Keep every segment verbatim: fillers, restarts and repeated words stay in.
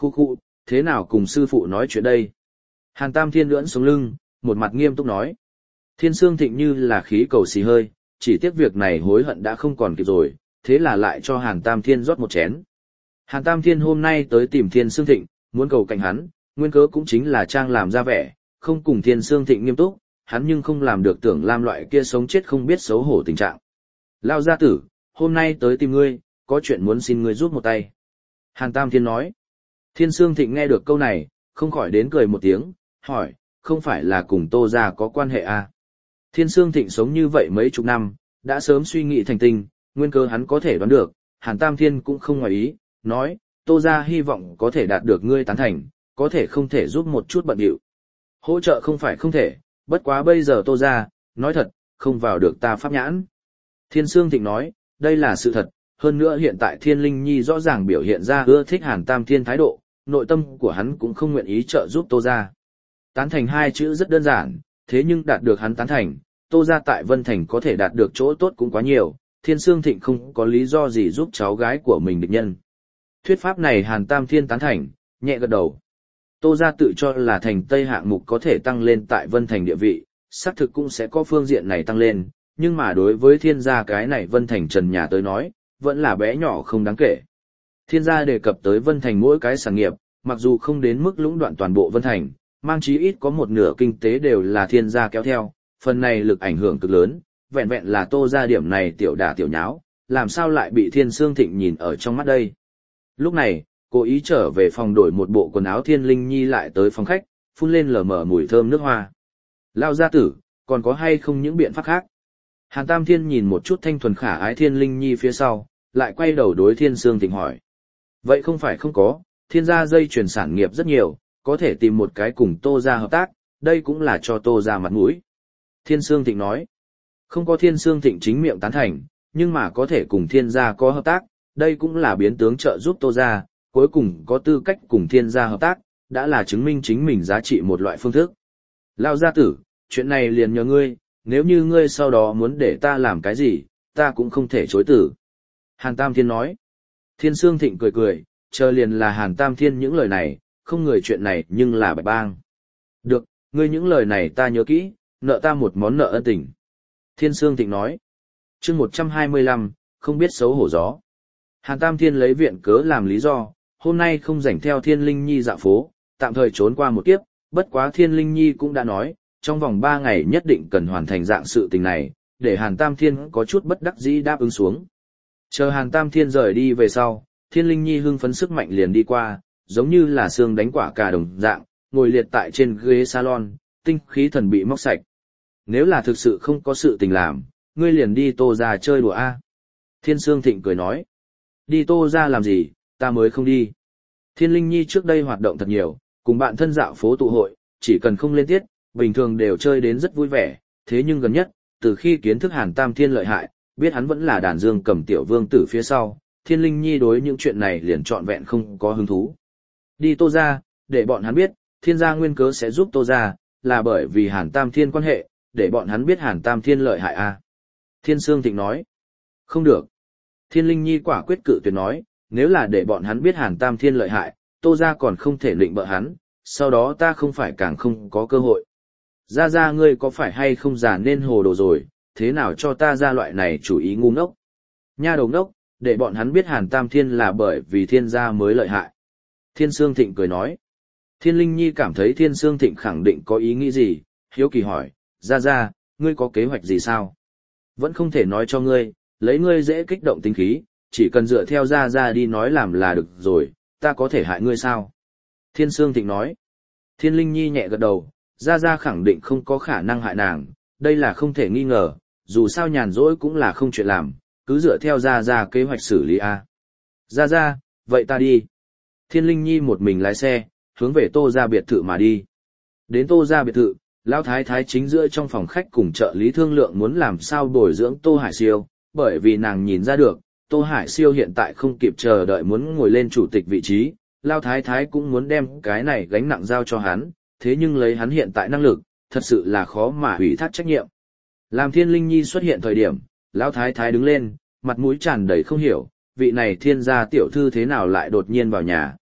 Khu khu, thế nào cùng sư phụ nói chuyện đây? Hàn Tam Thiên lưỡn xuống lưng, một mặt nghiêm túc nói. Thiên Sương Thịnh như là khí cầu xì hơi, chỉ tiếc việc này hối hận đã không còn kịp rồi, thế là lại cho Hàn Tam Thiên rót một chén. Hàn Tam Thiên hôm nay tới tìm Thiên Sương Thịnh, muốn cầu cạnh hắn, nguyên cớ cũng chính là trang làm ra vẻ, không cùng Thiên Sương Thịnh nghiêm túc, hắn nhưng không làm được Tưởng Lam loại kia sống chết không biết xấu hổ tình trạng. Lao gia tử, hôm nay tới tìm ngươi, có chuyện muốn xin ngươi giúp một tay. Hàn Tam Thiên nói. Thiên Sương Thịnh nghe được câu này, không khỏi đến cười một tiếng, hỏi, không phải là cùng Tô gia có quan hệ à? Thiên Sương Thịnh sống như vậy mấy chục năm, đã sớm suy nghĩ thành tinh, nguyên cơ hắn có thể đoán được, Hàn Tam Thiên cũng không ngoài ý, nói, Tô gia hy vọng có thể đạt được ngươi tán thành, có thể không thể giúp một chút bận điệu. Hỗ trợ không phải không thể, bất quá bây giờ Tô gia, nói thật, không vào được ta pháp nhãn. Thiên Sương Thịnh nói, đây là sự thật, hơn nữa hiện tại Thiên Linh Nhi rõ ràng biểu hiện ra ưa thích Hàn Tam Thiên thái độ, nội tâm của hắn cũng không nguyện ý trợ giúp Tô gia. Tán thành hai chữ rất đơn giản, thế nhưng đạt được hắn tán thành, Tô gia tại Vân Thành có thể đạt được chỗ tốt cũng quá nhiều, Thiên Sương Thịnh không có lý do gì giúp cháu gái của mình địch nhân. Thuyết pháp này Hàn Tam Thiên tán thành, nhẹ gật đầu. Tô gia tự cho là thành Tây hạng mục có thể tăng lên tại Vân Thành địa vị, xác thực cũng sẽ có phương diện này tăng lên, nhưng mà đối với Thiên gia cái này Vân Thành trần nhà tới nói, vẫn là bé nhỏ không đáng kể. Thiên gia đề cập tới Vân Thành mỗi cái sản nghiệp, mặc dù không đến mức lũng đoạn toàn bộ Vân Thành, mang chí ít có một nửa kinh tế đều là Thiên gia kéo theo, phần này lực ảnh hưởng cực lớn, vẹn vẹn là Tô gia điểm này tiểu đả tiểu nháo, làm sao lại bị Thiên Sương Thịnh nhìn ở trong mắt đây. Lúc này, cố ý trở về phòng đổi một bộ quần áo Thiên Linh Nhi lại tới phòng khách, phun lên lờ mờ mùi thơm nước hoa. Lao gia tử, còn có hay không những biện pháp khác? Hàn Tam Thiên nhìn một chút thanh thuần khả ái Thiên Linh Nhi phía sau, lại quay đầu đối Thiên Sương Thịnh hỏi. Vậy không phải không có, Thiên gia dây chuyển sản nghiệp rất nhiều, có thể tìm một cái cùng Tô gia hợp tác, đây cũng là cho Tô gia mặt mũi. Thiên Sương Thịnh nói. Không có Thiên Sương Thịnh chính miệng tán thành, nhưng mà có thể cùng Thiên gia có hợp tác, đây cũng là biến tướng trợ giúp Tô gia, cuối cùng có tư cách cùng Thiên gia hợp tác, đã là chứng minh chính mình giá trị một loại phương thức. Lao gia tử, chuyện này liền nhờ ngươi, nếu như ngươi sau đó muốn để ta làm cái gì, ta cũng không thể chối từ. Hàn Tam Thiên nói. Thiên Sương Thịnh cười cười, chờ liền là Hàn Tam Thiên những lời này, không người chuyện này nhưng là bạch bang. Được, ngươi những lời này ta nhớ kỹ, nợ ta một món nợ ân tình. Thiên Sương Thịnh nói. Chương một trăm hai mươi lăm, không biết xấu hổ gió. Hàn Tam Thiên lấy viện cớ làm lý do, hôm nay không rảnh theo Thiên Linh Nhi dạo phố, tạm thời trốn qua một kiếp, bất quá Thiên Linh Nhi cũng đã nói, trong vòng ba ngày nhất định cần hoàn thành dạng sự tình này, để Hàn Tam Thiên có chút bất đắc dĩ đáp ứng xuống. Chờ Hàn Tam Thiên rời đi về sau, Thiên Linh Nhi hưng phấn sức mạnh liền đi qua, giống như là xương đánh quả cà đồng dạng, ngồi liệt tại trên ghế salon, tinh khí thần bị móc sạch. Nếu là thực sự không có sự tình làm, ngươi liền đi Tô gia chơi đùa a. Thiên Sương Thịnh cười nói. Đi Tô gia làm gì, ta mới không đi. Thiên Linh Nhi trước đây hoạt động thật nhiều, cùng bạn thân dạo phố tụ hội, chỉ cần không lên tiết, bình thường đều chơi đến rất vui vẻ, thế nhưng gần nhất, từ khi kiến thức Hàn Tam Thiên lợi hại, biết hắn vẫn là đàn dương cầm tiểu vương tử phía sau, Thiên Linh Nhi đối những chuyện này liền trọn vẹn không có hứng thú. Đi Tô gia, để bọn hắn biết, Thiên gia nguyên cớ sẽ giúp Tô gia, là bởi vì Hàn Tam Thiên quan hệ, để bọn hắn biết Hàn Tam Thiên lợi hại a. Thiên Sương Thịnh nói. Không được. Thiên Linh Nhi quả quyết cự tuyệt nói, nếu là để bọn hắn biết Hàn Tam Thiên lợi hại, Tô gia còn không thể lịnh bợ hắn, sau đó ta không phải càng không có cơ hội. Gia Gia ngươi có phải hay không già nên hồ đồ rồi, thế nào cho ta ra loại này chủ ý ngu ngốc. Nha đầu ngốc, để bọn hắn biết Hàn Tam Thiên là bởi vì Thiên gia mới lợi hại. Thiên Sương Thịnh cười nói. Thiên Linh Nhi cảm thấy Thiên Sương Thịnh khẳng định có ý nghĩ gì, hiếu kỳ hỏi, Gia Gia, ngươi có kế hoạch gì sao? Vẫn không thể nói cho ngươi, lấy ngươi dễ kích động tính khí, chỉ cần dựa theo Gia Gia đi nói làm là được rồi, ta có thể hại ngươi sao? Thiên Sương Thịnh nói. Thiên Linh Nhi nhẹ gật đầu, Gia Gia khẳng định không có khả năng hại nàng, đây là không thể nghi ngờ, dù sao nhàn rỗi cũng là không chuyện làm, cứ dựa theo Gia Gia kế hoạch xử lý a. Gia Gia, vậy ta đi. Thiên Linh Nhi một mình lái xe, hướng về Tô gia biệt thự mà đi. Đến Tô gia biệt thự, Lão Thái Thái chính giữa trong phòng khách cùng trợ lý thương lượng muốn làm sao bồi dưỡng Tô Hải Siêu, bởi vì nàng nhìn ra được, Tô Hải Siêu hiện tại không kịp chờ đợi muốn ngồi lên chủ tịch vị trí, Lão Thái Thái cũng muốn đem cái này gánh nặng giao cho hắn, thế nhưng lấy hắn hiện tại năng lực, thật sự là khó mà ủy thác trách nhiệm. Làm Thiên Linh Nhi xuất hiện thời điểm, Lão Thái Thái đứng lên, mặt mũi tràn đầy không hiểu, vị này Thiên gia tiểu thư thế nào lại đột nhiên vào nhà,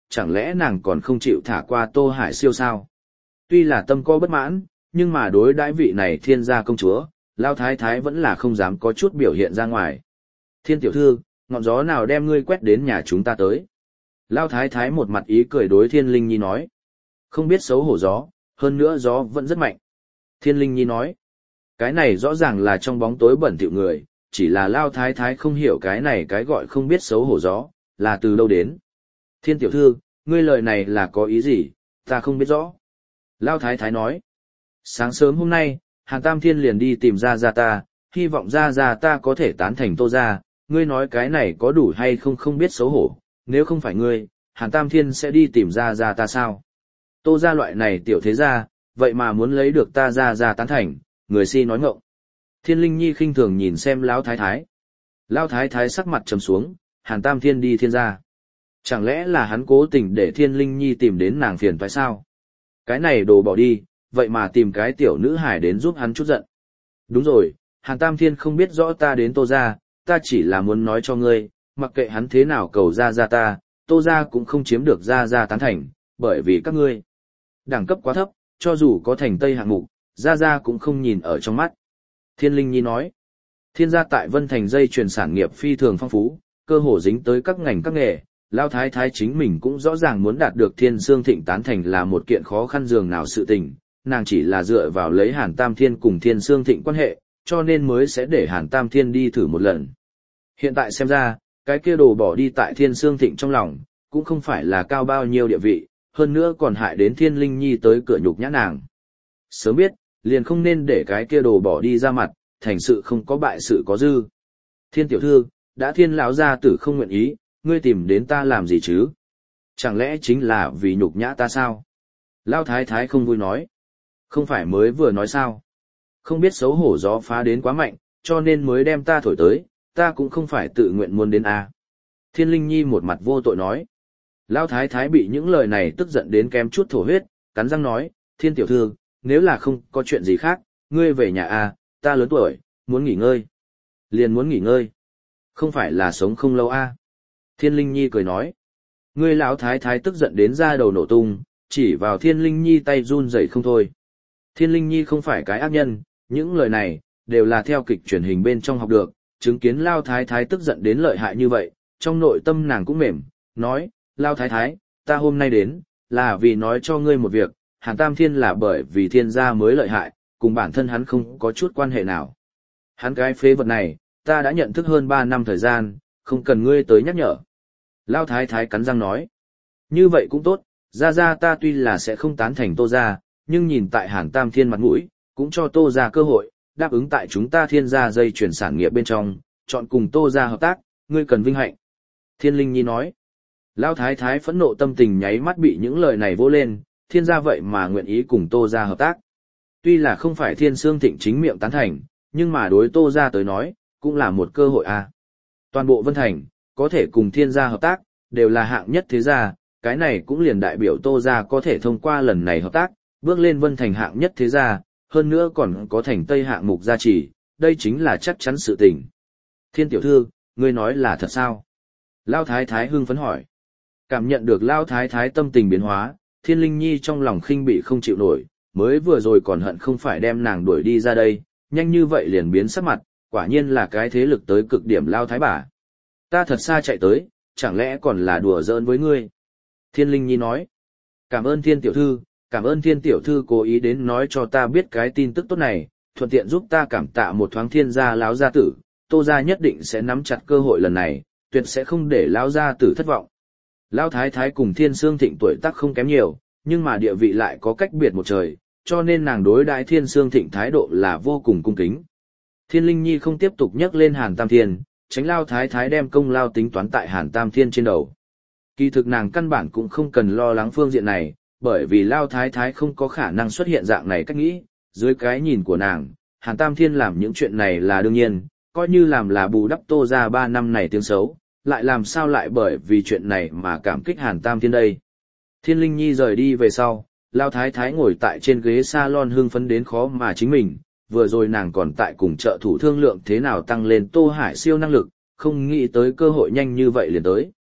chẳng lẽ nàng còn không chịu thả qua Tô Hải Siêu sao? Tuy là tâm có bất mãn, nhưng mà đối đãi vị này thiên gia công chúa, Lao Thái Thái vẫn là không dám có chút biểu hiện ra ngoài. Thiên tiểu thư, ngọn gió nào đem ngươi quét đến nhà chúng ta tới? Lao Thái Thái một mặt ý cười đối Thiên Linh Nhi nói. Không biết xấu hổ gió, hơn nữa gió vẫn rất mạnh. Thiên Linh Nhi nói. Cái này rõ ràng là trong bóng tối bẩn thỉu người, chỉ là Lao Thái Thái không hiểu cái này cái gọi không biết xấu hổ gió, là từ đâu đến. Thiên tiểu thư, ngươi lời này là có ý gì, ta không biết rõ. Lao Thái Thái nói. Sáng sớm hôm nay, Hàn Tam Thiên liền đi tìm ra ra ta, hy vọng ra ra ta có thể tán thành Tô gia, ngươi nói cái này có đủ hay không không biết xấu hổ, nếu không phải ngươi, Hàn Tam Thiên sẽ đi tìm ra ra ta sao? Tô gia loại này tiểu thế gia, vậy mà muốn lấy được ta ra ra tán thành, người si nói ngọng. Thiên Linh Nhi khinh thường nhìn xem Lão Thái Thái. Lão Thái Thái sắc mặt trầm xuống, Hàn Tam Thiên đi thiên gia. Chẳng lẽ là hắn cố tình để Thiên Linh Nhi tìm đến nàng phiền phải sao? Cái này đồ bỏ đi, vậy mà tìm cái tiểu nữ hải đến giúp hắn chút giận. Đúng rồi, Hàn Tam Thiên không biết rõ ta đến Tô gia, ta chỉ là muốn nói cho ngươi, mặc kệ hắn thế nào cầu ra ra ta, Tô gia cũng không chiếm được ra ra tán thành, bởi vì các ngươi đẳng cấp quá thấp, cho dù có thành tây hạng mục, ra ra cũng không nhìn ở trong mắt. Thiên Linh Nhi nói, thiên gia tại Vân Thành dây chuyền sản nghiệp phi thường phong phú, cơ hồ dính tới các ngành các nghề, Lao Thái Thái chính mình cũng rõ ràng muốn đạt được Thiên Sương Thịnh tán thành là một kiện khó khăn dường nào sự tình, nàng chỉ là dựa vào lấy Hàn Tam Thiên cùng Thiên Sương Thịnh quan hệ, cho nên mới sẽ để Hàn Tam Thiên đi thử một lần. Hiện tại xem ra, cái kia đồ bỏ đi tại Thiên Sương Thịnh trong lòng, cũng không phải là cao bao nhiêu địa vị, hơn nữa còn hại đến Thiên Linh Nhi tới cửa nhục nhã nàng. Sớm biết, liền không nên để cái kia đồ bỏ đi ra mặt, thành sự không có bại sự có dư. Thiên tiểu thư, đã Thiên lão gia tử không nguyện ý, ngươi tìm đến ta làm gì chứ? Chẳng lẽ chính là vì nhục nhã ta sao? Lão Thái Thái không vui nói. Không phải mới vừa nói sao? Không biết xấu hổ gió phá đến quá mạnh, cho nên mới đem ta thổi tới, ta cũng không phải tự nguyện muốn đến a. Thiên Linh Nhi một mặt vô tội nói. Lão Thái Thái bị những lời này tức giận đến kém chút thổ huyết, cắn răng nói, Thiên tiểu thư, nếu là không có chuyện gì khác, ngươi về nhà a, ta lớn tuổi, muốn nghỉ ngơi. Liền muốn nghỉ ngơi. Không phải là sống không lâu a. Thiên Linh Nhi cười nói. Ngươi Lão Thái Thái tức giận đến da đầu nổ tung, chỉ vào Thiên Linh Nhi tay run rẩy không thôi. Thiên Linh Nhi không phải cái ác nhân, những lời này, đều là theo kịch truyền hình bên trong học được, chứng kiến Lao Thái Thái tức giận đến lợi hại như vậy, trong nội tâm nàng cũng mềm, nói, Lao Thái Thái, ta hôm nay đến, là vì nói cho ngươi một việc, Hàn Tam Thiên là bởi vì thiên gia mới lợi hại, cùng bản thân hắn không có chút quan hệ nào. Hắn cái phế vật này, ta đã nhận thức hơn ba năm thời gian, không cần ngươi tới nhắc nhở. Lao Thái Thái cắn răng nói, như vậy cũng tốt, gia gia ta tuy là sẽ không tán thành Tô gia, nhưng nhìn tại Hàn Tam Thiên mặt mũi, cũng cho Tô gia cơ hội, đáp ứng tại chúng ta thiên gia dây chuyển sản nghiệp bên trong, chọn cùng Tô gia hợp tác, ngươi cần vinh hạnh. Thiên Linh Nhi nói, Lão Thái Thái phẫn nộ tâm tình nháy mắt bị những lời này vô lên, thiên gia vậy mà nguyện ý cùng Tô gia hợp tác. Tuy là không phải Thiên Sương Thịnh chính miệng tán thành, nhưng mà đối Tô gia tới nói, cũng là một cơ hội à. Toàn bộ Vân Thành, có thể cùng thiên gia hợp tác, đều là hạng nhất thế gia, cái này cũng liền đại biểu Tô gia có thể thông qua lần này hợp tác, bước lên Vân Thành hạng nhất thế gia, hơn nữa còn có thành Tây hạng mục gia trì, đây chính là chắc chắn sự tình. Thiên tiểu thư, ngươi nói là thật sao? Lão Thái Thái hưng phấn hỏi. Cảm nhận được Lão Thái Thái tâm tình biến hóa, Thiên Linh Nhi trong lòng khinh bị không chịu nổi, mới vừa rồi còn hận không phải đem nàng đuổi đi ra đây, nhanh như vậy liền biến sắc mặt, quả nhiên là cái thế lực tới cực điểm Lão Thái bà. Ta thật xa chạy tới, chẳng lẽ còn là đùa giỡn với ngươi? Thiên Linh Nhi nói. Cảm ơn Thiên tiểu thư, cảm ơn Thiên tiểu thư cố ý đến nói cho ta biết cái tin tức tốt này, thuận tiện giúp ta cảm tạ một thoáng Thiên gia lão gia tử, Tô gia nhất định sẽ nắm chặt cơ hội lần này, tuyệt sẽ không để lão gia tử thất vọng. Lão Thái Thái cùng Thiên Sương Thịnh tuổi tác không kém nhiều, nhưng mà địa vị lại có cách biệt một trời, cho nên nàng đối đãi Thiên Sương Thịnh thái độ là vô cùng cung kính. Thiên Linh Nhi không tiếp tục nhắc lên Hàn Tam Thiên, tránh Lão Thái Thái đem công lao tính toán tại Hàn Tam Thiên trên đầu. Kỳ thực nàng căn bản cũng không cần lo lắng phương diện này, bởi vì Lão Thái Thái không có khả năng xuất hiện dạng này cách nghĩ, dưới cái nhìn của nàng, Hàn Tam Thiên làm những chuyện này là đương nhiên, coi như làm là bù đắp Tô gia ba năm này tiếng xấu, lại làm sao lại bởi vì chuyện này mà cảm kích Hàn Tam Thiên đây. Thiên Linh Nhi rời đi về sau, Lão Thái Thái ngồi tại trên ghế salon hưng phấn đến khó mà chính mình, vừa rồi nàng còn tại cùng trợ thủ thương lượng thế nào tăng lên Tô Hải Siêu năng lực, không nghĩ tới cơ hội nhanh như vậy liền tới.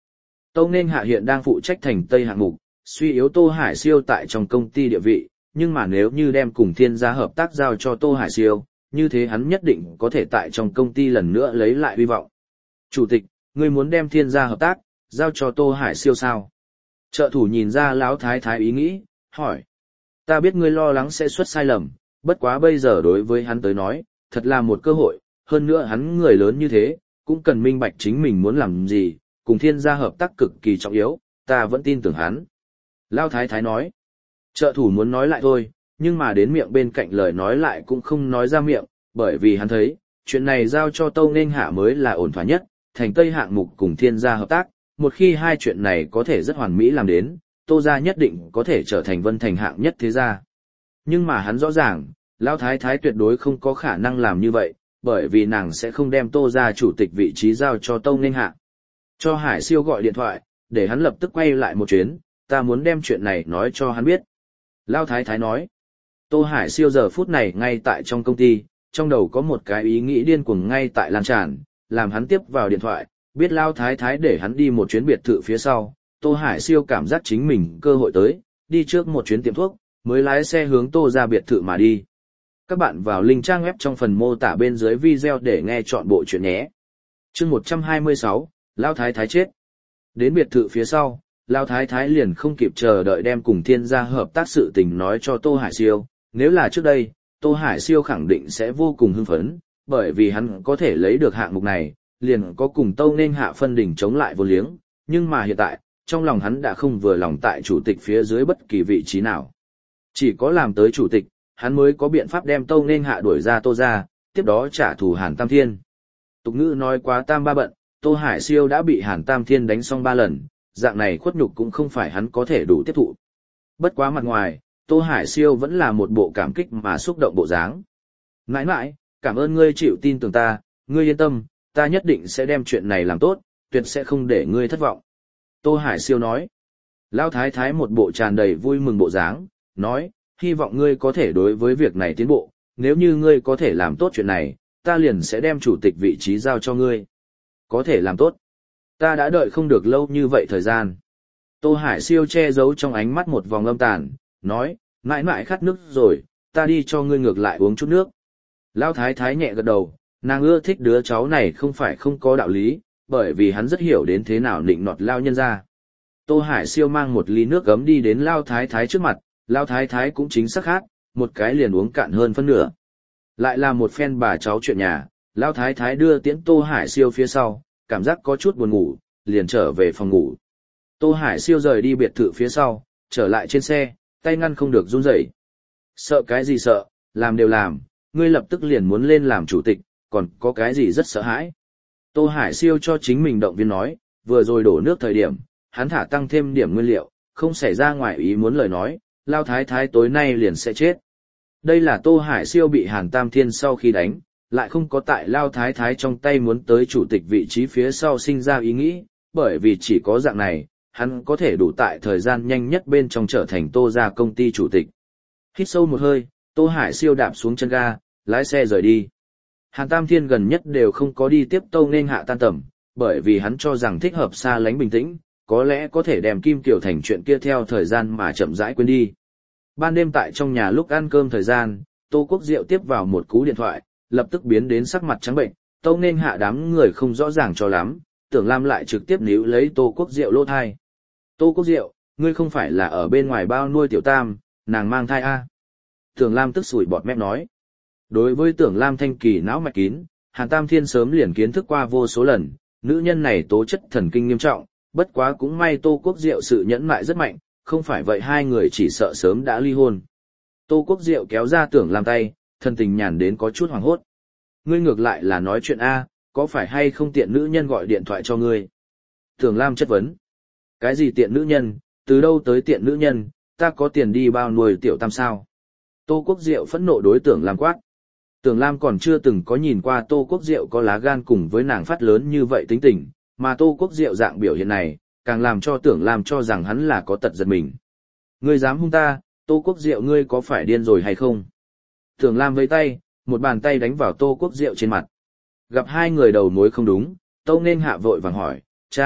Tâu Nên Hạ hiện đang phụ trách thành Tây hạng mục, suy yếu Tô Hải Siêu tại trong công ty địa vị, nhưng mà nếu như đem cùng thiên gia hợp tác giao cho Tô Hải Siêu, như thế hắn nhất định có thể tại trong công ty lần nữa lấy lại hy vọng. Chủ tịch, ngươi muốn đem thiên gia hợp tác, giao cho Tô Hải Siêu sao? Trợ thủ nhìn ra lão thái thái ý nghĩ, hỏi. Ta biết ngươi lo lắng sẽ xuất sai lầm, bất quá bây giờ đối với hắn tới nói, thật là một cơ hội, hơn nữa hắn người lớn như thế, cũng cần minh bạch chính mình muốn làm gì, cùng thiên gia hợp tác cực kỳ trọng yếu, ta vẫn tin tưởng hắn. Lão thái thái nói. Trợ thủ muốn nói lại thôi, nhưng mà đến miệng bên cạnh lời nói lại cũng không nói ra miệng, bởi vì hắn thấy, chuyện này giao cho Tâu Nên Hạ mới là ổn thỏa nhất, thành Tây hạng mục cùng thiên gia hợp tác, một khi hai chuyện này có thể rất hoàn mỹ làm đến, Tô gia nhất định có thể trở thành Vân Thành hạng nhất thế gia. Nhưng mà hắn rõ ràng, Lão thái thái tuyệt đối không có khả năng làm như vậy, bởi vì nàng sẽ không đem Tô gia chủ tịch vị trí giao cho Tâu Nên Hạ. Cho Hải Siêu gọi điện thoại, để hắn lập tức quay lại một chuyến, ta muốn đem chuyện này nói cho hắn biết. Lão thái thái nói. Tô Hải Siêu giờ phút này ngay tại trong công ty, trong đầu có một cái ý nghĩ điên cuồng ngay tại lan tràn, làm hắn tiếp vào điện thoại, biết Lão thái thái để hắn đi một chuyến biệt thự phía sau, Tô Hải Siêu cảm giác chính mình cơ hội tới, đi trước một chuyến tiệm thuốc, mới lái xe hướng Tô ra biệt thự mà đi. Các bạn vào link trang web trong phần mô tả bên dưới video để nghe chọn bộ chuyện nhé. Chương một trăm hai mươi sáu, Lão thái thái chết. Đến biệt thự phía sau, Lão thái thái liền không kịp chờ đợi đem cùng thiên gia hợp tác sự tình nói cho Tô Hải Siêu, nếu là trước đây, Tô Hải Siêu khẳng định sẽ vô cùng hưng phấn, bởi vì hắn có thể lấy được hạng mục này, liền có cùng Tâu Nên Hạ phân đỉnh chống lại vô liếng, nhưng mà hiện tại, trong lòng hắn đã không vừa lòng tại chủ tịch phía dưới bất kỳ vị trí nào. Chỉ có làm tới chủ tịch, hắn mới có biện pháp đem Tâu Nên Hạ đuổi ra Tô ra, tiếp đó trả thù Hàn Tam Thiên. Tục ngữ nói quá tam ba bận, Tô Hải Siêu đã bị Hàn Tam Thiên đánh xong ba lần, dạng này khuất nhục cũng không phải hắn có thể đủ tiếp thụ. Bất quá mặt ngoài, Tô Hải Siêu vẫn là một bộ cảm kích mà xúc động bộ dáng. Nãi nãi, cảm ơn ngươi chịu tin tưởng ta, ngươi yên tâm, ta nhất định sẽ đem chuyện này làm tốt, tuyệt sẽ không để ngươi thất vọng. Tô Hải Siêu nói. Lão thái thái một bộ tràn đầy vui mừng bộ dáng, nói, hy vọng ngươi có thể đối với việc này tiến bộ, nếu như ngươi có thể làm tốt chuyện này, ta liền sẽ đem chủ tịch vị trí giao cho ngươi. Có thể làm tốt. Ta đã đợi không được lâu như vậy thời gian. Tô Hải Siêu che giấu trong ánh mắt một vòng âm tàn, nói, mãi mãi khát nước rồi, ta đi cho ngươi ngược lại uống chút nước. Lão thái thái nhẹ gật đầu, nàng ưa thích đứa cháu này không phải không có đạo lý, bởi vì hắn rất hiểu đến thế nào nịnh nọt lao nhân ra. Tô Hải Siêu mang một ly nước gấm đi đến Lão thái thái trước mặt, Lão thái thái cũng chính xác khát, một cái liền uống cạn hơn phân nửa. Lại là một phen bà cháu chuyện nhà, Lão thái thái đưa tiễn Tô Hải Siêu phía sau, cảm giác có chút buồn ngủ, liền trở về phòng ngủ. Tô Hải Siêu rời đi biệt thự phía sau, trở lại trên xe, tay ngăn không được run rẩy. Sợ cái gì sợ, làm đều làm, ngươi lập tức liền muốn lên làm chủ tịch, còn có cái gì rất sợ hãi. Tô Hải Siêu cho chính mình động viên nói, vừa rồi đổ nước thời điểm, hắn thả tăng thêm điểm nguyên liệu, không xảy ra ngoài ý muốn lời nói, Lão thái thái tối nay liền sẽ chết. Đây là Tô Hải Siêu bị Hàn Tam Thiên sau khi đánh, lại không có tại Lão thái thái trong tay muốn tới chủ tịch vị trí phía sau sinh ra ý nghĩ, bởi vì chỉ có dạng này, hắn có thể đủ tại thời gian nhanh nhất bên trong trở thành Tô gia công ty chủ tịch. Hít sâu một hơi, Tô Hải Siêu đạp xuống chân ga, lái xe rời đi. Hàn Tam Thiên gần nhất đều không có đi tiếp Tâu Nên Hạ tan tầm, bởi vì hắn cho rằng thích hợp xa lánh bình tĩnh, có lẽ có thể đem Kim Tiểu Thành chuyện kia theo thời gian mà chậm rãi quên đi. Ban đêm tại trong nhà lúc ăn cơm thời gian, Tô Quốc Diệu tiếp vào một cú điện thoại, lập tức biến đến sắc mặt trắng bệnh, Tâu Nên Hạ đám người không rõ ràng cho lắm, Tưởng Lam lại trực tiếp níu lấy Tô Quốc Diệu lỗ thai. Tô Quốc Diệu, ngươi không phải là ở bên ngoài bao nuôi Tiểu Tam, nàng mang thai à? Tưởng Lam tức sủi bọt mép nói. Đối với Tưởng Lam thanh kỳ não mạch kín, Hàn Tam Thiên sớm liền kiến thức qua vô số lần, nữ nhân này tố chất thần kinh nghiêm trọng, bất quá cũng may Tô Quốc Diệu sự nhẫn nại rất mạnh, không phải vậy hai người chỉ sợ sớm đã ly hôn. Tô Quốc Diệu kéo ra Tưởng Lam tay, thân tình nhàn đến có chút hoảng hốt. Ngươi ngược lại là nói chuyện A, có phải hay không tiện nữ nhân gọi điện thoại cho ngươi? Tưởng Lam chất vấn. Cái gì tiện nữ nhân, từ đâu tới tiện nữ nhân, ta có tiền đi bao nuôi Tiểu Tam sao? Tô Quốc Diệu phẫn nộ đối Tưởng Lam quát. Tưởng Lam còn chưa từng có nhìn qua Tô Quốc Diệu có lá gan cùng với nàng phát lớn như vậy tính tình, mà Tô Quốc Diệu dạng biểu hiện này, càng làm cho Tưởng Lam cho rằng hắn là có tật giật mình. Ngươi dám hung ta, Tô Quốc Diệu ngươi có phải điên rồi hay không? Tưởng Lam vẫy tay, một bàn tay đánh vào Tô Quốc Diệu trên mặt. Gặp hai người đầu mối không đúng, Tâu Nên Hạ vội vàng hỏi, cha,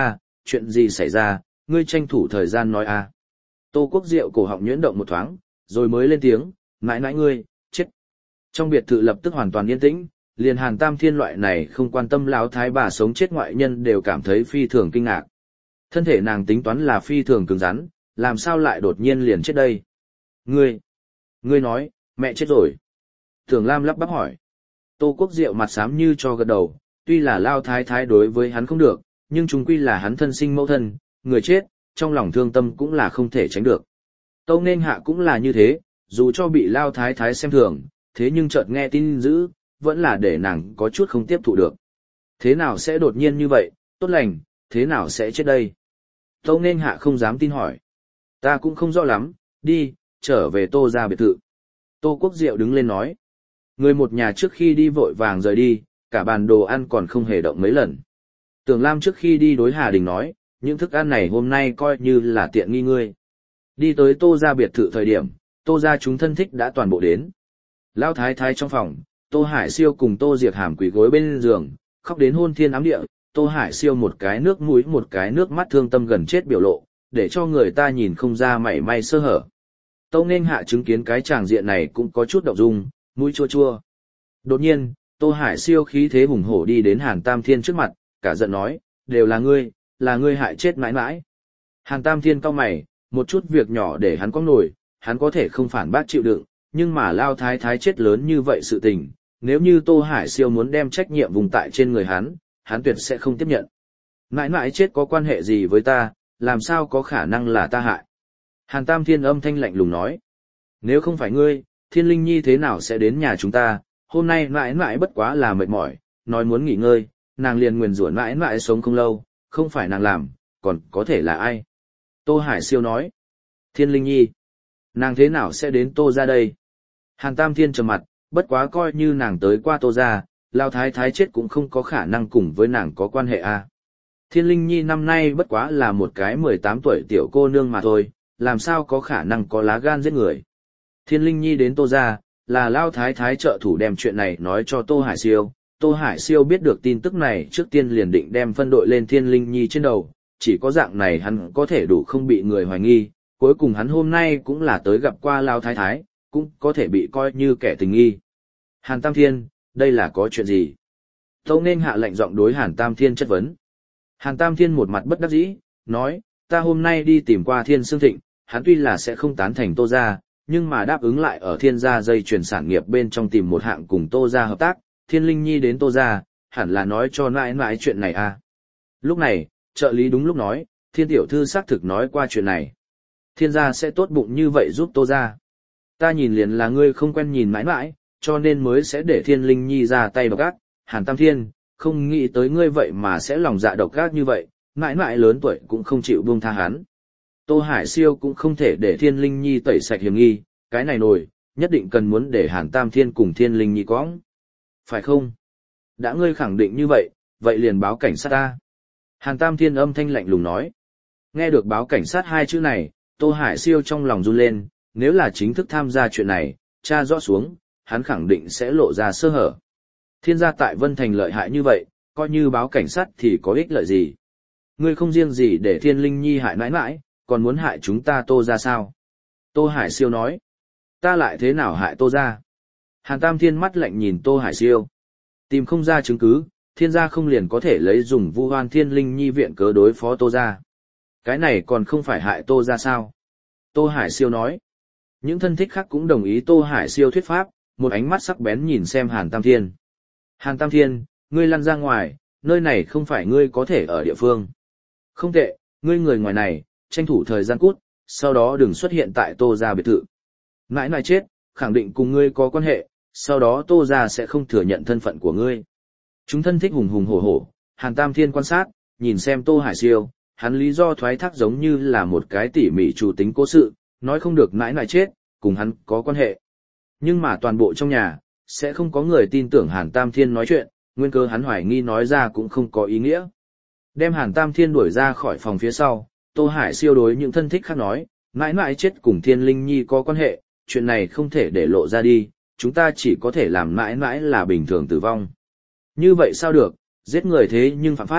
chuyện gì xảy ra, ngươi tranh thủ thời gian nói a. Tô Quốc Diệu cổ họng nhuyễn động một thoáng, rồi mới lên tiếng, mãi mãi ngươi, chết. Trong biệt thự lập tức hoàn toàn yên tĩnh, liền Hàn Tam Thiên loại này không quan tâm lão thái bà sống chết ngoại nhân đều cảm thấy phi thường kinh ngạc. Thân thể nàng tính toán là phi thường cứng rắn, làm sao lại đột nhiên liền chết đây? Ngươi, ngươi nói, mẹ chết rồi. Tưởng Lam lắp bắp hỏi. Tô Quốc Diệu mặt xám như cho gật đầu, tuy là lao thái thái đối với hắn không được, nhưng chúng quy là hắn thân sinh mẫu thân, người chết, trong lòng thương tâm cũng là không thể tránh được. Tâu Nên Hạ cũng là như thế, dù cho bị lao thái thái xem thường, thế nhưng chợt nghe tin dữ, vẫn là để nàng có chút không tiếp thụ được. Thế nào sẽ đột nhiên như vậy, tốt lành, thế nào sẽ chết đây? Tâu Nên Hạ không dám tin hỏi. Ta cũng không rõ lắm, đi, trở về Tô ra biệt thự. Tô Quốc Diệu đứng lên nói. Người một nhà trước khi đi vội vàng rời đi, cả bàn đồ ăn còn không hề động mấy lần. Tưởng Lam trước khi đi đối Hà Đình nói, những thức ăn này hôm nay coi như là tiện nghi ngươi. Đi tới Tô ra biệt thự thời điểm, Tô ra chúng thân thích đã toàn bộ đến. Lão thái thái trong phòng, Tô Hải Siêu cùng Tô Diệt Hàm quỳ gối bên giường, khóc đến hôn thiên ám địa, Tô Hải Siêu một cái nước mũi một cái nước mắt thương tâm gần chết biểu lộ, để cho người ta nhìn không ra mảy may sơ hở. Tâu Nên Hạ chứng kiến cái tràng diện này cũng có chút động dung, mũi chua chua. Đột nhiên, Tô Hải Siêu khí thế hùng hổ đi đến Hàn Tam Thiên trước mặt, cả giận nói, đều là ngươi, là ngươi hại chết mãi mãi. Hàn Tam Thiên cau mày, một chút việc nhỏ để hắn có nổi, hắn có thể không phản bác chịu đựng, nhưng mà lao thái thái chết lớn như vậy sự tình, nếu như Tô Hải Siêu muốn đem trách nhiệm vùng tại trên người hắn, hắn tuyệt sẽ không tiếp nhận. Mãi mãi chết có quan hệ gì với ta, làm sao có khả năng là ta hại? Hàn Tam Thiên âm thanh lạnh lùng nói, nếu không phải ngươi, Thiên Linh Nhi thế nào sẽ đến nhà chúng ta, hôm nay mãi mãi bất quá là mệt mỏi, nói muốn nghỉ ngơi, nàng liền nguyền rủa mãi mãi sống không lâu, không phải nàng làm, còn có thể là ai? Tô Hải Siêu nói, Thiên Linh Nhi, nàng thế nào sẽ đến Tô ra đây? Hàn Tam Thiên trầm mặt, bất quá coi như nàng tới qua Tô ra, lao thái thái chết cũng không có khả năng cùng với nàng có quan hệ à. Thiên Linh Nhi năm nay bất quá là một cái mười tám tuổi tiểu cô nương mà thôi, làm sao có khả năng có lá gan giết người. Thiên Linh Nhi đến Tô ra, là lao thái thái trợ thủ đem chuyện này nói cho Tô Hải Siêu. Tô Hải Siêu biết được tin tức này trước tiên liền định đem phân đội lên Thiên Linh Nhi trên đầu, chỉ có dạng này hắn có thể đủ không bị người hoài nghi, cuối cùng hắn hôm nay cũng là tới gặp qua lao thái thái, cũng có thể bị coi như kẻ tình nghi. Hàn Tam Thiên, đây là có chuyện gì? Tâu Nên Hạ lệnh giọng đối Hàn Tam Thiên chất vấn. Hàn Tam Thiên một mặt bất đắc dĩ, nói, ta hôm nay đi tìm qua Thiên Sương Thịnh, hắn tuy là sẽ không tán thành Tô gia, nhưng mà đáp ứng lại ở Thiên gia dây chuyển sản nghiệp bên trong tìm một hạng cùng Tô gia hợp tác, Thiên Linh Nhi đến Tô gia, hẳn là nói cho nãi nãi chuyện này à. Lúc này, trợ lý đúng lúc nói, Thiên tiểu thư xác thực nói qua chuyện này. Thiên gia sẽ tốt bụng như vậy giúp Tô gia. Ta nhìn liền là ngươi không quen nhìn mãi mãi, cho nên mới sẽ để Thiên Linh Nhi ra tay độc ác. Hàn Tam Thiên, không nghĩ tới ngươi vậy mà sẽ lòng dạ độc ác như vậy, mãi mãi lớn tuổi cũng không chịu buông tha hắn. Tô Hải Siêu cũng không thể để Thiên Linh Nhi tẩy sạch hiểm nghi, cái này nổi, nhất định cần muốn để Hàn Tam Thiên cùng Thiên Linh Nhi cõng. Phải không? Đã ngươi khẳng định như vậy, vậy liền báo cảnh sát ta. Hàn Tam Thiên âm thanh lạnh lùng nói. Nghe được báo cảnh sát hai chữ này, Tô Hải Siêu trong lòng run lên, nếu là chính thức tham gia chuyện này, tra rõ xuống, hắn khẳng định sẽ lộ ra sơ hở. Thiên gia tại Vân Thành lợi hại như vậy, coi như báo cảnh sát thì có ích lợi gì. Ngươi không riêng gì để Thiên Linh Nhi hại mãi mãi, còn muốn hại chúng ta Tô ra sao? Tô Hải Siêu nói. Ta lại thế nào hại Tô ra? Hàn Tam Thiên mắt lạnh nhìn Tô Hải Siêu. Tìm không ra chứng cứ, Thiên gia không liền có thể lấy dùng vu oan Thiên Linh Nhi viện cớ đối phó Tô ra. Cái này còn không phải hại Tô ra sao? Tô Hải Siêu nói. Những thân thích khác cũng đồng ý Tô Hải Siêu thuyết pháp, một ánh mắt sắc bén nhìn xem Hàn Tam Thiên. Hàn Tam Thiên, ngươi lăn ra ngoài, nơi này không phải ngươi có thể ở địa phương. Không tệ, ngươi người ngoài này, tranh thủ thời gian cút, sau đó đừng xuất hiện tại Tô gia biệt thự. Mãi mãi chết, khẳng định cùng ngươi có quan hệ, sau đó Tô gia sẽ không thừa nhận thân phận của ngươi. Chúng thân thích hùng hùng hổ hổ, Hàn Tam Thiên quan sát, nhìn xem Tô Hải Siêu, hắn lý do thoái thác giống như là một cái tỉ mỉ chủ tính cố sự, nói không được mãi mãi chết, cùng hắn có quan hệ. Nhưng mà toàn bộ trong nhà, sẽ không có người tin tưởng Hàn Tam Thiên nói chuyện, nguyên cơ hắn hoài nghi nói ra cũng không có ý nghĩa. Đem Hàn Tam Thiên đuổi ra khỏi phòng phía sau, Tô Hải Siêu đối những thân thích khác nói, mãi mãi chết cùng Thiên Linh Nhi có quan hệ, chuyện này không thể để lộ ra đi, chúng ta chỉ có thể làm mãi mãi là bình thường tử vong. Như vậy sao được, giết người thế nhưng phạm pháp,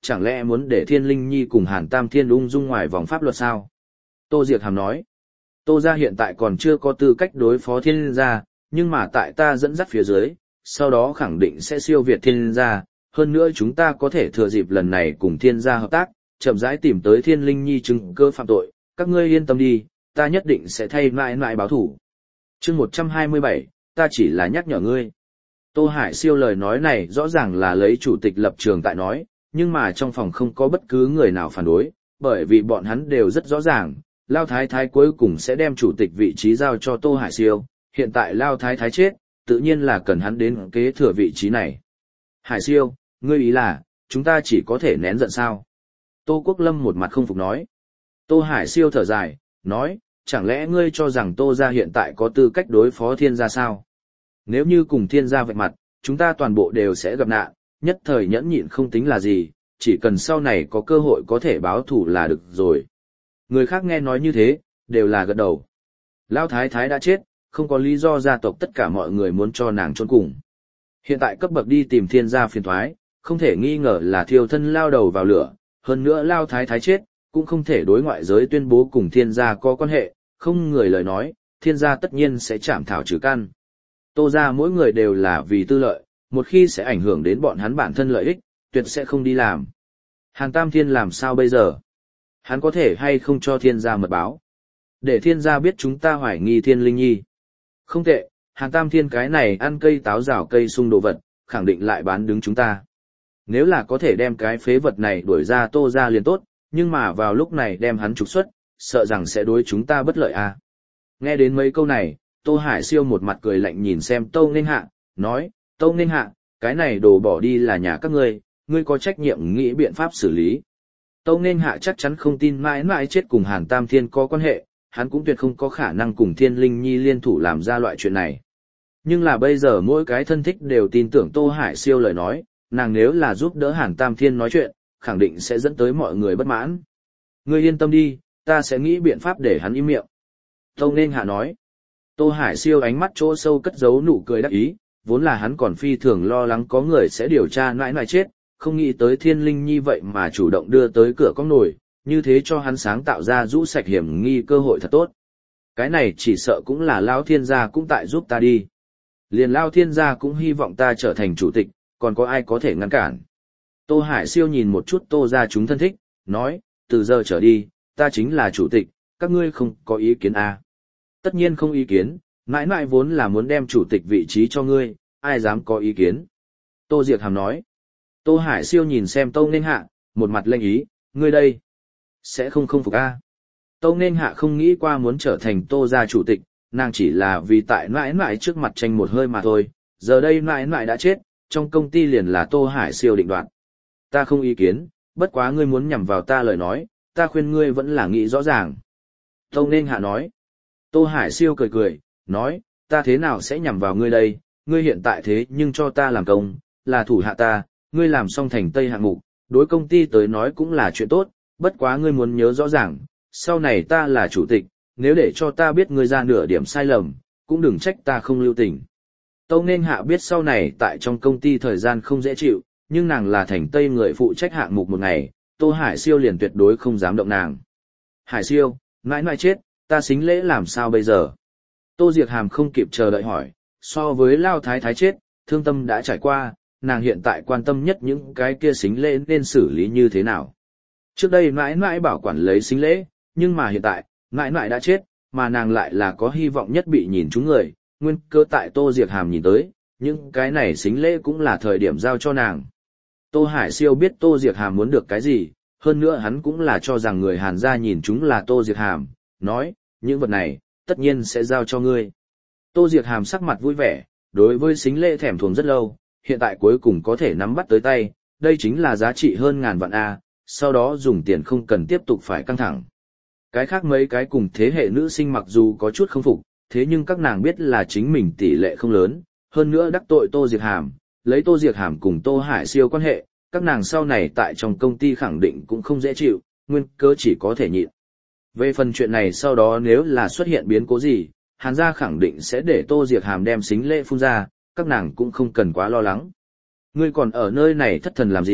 chẳng lẽ muốn để Thiên Linh Nhi cùng Hàn Tam Thiên ung dung ngoài vòng pháp luật sao? Tô Diệc Hàm nói, Tô gia hiện tại còn chưa có tư cách đối phó Thiên gia, nhưng mà tại ta dẫn dắt phía dưới, sau đó khẳng định sẽ siêu việt Thiên gia, hơn nữa chúng ta có thể thừa dịp lần này cùng Thiên gia hợp tác, chậm rãi tìm tới Thiên Linh Nhi chứng cơ phạm tội, các ngươi yên tâm đi, ta nhất định sẽ thay mãi mãi báo thủ. Chương một trăm hai mươi bảy, ta chỉ là nhắc nhở ngươi. Tô Hải Siêu lời nói này rõ ràng là lấy chủ tịch lập trường tại nói, nhưng mà trong phòng không có bất cứ người nào phản đối, bởi vì bọn hắn đều rất rõ ràng, Lao Thái Thái cuối cùng sẽ đem chủ tịch vị trí giao cho Tô Hải Siêu, hiện tại Lao Thái Thái chết, tự nhiên là cần hắn đến kế thừa vị trí này. Hải Siêu, ngươi ý là, chúng ta chỉ có thể nén giận sao? Tô Quốc Lâm một mặt không phục nói. Tô Hải Siêu thở dài, nói, chẳng lẽ ngươi cho rằng Tô gia hiện tại có tư cách đối phó Thiên gia sao? Nếu như cùng Thiên gia vạch mặt, chúng ta toàn bộ đều sẽ gặp nạn, nhất thời nhẫn nhịn không tính là gì, chỉ cần sau này có cơ hội có thể báo thù là được rồi. Người khác nghe nói như thế, đều là gật đầu. Lão Thái Thái đã chết, không có lý do gia tộc tất cả mọi người muốn cho nàng chôn cùng. Hiện tại cấp bậc đi tìm Thiên gia phiền toái, không thể nghi ngờ là thiêu thân lao đầu vào lửa, hơn nữa Lão Thái Thái chết, cũng không thể đối ngoại giới tuyên bố cùng Thiên gia có quan hệ, không người lời nói, Thiên gia tất nhiên sẽ chạm thảo trừ căn. Tô gia mỗi người đều là vì tư lợi, một khi sẽ ảnh hưởng đến bọn hắn bản thân lợi ích, tuyệt sẽ không đi làm. Hàn Tam Thiên làm sao bây giờ? Hắn có thể hay không cho Thiên gia mật báo? Để Thiên gia biết chúng ta hoài nghi Thiên Linh Nhi. Không tệ, Hàn Tam Thiên cái này ăn cây táo rào cây sung đồ vật, khẳng định lại bán đứng chúng ta. Nếu là có thể đem cái phế vật này đuổi ra Tô gia liền tốt, nhưng mà vào lúc này đem hắn trục xuất, sợ rằng sẽ đối chúng ta bất lợi à. Nghe đến mấy câu này, Tô Hải Siêu một mặt cười lạnh nhìn xem Tâu Nghênh Hạ, nói, Tâu Nghênh Hạ, cái này đồ bỏ đi là nhà các ngươi, ngươi có trách nhiệm nghĩ biện pháp xử lý. Tâu Nghênh Hạ chắc chắn không tin mãi mãi chết cùng Hàn Tam Thiên có quan hệ, hắn cũng tuyệt không có khả năng cùng Thiên Linh Nhi liên thủ làm ra loại chuyện này. Nhưng là bây giờ mỗi cái thân thích đều tin tưởng Tô Hải Siêu lời nói, nàng nếu là giúp đỡ Hàn Tam Thiên nói chuyện, khẳng định sẽ dẫn tới mọi người bất mãn. Ngươi yên tâm đi, ta sẽ nghĩ biện pháp để hắn im miệng. Tâu Nghênh Hạ nói. Tô Hải Siêu ánh mắt chỗ sâu cất giấu nụ cười đắc ý, vốn là hắn còn phi thường lo lắng có người sẽ điều tra nãi nãi chết, không nghĩ tới Thiên Linh Nhi vậy mà chủ động đưa tới cửa con nổi, như thế cho hắn sáng tạo ra rũ sạch hiểm nghi cơ hội thật tốt. Cái này chỉ sợ cũng là Lão Thiên gia cũng tại giúp ta đi. Liền Lão Thiên gia cũng hy vọng ta trở thành chủ tịch, còn có ai có thể ngăn cản. Tô Hải Siêu nhìn một chút Tô gia chúng thân thích, nói, từ giờ trở đi, ta chính là chủ tịch, các ngươi không có ý kiến à. Tất nhiên không ý kiến, mãi mãi vốn là muốn đem chủ tịch vị trí cho ngươi, ai dám có ý kiến. Tô Diệc Hàm nói. Tô Hải Siêu nhìn xem Tâu Nghênh Hạ, một mặt lệnh ý, ngươi đây, sẽ không không phục a. Tâu Nghênh Hạ không nghĩ qua muốn trở thành Tô gia chủ tịch, nàng chỉ là vì tại mãi mãi trước mặt tranh một hơi mà thôi, giờ đây mãi mãi đã chết, trong công ty liền là Tô Hải Siêu định đoạt. Ta không ý kiến, bất quá ngươi muốn nhằm vào ta lời nói, ta khuyên ngươi vẫn là nghĩ rõ ràng. Tâu Nghênh Hạ nói. Tô Hải Siêu cười cười, nói, ta thế nào sẽ nhằm vào ngươi đây, ngươi hiện tại thế nhưng cho ta làm công, là thủ hạ ta, ngươi làm xong thành Tây hạng mục, đối công ty tới nói cũng là chuyện tốt, bất quá ngươi muốn nhớ rõ ràng, sau này ta là chủ tịch, nếu để cho ta biết ngươi ra nửa điểm sai lầm, cũng đừng trách ta không lưu tình. Tâu Nghênh Hạ biết sau này tại trong công ty thời gian không dễ chịu, nhưng nàng là thành Tây người phụ trách hạng mục một ngày, Tô Hải Siêu liền tuyệt đối không dám động nàng. Hải Siêu, mãi mãi chết, ta xính lễ làm sao bây giờ? Tô Diệc Hàm không kịp chờ đợi hỏi, so với Lao Thái Thái chết, thương tâm đã trải qua, nàng hiện tại quan tâm nhất những cái kia xính lễ nên xử lý như thế nào. Trước đây mãi mãi bảo quản lấy xính lễ, nhưng mà hiện tại, mãi mãi đã chết, mà nàng lại là có hy vọng nhất bị nhìn trúng người, nguyên cơ tại Tô Diệc Hàm nhìn tới, những cái này xính lễ cũng là thời điểm giao cho nàng. Tô Hải Siêu biết Tô Diệc Hàm muốn được cái gì, hơn nữa hắn cũng là cho rằng người Hàn gia nhìn chúng là Tô Diệc Hàm, nói, những vật này, tất nhiên sẽ giao cho ngươi. Tô Diệc Hàm sắc mặt vui vẻ, đối với xính lễ thèm thuồng rất lâu, hiện tại cuối cùng có thể nắm bắt tới tay, đây chính là giá trị hơn ngàn vạn A, sau đó dùng tiền không cần tiếp tục phải căng thẳng. Cái khác mấy cái cùng thế hệ nữ sinh mặc dù có chút không phục, thế nhưng các nàng biết là chính mình tỷ lệ không lớn, hơn nữa đắc tội Tô Diệc Hàm, lấy Tô Diệc Hàm cùng Tô Hải Siêu quan hệ, các nàng sau này tại trong công ty khẳng định cũng không dễ chịu, nguyên cớ chỉ có thể nhịn. Về phần chuyện này sau đó nếu là xuất hiện biến cố gì, Hàn gia khẳng định sẽ để Tô Diệc Hàm đem xính lễ phun ra, các nàng cũng không cần quá lo lắng. Ngươi còn ở nơi này thất thần làm gì,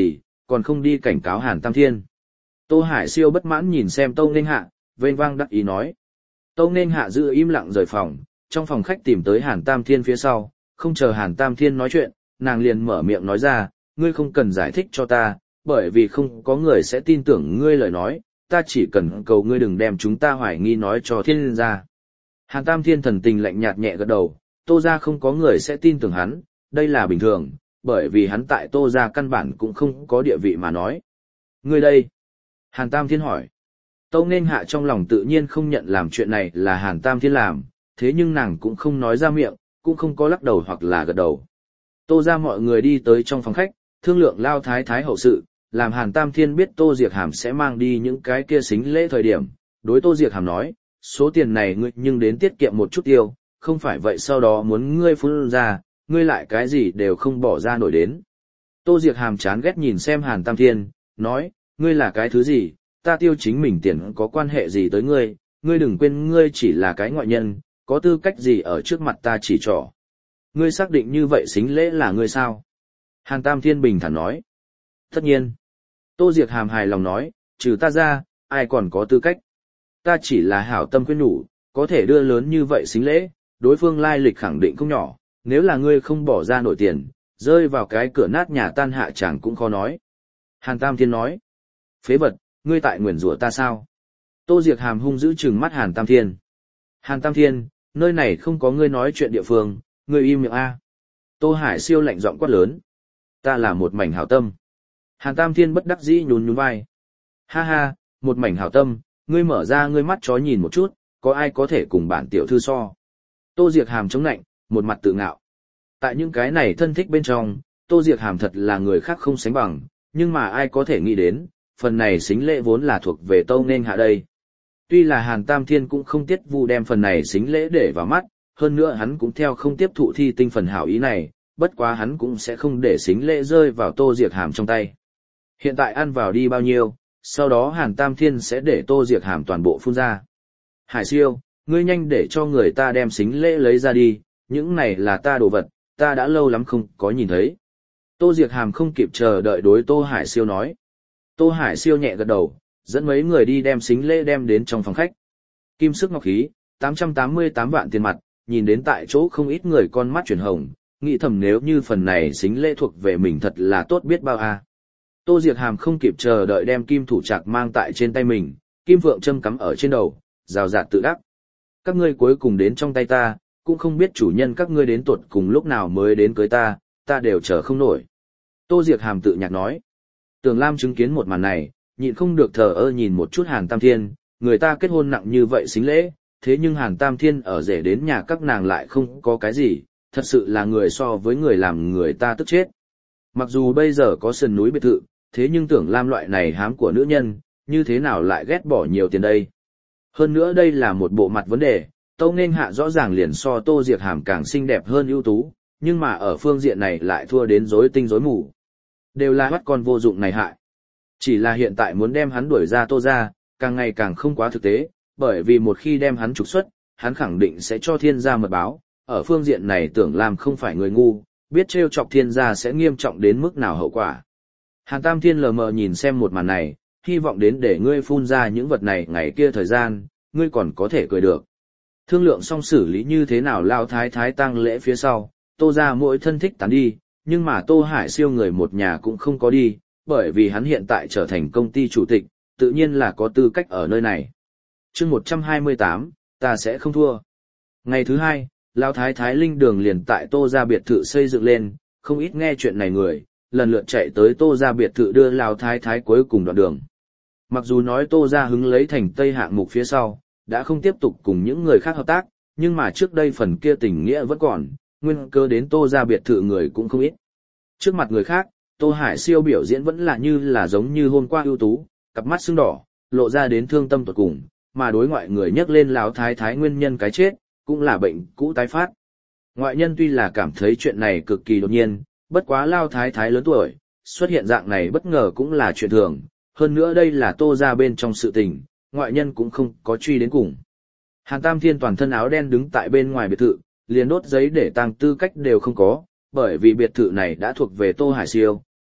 còn không đi cảnh cáo Hàn Tam Thiên. Tô Hải Siêu bất mãn nhìn xem Tâu Nên Hạ, vênh vang đắc ý nói. Tâu Nên Hạ giữ im lặng rời phòng, trong phòng khách tìm tới Hàn Tam Thiên phía sau, không chờ Hàn Tam Thiên nói chuyện, nàng liền mở miệng nói ra, ngươi không cần giải thích cho ta, bởi vì không có người sẽ tin tưởng ngươi lời nói, ta chỉ cần cầu ngươi đừng đem chúng ta hoài nghi nói cho thiên gia. Hàn Tam Thiên thần tình lạnh nhạt nhẹ gật đầu, Tô gia không có người sẽ tin tưởng hắn, đây là bình thường, bởi vì hắn tại Tô gia căn bản cũng không có địa vị mà nói. Ngươi đây? Hàn Tam Thiên hỏi. Tâu Nên Hạ trong lòng tự nhiên không nhận làm chuyện này là Hàn Tam Thiên làm, thế nhưng nàng cũng không nói ra miệng, cũng không có lắc đầu hoặc là gật đầu. Tô gia mọi người đi tới trong phòng khách, thương lượng Lao Thái Thái hậu sự, làm Hàn Tam Thiên biết Tô Diệc Hàm sẽ mang đi những cái kia sính lễ thời điểm. Đối Tô Diệc Hàm nói, số tiền này ngươi nhưng đến tiết kiệm một chút tiêu, không phải vậy sau đó muốn ngươi phun ra, ngươi lại cái gì đều không bỏ ra nổi đến. Tô Diệc Hàm chán ghét nhìn xem Hàn Tam Thiên, nói, ngươi là cái thứ gì, ta tiêu chính mình tiền có quan hệ gì tới ngươi, ngươi đừng quên ngươi chỉ là cái ngoại nhân, có tư cách gì ở trước mặt ta chỉ trỏ. Ngươi xác định như vậy sính lễ là ngươi sao? Hàn Tam Thiên bình thản nói. Tất nhiên. Tô Diệc Hàm hài lòng nói, trừ ta ra, ai còn có tư cách. Ta chỉ là hảo tâm khuyên nhủ, có thể đưa lớn như vậy sính lễ, đối phương lai lịch khẳng định không nhỏ, nếu là ngươi không bỏ ra nổi tiền, rơi vào cái cửa nát nhà tan hạ chẳng cũng khó nói. Hàn Tam Thiên nói, phế vật, ngươi tại nguyền rủa ta sao? Tô Diệc Hàm hung dữ trừng mắt Hàn Tam Thiên. Hàn Tam Thiên, nơi này không có ngươi nói chuyện địa phương, ngươi im miệng a. Tô Hải Siêu lạnh giọng quát lớn. Ta là một mảnh hảo tâm. Hàn Tam Thiên bất đắc dĩ nhún nhún vai. Ha ha, một mảnh hảo tâm, ngươi mở ra ngươi mắt chó nhìn một chút, có ai có thể cùng bản tiểu thư so. Tô Diệc Hàm chống nạnh, một mặt tự ngạo. Tại những cái này thân thích bên trong, Tô Diệc Hàm thật là người khác không sánh bằng, nhưng mà ai có thể nghĩ đến, phần này sính lễ vốn là thuộc về Tâu Nên Hạ đây. Tuy là Hàn Tam Thiên cũng không tiết vụ đem phần này sính lễ để vào mắt, hơn nữa hắn cũng theo không tiếp thụ thi tinh phần hảo ý này, bất quá hắn cũng sẽ không để sính lễ rơi vào Tô Diệc Hàm trong tay. Hiện tại ăn vào đi bao nhiêu, sau đó Hàn Tam Thiên sẽ để Tô Diệc Hàm toàn bộ phun ra. Hải Siêu, ngươi nhanh để cho người ta đem sính lễ lấy ra đi, những này là ta đồ vật, ta đã lâu lắm không có nhìn thấy. Tô Diệc Hàm không kịp chờ đợi đối Tô Hải Siêu nói. Tô Hải Siêu nhẹ gật đầu, dẫn mấy người đi đem sính lễ đem đến trong phòng khách. Kim sức ngọc khí, tám trăm tám mươi tám vạn tiền mặt, nhìn đến tại chỗ không ít người con mắt chuyển hồng, nghĩ thầm nếu như phần này sính lễ thuộc về mình thật là tốt biết bao a. Tô Diệc Hàm không kịp chờ đợi đem kim thủ trạc mang tại trên tay mình, kim vượng châm cắm ở trên đầu, rào rạt tự đắc. Các ngươi cuối cùng đến trong tay ta, cũng không biết chủ nhân các ngươi đến tuột cùng lúc nào mới đến cưới ta, ta đều chờ không nổi. Tô Diệc Hàm tự nhạc nói. Tường Lam chứng kiến một màn này, nhịn không được thờ ơ nhìn một chút Hàn Tam Thiên, người ta kết hôn nặng như vậy xính lễ, thế nhưng Hàn Tam Thiên ở rể đến nhà các nàng lại không có cái gì, thật sự là người so với người làm người ta tức chết. Mặc dù bây giờ có sườn núi biệt thự, thế nhưng Tưởng Lam loại này hám của nữ nhân, như thế nào lại ghét bỏ nhiều tiền đây. Hơn nữa đây là một bộ mặt vấn đề, Tâu Nên Hạ rõ ràng liền so Tô Diệc Hàm càng xinh đẹp hơn ưu tú, nhưng mà ở phương diện này lại thua đến rối tinh rối mù. Đều là bắt con vô dụng này hại. Chỉ là hiện tại muốn đem hắn đuổi ra Tô ra, càng ngày càng không quá thực tế, bởi vì một khi đem hắn trục xuất, hắn khẳng định sẽ cho thiên gia mật báo, ở phương diện này Tưởng Lam không phải người ngu, biết trêu chọc thiên gia sẽ nghiêm trọng đến mức nào hậu quả. Hàn Tam Thiên lờ mờ nhìn xem một màn này, hy vọng đến để ngươi phun ra những vật này ngày kia thời gian, ngươi còn có thể cười được. Thương lượng xong xử lý như thế nào Lao Thái Thái tang lễ phía sau, Tô ra mỗi thân thích tán đi, nhưng mà Tô Hải Siêu người một nhà cũng không có đi, bởi vì hắn hiện tại trở thành công ty chủ tịch, tự nhiên là có tư cách ở nơi này. chương một trăm hai mươi tám, ta sẽ không thua. Ngày thứ hai, Lao Thái Thái Linh đường liền tại Tô ra biệt thự xây dựng lên, không ít nghe chuyện này người, lần lượt chạy tới Tô ra biệt thự đưa Lao Thái Thái cuối cùng đoạn đường. Mặc dù nói Tô ra hứng lấy thành Tây hạng mục phía sau, đã không tiếp tục cùng những người khác hợp tác, nhưng mà trước đây phần kia tình nghĩa vẫn còn, nguyên cơ đến Tô ra biệt thự người cũng không ít. Trước mặt người khác, Tô Hải Siêu biểu diễn vẫn là như là giống như hôm qua ưu tú, cặp mắt sưng đỏ, lộ ra đến thương tâm tột cùng, mà đối ngoại người nhắc lên Lão Thái Thái nguyên nhân cái chết, cũng là bệnh cũ tái phát. Ngoại nhân tuy là cảm thấy chuyện này cực kỳ đột nhiên, bất quá Lão Thái Thái lớn tuổi, xuất hiện dạng này bất ngờ cũng là chuyện thường, hơn nữa đây là Tô ra bên trong sự tình, ngoại nhân cũng không có truy đến cùng. Hàn Tam Thiên toàn thân áo đen đứng tại bên ngoài biệt thự, liền đốt giấy để tang tư cách đều không có, bởi vì biệt thự này đã thuộc về Tô Hải Siêu,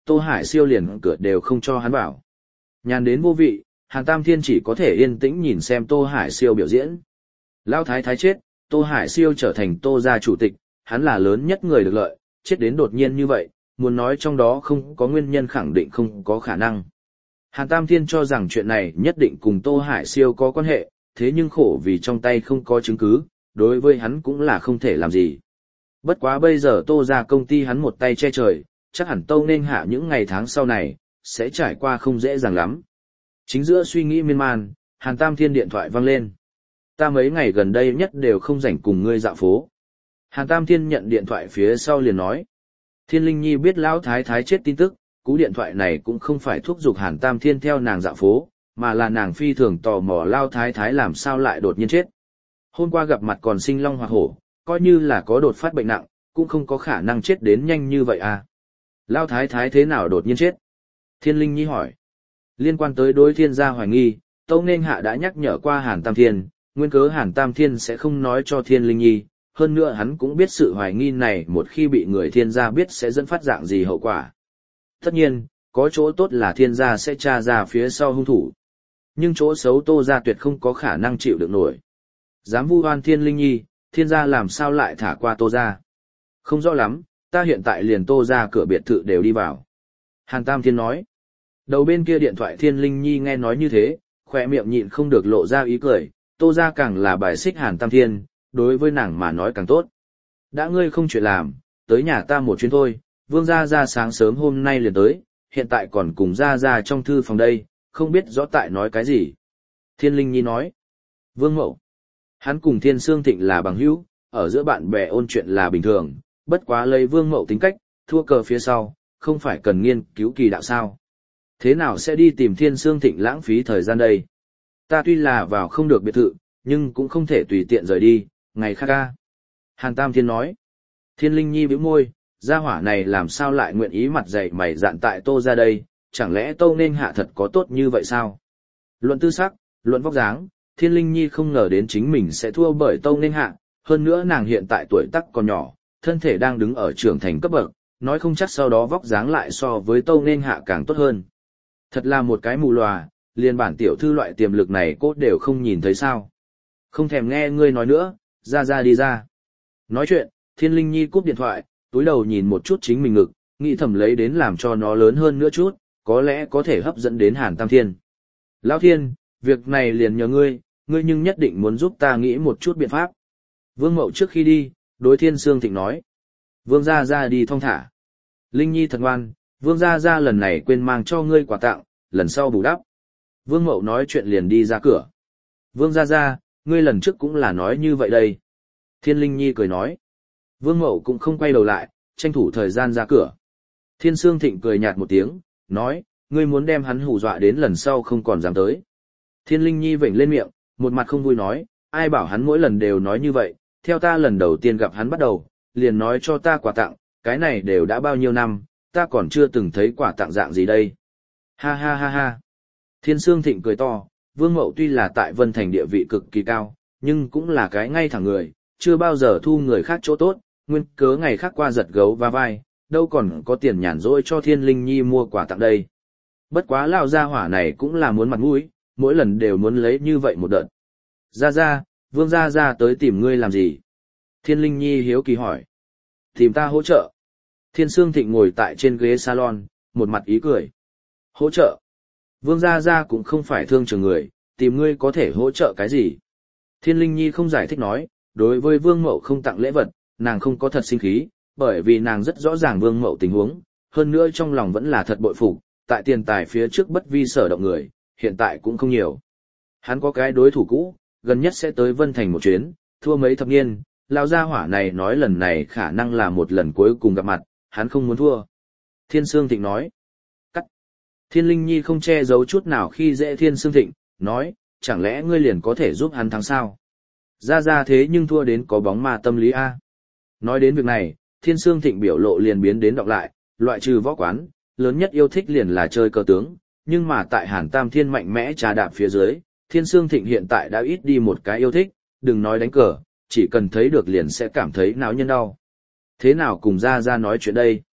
Tô Hải Siêu liền cửa đều không cho hắn vào. Nhàn đến vô vị, Hàn Tam Thiên chỉ có thể yên tĩnh nhìn xem Tô Hải Siêu biểu diễn. Lão thái thái chết, Tô Hải Siêu trở thành Tô gia chủ tịch, hắn là lớn nhất người được lợi, chết đến đột nhiên như vậy, muốn nói trong đó không có nguyên nhân khẳng định không có khả năng. Hàn Tam Thiên cho rằng chuyện này nhất định cùng Tô Hải Siêu có quan hệ, thế nhưng khổ vì trong tay không có chứng cứ, đối với hắn cũng là không thể làm gì. Bất quá bây giờ Tô gia công ty hắn một tay che trời, chắc hẳn Tâu nên hạ những ngày tháng sau này, sẽ trải qua không dễ dàng lắm. Chính giữa suy nghĩ miên man, Hàn Tam Thiên điện thoại vang lên. Ta mấy ngày gần đây nhất đều không rảnh cùng ngươi dạo phố. Hàn Tam Thiên nhận điện thoại phía sau liền nói. Thiên Linh Nhi biết Lão Thái Thái chết tin tức, cú điện thoại này cũng không phải thúc giục Hàn Tam Thiên theo nàng dạo phố, mà là nàng phi thường tò mò Lão Thái Thái làm sao lại đột nhiên chết. Hôm qua gặp mặt còn sinh long hoặc hổ, coi như là có đột phát bệnh nặng, cũng không có khả năng chết đến nhanh như vậy à. Lão Thái Thái thế nào đột nhiên chết? Thiên Linh Nhi hỏi. Liên quan tới đối thiên gia hoài nghi, Tâu Nên Hạ đã nhắc nhở qua Hàn Tam Thiên, nguyên cớ Hàn Tam Thiên sẽ không nói cho Thiên Linh Nhi, hơn nữa hắn cũng biết sự hoài nghi này một khi bị người thiên gia biết sẽ dẫn phát dạng gì hậu quả. Tất nhiên, có chỗ tốt là thiên gia sẽ tra ra phía sau hung thủ. Nhưng chỗ xấu Tô gia tuyệt không có khả năng chịu được nổi. Dám vu oan Thiên Linh Nhi, thiên gia làm sao lại thả qua Tô gia? Không rõ lắm, ta hiện tại liền Tô gia cửa biệt thự đều đi vào. Hàn Tam Thiên nói. Đầu bên kia điện thoại Thiên Linh Nhi nghe nói như thế, khỏe miệng nhịn không được lộ ra ý cười, Tô gia càng là bài xích Hàn Tam Thiên, đối với nàng mà nói càng tốt. Đã ngươi không chuyện làm, tới nhà ta một chuyến thôi, Vương gia gia sáng sớm hôm nay liền tới, hiện tại còn cùng gia gia trong thư phòng đây, không biết rõ tại nói cái gì. Thiên Linh Nhi nói. Vương Mậu. Hắn cùng Thiên Sương Thịnh là bằng hữu, ở giữa bạn bè ôn chuyện là bình thường, bất quá lấy Vương Mậu tính cách, thua cờ phía sau, không phải cần nghiên cứu kỳ đạo sao. Thế nào sẽ đi tìm Thiên Sương Thịnh lãng phí thời gian đây? Ta tuy là vào không được biệt thự, nhưng cũng không thể tùy tiện rời đi, ngày khác ca. Hàn Tam Thiên nói. Thiên Linh Nhi bĩu môi, gia hỏa này làm sao lại nguyện ý mặt dày mày dạn tại Tô ra đây, chẳng lẽ Tâu Nên Hạ thật có tốt như vậy sao? Luận tư sắc, luận vóc dáng, Thiên Linh Nhi không ngờ đến chính mình sẽ thua bởi Tâu Nên Hạ, hơn nữa nàng hiện tại tuổi tác còn nhỏ, thân thể đang đứng ở trưởng thành cấp bậc, nói không chắc sau đó vóc dáng lại so với Tâu Nên Hạ càng tốt hơn. Thật là một cái mù lòa, liền bản tiểu thư loại tiềm lực này cốt đều không nhìn thấy sao. Không thèm nghe ngươi nói nữa, ra ra đi ra. Nói chuyện, Thiên Linh Nhi cúp điện thoại, túi đầu nhìn một chút chính mình ngực, nghĩ thầm lấy đến làm cho nó lớn hơn nữa chút, có lẽ có thể hấp dẫn đến Hàn Tam Thiên. Lão Thiên, việc này liền nhờ ngươi, ngươi nhưng nhất định muốn giúp ta nghĩ một chút biện pháp. Vương Mậu trước khi đi, đối Thiên Sương Thịnh nói. Vương gia gia đi thong thả. Linh Nhi thật ngoan, Vương gia gia lần này quên mang cho ngươi quà tặng, lần sau bù đắp. Vương Mậu nói chuyện liền đi ra cửa. Vương gia gia, ngươi lần trước cũng là nói như vậy đây. Thiên Linh Nhi cười nói. Vương Mậu cũng không quay đầu lại, tranh thủ thời gian ra cửa. Thiên Sương Thịnh cười nhạt một tiếng, nói, ngươi muốn đem hắn hù dọa đến lần sau không còn dám tới. Thiên Linh Nhi vểnh lên miệng, một mặt không vui nói, ai bảo hắn mỗi lần đều nói như vậy, theo ta lần đầu tiên gặp hắn bắt đầu, liền nói cho ta quà tặng, cái này đều đã bao nhiêu năm, ta còn chưa từng thấy quà tặng dạng gì đây. Ha ha ha ha. Thiên Sương Thịnh cười to, Vương Mậu tuy là tại Vân Thành địa vị cực kỳ cao, nhưng cũng là cái ngay thẳng người, chưa bao giờ thu người khác chỗ tốt, nguyên cớ ngày khác qua giật gấu va vai, đâu còn có tiền nhàn rỗi cho Thiên Linh Nhi mua quà tặng đây. Bất quá lão gia hỏa này cũng là muốn mặt mũi, mỗi lần đều muốn lấy như vậy một đợt. Ra ra, Vương gia gia tới tìm ngươi làm gì? Thiên Linh Nhi hiếu kỳ hỏi. Tìm ta hỗ trợ. Thiên Sương Thịnh ngồi tại trên ghế salon, một mặt ý cười. Hỗ trợ? Vương gia gia cũng không phải thương trường người, tìm ngươi có thể hỗ trợ cái gì? Thiên Linh Nhi không giải thích nói, đối với Vương Mậu không tặng lễ vật, nàng không có thật sinh khí, bởi vì nàng rất rõ ràng Vương Mậu tình huống, hơn nữa trong lòng vẫn là thật bội phục, tại tiền tài phía trước bất vi sở động người, hiện tại cũng không nhiều. Hắn có cái đối thủ cũ, gần nhất sẽ tới Vân Thành một chuyến, thua mấy thập niên, lão gia hỏa này nói lần này khả năng là một lần cuối cùng gặp mặt, hắn không muốn thua. Thiên Sương Thịnh nói. Cắt. Thiên Linh Nhi không che giấu chút nào khi dễ Thiên Sương Thịnh, nói, chẳng lẽ ngươi liền có thể giúp hắn thắng sao? Ra ra thế nhưng thua đến có bóng ma tâm lý A. Nói đến việc này, Thiên Sương Thịnh biểu lộ liền biến đến đọc lại, loại trừ võ quán, lớn nhất yêu thích liền là chơi cờ tướng, nhưng mà tại Hàn Tam Thiên mạnh mẽ trà đạp phía dưới, Thiên Sương Thịnh hiện tại đã ít đi một cái yêu thích, đừng nói đánh cờ, chỉ cần thấy được liền sẽ cảm thấy não nhân đau. Thế nào cùng ra ra nói chuyện đây?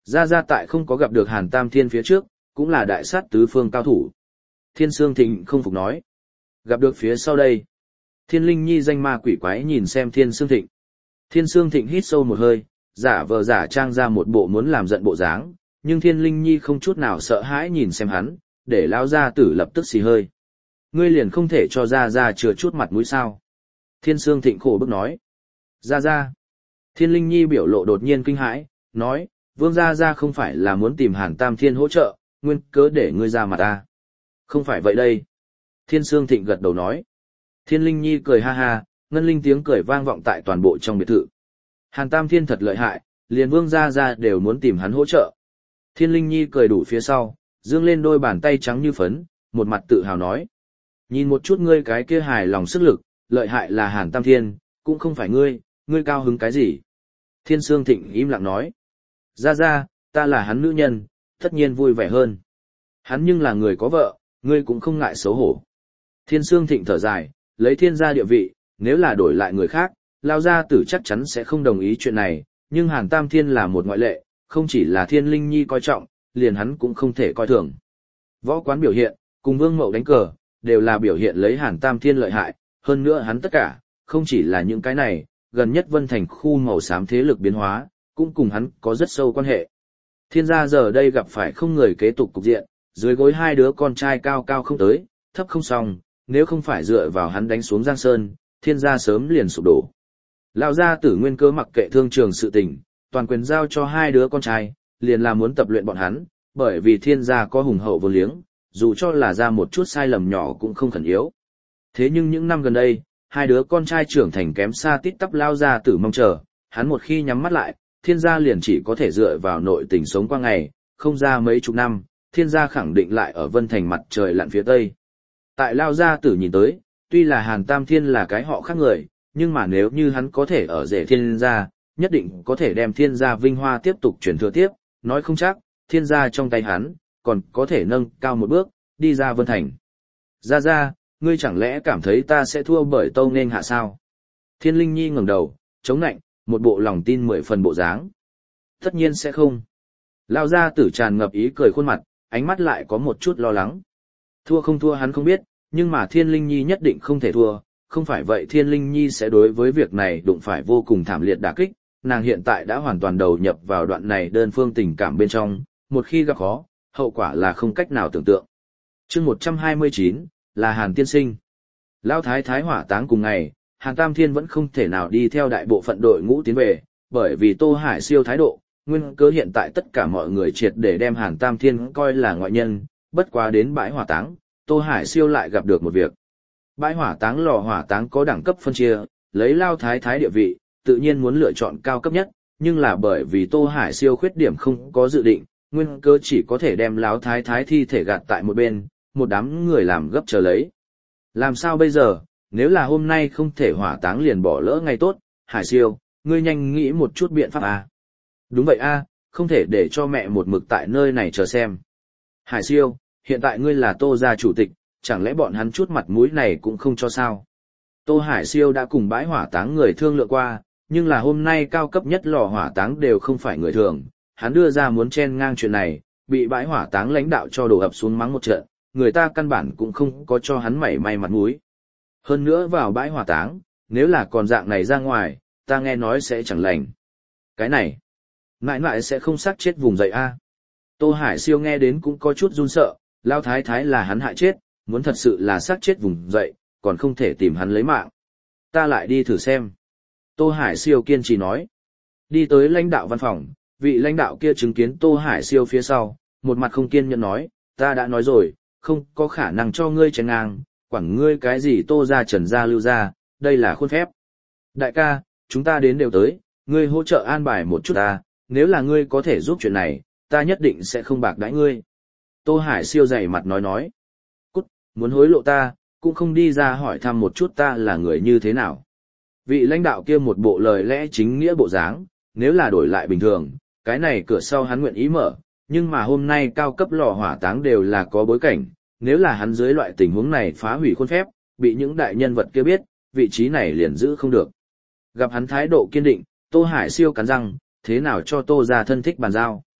Gia Gia tại không có gặp được Hàn Tam Thiên phía trước, cũng là đại sát tứ phương cao thủ. Thiên Sương Thịnh không phục nói. Gặp được phía sau đây. Thiên Linh Nhi danh ma quỷ quái nhìn xem Thiên Sương Thịnh. Thiên Sương Thịnh hít sâu một hơi, giả vờ giả trang ra một bộ muốn làm giận bộ dáng, nhưng Thiên Linh Nhi không chút nào sợ hãi nhìn xem hắn, để lao gia tử lập tức xì hơi. Ngươi liền không thể cho Gia Gia chừa chút mặt mũi sao? Thiên Sương Thịnh khổ bức nói. Gia Gia. Thiên Linh Nhi biểu lộ đột nhiên kinh hãi, nói, Vương Gia Gia không phải là muốn tìm Hàn Tam Thiên hỗ trợ, nguyên cớ để ngươi ra mặt ta. Không phải vậy đây. Thiên Sương Thịnh gật đầu nói. Thiên Linh Nhi cười ha ha, ngân linh tiếng cười vang vọng tại toàn bộ trong biệt thự. Hàn Tam Thiên thật lợi hại, liền Vương Gia Gia đều muốn tìm hắn hỗ trợ. Thiên Linh Nhi cười đủ phía sau, dương lên đôi bàn tay trắng như phấn, một mặt tự hào nói. Nhìn một chút ngươi cái kia hài lòng sức lực, lợi hại là Hàn Tam Thiên, cũng không phải ngươi, ngươi cao hứng cái gì. Thiên Sương Thịnh im lặng nói. Gia Gia, ta là hắn nữ nhân, tất nhiên vui vẻ hơn. Hắn nhưng là người có vợ, ngươi cũng không ngại xấu hổ. Thiên Sương Thịnh thở dài, lấy thiên gia địa vị, nếu là đổi lại người khác, lao gia tử chắc chắn sẽ không đồng ý chuyện này, nhưng Hàn Tam Thiên là một ngoại lệ, không chỉ là Thiên Linh Nhi coi trọng, liền hắn cũng không thể coi thường. Võ quán biểu hiện, cùng Vương Mậu đánh cờ, đều là biểu hiện lấy Hàn Tam Thiên lợi hại, hơn nữa hắn tất cả, không chỉ là những cái này, gần nhất Vân Thành khu màu xám thế lực biến hóa, cũng cùng hắn có rất sâu quan hệ. Thiên gia giờ đây gặp phải không người kế tục cục diện, dưới gối hai đứa con trai cao cao không tới, thấp không xong, nếu không phải dựa vào hắn đánh xuống Giang Sơn, thiên gia sớm liền sụp đổ. Lão gia tử nguyên cơ mặc kệ thương trường sự tình, toàn quyền giao cho hai đứa con trai, liền là muốn tập luyện bọn hắn, bởi vì thiên gia có hùng hậu vô liếng, dù cho là ra một chút sai lầm nhỏ cũng không khẩn yếu. Thế nhưng những năm gần đây, hai đứa con trai trưởng thành kém xa tít tắp lao gia tử mong chờ, hắn một khi nhắm mắt lại, thiên gia liền chỉ có thể dựa vào nội tình sống qua ngày, không ra mấy chục năm, thiên gia khẳng định lại ở Vân Thành mặt trời lặn phía tây. Tại lao gia tử nhìn tới, tuy là Hàn Tam Thiên là cái họ khác người, nhưng mà nếu như hắn có thể ở rể thiên gia, nhất định có thể đem thiên gia vinh hoa tiếp tục truyền thừa tiếp, nói không chắc, thiên gia trong tay hắn, còn có thể nâng cao một bước, đi ra Vân Thành. Gia Gia, ngươi chẳng lẽ cảm thấy ta sẽ thua bởi Tâu Nên Hạ sao? Thiên Linh Nhi ngẩng đầu, chống nạnh, một bộ lòng tin mười phần bộ dáng. Tất nhiên sẽ không. Lao gia tử tràn ngập ý cười khuôn mặt, ánh mắt lại có một chút lo lắng. Thua không thua hắn không biết, nhưng mà Thiên Linh Nhi nhất định không thể thua, không phải vậy Thiên Linh Nhi sẽ đối với việc này đụng phải vô cùng thảm liệt đả kích, nàng hiện tại đã hoàn toàn đầu nhập vào đoạn này đơn phương tình cảm bên trong, một khi gặp khó, hậu quả là không cách nào tưởng tượng. Chương một trăm hai mươi chín, là Hàn tiên sinh. Lão thái thái hỏa táng cùng ngày, Hàn Tam Thiên vẫn không thể nào đi theo đại bộ phận đội ngũ tiến về, bởi vì Tô Hải Siêu thái độ, nguyên cớ hiện tại tất cả mọi người triệt để đem Hàn Tam Thiên coi là ngoại nhân, bất quá đến bãi hỏa táng, Tô Hải Siêu lại gặp được một việc. Bãi hỏa táng lò hỏa táng có đẳng cấp phân chia, lấy Lao thái thái địa vị, tự nhiên muốn lựa chọn cao cấp nhất, nhưng là bởi vì Tô Hải Siêu khuyết điểm không có dự định, nguyên cớ chỉ có thể đem Lão thái thái thi thể gạt tại một bên, một đám người làm gấp chờ lấy. Làm sao bây giờ, nếu là hôm nay không thể hỏa táng liền bỏ lỡ ngay tốt, Hải Siêu, ngươi nhanh nghĩ một chút biện pháp à. Đúng vậy a, không thể để cho mẹ một mực tại nơi này chờ xem. Hải Siêu, hiện tại ngươi là Tô gia chủ tịch, chẳng lẽ bọn hắn chút mặt mũi này cũng không cho sao? Tô Hải Siêu đã cùng bãi hỏa táng người thương lượng qua, nhưng là hôm nay cao cấp nhất lò hỏa táng đều không phải người thường, hắn đưa ra muốn chen ngang chuyện này, bị bãi hỏa táng lãnh đạo cho đổ ập xuống mắng một trận, người ta căn bản cũng không có cho hắn mảy may mặt mũi. Hơn nữa vào bãi hỏa táng, nếu là còn dạng này ra ngoài, ta nghe nói sẽ chẳng lành. Cái này, mãi mãi sẽ không xác chết vùng dậy a. Tô Hải Siêu nghe đến cũng có chút run sợ, Lao thái thái là hắn hại chết, muốn thật sự là xác chết vùng dậy, còn không thể tìm hắn lấy mạng. Ta lại đi thử xem. Tô Hải Siêu kiên trì nói. Đi tới lãnh đạo văn phòng, vị lãnh đạo kia chứng kiến Tô Hải Siêu phía sau, một mặt không kiên nhẫn nói, ta đã nói rồi, không có khả năng cho ngươi chèn ngang, quản ngươi cái gì Tô gia Trần gia Lưu gia, đây là khuôn phép. Đại ca, chúng ta đến đều tới, ngươi hỗ trợ an bài một chút ta, nếu là ngươi có thể giúp chuyện này, ta nhất định sẽ không bạc đãi ngươi. Tô Hải Siêu dày mặt nói nói. Cút, muốn hối lộ ta, cũng không đi ra hỏi thăm một chút ta là người như thế nào. Vị lãnh đạo kia một bộ lời lẽ chính nghĩa bộ dáng, nếu là đổi lại bình thường, cái này cửa sau hắn nguyện ý mở, nhưng mà hôm nay cao cấp lò hỏa táng đều là có bối cảnh, nếu là hắn dưới loại tình huống này phá hủy khuôn phép, bị những đại nhân vật kia biết, vị trí này liền giữ không được. Gặp hắn thái độ kiên định, Tô Hải Siêu cắn răng, thế nào cho Tô gia thân thích bàn giao.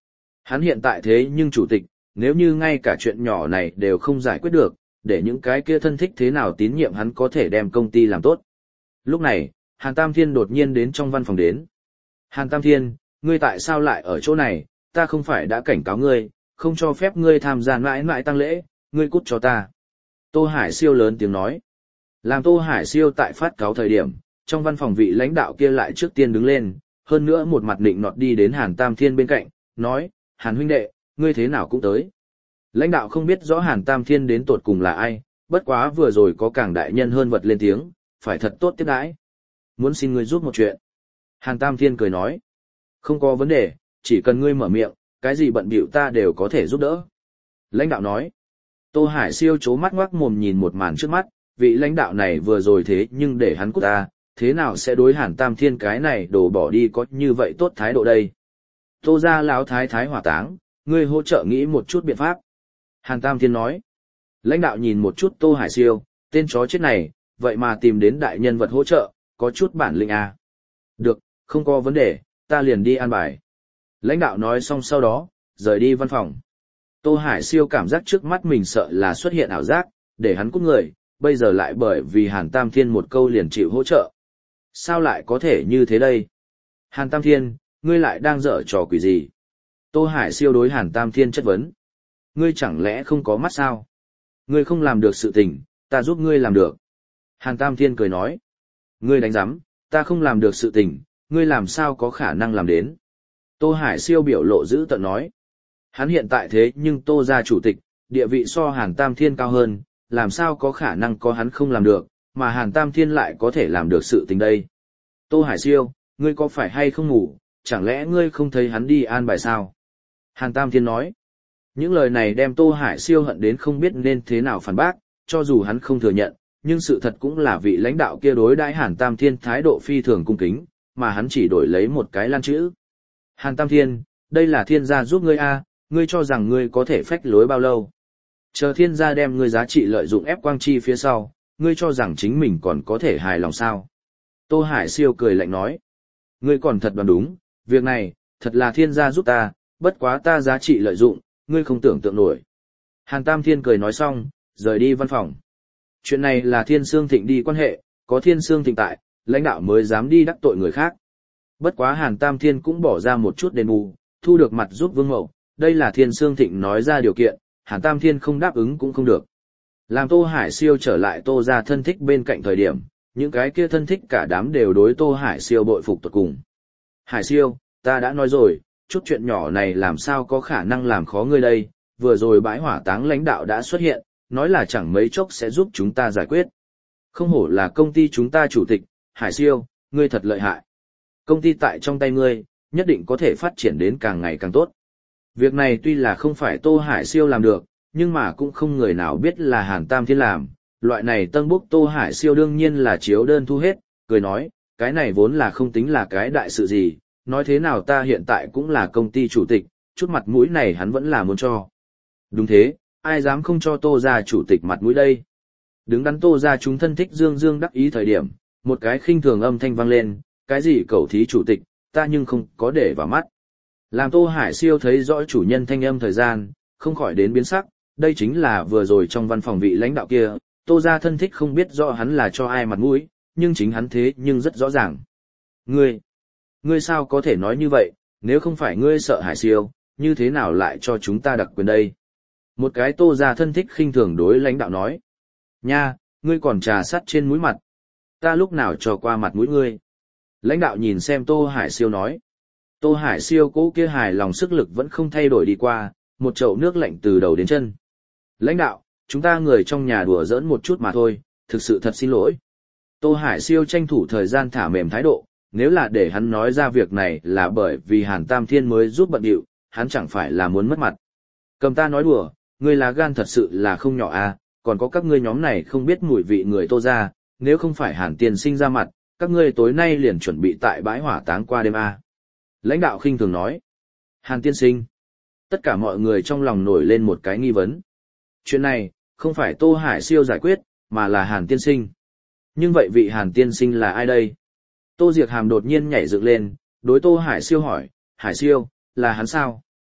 Hắn hiện tại thế nhưng chủ tịch, nếu như ngay cả chuyện nhỏ này đều không giải quyết được, để những cái kia thân thích thế nào tín nhiệm hắn có thể đem công ty làm tốt. Lúc này, Hàn Tam Thiên đột nhiên đến trong văn phòng đến. Hàn Tam Thiên, ngươi tại sao lại ở chỗ này, ta không phải đã cảnh cáo ngươi, không cho phép ngươi tham gia mãi mãi tang lễ, ngươi cút cho ta. Tô Hải Siêu lớn tiếng nói. Làm Tô Hải Siêu tại phát cáo thời điểm, trong văn phòng vị lãnh đạo kia lại trước tiên đứng lên, hơn nữa một mặt định nọt đi đến Hàn Tam Thiên bên cạnh, nói, Hàn huynh đệ, ngươi thế nào cũng tới. Lãnh đạo không biết rõ Hàn Tam Thiên đến tột cùng là ai, bất quá vừa rồi có càng đại nhân hơn vật lên tiếng, phải thật tốt tiếp đãi. Muốn xin ngươi giúp một chuyện. Hàn Tam Thiên cười nói, không có vấn đề, chỉ cần ngươi mở miệng, cái gì bận bịu ta đều có thể giúp đỡ. Lãnh đạo nói, Tô Hải Siêu chố mắt ngoác mồm nhìn một màn trước mắt, vị lãnh đạo này vừa rồi thế nhưng để hắn cút ta, thế nào sẽ đối Hàn Tam Thiên cái này đổ bỏ đi có như vậy tốt thái độ đây. Tô ra lão thái thái hỏa táng, ngươi hỗ trợ nghĩ một chút biện pháp. Hàn Tam Thiên nói, lãnh đạo nhìn một chút Tô Hải Siêu, tên chó chết này, vậy mà tìm đến đại nhân vật hỗ trợ, có chút bản lĩnh à. Được, không có vấn đề, ta liền đi an bài. Lãnh đạo nói xong sau đó, rời đi văn phòng. Tô Hải Siêu cảm giác trước mắt mình sợ là xuất hiện ảo giác, để hắn cút người, bây giờ lại bởi vì Hàn Tam Thiên một câu liền chịu hỗ trợ. Sao lại có thể như thế đây? Hàn Tam Thiên, ngươi lại đang dở trò quỷ gì? Tô Hải Siêu đối Hàn Tam Thiên chất vấn. Ngươi chẳng lẽ không có mắt sao? Ngươi không làm được sự tình, ta giúp ngươi làm được. Hàn Tam Thiên cười nói. Ngươi đánh giám, ta không làm được sự tình, ngươi làm sao có khả năng làm đến? Tô Hải Siêu biểu lộ giữ tợn nói. Hắn hiện tại thế nhưng Tô gia chủ tịch, địa vị so Hàn Tam Thiên cao hơn, làm sao có khả năng có hắn không làm được, mà Hàn Tam Thiên lại có thể làm được sự tình đây. Tô Hải Siêu, ngươi có phải hay không ngủ, chẳng lẽ ngươi không thấy hắn đi an bài sao? Hàn Tam Thiên nói. Những lời này đem Tô Hải Siêu hận đến không biết nên thế nào phản bác, cho dù hắn không thừa nhận, nhưng sự thật cũng là vị lãnh đạo kia đối đãi Hàn Tam Thiên thái độ phi thường cung kính, mà hắn chỉ đổi lấy một cái lan chữ. Hàn Tam Thiên, đây là thiên gia giúp ngươi a, ngươi cho rằng ngươi có thể phách lối bao lâu? Chờ thiên gia đem ngươi giá trị lợi dụng ép quang chi phía sau, ngươi cho rằng chính mình còn có thể hài lòng sao? Tô Hải Siêu cười lạnh nói. Ngươi còn thật đoán đúng, việc này, thật là thiên gia giúp ta, bất quá ta giá trị lợi dụng, ngươi không tưởng tượng nổi. Hàn Tam Thiên cười nói xong, rời đi văn phòng. Chuyện này là Thiên Sương Thịnh đi quan hệ, có Thiên Sương Thịnh tại, lãnh đạo mới dám đi đắc tội người khác. Bất quá Hàn Tam Thiên cũng bỏ ra một chút đền bù, thu được mặt giúp Vương Mậu, đây là Thiên Sương Thịnh nói ra điều kiện, Hàn Tam Thiên không đáp ứng cũng không được. Làm Tô Hải Siêu trở lại Tô gia thân thích bên cạnh thời điểm, những cái kia thân thích cả đám đều đối Tô Hải Siêu bội phục tột cùng. Hải Siêu, ta đã nói rồi, chút chuyện nhỏ này làm sao có khả năng làm khó ngươi đây, vừa rồi bãi hỏa táng lãnh đạo đã xuất hiện, nói là chẳng mấy chốc sẽ giúp chúng ta giải quyết. Không hổ là công ty chúng ta chủ tịch, Hải Siêu, ngươi thật lợi hại. Công ty tại trong tay ngươi, nhất định có thể phát triển đến càng ngày càng tốt. Việc này tuy là không phải Tô Hải Siêu làm được, nhưng mà cũng không người nào biết là Hàn Tam Thiên làm. Loại này tân bốc Tô Hải Siêu đương nhiên là chiếu đơn thu hết, cười nói, cái này vốn là không tính là cái đại sự gì, nói thế nào ta hiện tại cũng là công ty chủ tịch, chút mặt mũi này hắn vẫn là muốn cho. Đúng thế, ai dám không cho Tô gia chủ tịch mặt mũi đây. Đứng đắn Tô gia chúng thân thích dương dương đắc ý thời điểm, một cái khinh thường âm thanh vang lên, cái gì cẩu thí chủ tịch, ta nhưng không có để vào mắt. Làm Tô Hải Siêu thấy rõ chủ nhân thanh âm thời gian, không khỏi đến biến sắc, đây chính là vừa rồi trong văn phòng vị lãnh đạo kia, Tô gia thân thích không biết rõ hắn là cho ai mặt mũi, nhưng chính hắn thế nhưng rất rõ ràng. Ngươi, ngươi sao có thể nói như vậy, nếu không phải ngươi sợ Hải Siêu, như thế nào lại cho chúng ta đặc quyền đây? Một cái Tô gia thân thích khinh thường đối lãnh đạo nói. Nha, ngươi còn trà sắt trên mũi mặt. Ta lúc nào cho qua mặt mũi ngươi? Lãnh đạo nhìn xem Tô Hải Siêu nói. Tô Hải Siêu cố kia hài lòng sức lực vẫn không thay đổi đi qua, một chậu nước lạnh từ đầu đến chân. Lãnh đạo, chúng ta người trong nhà đùa giỡn một chút mà thôi, thực sự thật xin lỗi. Tô Hải Siêu tranh thủ thời gian thả mềm thái độ, nếu là để hắn nói ra việc này là bởi vì Hàn Tam Thiên mới giúp bận điệu, hắn chẳng phải là muốn mất mặt. Cầm ta nói đùa, ngươi lá gan thật sự là không nhỏ à, còn có các ngươi nhóm này không biết mùi vị người Tô gia, nếu không phải Hàn Tiên Sinh ra mặt, các ngươi tối nay liền chuẩn bị tại bãi hỏa táng qua đêm à. Lãnh đạo khinh thường nói. Hàn Tiên Sinh. Tất cả mọi người trong lòng nổi lên một cái nghi vấn. Chuyện này, không phải Tô Hải Siêu giải quyết, mà là Hàn Tiên Sinh. Nhưng vậy vị Hàn Tiên Sinh là ai đây? Tô Diệc Hàm đột nhiên nhảy dựng lên, đối Tô Hải Siêu hỏi, Hải Siêu, là hắn sao?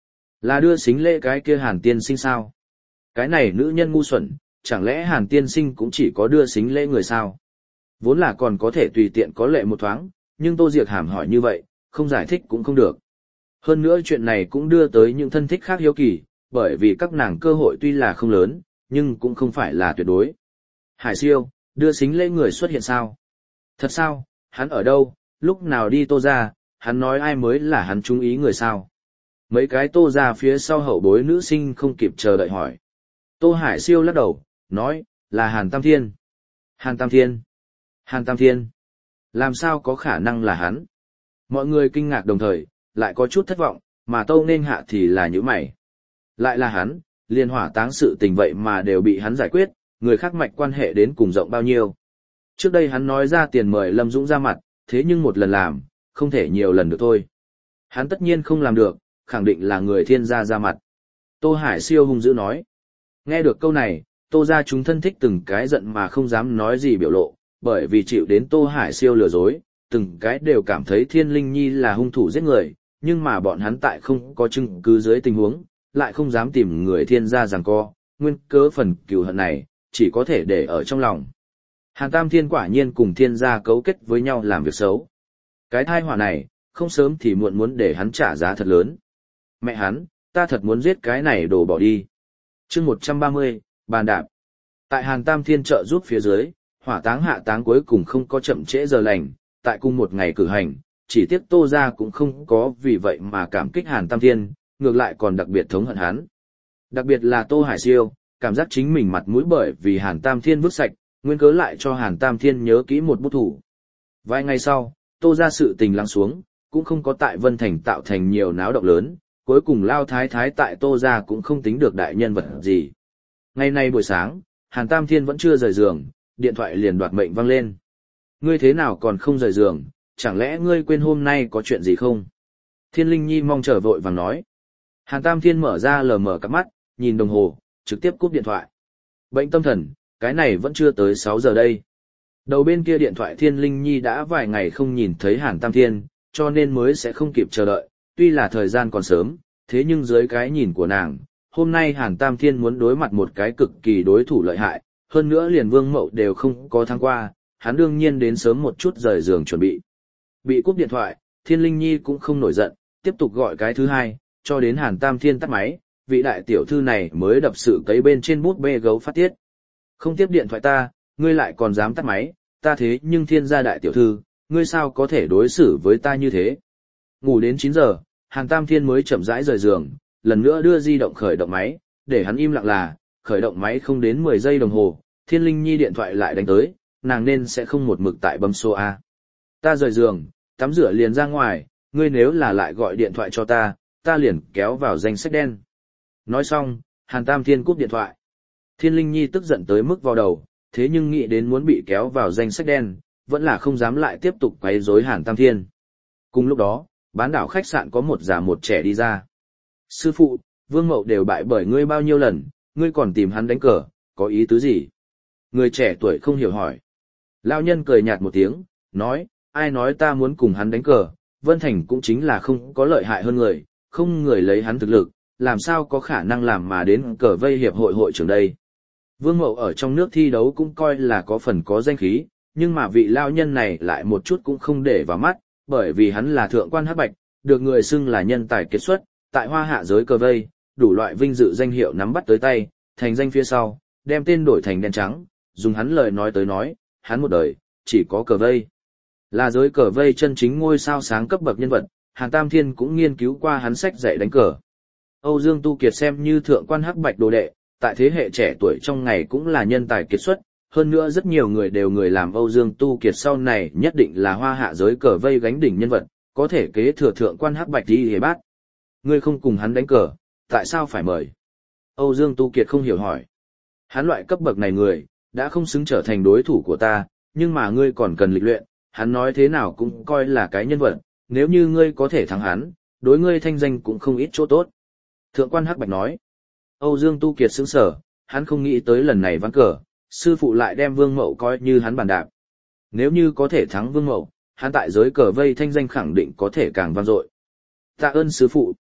Là đưa xính lễ cái kia Hàn tiên sinh sao? Cái này nữ nhân ngu xuẩn, chẳng lẽ Hàn tiên sinh cũng chỉ có đưa xính lễ người sao? Vốn là còn có thể tùy tiện có lệ một thoáng, nhưng Tô Diệc Hàm hỏi như vậy, không giải thích cũng không được. Hơn nữa chuyện này cũng đưa tới những thân thích khác hiếu kỳ, bởi vì các nàng cơ hội tuy là không lớn, nhưng cũng không phải là tuyệt đối. Hải Siêu, đưa xính lễ người xuất hiện sao? Thật sao, hắn ở đâu, lúc nào đi Tô ra, hắn nói ai mới là hắn chú ý người sao? Mấy cái Tô ra phía sau hậu bối nữ sinh không kịp chờ đợi hỏi. Tô Hải Siêu lắc đầu, nói, là Hàn Tam Thiên. Hàn Tam Thiên? Hàn Tam Thiên? Làm sao có khả năng là hắn? Mọi người kinh ngạc đồng thời, lại có chút thất vọng, mà Tâu Nên Hạ thì là những mày. Lại là hắn, liên hỏa táng sự tình vậy mà đều bị hắn giải quyết, người khác mạch quan hệ đến cùng rộng bao nhiêu. Trước đây hắn nói ra tiền mời Lâm Dũng ra mặt, thế nhưng một lần làm, không thể nhiều lần được thôi. Hắn tất nhiên không làm được, khẳng định là người thiên gia ra mặt. Tô Hải Siêu hung dữ nói. Nghe được câu này, Tô gia chúng thân thích từng cái giận mà không dám nói gì biểu lộ, bởi vì chịu đến Tô Hải Siêu lừa dối, từng cái đều cảm thấy Thiên Linh Nhi là hung thủ giết người, nhưng mà bọn hắn tại không có chứng cứ dưới tình huống, lại không dám tìm người thiên gia giằng co, nguyên cớ phần cừu hận này, chỉ có thể để ở trong lòng. Hàn Tam Thiên quả nhiên cùng thiên gia cấu kết với nhau làm việc xấu. Cái thai họa này, không sớm thì muộn muốn để hắn trả giá thật lớn. Mẹ hắn, ta thật muốn giết cái này đồ bỏ đi. Chương một trăm ba mươi, bàn đạp. Tại Hàn Tam Thiên trợ giúp phía dưới, hỏa táng hạ táng cuối cùng không có chậm trễ giờ lành, tại cùng một ngày cử hành, chỉ tiếc Tô gia cũng không có vì vậy mà cảm kích Hàn Tam Thiên, ngược lại còn đặc biệt thống hận hắn. Đặc biệt là Tô Hải Siêu, cảm giác chính mình mặt mũi bởi vì Hàn Tam Thiên vứt sạch, nguyên cớ lại cho Hàn Tam Thiên nhớ kỹ một bút thủ. Vài ngày sau, Tô gia sự tình lắng xuống, cũng không có tại Vân Thành tạo thành nhiều náo động lớn, cuối cùng Lao Thái Thái tại Tô gia cũng không tính được đại nhân vật gì. Ngày nay buổi sáng, Hàn Tam Thiên vẫn chưa rời giường, điện thoại liền đoạt mệnh vang lên. Ngươi thế nào còn không rời giường, chẳng lẽ ngươi quên hôm nay có chuyện gì không? Thiên Linh Nhi mong chờ vội vàng nói. Hàn Tam Thiên mở ra lờ mờ cặp mắt, nhìn đồng hồ, trực tiếp cúp điện thoại. Bệnh tâm thần, cái này vẫn chưa tới sáu giờ đây. Đầu bên kia điện thoại Thiên Linh Nhi đã vài ngày không nhìn thấy Hàn Tam Thiên, cho nên mới sẽ không kịp chờ đợi, tuy là thời gian còn sớm, thế nhưng dưới cái nhìn của nàng, hôm nay Hàn Tam Thiên muốn đối mặt một cái cực kỳ đối thủ lợi hại, hơn nữa liền Vương Mậu đều không có thắng qua, hắn đương nhiên đến sớm một chút rời giường chuẩn bị. Bị cúp điện thoại, Thiên Linh Nhi cũng không nổi giận, tiếp tục gọi cái thứ hai, cho đến Hàn Tam Thiên tắt máy, vị đại tiểu thư này mới đập sự cấy bên trên bút bê gấu phát tiết. Không tiếp điện thoại ta, ngươi lại còn dám tắt máy, ta thế nhưng Thiên gia đại tiểu thư, ngươi sao có thể đối xử với ta như thế? Ngủ đến chín giờ, Hàn Tam Thiên mới chậm rãi rời giường, lần nữa đưa di động khởi động máy, để hắn im lặng là, khởi động máy không đến mười giây đồng hồ, Thiên Linh Nhi điện thoại lại đánh tới, nàng nên sẽ không một mực tại bấm số A. Ta rời giường, tắm rửa liền ra ngoài, ngươi nếu là lại gọi điện thoại cho ta, ta liền kéo vào danh sách đen. Nói xong, Hàn Tam Thiên cúp điện thoại. Thiên Linh Nhi tức giận tới mức vào đầu, thế nhưng nghĩ đến muốn bị kéo vào danh sách đen, vẫn là không dám lại tiếp tục quấy rối Hàn Tam Thiên. Cùng lúc đó, bán đảo khách sạn có một già một trẻ đi ra. Sư phụ, Vương Mậu đều bại bởi ngươi bao nhiêu lần, ngươi còn tìm hắn đánh cờ, có ý tứ gì? Người trẻ tuổi không hiểu hỏi. Lão nhân cười nhạt một tiếng, nói, ai nói ta muốn cùng hắn đánh cờ, Vân Thành cũng chính là không có lợi hại hơn người, không người lấy hắn thực lực, làm sao có khả năng làm mà đến cờ vây hiệp hội hội trưởng đây. Vương Mậu ở trong nước thi đấu cũng coi là có phần có danh khí, nhưng mà vị lão nhân này lại một chút cũng không để vào mắt, bởi vì hắn là thượng quan hắc bạch, được người xưng là nhân tài kiệt xuất, tại hoa hạ giới cờ vây, đủ loại vinh dự danh hiệu nắm bắt tới tay, thành danh phía sau, đem tên đổi thành đen trắng, dùng hắn lời nói tới nói, hắn một đời, chỉ có cờ vây. Là giới cờ vây chân chính ngôi sao sáng cấp bậc nhân vật, Hàn Tam Thiên cũng nghiên cứu qua hắn sách dạy đánh cờ. Âu Dương Tu Kiệt xem như thượng quan hắc bạch đồ đệ, tại thế hệ trẻ tuổi trong ngày cũng là nhân tài kiệt xuất, hơn nữa rất nhiều người đều người làm Âu Dương Tu Kiệt sau này nhất định là hoa hạ giới cờ vây gánh đỉnh nhân vật, có thể kế thừa thượng quan hắc bạch đi hề bát. Ngươi không cùng hắn đánh cờ, tại sao phải mời? Âu Dương Tu Kiệt không hiểu hỏi. Hắn loại cấp bậc này người, đã không xứng trở thành đối thủ của ta, nhưng mà ngươi còn cần lịch luyện, hắn nói thế nào cũng coi là cái nhân vật, nếu như ngươi có thể thắng hắn, đối ngươi thanh danh cũng không ít chỗ tốt. Thượng quan hắc bạch nói. Âu Dương Tu Kiệt sững sờ, hắn không nghĩ tới lần này ván cờ, sư phụ lại đem Vương Mậu coi như hắn bàn đạp. Nếu như có thể thắng Vương Mậu, hắn tại giới cờ vây thanh danh khẳng định có thể càng vang dội. Tạ ơn sư phụ.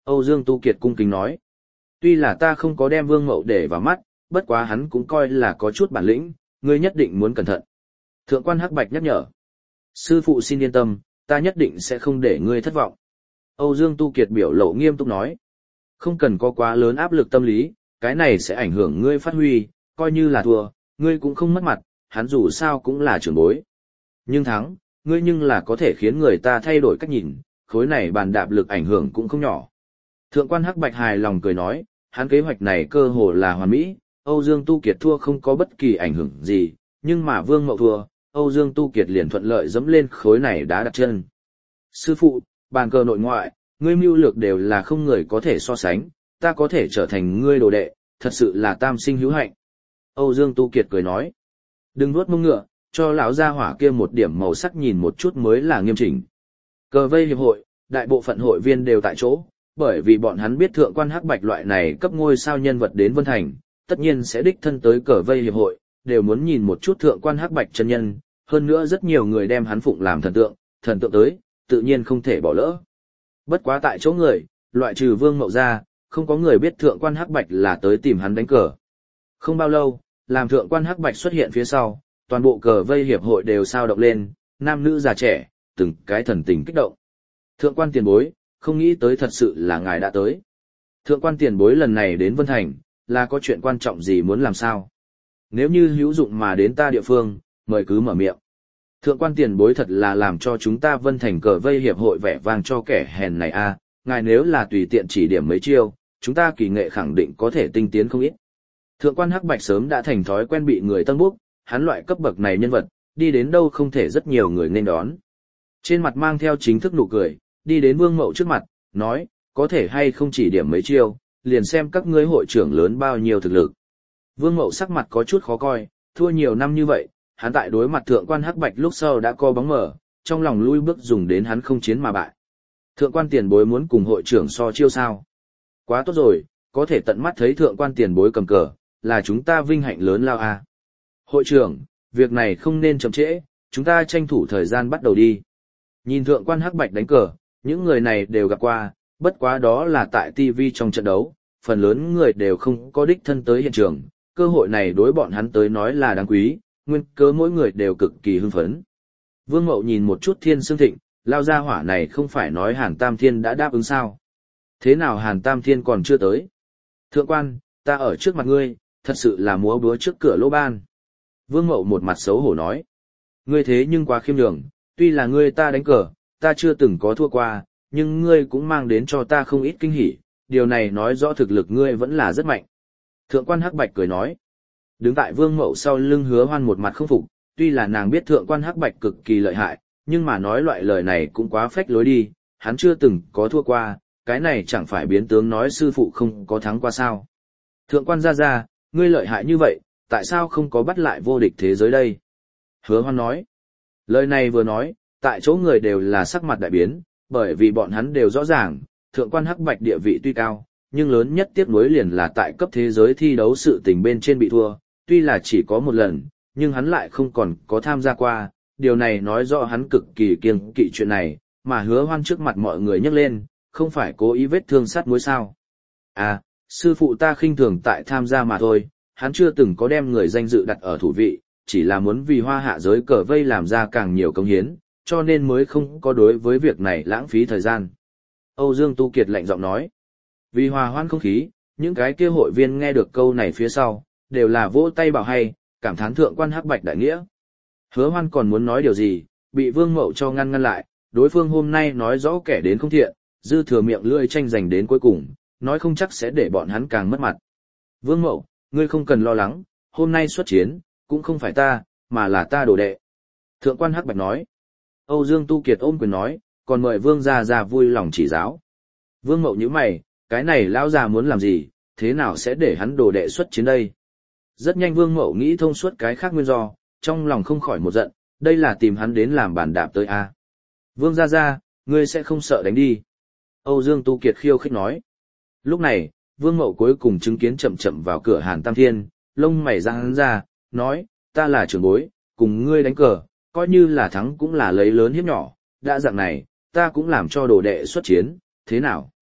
Âu Dương Tu Kiệt cung kính nói. Tuy là ta không có đem Vương Mậu để vào mắt, bất quá hắn cũng coi là có chút bản lĩnh, ngươi nhất định muốn cẩn thận. Thượng quan Hắc Bạch nhắc nhở. Sư phụ xin yên tâm, ta nhất định sẽ không để ngươi thất vọng. Âu Dương Tu Kiệt biểu lộ nghiêm túc nói. Không cần có quá lớn áp lực tâm lý, cái này sẽ ảnh hưởng ngươi phát huy, coi như là thua, ngươi cũng không mất mặt, hắn dù sao cũng là trưởng bối. Nhưng thắng, ngươi nhưng là có thể khiến người ta thay đổi cách nhìn, khối này bàn đạp lực ảnh hưởng cũng không nhỏ. Thượng quan Hắc Bạch hài lòng cười nói, hắn kế hoạch này cơ hồ là hoàn mỹ, Âu Dương Tu Kiệt thua không có bất kỳ ảnh hưởng gì, nhưng mà Vương Mậu thua, Âu Dương Tu Kiệt liền thuận lợi dẫm lên khối này đá đặt chân. Sư phụ, bàn cờ nội ngoại, ngươi mưu lược đều là không người có thể so sánh, ta có thể trở thành ngươi đồ đệ, thật sự là tam sinh hữu hạnh. Âu Dương Tu Kiệt cười nói, đừng nuốt mông ngựa, cho lão gia hỏa kia một điểm màu sắc nhìn một chút mới là nghiêm chỉnh. Cờ vây hiệp hội, đại bộ phận hội viên đều tại chỗ, bởi vì bọn hắn biết thượng quan Hắc Bạch loại này cấp ngôi sao nhân vật đến Vân Thành, tất nhiên sẽ đích thân tới cờ vây hiệp hội, đều muốn nhìn một chút thượng quan Hắc Bạch chân nhân, hơn nữa rất nhiều người đem hắn phụng làm thần tượng, thần tượng tới, tự nhiên không thể bỏ lỡ. Bất quá tại chỗ người, loại trừ Vương Mậu ra, không có người biết thượng quan Hắc Bạch là tới tìm hắn đánh cờ. Không bao lâu, làm thượng quan Hắc Bạch xuất hiện phía sau, toàn bộ cờ vây hiệp hội đều sao động lên, nam nữ già trẻ, từng cái thần tình kích động. Thượng quan tiền bối, không nghĩ tới thật sự là ngài đã tới. Thượng quan tiền bối lần này đến Vân Thành, là có chuyện quan trọng gì muốn làm sao? Nếu như hữu dụng mà đến ta địa phương, mời cứ mở miệng. Thượng quan tiền bối thật là làm cho chúng ta Vân Thành cờ vây hiệp hội vẻ vang cho kẻ hèn này a. Ngài nếu là tùy tiện chỉ điểm mấy chiêu, chúng ta kỳ nghệ khẳng định có thể tinh tiến không ít. Thượng quan Hắc Bạch sớm đã thành thói quen bị người tân bốc, hắn loại cấp bậc này nhân vật, đi đến đâu không thể rất nhiều người nên đón. Trên mặt mang theo chính thức nụ cười, đi đến Vương Mậu trước mặt, nói, có thể hay không chỉ điểm mấy chiêu, liền xem các ngươi hội trưởng lớn bao nhiêu thực lực. Vương Mậu sắc mặt có chút khó coi, thua nhiều năm như vậy, hắn tại đối mặt thượng quan Hắc Bạch lúc sau đã co bóng mở, trong lòng lui bước dùng đến hắn không chiến mà bại. Thượng quan tiền bối muốn cùng hội trưởng so chiêu sao? Quá tốt rồi, có thể tận mắt thấy thượng quan tiền bối cầm cờ, là chúng ta vinh hạnh lớn lao a. Hội trưởng, việc này không nên chậm trễ, chúng ta tranh thủ thời gian bắt đầu đi. Nhìn thượng quan Hắc Bạch đánh cờ, những người này đều gặp qua, bất quá đó là tại ti vi trong trận đấu, phần lớn người đều không có đích thân tới hiện trường, cơ hội này đối bọn hắn tới nói là đáng quý, nguyên cớ mỗi người đều cực kỳ hưng phấn. Vương Mậu nhìn một chút Thiên Sương Thịnh, lao ra hỏa này không phải nói Hàn Tam Thiên đã đáp ứng sao? Thế nào Hàn Tam Thiên còn chưa tới? Thượng quan, ta ở trước mặt ngươi, thật sự là múa búa trước cửa lỗ ban. Vương Mậu một mặt xấu hổ nói. Ngươi thế nhưng quá khiêm nhường, tuy là ngươi ta đánh cờ, ta chưa từng có thua qua, nhưng ngươi cũng mang đến cho ta không ít kinh hỉ, điều này nói rõ thực lực ngươi vẫn là rất mạnh. Thượng quan Hắc Bạch cười nói. Đứng tại Vương Mậu sau lưng Hứa Hoan một mặt không phục, tuy là nàng biết thượng quan Hắc Bạch cực kỳ lợi hại, nhưng mà nói loại lời này cũng quá phách lối đi, hắn chưa từng có thua qua, cái này chẳng phải biến tướng nói sư phụ không có thắng qua sao. Thượng quan gia gia, ngươi lợi hại như vậy, tại sao không có bắt lại vô địch thế giới đây? Hứa Hoan nói. Lời này vừa nói, tại chỗ người đều là sắc mặt đại biến, bởi vì bọn hắn đều rõ ràng, thượng quan Hắc Bạch địa vị tuy cao, nhưng lớn nhất tiếc nuối liền là tại cấp thế giới thi đấu sự tình bên trên bị thua, tuy là chỉ có một lần, nhưng hắn lại không còn có tham gia qua, điều này nói rõ hắn cực kỳ kiêng kỵ chuyện này, mà Hứa Hoan trước mặt mọi người nhắc lên, không phải cố ý vết thương sát muối sao. À, sư phụ ta khinh thường tại tham gia mà thôi, hắn chưa từng có đem người danh dự đặt ở thủ vị, chỉ là muốn vì hoa hạ giới cờ vây làm ra càng nhiều công hiến, cho nên mới không có đối với việc này lãng phí thời gian. Âu Dương Tu Kiệt lạnh giọng nói. Vì hòa hoãn không khí, những cái kia hội viên nghe được câu này phía sau, đều là vỗ tay bảo hay, cảm thán thượng quan Hắc Bạch đại nghĩa. Hứa Hoan còn muốn nói điều gì, bị Vương Mậu cho ngăn ngăn lại, đối phương hôm nay nói rõ kẻ đến không thiện, dư thừa miệng lưỡi tranh giành đến cuối cùng, nói không chắc sẽ để bọn hắn càng mất mặt. Vương Mậu, ngươi không cần lo lắng, hôm nay xuất chiến, cũng không phải ta, mà là ta đồ đệ. Thượng quan Hắc Bạch nói. Âu Dương Tu Kiệt ôm quyền nói, còn mời Vương gia gia vui lòng chỉ giáo. Vương Mậu nhíu mày, cái này lão già muốn làm gì, thế nào sẽ để hắn đồ đệ xuất chiến đây? Rất nhanh Vương Mậu nghĩ thông suốt cái khác nguyên do, trong lòng không khỏi một giận, đây là tìm hắn đến làm bàn đạp tới a. Vương gia gia, ngươi sẽ không sợ đánh đi. Âu Dương Tu Kiệt khiêu khích nói. Lúc này, Vương Mậu cuối cùng chứng kiến chậm chậm vào cửa Hàn Tam Thiên, lông mày ra hắn ra, nói, ta là trưởng bối, cùng ngươi đánh cờ, coi như là thắng cũng là lấy lớn hiếp nhỏ, đã dạng này, ta cũng làm cho đồ đệ xuất chiến, thế nào?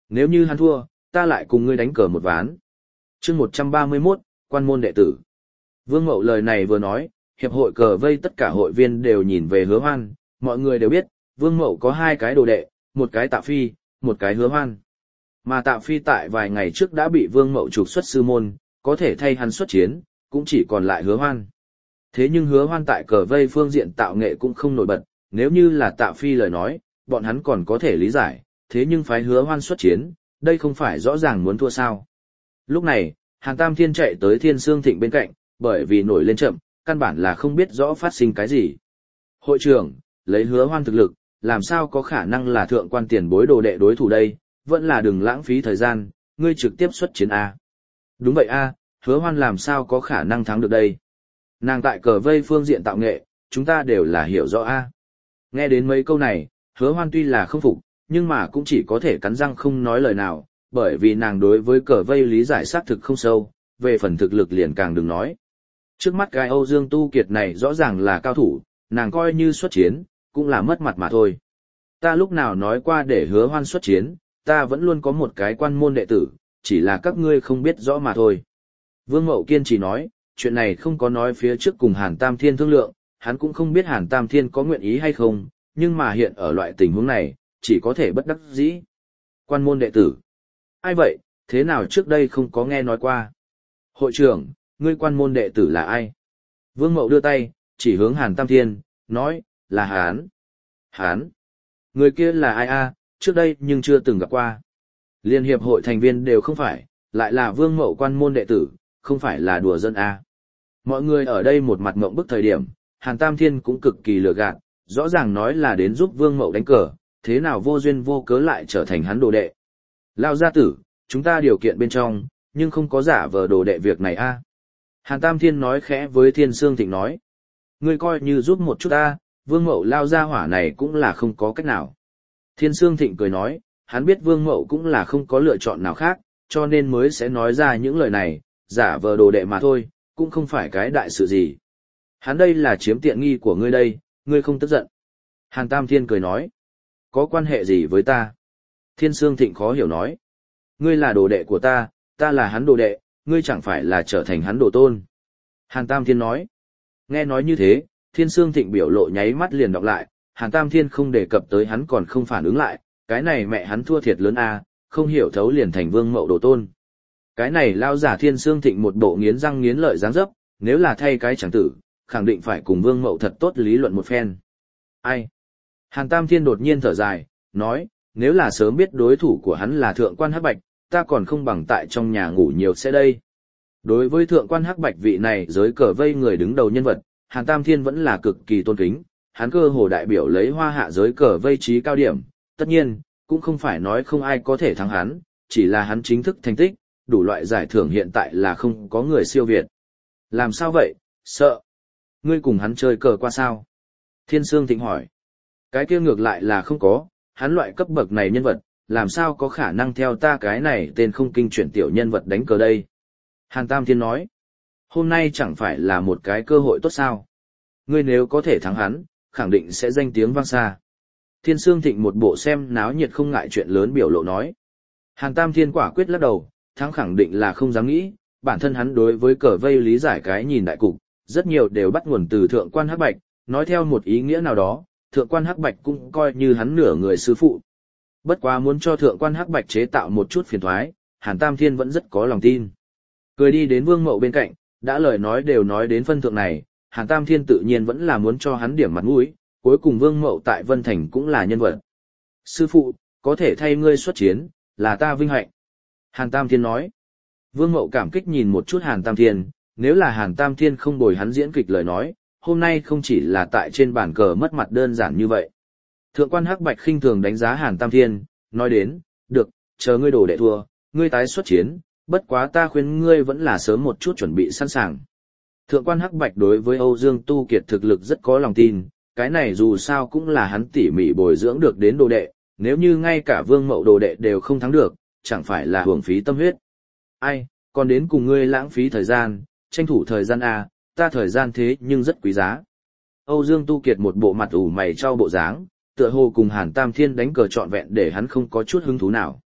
Nếu như hắn thua, ta lại cùng ngươi đánh cờ một ván. Chương một trăm ba mươi mốt, quan môn đệ tử. Vương Mậu lời này vừa nói, hiệp hội cờ vây tất cả hội viên đều nhìn về Hứa Hoan, mọi người đều biết, Vương Mậu có hai cái đồ đệ, một cái Tạ Phi, một cái Hứa Hoan. Mà Tạ Phi tại vài ngày trước đã bị Vương Mậu trục xuất sư môn, có thể thay hắn xuất chiến, cũng chỉ còn lại Hứa Hoan. Thế nhưng Hứa Hoan tại cờ vây phương diện tạo nghệ cũng không nổi bật, nếu như là Tạ Phi lời nói, bọn hắn còn có thể lý giải, thế nhưng phái Hứa Hoan xuất chiến, đây không phải rõ ràng muốn thua sao. Lúc này, Hàn Tam Thiên chạy tới Thiên Sương Thịnh bên cạnh, bởi vì nổi lên chậm, căn bản là không biết rõ phát sinh cái gì. Hội trưởng, lấy Hứa Hoan thực lực, làm sao có khả năng là thượng quan tiền bối đồ đệ đối thủ đây, vẫn là đừng lãng phí thời gian, ngươi trực tiếp xuất chiến A. Đúng vậy A, Hứa Hoan làm sao có khả năng thắng được đây. Nàng tại cờ vây phương diện tạo nghệ, chúng ta đều là hiểu rõ A. Nghe đến mấy câu này, Hứa Hoan tuy là không phục, nhưng mà cũng chỉ có thể cắn răng không nói lời nào, bởi vì nàng đối với cờ vây lý giải xác thực không sâu, về phần thực lực liền càng đừng nói. Trước mắt cái Âu Dương Tu Kiệt này rõ ràng là cao thủ, nàng coi như xuất chiến, cũng là mất mặt mà thôi. Ta lúc nào nói qua để Hứa Hoan xuất chiến, ta vẫn luôn có một cái quan môn đệ tử, chỉ là các ngươi không biết rõ mà thôi. Vương Mậu kiên trì nói, chuyện này không có nói phía trước cùng Hàn Tam Thiên thương lượng, hắn cũng không biết Hàn Tam Thiên có nguyện ý hay không, nhưng mà hiện ở loại tình huống này, chỉ có thể bất đắc dĩ. Quan môn đệ tử. Ai vậy, thế nào trước đây không có nghe nói qua? Hội trưởng, ngươi quan môn đệ tử là ai? Vương Mậu đưa tay, chỉ hướng Hàn Tam Thiên, nói, là Hán. Hán? Người kia là ai a? Trước đây nhưng chưa từng gặp qua. Liên hiệp hội thành viên đều không phải, lại là Vương Mậu quan môn đệ tử, không phải là đùa dân a. Mọi người ở đây một mặt ngộng bức thời điểm, Hàn Tam Thiên cũng cực kỳ lừa gạt, rõ ràng nói là đến giúp Vương Mậu đánh cờ, thế nào vô duyên vô cớ lại trở thành hắn đồ đệ. Lao gia tử, chúng ta điều kiện bên trong, nhưng không có giả vờ đồ đệ việc này a. Hàn Tam Thiên nói khẽ với Thiên Sương Thịnh nói. Ngươi coi như giúp một chút a, Vương Mậu lao ra hỏa này cũng là không có cách nào. Thiên Sương Thịnh cười nói, hắn biết Vương Mậu cũng là không có lựa chọn nào khác, cho nên mới sẽ nói ra những lời này, giả vờ đồ đệ mà thôi, cũng không phải cái đại sự gì. Hắn đây là chiếm tiện nghi của ngươi đây, ngươi không tức giận. Hàn Tam Thiên cười nói, có quan hệ gì với ta? Thiên Sương Thịnh khó hiểu nói, ngươi là đồ đệ của ta, ta là hắn đồ đệ, ngươi chẳng phải là trở thành hắn đồ tôn. Hàn Tam Thiên nói, nghe nói như thế, Thiên Sương Thịnh biểu lộ nháy mắt liền đọc lại, Hàn Tam Thiên không đề cập tới hắn còn không phản ứng lại, cái này mẹ hắn thua thiệt lớn a, không hiểu thấu liền thành Vương Mậu đồ tôn. Cái này lao giả Thiên Sương Thịnh một bộ nghiến răng nghiến lợi dáng dấp, nếu là thay cái chẳng tử, khẳng định phải cùng Vương Mậu thật tốt lý luận một phen. Ai? Hàn Tam Thiên đột nhiên thở dài, nói, nếu là sớm biết đối thủ của hắn là Thượng quan Hắc Bạch, ta còn không bằng tại trong nhà ngủ nhiều sẽ đây. Đối với Thượng quan Hắc Bạch vị này giới cờ vây người đứng đầu nhân vật, Hàn Tam Thiên vẫn là cực kỳ tôn kính, hắn cơ hồ đại biểu lấy hoa hạ giới cờ vây trí cao điểm, tất nhiên, cũng không phải nói không ai có thể thắng hắn, chỉ là hắn chính thức thành tích, đủ loại giải thưởng hiện tại là không có người siêu việt. Làm sao vậy, sợ? Ngươi cùng hắn chơi cờ qua sao? Thiên Sương Thịnh hỏi. Cái kia ngược lại là không có, hắn loại cấp bậc này nhân vật, làm sao có khả năng theo ta cái này tên không kinh chuyển tiểu nhân vật đánh cờ đây? Hàn Tam Thiên nói. Hôm nay chẳng phải là một cái cơ hội tốt sao? Ngươi nếu có thể thắng hắn, khẳng định sẽ danh tiếng vang xa. Thiên Sương Thịnh một bộ xem náo nhiệt không ngại chuyện lớn biểu lộ nói. Hàn Tam Thiên quả quyết lắc đầu, thắng khẳng định là không dám nghĩ, bản thân hắn đối với cờ vây lý giải cái nhìn đại cục, rất nhiều đều bắt nguồn từ Thượng quan Hắc Bạch, nói theo một ý nghĩa nào đó, Thượng quan Hắc Bạch cũng coi như hắn nửa người sư phụ. Bất quá muốn cho Thượng quan Hắc Bạch chế tạo một chút phiền toái, Hàn Tam Thiên vẫn rất có lòng tin. Cười đi đến Vương Mậu bên cạnh, đã lời nói đều nói đến phân thượng này, Hàn Tam Thiên tự nhiên vẫn là muốn cho hắn điểm mặt mũi, cuối cùng Vương Mậu tại Vân Thành cũng là nhân vật. Sư phụ, có thể thay ngươi xuất chiến, là ta vinh hạnh. Hàn Tam Thiên nói. Vương Mậu cảm kích nhìn một chút Hàn Tam Thiên, nếu là Hàn Tam Thiên không bồi hắn diễn kịch lời nói, hôm nay không chỉ là tại trên bàn cờ mất mặt đơn giản như vậy. Thượng quan Hắc Bạch khinh thường đánh giá Hàn Tam Thiên, nói đến, được, chờ ngươi đổ đệ thua, ngươi tái xuất chiến, bất quá ta khuyên ngươi vẫn là sớm một chút chuẩn bị sẵn sàng. Thượng quan Hắc Bạch đối với Âu Dương Tu Kiệt thực lực rất có lòng tin, cái này dù sao cũng là hắn tỉ mỉ bồi dưỡng được đến đồ đệ, nếu như ngay cả Vương Mậu đồ đệ đều không thắng được, chẳng phải là hưởng phí tâm huyết. Ai, còn đến cùng ngươi lãng phí thời gian, tranh thủ thời gian à, ta thời gian thế nhưng rất quý giá. Âu Dương Tu Kiệt một bộ mặt ủ mày trao bộ dáng, tựa hồ cùng Hàn Tam Thiên đánh cờ trọn vẹn để hắn không có chút hứng thú nào.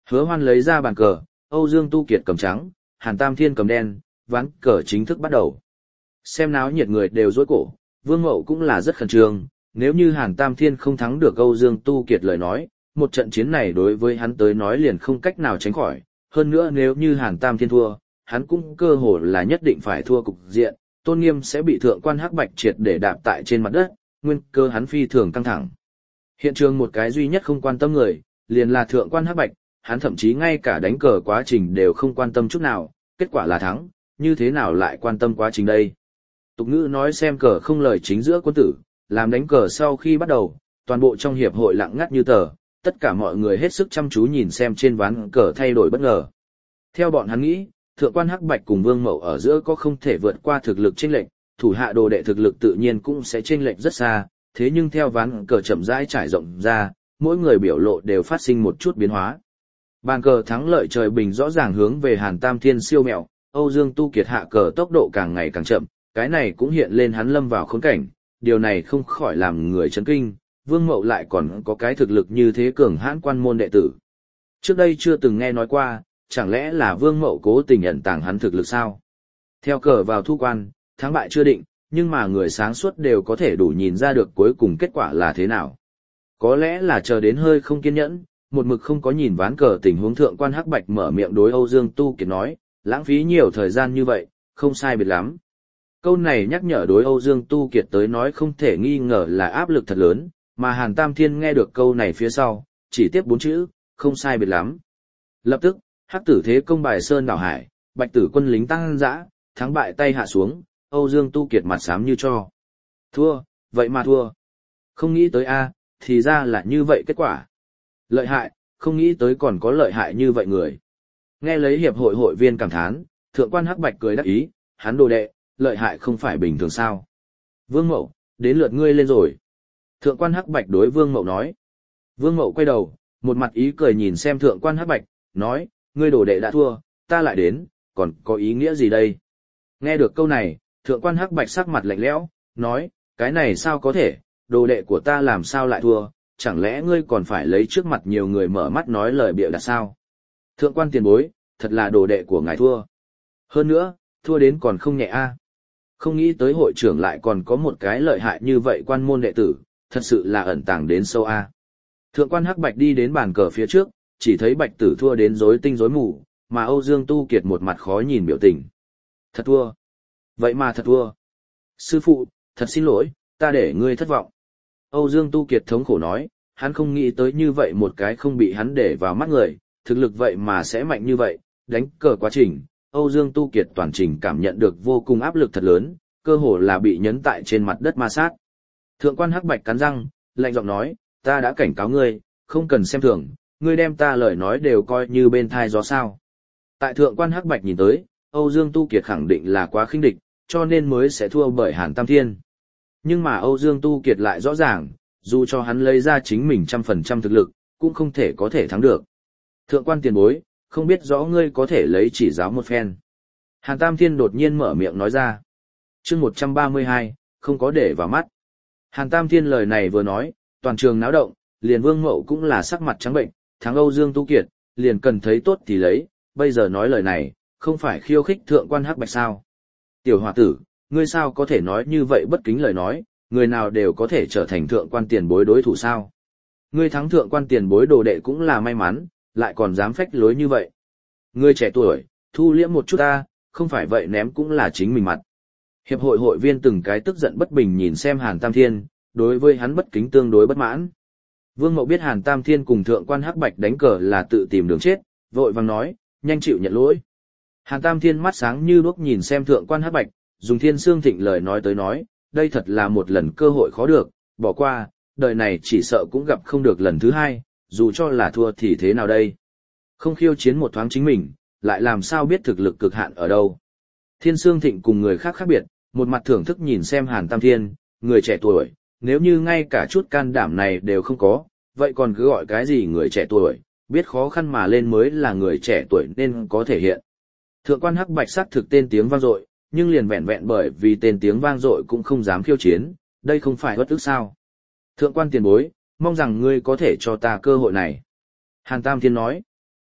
Hứa Hoan lấy ra bàn cờ, Âu Dương Tu Kiệt cầm trắng, Hàn Tam Thiên cầm đen, ván cờ chính thức bắt đầu. Xem náo nhiệt người đều rối cổ, Vương Mậu cũng là rất khẩn trương, nếu như Hàn Tam Thiên không thắng được Âu Dương Tu Kiệt lời nói, một trận chiến này đối với hắn tới nói liền không cách nào tránh khỏi, hơn nữa nếu như Hàn Tam Thiên thua, hắn cũng cơ hồ là nhất định phải thua cục diện, tôn nghiêm sẽ bị thượng quan Hắc Bạch triệt để đạp tại trên mặt đất, nguyên cơ hắn phi thường căng thẳng. Hiện trường một cái duy nhất không quan tâm người, liền là thượng quan Hắc Bạch, hắn thậm chí ngay cả đánh cờ quá trình đều không quan tâm chút nào, kết quả là thắng, như thế nào lại quan tâm quá trình đây. Tục ngữ nói xem cờ không lời chính giữa quân tử, làm đánh cờ sau khi bắt đầu, toàn bộ trong hiệp hội lặng ngắt như tờ, tất cả mọi người hết sức chăm chú nhìn xem trên ván cờ thay đổi bất ngờ. Theo bọn hắn nghĩ, thượng quan Hắc Bạch cùng Vương Mậu ở giữa có không thể vượt qua thực lực chênh lệch, thủ hạ đồ đệ thực lực tự nhiên cũng sẽ chênh lệch rất xa, thế nhưng theo ván cờ chậm rãi trải rộng ra, mỗi người biểu lộ đều phát sinh một chút biến hóa. Bàn cờ thắng lợi trời bình rõ ràng hướng về Hàn Tam Thiên siêu mẹo, Âu Dương Tu Kiệt hạ cờ tốc độ càng ngày càng chậm, cái này cũng hiện lên hắn lâm vào khốn cảnh, điều này không khỏi làm người chấn kinh, Vương Mậu lại còn có cái thực lực như thế cường hãn quan môn đệ tử. Trước đây chưa từng nghe nói qua, chẳng lẽ là Vương Mậu cố tình ẩn tàng hắn thực lực sao? Theo cờ vào thu quan, thắng bại chưa định, nhưng mà người sáng suốt đều có thể đủ nhìn ra được cuối cùng kết quả là thế nào. Có lẽ là chờ đến hơi không kiên nhẫn, một mực không có nhìn ván cờ tình huống thượng quan Hắc Bạch mở miệng đối Âu Dương Tu Kiệt nói, lãng phí nhiều thời gian như vậy, không sai biệt lắm. Câu này nhắc nhở đối Âu Dương Tu Kiệt tới nói không thể nghi ngờ là áp lực thật lớn, mà Hàn Tam Thiên nghe được câu này phía sau, chỉ tiếp bốn chữ, không sai biệt lắm. Lập tức, Hắc tử thế công bài sơn đảo hải, Bạch tử quân lính tăng dã, thắng bại tay hạ xuống, Âu Dương Tu Kiệt mặt xám như cho. Thua, vậy mà thua. Không nghĩ tới a, thì ra là như vậy kết quả. Lợi hại, không nghĩ tới còn có lợi hại như vậy người. Nghe lấy hiệp hội hội viên cảm thán, thượng quan Hắc Bạch cười đắc ý, hắn đồ đệ, lợi hại không phải bình thường sao. Vương Mậu, đến lượt ngươi lên rồi. Thượng quan Hắc Bạch đối Vương Mậu nói. Vương Mậu quay đầu, một mặt ý cười nhìn xem thượng quan Hắc Bạch, nói, ngươi đồ đệ đã thua, ta lại đến, còn có ý nghĩa gì đây? Nghe được câu này, thượng quan Hắc Bạch sắc mặt lạnh lẽo, nói, cái này sao có thể, đồ đệ của ta làm sao lại thua, chẳng lẽ ngươi còn phải lấy trước mặt nhiều người mở mắt nói lời bịa đặt sao? Thượng quan tiền bối, thật là đồ đệ của ngài thua. Hơn nữa, thua đến còn không nhẹ a. Không nghĩ tới hội trưởng lại còn có một cái lợi hại như vậy quan môn đệ tử, thật sự là ẩn tàng đến sâu a. Thượng quan Hắc Bạch đi đến bàn cờ phía trước, chỉ thấy Bạch tử thua đến rối tinh rối mù, mà Âu Dương Tu Kiệt một mặt khó nhìn biểu tình. Thật thua. Vậy mà thật thua. Sư phụ, thật xin lỗi, ta để ngươi thất vọng. Âu Dương Tu Kiệt thống khổ nói, hắn không nghĩ tới như vậy một cái không bị hắn để vào mắt người, thực lực vậy mà sẽ mạnh như vậy, đánh cờ quá trình, Âu Dương Tu Kiệt toàn trình cảm nhận được vô cùng áp lực thật lớn, cơ hồ là bị nhấn tại trên mặt đất ma sát. Thượng quan Hắc Bạch cắn răng, lạnh giọng nói, ta đã cảnh cáo ngươi, không cần xem thường, ngươi đem ta lời nói đều coi như bên thai gió sao. Tại thượng quan Hắc Bạch nhìn tới, Âu Dương Tu Kiệt khẳng định là quá khinh địch, cho nên mới sẽ thua bởi Hàn Tam Thiên. Nhưng mà Âu Dương Tu Kiệt lại rõ ràng, dù cho hắn lấy ra chính mình trăm phần trăm thực lực, cũng không thể có thể thắng được. Thượng quan tiền bối, không biết rõ ngươi có thể lấy chỉ giáo một phen. Hàn Tam Thiên đột nhiên mở miệng nói ra. Chương một trăm ba mươi hai, không có để vào mắt. Hàn Tam Thiên lời này vừa nói, toàn trường náo động, liền Vương Mậu cũng là sắc mặt trắng bệnh, thắng Âu Dương Tu Kiệt, liền cần thấy tốt thì lấy, bây giờ nói lời này, không phải khiêu khích thượng quan Hắc Bạch sao. Tiểu hòa tử, ngươi sao có thể nói như vậy bất kính lời nói, người nào đều có thể trở thành thượng quan tiền bối đối thủ sao. Ngươi thắng thượng quan tiền bối đồ đệ cũng là may mắn, lại còn dám phách lối như vậy. Ngươi trẻ tuổi, thu liễm một chút ta, không phải vậy ném cũng là chính mình mặt. Hiệp hội hội viên từng cái tức giận bất bình nhìn xem Hàn Tam Thiên, đối với hắn bất kính tương đối bất mãn. Vương Mậu biết Hàn Tam Thiên cùng thượng quan Hắc Bạch đánh cờ là tự tìm đường chết, vội vàng nói, nhanh chịu nhận lỗi. Hàn Tam Thiên mắt sáng như đuốc nhìn xem thượng quan Hắc Bạch, dùng Thiên Xương Thịnh lời nói tới nói, đây thật là một lần cơ hội khó được, bỏ qua, đời này chỉ sợ cũng gặp không được lần thứ hai, dù cho là thua thì thế nào đây. Không khiêu chiến một thoáng chính mình, lại làm sao biết thực lực cực hạn ở đâu. Thiên Xương Thịnh cùng người khác khác biệt, một mặt thưởng thức nhìn xem Hàn Tam Thiên, người trẻ tuổi, nếu như ngay cả chút can đảm này đều không có, vậy còn cứ gọi cái gì người trẻ tuổi, biết khó khăn mà lên mới là người trẻ tuổi nên có thể hiện. Thượng quan Hắc Bạch sắc thực tên tiếng vang dội, nhưng liền vẹn vẹn bởi vì tên tiếng vang dội cũng không dám khiêu chiến, đây không phải bất ức sao. Thượng quan tiền bối, mong rằng ngươi có thể cho ta cơ hội này. Hàn Tam Thiên nói.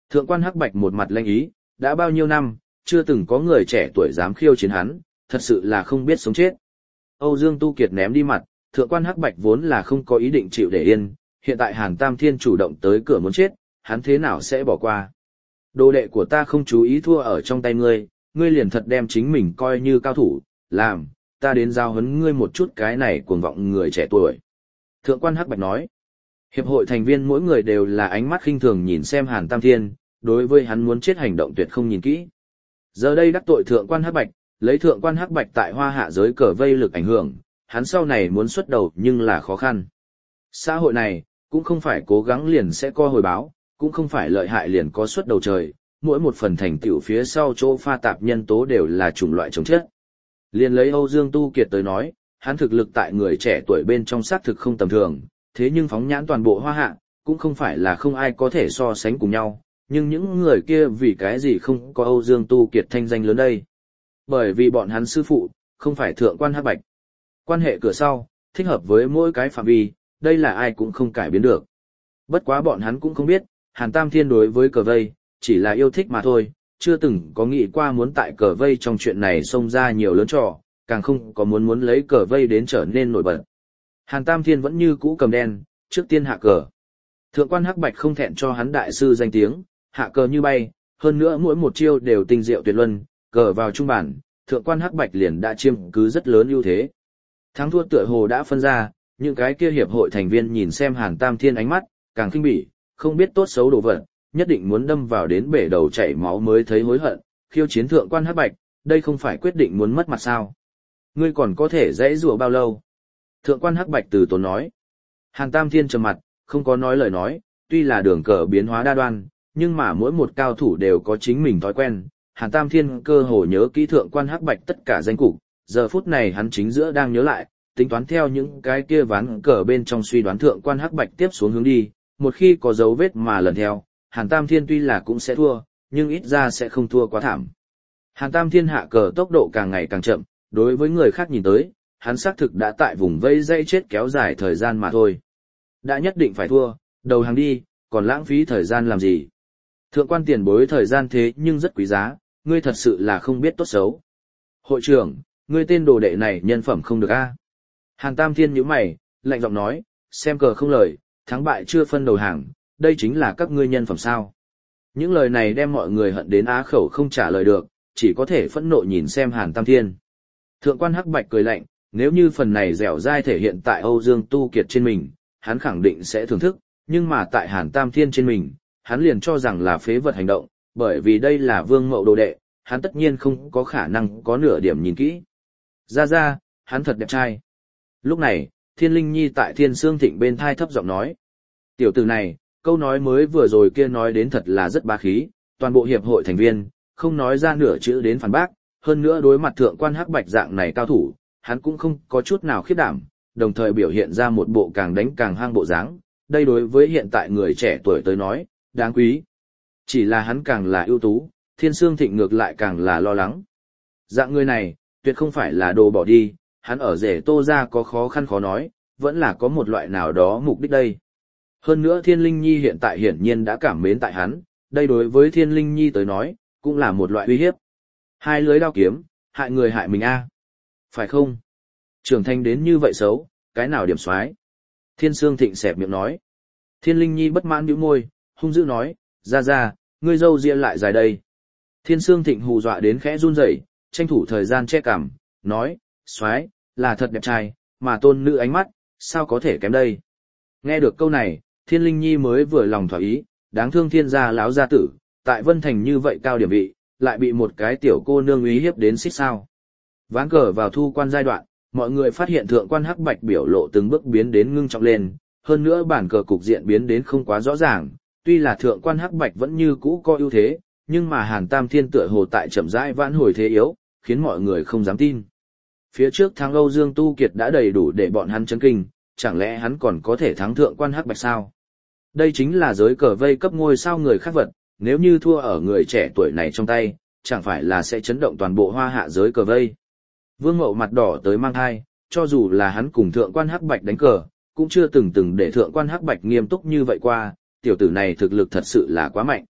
Thượng quan Hắc Bạch một mặt lanh ý, đã bao nhiêu năm, chưa từng có người trẻ tuổi dám khiêu chiến hắn, thật sự là không biết sống chết. Âu Dương Tu Kiệt ném đi mặt, thượng quan Hắc Bạch vốn là không có ý định chịu để yên, hiện tại Hàn Tam Thiên chủ động tới cửa muốn chết, hắn thế nào sẽ bỏ qua. Đồ đệ của ta không chú ý thua ở trong tay ngươi, ngươi liền thật đem chính mình coi như cao thủ, làm, ta đến giao huấn ngươi một chút cái này cuồng vọng người trẻ tuổi. Thượng quan Hắc Bạch nói, hiệp hội thành viên mỗi người đều là ánh mắt khinh thường nhìn xem Hàn Tam Thiên, đối với hắn muốn chết hành động tuyệt không nhìn kỹ. Giờ đây đắc tội thượng quan Hắc Bạch, lấy thượng quan Hắc Bạch tại Hoa Hạ giới cờ vây lực ảnh hưởng, hắn sau này muốn xuất đầu nhưng là khó khăn. Xã hội này, cũng không phải cố gắng liền sẽ có hồi báo, cũng không phải lợi hại liền có xuất đầu trời, mỗi một phần thành tựu phía sau chỗ pha tạp nhân tố đều là chủng loại chống chết. Liền lấy Âu Dương Tu Kiệt tới nói, hắn thực lực tại người trẻ tuổi bên trong xác thực không tầm thường, thế nhưng phóng nhãn toàn bộ Hoa Hạ, cũng không phải là không ai có thể so sánh cùng nhau, nhưng những người kia vì cái gì không có Âu Dương Tu Kiệt thanh danh lớn đây? Bởi vì bọn hắn sư phụ, không phải thượng quan Hắc Bạch. Quan hệ cửa sau, thích hợp với mỗi cái phạm vi, đây là ai cũng không cải biến được. Bất quá bọn hắn cũng không biết, Hàn Tam Thiên đối với cờ vây, chỉ là yêu thích mà thôi, chưa từng có nghĩ qua muốn tại cờ vây trong chuyện này xông ra nhiều lớn trò, càng không có muốn muốn lấy cờ vây đến trở nên nổi bật. Hàn Tam Thiên vẫn như cũ cầm đen, trước tiên hạ cờ. Thượng quan Hắc Bạch không thẹn cho hắn đại sư danh tiếng, hạ cờ như bay, hơn nữa mỗi một chiêu đều tinh diệu tuyệt luân, cờ vào trung bản, thượng quan Hắc Bạch liền đã chiếm cứ rất lớn ưu thế. Thắng thua tựa hồ đã phân ra, những cái kia hiệp hội thành viên nhìn xem Hàn Tam Thiên ánh mắt, càng khinh bỉ, không biết tốt xấu đồ vật, nhất định muốn đâm vào đến bể đầu chảy máu mới thấy hối hận, khiêu chiến thượng quan Hắc Bạch, đây không phải quyết định muốn mất mặt sao? Ngươi còn có thể dãy rủa bao lâu? Thượng quan Hắc Bạch từ tốn nói. Hàn Tam Thiên trầm mặt, không có nói lời nói, tuy là đường cờ biến hóa đa đoan, nhưng mà mỗi một cao thủ đều có chính mình thói quen. Hàn Tam Thiên cơ hồ nhớ kỹ thượng quan Hắc Bạch tất cả danh cục, giờ phút này hắn chính giữa đang nhớ lại, tính toán theo những cái kia ván cờ bên trong suy đoán thượng quan Hắc Bạch tiếp xuống hướng đi, một khi có dấu vết mà lần theo, Hàn Tam Thiên tuy là cũng sẽ thua, nhưng ít ra sẽ không thua quá thảm. Hàn Tam Thiên hạ cờ tốc độ càng ngày càng chậm, đối với người khác nhìn tới, hắn xác thực đã tại vùng vây dây chết kéo dài thời gian mà thôi. Đã nhất định phải thua, đầu hàng đi, còn lãng phí thời gian làm gì? Thượng quan tiền bối thời gian thế nhưng rất quý giá, ngươi thật sự là không biết tốt xấu. Hội trưởng, ngươi tên đồ đệ này nhân phẩm không được a. Hàn Tam Thiên nhíu mày, lạnh giọng nói, xem cờ không lời, thắng bại chưa phân đầu hàng, đây chính là các ngươi nhân phẩm sao. Những lời này đem mọi người hận đến á khẩu không trả lời được, chỉ có thể phẫn nộ nhìn xem Hàn Tam Thiên. Thượng quan Hắc Bạch cười lạnh, nếu như phần này dẻo dai thể hiện tại Âu Dương Tu Kiệt trên mình, hắn khẳng định sẽ thưởng thức, nhưng mà tại Hàn Tam Thiên trên mình, hắn liền cho rằng là phế vật hành động, bởi vì đây là Vương Mậu đồ đệ, hắn tất nhiên không có khả năng có nửa điểm nhìn kỹ. Ra ra, hắn thật đẹp trai. Lúc này, Thiên Linh Nhi tại Thiên Sương Thịnh bên thai thấp giọng nói. Tiểu tử này, câu nói mới vừa rồi kia nói đến thật là rất bá khí, toàn bộ hiệp hội thành viên, không nói ra nửa chữ đến phản bác, hơn nữa đối mặt thượng quan Hắc Bạch dạng này cao thủ, hắn cũng không có chút nào khiếp đảm, đồng thời biểu hiện ra một bộ càng đánh càng hang bộ dáng, đây đối với hiện tại người trẻ tuổi tới nói, đáng quý. Chỉ là hắn càng là ưu tú, Thiên Sương Thịnh ngược lại càng là lo lắng. Dạng người này, tuyệt không phải là đồ bỏ đi, hắn ở rể Tô ra có khó khăn khó nói, vẫn là có một loại nào đó mục đích đây. Hơn nữa Thiên Linh Nhi hiện tại hiển nhiên đã cảm mến tại hắn, đây đối với Thiên Linh Nhi tới nói, cũng là một loại uy hiếp. Hai lưới đao kiếm, hại người hại mình a, phải không? Trưởng thành đến như vậy xấu, cái nào điểm soái? Thiên Sương Thịnh xẹp miệng nói. Thiên Linh Nhi bất mãn nhíu môi, hung dữ nói, ra ra, ngươi dâu ria lại dài đây. Thiên Sương Thịnh hù dọa đến khẽ run rẩy, tranh thủ thời gian che cằm, nói, soái, là thật đẹp trai, mà tôn nữ ánh mắt, sao có thể kém đây? Nghe được câu này, Thiên Linh Nhi mới vừa lòng thỏa ý, đáng thương thiên gia lão gia tử, tại Vân Thành như vậy cao điểm vị, lại bị một cái tiểu cô nương uy hiếp đến xích sao. Ván cờ vào thu quan giai đoạn, mọi người phát hiện thượng quan Hắc Bạch biểu lộ từng bước biến đến ngưng trọng lên, hơn nữa bản cờ cục diện biến đến không quá rõ ràng, tuy là thượng quan Hắc Bạch vẫn như cũ có ưu thế, nhưng mà Hàn Tam Thiên tựa hồ tại chậm rãi vãn hồi thế yếu, khiến mọi người không dám tin. Phía trước thắng Âu Dương Tu Kiệt đã đầy đủ để bọn hắn chấn kinh, chẳng lẽ hắn còn có thể thắng thượng quan Hắc Bạch sao? Đây chính là giới cờ vây cấp ngôi sao người khác vật, nếu như thua ở người trẻ tuổi này trong tay, chẳng phải là sẽ chấn động toàn bộ Hoa Hạ giới cờ vây. Vương Mậu mặt đỏ tới mang hai, cho dù là hắn cùng thượng quan Hắc Bạch đánh cờ, cũng chưa từng từng để thượng quan Hắc Bạch nghiêm túc như vậy qua, tiểu tử này thực lực thật sự là quá mạnh.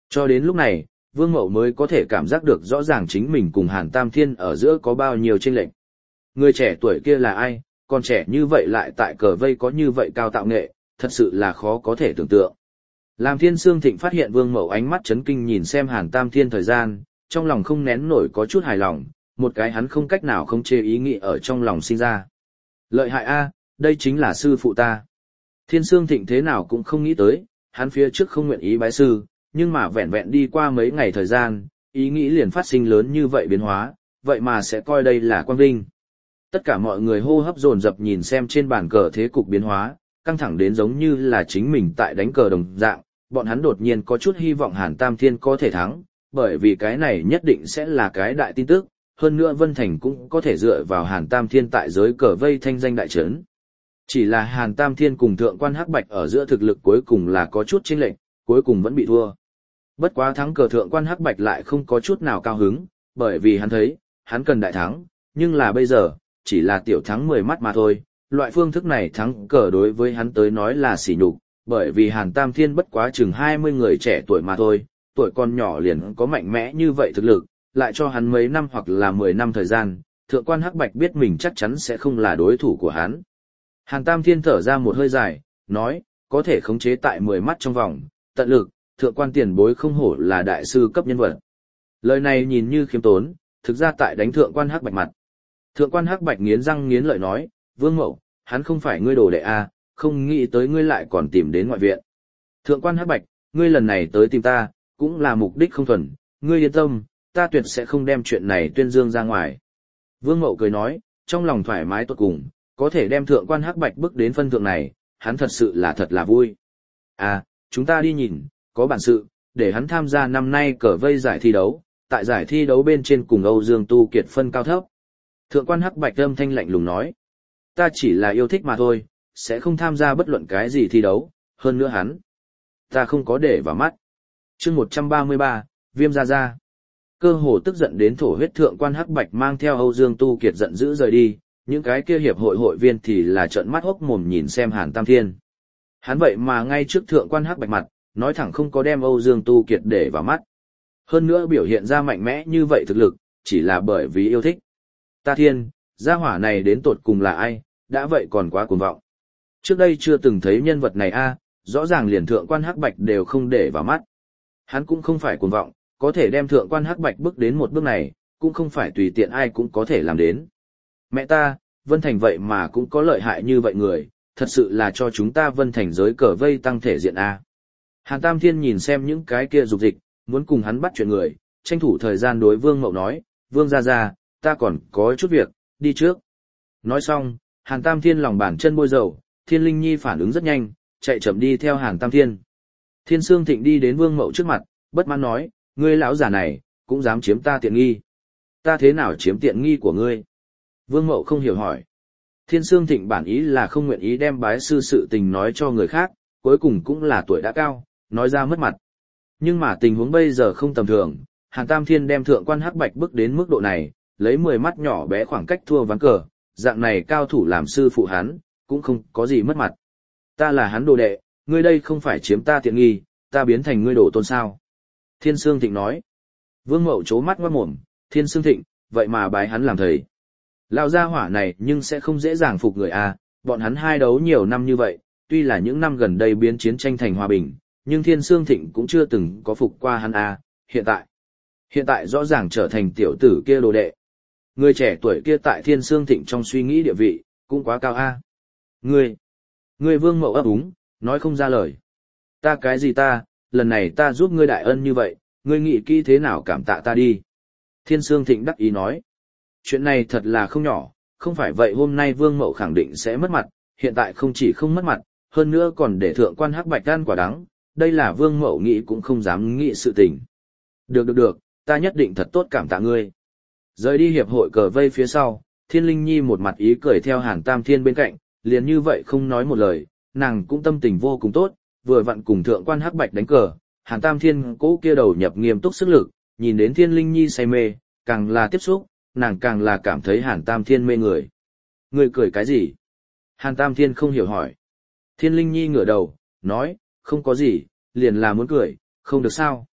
Cho đến lúc này, Vương Mậu mới có thể cảm giác được rõ ràng chính mình cùng Hàn Tam Thiên ở giữa có bao nhiêu chênh lệch. Người trẻ tuổi kia là ai, còn trẻ như vậy lại tại cờ vây có như vậy cao tạo nghệ, thật sự là khó có thể tưởng tượng. Làm Thiên Sương Thịnh phát hiện Vương Mậu ánh mắt chấn kinh nhìn xem Hàn Tam Thiên thời gian, trong lòng không nén nổi có chút hài lòng, một cái hắn không cách nào không chê ý nghĩ ở trong lòng sinh ra. Lợi hại a, đây chính là sư phụ ta. Thiên Sương Thịnh thế nào cũng không nghĩ tới, hắn phía trước không nguyện ý bái sư, nhưng mà vẹn vẹn đi qua mấy ngày thời gian, ý nghĩ liền phát sinh lớn như vậy biến hóa, vậy mà sẽ coi đây là quang vinh. Tất cả mọi người hô hấp dồn dập nhìn xem trên bàn cờ thế cục biến hóa, căng thẳng đến giống như là chính mình tại đánh cờ đồng dạng, bọn hắn đột nhiên có chút hy vọng Hàn Tam Thiên có thể thắng, bởi vì cái này nhất định sẽ là cái đại tin tức, hơn nữa Vân Thành cũng có thể dựa vào Hàn Tam Thiên tại giới cờ vây thanh danh đại trấn. Chỉ là Hàn Tam Thiên cùng Thượng quan Hắc Bạch ở giữa thực lực cuối cùng là có chút chênh lệch, cuối cùng vẫn bị thua. Bất quá thắng cờ Thượng quan Hắc Bạch lại không có chút nào cao hứng, bởi vì hắn thấy, hắn cần đại thắng, nhưng là bây giờ, chỉ là tiểu thắng mười mắt mà thôi. Loại phương thức này thắng cờ đối với hắn tới nói là sỉ nhục, bởi vì Hàn Tam Thiên bất quá chừng hai mươi người trẻ tuổi mà thôi, tuổi còn nhỏ liền có mạnh mẽ như vậy thực lực, lại cho hắn mấy năm hoặc là mười năm thời gian, Thượng quan Hắc Bạch biết mình chắc chắn sẽ không là đối thủ của hắn. Hàn Tam Thiên thở ra một hơi dài, nói, có thể khống chế tại mười mắt trong vòng, tận lực, Thượng quan tiền bối không hổ là đại sư cấp nhân vật. Lời này nhìn như khiêm tốn, thực ra tại đánh Thượng quan Hắc Bạch mặt. Thượng quan Hắc Bạch nghiến răng nghiến lợi nói, Vương Mậu, hắn không phải ngươi đồ đệ a, không nghĩ tới ngươi lại còn tìm đến ngoại viện. Thượng quan Hắc Bạch, ngươi lần này tới tìm ta, cũng là mục đích không thuần, ngươi yên tâm, ta tuyệt sẽ không đem chuyện này tuyên dương ra ngoài. Vương Mậu cười nói, trong lòng thoải mái tốt cùng, có thể đem Thượng quan Hắc Bạch bước đến phân thượng này, hắn thật sự là thật là vui. À, chúng ta đi nhìn, có bản sự, để hắn tham gia năm nay cờ vây giải thi đấu, tại giải thi đấu bên trên cùng Âu Dương Tu Kiệt phân cao thấp. Thượng quan Hắc Bạch âm thanh lạnh lùng nói, ta chỉ là yêu thích mà thôi, sẽ không tham gia bất luận cái gì thi đấu, hơn nữa hắn. Ta không có để vào mắt. chương một trăm ba mươi ba, Viêm Gia Gia. Cơ hồ tức giận đến thổ huyết Thượng quan Hắc Bạch mang theo Âu Dương Tu Kiệt giận dữ rời đi, những cái kia hiệp hội hội viên thì là trợn mắt hốc mồm nhìn xem Hàn Tam Thiên. Hắn vậy mà ngay trước Thượng quan Hắc Bạch mặt, nói thẳng không có đem Âu Dương Tu Kiệt để vào mắt. Hơn nữa biểu hiện ra mạnh mẽ như vậy thực lực, chỉ là bởi vì yêu thích. Ta thiên, gia hỏa này đến tột cùng là ai, đã vậy còn quá cuồng vọng. Trước đây chưa từng thấy nhân vật này a, rõ ràng liền Thượng quan Hắc Bạch đều không để vào mắt. Hắn cũng không phải cuồng vọng, có thể đem Thượng quan Hắc Bạch bước đến một bước này, cũng không phải tùy tiện ai cũng có thể làm đến. Mẹ ta, Vân Thành vậy mà cũng có lợi hại như vậy người, thật sự là cho chúng ta Vân Thành giới cờ vây tăng thể diện a. Hàn Tam Thiên nhìn xem những cái kia dục dịch, muốn cùng hắn bắt chuyện người, tranh thủ thời gian đối Vương Mậu nói, Vương gia gia, ta còn có chút việc, đi trước. Nói xong, Hàn Tam Thiên lòng bàn chân bôi dầu, Thiên Linh Nhi phản ứng rất nhanh, chạy chậm đi theo Hàn Tam Thiên. Thiên Sương Thịnh đi đến Vương Mậu trước mặt, bất mãn nói, ngươi lão già này, cũng dám chiếm ta tiện nghi. Ta thế nào chiếm tiện nghi của ngươi? Vương Mậu không hiểu hỏi. Thiên Sương Thịnh bản ý là không nguyện ý đem bái sư sự tình nói cho người khác, cuối cùng cũng là tuổi đã cao, nói ra mất mặt. Nhưng mà tình huống bây giờ không tầm thường, Hàn Tam Thiên đem Thượng quan Hắc Bạch bước đến mức độ này, lấy mười mắt nhỏ bé khoảng cách thua ván cờ, dạng này cao thủ làm sư phụ hắn, cũng không có gì mất mặt. Ta là hắn đồ đệ, ngươi đây không phải chiếm ta tiện nghi, ta biến thành ngươi đồ tôn sao. Thiên Sương Thịnh nói. Vương Mậu chố mắt ngoát mồm, Thiên Sương Thịnh, vậy mà bái hắn làm thầy. Lão gia hỏa này nhưng sẽ không dễ dàng phục người à, bọn hắn hai đấu nhiều năm như vậy, tuy là những năm gần đây biến chiến tranh thành hòa bình, nhưng Thiên Sương Thịnh cũng chưa từng có phục qua hắn à, hiện tại. Hiện tại rõ ràng trở thành tiểu tử kia đồ đệ. Người trẻ tuổi kia tại Thiên Sương Thịnh trong suy nghĩ địa vị, cũng quá cao a. À. Ngươi, ngươi Vương Mậu ấp úng, nói không ra lời. Ta cái gì ta, lần này ta giúp ngươi đại ân như vậy, ngươi nghĩ kỹ thế nào cảm tạ ta đi. Thiên Sương Thịnh đắc ý nói. Chuyện này thật là không nhỏ, không phải vậy hôm nay Vương Mậu khẳng định sẽ mất mặt, hiện tại không chỉ không mất mặt, hơn nữa còn để Thượng quan Hắc Bạch ăn quả đắng, đây là Vương Mậu nghĩ cũng không dám nghĩ sự tình. Được được được, ta nhất định thật tốt cảm tạ ngươi. Rời đi hiệp hội cờ vây phía sau, Thiên Linh Nhi một mặt ý cười theo Hàn Tam Thiên bên cạnh, liền như vậy không nói một lời, nàng cũng tâm tình vô cùng tốt, vừa vặn cùng Thượng quan Hắc Bạch đánh cờ, Hàn Tam Thiên cố kia đầu nhập nghiêm túc sức lực, nhìn đến Thiên Linh Nhi say mê, càng là tiếp xúc, nàng càng là cảm thấy Hàn Tam Thiên mê người. Người cười cái gì? Hàn Tam Thiên không hiểu hỏi. Thiên Linh Nhi ngửa đầu, nói, không có gì, liền là muốn cười, không được sao.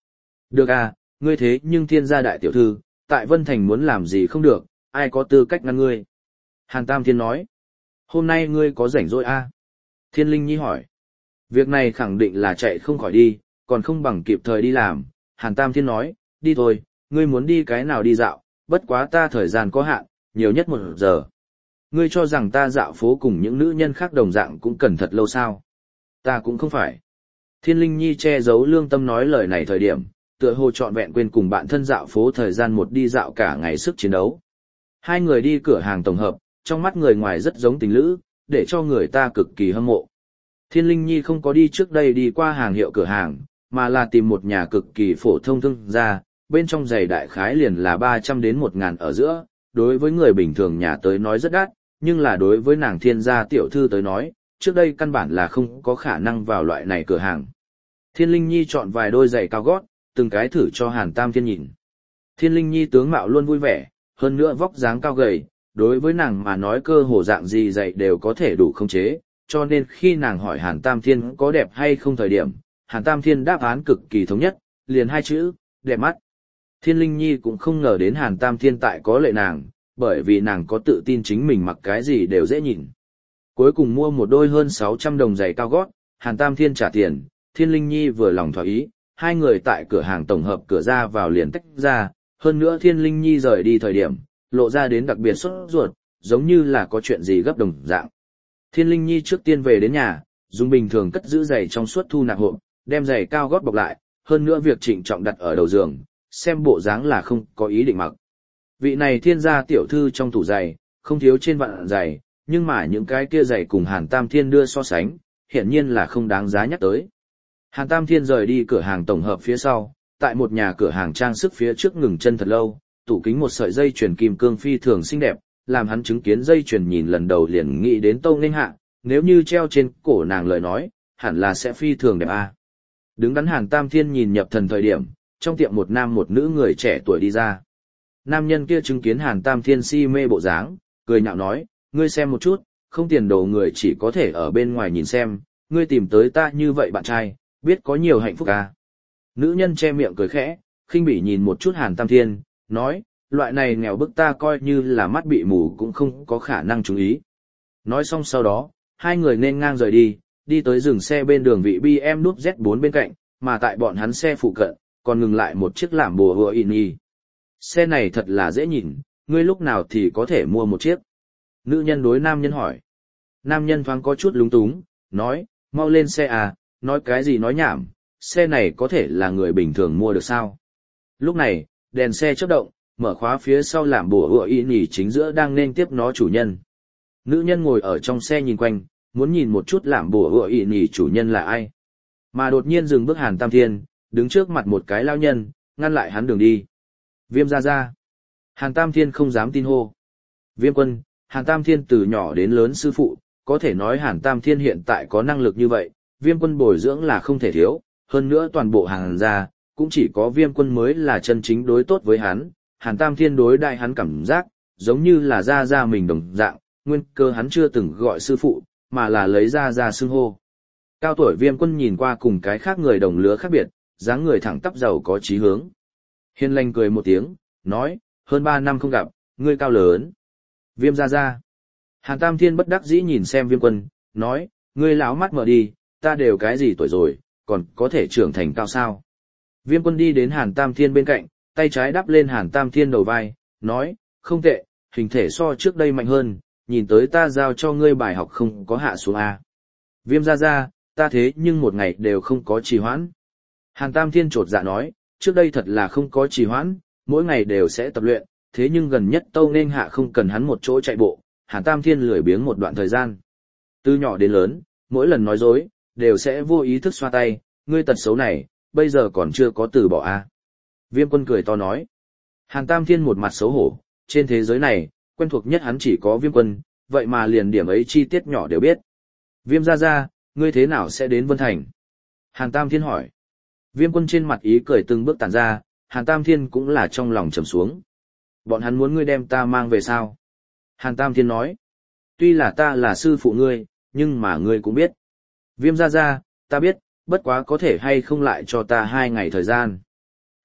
Được à, ngươi thế nhưng thiên gia đại tiểu thư, tại Vân Thành muốn làm gì không được, ai có tư cách ngăn ngươi? Hàn Tam Thiên nói. Hôm nay ngươi có rảnh rỗi à? Thiên Linh Nhi hỏi. Việc này khẳng định là chạy không khỏi đi, còn không bằng kịp thời đi làm. Hàn Tam Thiên nói, đi thôi, ngươi muốn đi cái nào đi dạo, bất quá ta thời gian có hạn, nhiều nhất một giờ. Ngươi cho rằng ta dạo phố cùng những nữ nhân khác đồng dạng cũng cần thật lâu sao? Ta cũng không phải. Thiên Linh Nhi che giấu lương tâm nói lời này thời điểm, tựa hồ trọn vẹn quên cùng bạn thân dạo phố thời gian một đi dạo cả ngày sức chiến đấu. Hai người đi cửa hàng tổng hợp, trong mắt người ngoài rất giống tình lữ, để cho người ta cực kỳ hâm mộ. Thiên Linh Nhi không có đi trước đây đi qua hàng hiệu cửa hàng, mà là tìm một nhà cực kỳ phổ thông thương gia, bên trong giày đại khái liền là ba trăm đến một ngàn ở giữa, đối với người bình thường nhà tới nói rất đắt, nhưng là đối với nàng thiên gia tiểu thư tới nói, trước đây căn bản là không có khả năng vào loại này cửa hàng. Thiên Linh Nhi chọn vài đôi giày cao gót, từng cái thử cho Hàn Tam Thiên nhìn. Thiên Linh Nhi tướng mạo luôn vui vẻ, hơn nữa vóc dáng cao gầy, đối với nàng mà nói cơ hồ dạng gì giày đều có thể đủ khống chế, cho nên khi nàng hỏi Hàn Tam Thiên có đẹp hay không thời điểm, Hàn Tam Thiên đáp án cực kỳ thống nhất, liền hai chữ, đẹp mắt. Thiên Linh Nhi cũng không ngờ đến Hàn Tam Thiên tại có lệ nàng, bởi vì nàng có tự tin chính mình mặc cái gì đều dễ nhìn. Cuối cùng mua một đôi hơn sáu trăm đồng giày cao gót, Hàn Tam Thiên trả tiền, Thiên Linh Nhi vừa lòng thỏa ý, hai người tại cửa hàng tổng hợp cửa ra vào liền tách ra, hơn nữa Thiên Linh Nhi rời đi thời điểm, lộ ra đến đặc biệt sốt ruột, giống như là có chuyện gì gấp đồng dạng. Thiên Linh Nhi trước tiên về đến nhà, dùng bình thường cất giữ giày trong suốt thu nạp hộp, đem giày cao gót bọc lại, hơn nữa việc trịnh trọng đặt ở đầu giường, xem bộ dáng là không có ý định mặc. Vị này thiên gia tiểu thư trong tủ giày, không thiếu trên vạn giày, nhưng mà những cái kia giày cùng Hàn Tam Thiên đưa so sánh, hiển nhiên là không đáng giá nhắc tới. Hàn Tam Thiên rời đi cửa hàng tổng hợp phía sau, tại một nhà cửa hàng trang sức phía trước ngừng chân thật lâu, tủ kính một sợi dây chuyền kim cương phi thường xinh đẹp, làm hắn chứng kiến dây chuyền nhìn lần đầu liền nghĩ đến Tâu Nghênh Hạ, nếu như treo trên cổ nàng lời nói, hẳn là sẽ phi thường đẹp a. Đứng đắn Hàn Tam Thiên nhìn nhập thần thời điểm, trong tiệm một nam một nữ người trẻ tuổi đi ra. Nam nhân kia chứng kiến Hàn Tam Thiên si mê bộ dáng, cười nhạo nói, ngươi xem một chút, không tiền đồ người chỉ có thể ở bên ngoài nhìn xem, ngươi tìm tới ta như vậy bạn trai, biết có nhiều hạnh phúc à. Nữ nhân che miệng cười khẽ, khinh bỉ nhìn một chút Hàn Tam Thiên, nói, loại này nghèo bức ta coi như là mắt bị mù cũng không có khả năng chú ý. Nói xong sau đó, hai người nên ngang rời đi, đi tới dừng xe bên đường vị bê em đúp Z bốn bên cạnh, mà tại bọn hắn xe phụ cận, còn ngừng lại một chiếc làm bùa hùa in y. Xe này thật là dễ nhìn, ngươi lúc nào thì có thể mua một chiếc. Nữ nhân đối nam nhân hỏi. Nam nhân thoáng có chút lúng túng, nói, mau lên xe à, nói cái gì nói nhảm, xe này có thể là người bình thường mua được sao. Lúc này, đèn xe chớp động, mở khóa phía sau làm bùa hùa in y chính giữa đang nên tiếp nó chủ nhân. Nữ nhân ngồi ở trong xe nhìn quanh, muốn nhìn một chút làm bùa hùa in y chủ nhân là ai. Mà đột nhiên dừng bước Hàn Tam Thiên, đứng trước mặt một cái lao nhân, ngăn lại hắn đường đi. Viêm ra ra. Hàn Tam Thiên không dám tin hô. Viêm quân, Hàn Tam Thiên từ nhỏ đến lớn sư phụ, có thể nói Hàn Tam Thiên hiện tại có năng lực như vậy, viêm quân bồi dưỡng là không thể thiếu, hơn nữa toàn bộ Hàn gia, cũng chỉ có viêm quân mới là chân chính đối tốt với hắn, Hàn Tam Thiên đối đại hắn cảm giác, giống như là ra ra mình đồng dạng, nguyên cơ hắn chưa từng gọi sư phụ, mà là lấy ra ra xưng hô. Cao tuổi viêm quân nhìn qua cùng cái khác người đồng lứa khác biệt, dáng người thẳng tắp giàu có chí hướng. Hiên lành cười một tiếng, nói, hơn ba năm không gặp, ngươi cao lớn. Viêm ra ra. Hàn Tam Thiên bất đắc dĩ nhìn xem viêm quân, nói, ngươi láo mắt mở đi, ta đều cái gì tuổi rồi, còn có thể trưởng thành cao sao. Viêm quân đi đến Hàn Tam Thiên bên cạnh, tay trái đắp lên Hàn Tam Thiên đầu vai, nói, không tệ, hình thể so trước đây mạnh hơn, nhìn tới ta giao cho ngươi bài học không có hạ xuống A. Viêm ra ra, ta thế nhưng một ngày đều không có trì hoãn. Hàn Tam Thiên trột dạ nói, trước đây thật là không có trì hoãn, mỗi ngày đều sẽ tập luyện, thế nhưng gần nhất Tâu Nghênh Hạ không cần hắn một chỗ chạy bộ, Hàn Tam Thiên lười biếng một đoạn thời gian. Từ nhỏ đến lớn, mỗi lần nói dối, đều sẽ vô ý thức xoa tay, ngươi tật xấu này, bây giờ còn chưa có từ bỏ a. Viêm quân cười to nói. Hàn Tam Thiên một mặt xấu hổ, trên thế giới này, quen thuộc nhất hắn chỉ có viêm quân, vậy mà liền điểm ấy chi tiết nhỏ đều biết. Viêm ra ra, ngươi thế nào sẽ đến Vân Thành? Hàn Tam Thiên hỏi. Viêm quân trên mặt ý cười từng bước tản ra, Hàn Tam Thiên cũng là trong lòng trầm xuống. Bọn hắn muốn ngươi đem ta mang về sao? Hàn Tam Thiên nói. Tuy là ta là sư phụ ngươi, nhưng mà ngươi cũng biết. Viêm ra ra, ta biết, bất quá có thể hay không lại cho ta hai ngày thời gian.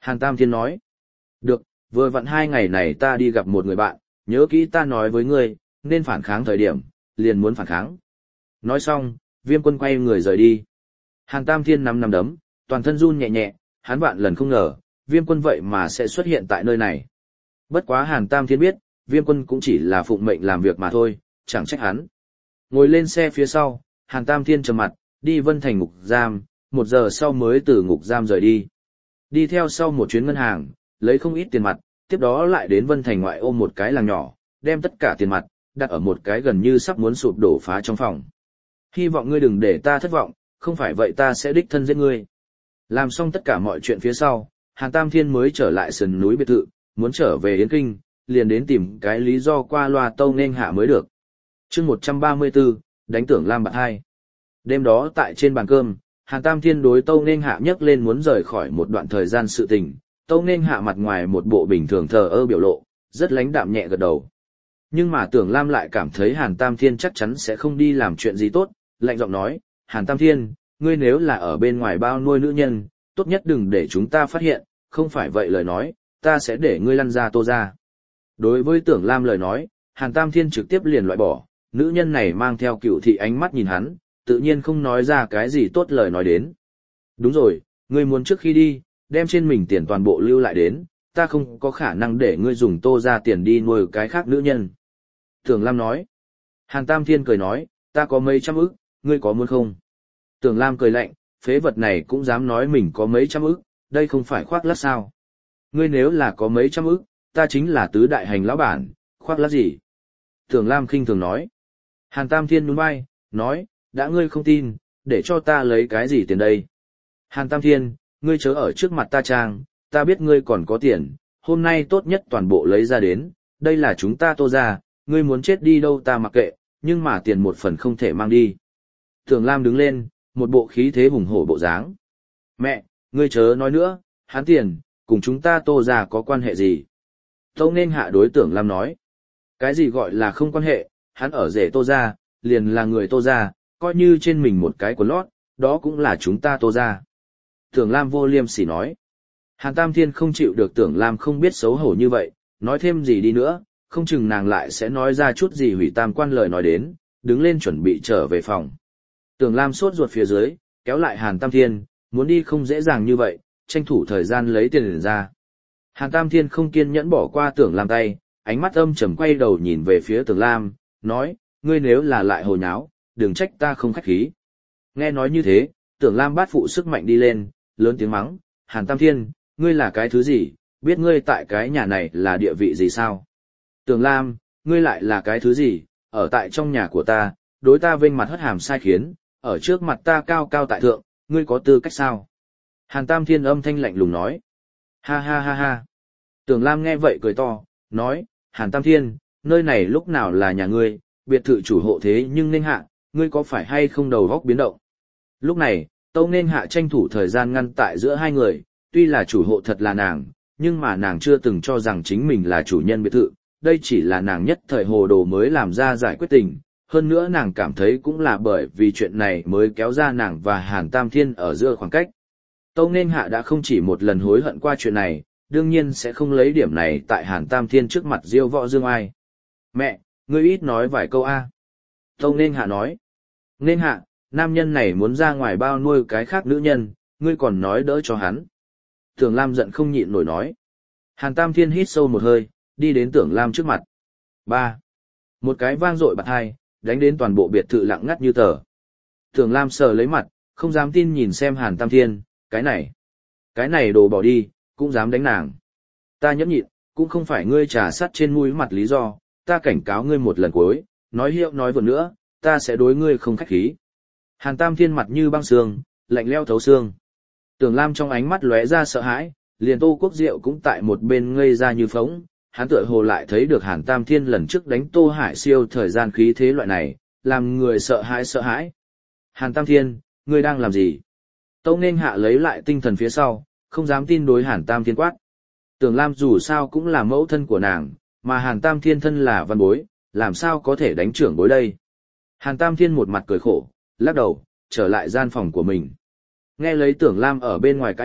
Hàn Tam Thiên nói. Được, vừa vặn hai ngày này ta đi gặp một người bạn, nhớ kỹ ta nói với ngươi, nên phản kháng thời điểm, liền muốn phản kháng. Nói xong, Viêm Quân quay người rời đi. Hàn Tam Thiên nắm nắm đấm, toàn thân run nhẹ nhẹ, hắn vạn lần không ngờ, Viêm Quân vậy mà sẽ xuất hiện tại nơi này. Bất quá Hàn Tam Thiên biết, Viêm Quân cũng chỉ là phụng mệnh làm việc mà thôi, chẳng trách hắn. Ngồi lên xe phía sau, Hàn Tam Thiên trầm mặt, đi Vân Thành ngục giam, một giờ sau mới từ ngục giam rời đi. Đi theo sau một chuyến ngân hàng, lấy không ít tiền mặt, tiếp đó lại đến Vân Thành ngoại ô một cái làng nhỏ, đem tất cả tiền mặt, đặt ở một cái gần như sắp muốn sụp đổ phá trong phòng. Hy vọng ngươi đừng để ta thất vọng, không phải vậy ta sẽ đích thân giết ngươi. Làm xong tất cả mọi chuyện phía sau, Hàn Tam Thiên mới trở lại sườn núi biệt thự, muốn trở về Yến Kinh, liền đến tìm cái lý do qua loa tâu nên hạ mới được. chương một trăm ba mươi tư, đánh Tưởng Lam bạn hai. Đêm đó tại trên bàn cơm, Hàn Tam Thiên đối tâu nên hạ nhấc lên muốn rời khỏi một đoạn thời gian sự tình, tâu nên hạ mặt ngoài một bộ bình thường thờ ơ biểu lộ, rất lãnh đạm nhẹ gật đầu. Nhưng mà Tưởng Lam lại cảm thấy Hàn Tam Thiên chắc chắn sẽ không đi làm chuyện gì tốt, lạnh giọng nói, Hàn Tam Thiên, ngươi nếu là ở bên ngoài bao nuôi nữ nhân, tốt nhất đừng để chúng ta phát hiện, không phải vậy lời nói, ta sẽ để ngươi lăn ra Tô ra. Đối với Tưởng Lam lời nói, Hàn Tam Thiên trực tiếp liền loại bỏ, nữ nhân này mang theo cựu thị ánh mắt nhìn hắn, tự nhiên không nói ra cái gì tốt lời nói đến. Đúng rồi, ngươi muốn trước khi đi, đem trên mình tiền toàn bộ lưu lại đến, ta không có khả năng để ngươi dùng Tô ra tiền đi nuôi cái khác nữ nhân. Tưởng Lam nói. Hàn Tam Thiên cười nói, ta có mấy trăm ức, ngươi có muốn không? Tưởng Lam cười lạnh, phế vật này cũng dám nói mình có mấy trăm ức, đây không phải khoác lác sao? Ngươi nếu là có mấy trăm ức, ta chính là tứ đại hành lão bản, khoác lác gì? Tưởng Lam khinh thường nói. Hàn Tam Thiên nhún vai, nói, đã ngươi không tin, để cho ta lấy cái gì tiền đây? Hàn Tam Thiên, ngươi chớ ở trước mặt ta trang, ta biết ngươi còn có tiền, hôm nay tốt nhất toàn bộ lấy ra đến, đây là chúng ta Tô ra, ngươi muốn chết đi đâu ta mặc kệ, nhưng mà tiền một phần không thể mang đi. Tưởng Lam đứng lên, một bộ khí thế hùng hổ bộ dáng. Mẹ, ngươi chớ nói nữa, hắn tiền, cùng chúng ta Tô ra có quan hệ gì? Tâu nên hạ đối Tưởng Lam nói. Cái gì gọi là không quan hệ, hắn ở rể Tô ra, liền là người Tô ra, coi như trên mình một cái quần lót, đó cũng là chúng ta Tô ra. Tưởng Lam vô liêm sỉ nói. Hàn Tam Thiên không chịu được Tưởng Lam không biết xấu hổ như vậy, nói thêm gì đi nữa, không chừng nàng lại sẽ nói ra chút gì hủy tam quan lời nói đến, đứng lên chuẩn bị trở về phòng. Tưởng Lam sốt ruột phía dưới, kéo lại Hàn Tam Thiên, muốn đi không dễ dàng như vậy, tranh thủ thời gian lấy tiền liền ra. Hàn Tam Thiên không kiên nhẫn bỏ qua Tưởng Lam tay, ánh mắt âm trầm quay đầu nhìn về phía Tưởng Lam, nói, ngươi nếu là lại hồ nháo, đừng trách ta không khách khí. Nghe nói như thế, Tưởng Lam bát phụ sức mạnh đi lên, lớn tiếng mắng, Hàn Tam Thiên, ngươi là cái thứ gì, biết ngươi tại cái nhà này là địa vị gì sao? Tưởng Lam, ngươi lại là cái thứ gì, ở tại trong nhà của ta, đối ta vênh mặt hất hàm sai khiến, ở trước mặt ta cao cao tại thượng, ngươi có tư cách sao? Hàn Tam Thiên âm thanh lạnh lùng nói. Ha ha ha ha. Tưởng Lam nghe vậy cười to, nói, Hàn Tam Thiên, nơi này lúc nào là nhà ngươi, biệt thự chủ hộ thế nhưng nên hạ, ngươi có phải hay không đầu góc biến động? Lúc này, Tâu nên hạ tranh thủ thời gian ngăn tại giữa hai người, tuy là chủ hộ thật là nàng, nhưng mà nàng chưa từng cho rằng chính mình là chủ nhân biệt thự, đây chỉ là nàng nhất thời hồ đồ mới làm ra giải quyết tình. Hơn nữa nàng cảm thấy cũng là bởi vì chuyện này mới kéo ra nàng và Hàn Tam Thiên ở giữa khoảng cách. Tâu nên hạ đã không chỉ một lần hối hận qua chuyện này, đương nhiên sẽ không lấy điểm này tại Hàn Tam Thiên trước mặt diêu võ dương ai. Mẹ, ngươi ít nói vài câu a. Tâu nên hạ nói. Nên hạ, nam nhân này muốn ra ngoài bao nuôi cái khác nữ nhân, ngươi còn nói đỡ cho hắn. Tưởng Lam giận không nhịn nổi nói. Hàn Tam Thiên hít sâu một hơi, đi đến Tưởng Lam trước mặt. Ba. Một cái vang dội bạt hai, đánh đến toàn bộ biệt thự lặng ngắt như tờ. Tưởng Lam sờ lấy mặt, không dám tin nhìn xem Hàn Tam Thiên, cái này. Cái này đồ bỏ đi, cũng dám đánh nàng. Ta nhẫn nhịn, cũng không phải ngươi trà sắt trên mũi mặt lý do, ta cảnh cáo ngươi một lần cuối, nói hiệu nói vừa nữa, ta sẽ đối ngươi không khách khí. Hàn Tam Thiên mặt như băng sương, lạnh leo thấu xương. Tưởng Lam trong ánh mắt lóe ra sợ hãi, liền Tô Quốc Diệu cũng tại một bên ngây ra như phóng, hắn tựa hồ lại thấy được Hàn Tam Thiên lần trước đánh Tô Hải Siêu thời gian khí thế loại này, làm người sợ hãi sợ hãi. Hàn Tam Thiên, ngươi đang làm gì? Tâu nên hạ lấy lại tinh thần phía sau, không dám tin đối Hàn Tam Thiên quát. Tưởng Lam dù sao cũng là mẫu thân của nàng, mà Hàn Tam Thiên thân là văn bối, làm sao có thể đánh trưởng bối đây? Hàn Tam Thiên một mặt cười khổ, lắc đầu, trở lại gian phòng của mình. Nghe lấy Tưởng Lam ở bên ngoài cãi lộn,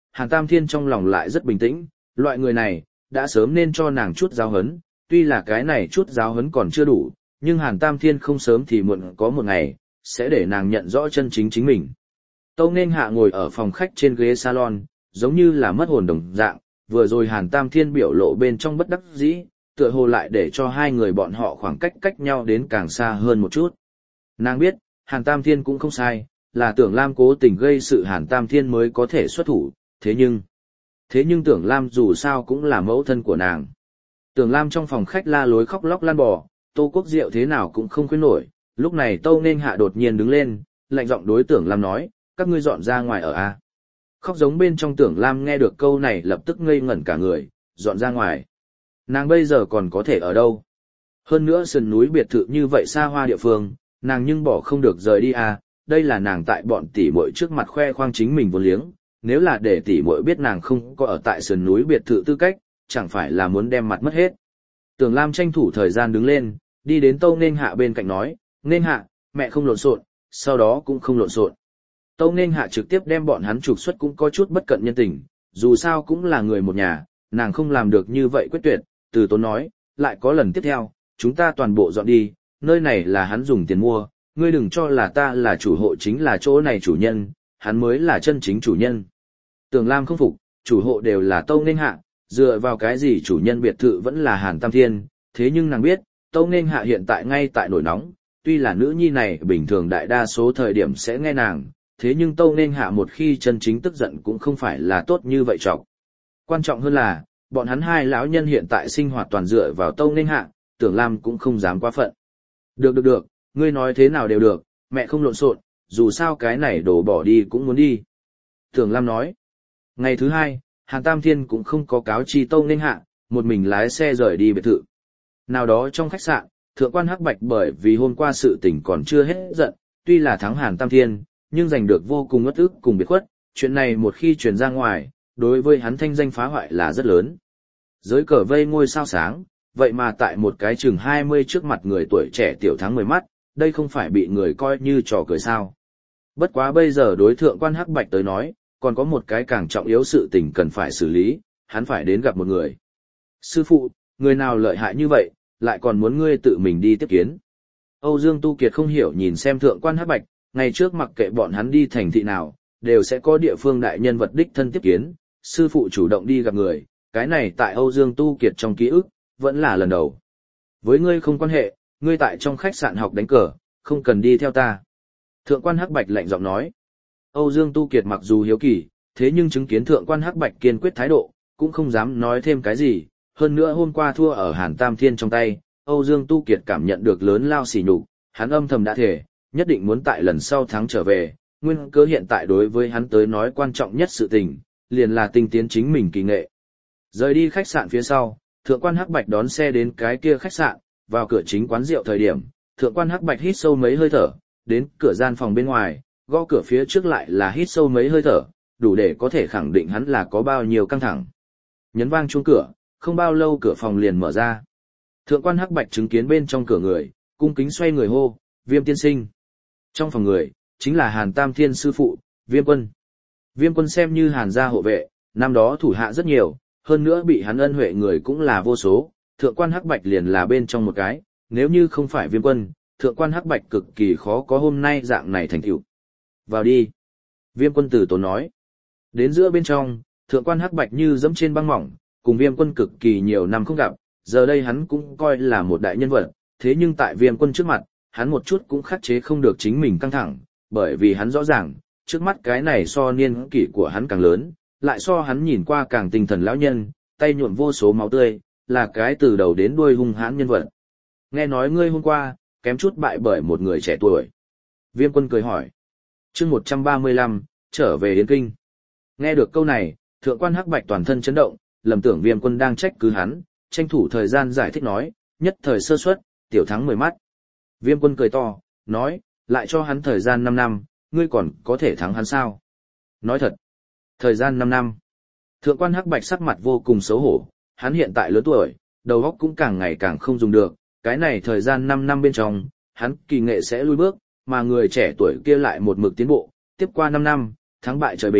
Hàn Tam Thiên trong lòng lại rất bình tĩnh, loại người này, đã sớm nên cho nàng chút giáo hấn, tuy là cái này chút giáo hấn còn chưa đủ, nhưng Hàn Tam Thiên không sớm thì muộn có một ngày, sẽ để nàng nhận rõ chân chính chính mình. Tâu Nên Hạ ngồi ở phòng khách trên ghế salon, giống như là mất hồn đồng dạng, vừa rồi Hàn Tam Thiên biểu lộ bên trong bất đắc dĩ, tựa hồ lại để cho hai người bọn họ khoảng cách cách nhau đến càng xa hơn một chút. Nàng biết, Hàn Tam Thiên cũng không sai, là Tưởng Lam cố tình gây sự Hàn Tam Thiên mới có thể xuất thủ, thế nhưng... Thế nhưng Tưởng Lam dù sao cũng là mẫu thân của nàng. Tưởng Lam trong phòng khách la lối khóc lóc lan bò, Tô Quốc Diệu thế nào cũng không khuyên nổi, lúc này Tâu Nên Hạ đột nhiên đứng lên, lạnh giọng đối Tưởng Lam nói, các ngươi dọn ra ngoài ở a. Khóc giống bên trong Tưởng Lam nghe được câu này lập tức ngây ngẩn cả người, dọn ra ngoài. Nàng bây giờ còn có thể ở đâu? Hơn nữa sườn núi biệt thự như vậy xa hoa địa phương, nàng nhưng bỏ không được rời đi à, đây là nàng tại bọn tỷ muội trước mặt khoe khoang chính mình vốn liếng, nếu là để tỷ muội biết nàng không có ở tại sườn núi biệt thự tư cách, chẳng phải là muốn đem mặt mất hết. Tưởng Lam tranh thủ thời gian đứng lên, đi đến Tâu Nên Hạ bên cạnh nói, Nên Hạ, mẹ không lộn xộn, sau đó cũng không lộn xộn. Tâu Nên Hạ trực tiếp đem bọn hắn trục xuất cũng có chút bất cận nhân tình, dù sao cũng là người một nhà, nàng không làm được như vậy quyết tuyệt, từ tốn nói, lại có lần tiếp theo, chúng ta toàn bộ dọn đi, nơi này là hắn dùng tiền mua, ngươi đừng cho là ta là chủ hộ chính là chỗ này chủ nhân, hắn mới là chân chính chủ nhân. Tưởng Lam không phục, chủ hộ đều là Tâu Nên Hạ, dựa vào cái gì chủ nhân biệt thự vẫn là Hàn Tam Thiên, thế nhưng nàng biết, Tâu Nên Hạ hiện tại ngay tại nổi nóng, tuy là nữ nhi này bình thường đại đa số thời điểm sẽ nghe nàng, thế nhưng Tâu Nên Hạ một khi chân chính tức giận cũng không phải là tốt như vậy trọng. Quan trọng hơn là, bọn hắn hai lão nhân hiện tại sinh hoạt toàn dựa vào Tâu Nên Hạ, Tưởng Lam cũng không dám quá phận. Được được được, ngươi nói thế nào đều được, mẹ không lộn xộn, dù sao cái này đổ bỏ đi cũng muốn đi. Tưởng Lam nói. Ngày thứ hai, Hàn Tam Thiên cũng không có cáo chi Tâu Nên Hạ, một mình lái xe rời đi biệt thự. Nào đó trong khách sạn, Thượng quan Hắc Bạch bởi vì hôm qua sự tình còn chưa hết giận, tuy là thắng Hàn Tam Thiên, nhưng giành được vô cùng uất ức cùng biệt khuất, chuyện này một khi truyền ra ngoài, đối với hắn thanh danh phá hoại là rất lớn. Giới cờ vây ngôi sao sáng, vậy mà tại một cái chừng hai mươi trước mặt người tuổi trẻ tiểu thắng mười mắt, đây không phải bị người coi như trò cười sao. Bất quá bây giờ đối Thượng quan Hắc Bạch tới nói, còn có một cái càng trọng yếu sự tình cần phải xử lý, hắn phải đến gặp một người. Sư phụ, người nào lợi hại như vậy, lại còn muốn ngươi tự mình đi tiếp kiến. Âu Dương Tu Kiệt không hiểu nhìn xem Thượng quan Hắc Bạch, ngày trước mặc kệ bọn hắn đi thành thị nào, đều sẽ có địa phương đại nhân vật đích thân tiếp kiến, sư phụ chủ động đi gặp người, cái này tại Âu Dương Tu Kiệt trong ký ức, vẫn là lần đầu. Với ngươi không quan hệ, ngươi tại trong khách sạn học đánh cờ, không cần đi theo ta. Thượng quan Hắc Bạch lạnh giọng nói. Âu Dương Tu Kiệt mặc dù hiếu kỳ, thế nhưng chứng kiến Thượng quan Hắc Bạch kiên quyết thái độ, cũng không dám nói thêm cái gì, hơn nữa hôm qua thua ở Hàn Tam Thiên trong tay, Âu Dương Tu Kiệt cảm nhận được lớn lao sỉ nhục, hắn âm thầm đã thề, nhất định muốn tại lần sau thắng trở về, nguyên cớ hiện tại đối với hắn tới nói quan trọng nhất sự tình, liền là tinh tiến chính mình kỳ nghệ. Rời đi khách sạn phía sau, Thượng quan Hắc Bạch đón xe đến cái kia khách sạn, vào cửa chính quán rượu thời điểm, Thượng quan Hắc Bạch hít sâu mấy hơi thở, đến cửa gian phòng bên ngoài, gõ cửa phía trước lại là hít sâu mấy hơi thở, đủ để có thể khẳng định hắn là có bao nhiêu căng thẳng. Nhấn vang chuông cửa, không bao lâu cửa phòng liền mở ra. Thượng quan Hắc Bạch chứng kiến bên trong cửa người, cung kính xoay người hô, Viêm tiên sinh. Trong phòng người, chính là Hàn Tam Thiên sư phụ, Viêm Quân. Viêm Quân xem như Hàn gia hộ vệ, năm đó thủ hạ rất nhiều, hơn nữa bị hắn ân huệ người cũng là vô số, Thượng quan Hắc Bạch liền là bên trong một cái, nếu như không phải Viêm Quân, Thượng quan Hắc Bạch cực kỳ khó có hôm nay dạng này thành tựu. Vào đi. Viêm Quân tử tốn nói. Đến giữa bên trong, Thượng quan Hắc Bạch như dẫm trên băng mỏng, cùng Viêm Quân cực kỳ nhiều năm không gặp, giờ đây hắn cũng coi là một đại nhân vật, thế nhưng tại Viêm Quân trước mặt, hắn một chút cũng khắc chế không được chính mình căng thẳng, bởi vì hắn rõ ràng, trước mắt cái này so niên kỷ của hắn càng lớn, lại so hắn nhìn qua càng tinh thần lão nhân, tay nhuộm vô số máu tươi, là cái từ đầu đến đuôi hung hãn nhân vật. Nghe nói ngươi hôm qua, kém chút bại bởi một người trẻ tuổi. Viêm Quân cười hỏi. Chương một trăm ba mươi lăm, trở về Yến Kinh. Nghe được câu này, Thượng quan Hắc Bạch toàn thân chấn động, lầm tưởng Viêm Quân đang trách cứ hắn, tranh thủ thời gian giải thích nói, nhất thời sơ suất, tiểu thắng mười mắt. Viêm Quân cười to, nói, lại cho hắn thời gian năm năm, ngươi còn có thể thắng hắn sao? Nói thật, thời gian năm năm. Thượng quan Hắc Bạch sắc mặt vô cùng xấu hổ, hắn hiện tại lớn tuổi, đầu óc cũng càng ngày càng không dùng được, cái này thời gian năm năm bên trong, hắn kỳ nghệ sẽ lui bước, mà người trẻ tuổi kia lại một mực tiến bộ, tiếp qua năm năm, thắng bại trời bình,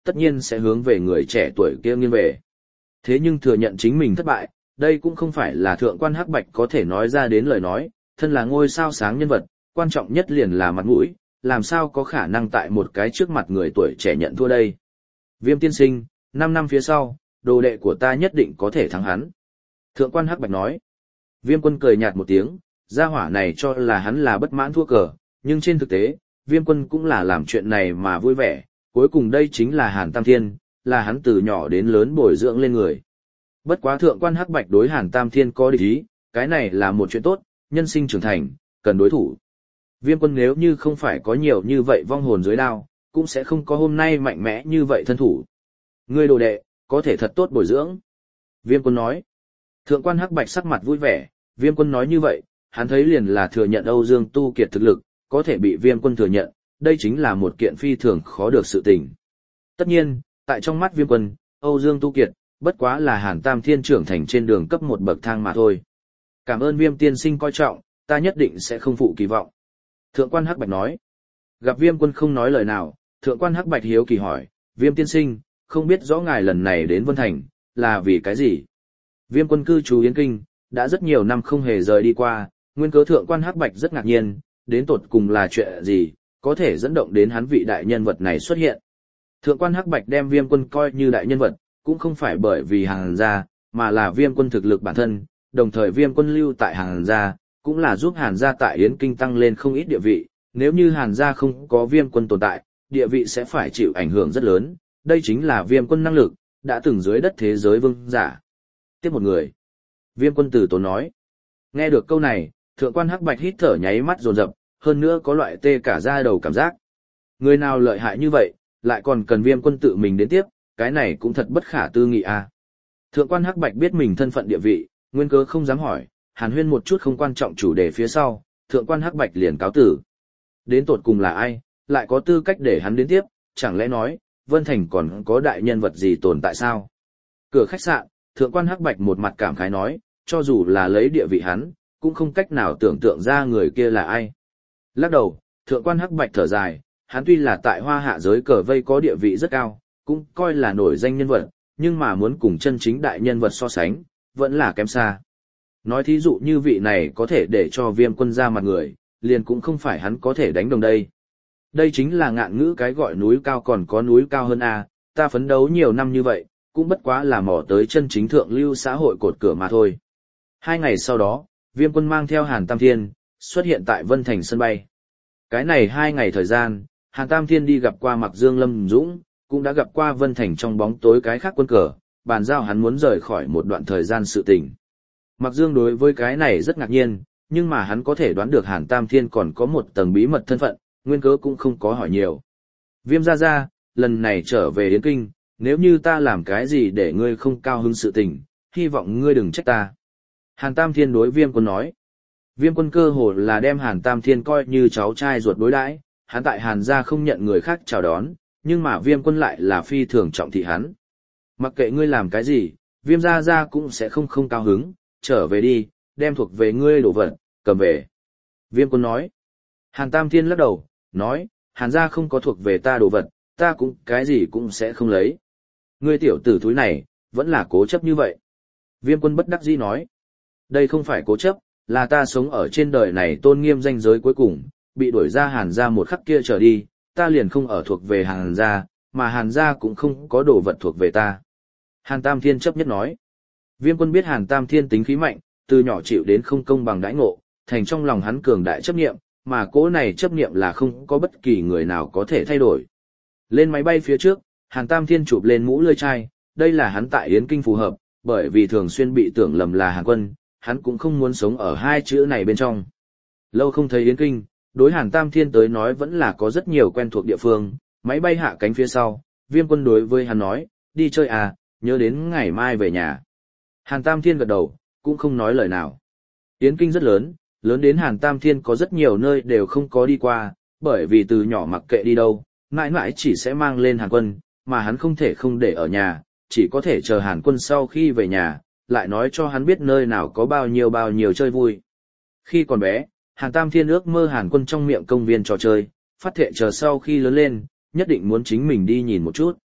tất nhiên sẽ hướng về người trẻ tuổi kia nghiêng về. Thế nhưng thừa nhận chính mình thất bại, đây cũng không phải là thượng quan Hắc Bạch có thể nói ra đến lời nói, thân là ngôi sao sáng nhân vật, quan trọng nhất liền là mặt mũi, làm sao có khả năng tại một cái trước mặt người tuổi trẻ nhận thua đây. Viêm tiên sinh, năm năm phía sau, đồ đệ của ta nhất định có thể thắng hắn. Thượng quan Hắc Bạch nói. Viêm Quân cười nhạt một tiếng, gia hỏa này cho là hắn là bất mãn thua cờ, nhưng trên thực tế, Viêm Quân cũng là làm chuyện này mà vui vẻ, cuối cùng đây chính là Hàn Tam Thiên, là hắn từ nhỏ đến lớn bồi dưỡng lên người. Bất quá thượng quan Hắc Bạch đối Hàn Tam Thiên có địch ý, cái này là một chuyện tốt, nhân sinh trưởng thành, cần đối thủ. Viêm Quân nếu như không phải có nhiều như vậy vong hồn dưới đao, cũng sẽ không có hôm nay mạnh mẽ như vậy thân thủ. Ngươi đồ đệ, có thể thật tốt bồi dưỡng. Viêm Quân nói. Thượng quan Hắc Bạch sắc mặt vui vẻ, Viêm Quân nói như vậy, hắn thấy liền là thừa nhận Âu Dương Tu Kiệt thực lực, có thể bị Viêm Quân thừa nhận, đây chính là một kiện phi thường khó được sự tình. Tất nhiên, tại trong mắt Viêm Quân, Âu Dương Tu Kiệt, bất quá là Hàn Tam Thiên trưởng thành trên đường cấp một bậc thang mà thôi. Cảm ơn Viêm tiên sinh coi trọng, ta nhất định sẽ không phụ kỳ vọng. Thượng quan Hắc Bạch nói. Gặp Viêm Quân không nói lời nào, Thượng quan Hắc Bạch hiếu kỳ hỏi, Viêm tiên sinh, không biết rõ ngài lần này đến Vân Thành, là vì cái gì? Viêm Quân cư trú Yến Kinh, đã rất nhiều năm không hề rời đi qua, nguyên cớ Thượng quan Hắc Bạch rất ngạc nhiên, đến tột cùng là chuyện gì, có thể dẫn động đến hắn vị đại nhân vật này xuất hiện. Thượng quan Hắc Bạch đem Viêm Quân coi như đại nhân vật, cũng không phải bởi vì Hàn gia, mà là Viêm Quân thực lực bản thân, đồng thời Viêm Quân lưu tại Hàn gia, cũng là giúp Hàn gia tại Yến Kinh tăng lên không ít địa vị, nếu như Hàn gia không có Viêm Quân tồn tại, địa vị sẽ phải chịu ảnh hưởng rất lớn, đây chính là Viêm Quân năng lực, đã từng dưới đất thế giới vương giả. Tiếp một người. Viêm Quân từ tốn nói. Nghe được câu này, Thượng quan Hắc Bạch hít thở nháy mắt dồn dập, hơn nữa có loại tê cả da đầu cảm giác. Người nào lợi hại như vậy, lại còn cần Viêm Quân tự mình đến tiếp, cái này cũng thật bất khả tư nghị à. Thượng quan Hắc Bạch biết mình thân phận địa vị, nguyên cớ không dám hỏi, hàn huyên một chút không quan trọng chủ đề phía sau, Thượng quan Hắc Bạch liền cáo tử. Đến tột cùng là ai, lại có tư cách để hắn đến tiếp, chẳng lẽ nói, Vân Thành còn có đại nhân vật gì tồn tại sao? Cửa khách sạn, Thượng quan Hắc Bạch một mặt cảm khái nói, cho dù là lấy địa vị hắn, cũng không cách nào tưởng tượng ra người kia là ai. Lắc đầu, Thượng quan Hắc Bạch thở dài, hắn tuy là tại Hoa Hạ giới cờ vây có địa vị rất cao, cũng coi là nổi danh nhân vật, nhưng mà muốn cùng chân chính đại nhân vật so sánh, vẫn là kém xa. Nói thí dụ như vị này có thể để cho Viêm Quân ra mặt người, liền cũng không phải hắn có thể đánh đồng đây. Đây chính là ngạn ngữ cái gọi núi cao còn có núi cao hơn a, ta phấn đấu nhiều năm như vậy, cũng bất quá là mò tới chân chính thượng lưu xã hội cột cửa mà thôi. Hai ngày sau đó, Viêm Quân mang theo Hàn Tam Thiên, xuất hiện tại Vân Thành sân bay. Cái này hai ngày thời gian, Hàn Tam Thiên đi gặp qua Mạc Dương Lâm Dũng, cũng đã gặp qua Vân Thành trong bóng tối cái khác quân cờ, bàn giao hắn muốn rời khỏi một đoạn thời gian sự tình. Mạc Dương đối với cái này rất ngạc nhiên, nhưng mà hắn có thể đoán được Hàn Tam Thiên còn có một tầng bí mật thân phận, nguyên cớ cũng không có hỏi nhiều. Viêm gia gia, lần này trở về Yến Kinh, nếu như ta làm cái gì để ngươi không cao hứng sự tình, hy vọng ngươi đừng trách ta. Hàn Tam Thiên đối Viêm Quân nói. Viêm Quân cơ hồ là đem Hàn Tam Thiên coi như cháu trai ruột đối đãi, hắn tại Hàn gia không nhận người khác chào đón, nhưng mà Viêm Quân lại là phi thường trọng thị hắn. Mặc kệ ngươi làm cái gì, Viêm gia gia cũng sẽ không không cao hứng, trở về đi, đem thuộc về ngươi đồ vật, cầm về. Viêm Quân nói. Hàn Tam Thiên lắc đầu, nói, Hàn gia không có thuộc về ta đồ vật, ta cũng cái gì cũng sẽ không lấy. Ngươi tiểu tử thúi này, vẫn là cố chấp như vậy. Viêm Quân bất đắc dĩ nói. Đây không phải cố chấp, là ta sống ở trên đời này tôn nghiêm danh giới cuối cùng, bị đuổi ra Hàn gia một khắc kia trở đi, ta liền không ở thuộc về Hàn gia, mà Hàn gia cũng không có đồ vật thuộc về ta. Hàn Tam Thiên chấp nhất nói. Viêm Quân biết Hàn Tam Thiên tính khí mạnh, từ nhỏ chịu đến không công bằng đãi ngộ, thành trong lòng hắn cường đại chấp niệm, mà cỗ này chấp niệm là không có bất kỳ người nào có thể thay đổi. Lên máy bay phía trước, Hàn Tam Thiên chụp lên mũ lưỡi chai, đây là hắn tại Yến Kinh phù hợp, bởi vì thường xuyên bị tưởng lầm là Hàn Quân, hắn cũng không muốn sống ở hai chữ này bên trong. Lâu không thấy Yến Kinh, đối Hàn Tam Thiên tới nói vẫn là có rất nhiều quen thuộc địa phương, máy bay hạ cánh phía sau, Viêm Quân đối với hắn nói, đi chơi à, nhớ đến ngày mai về nhà. Hàn Tam Thiên gật đầu, cũng không nói lời nào. Yến Kinh rất lớn, lớn đến Hàn Tam Thiên có rất nhiều nơi đều không có đi qua, bởi vì từ nhỏ mặc kệ đi đâu, mãi mãi chỉ sẽ mang lên Hàn Quân, mà hắn không thể không để ở nhà, chỉ có thể chờ Hàn Quân sau khi về nhà, lại nói cho hắn biết nơi nào có bao nhiêu bao nhiêu chơi vui. Khi còn bé, Hàn Tam Thiên ước mơ Hàn Quân trong miệng công viên trò chơi, phát thệ chờ sau khi lớn lên, nhất định muốn chính mình đi nhìn một chút.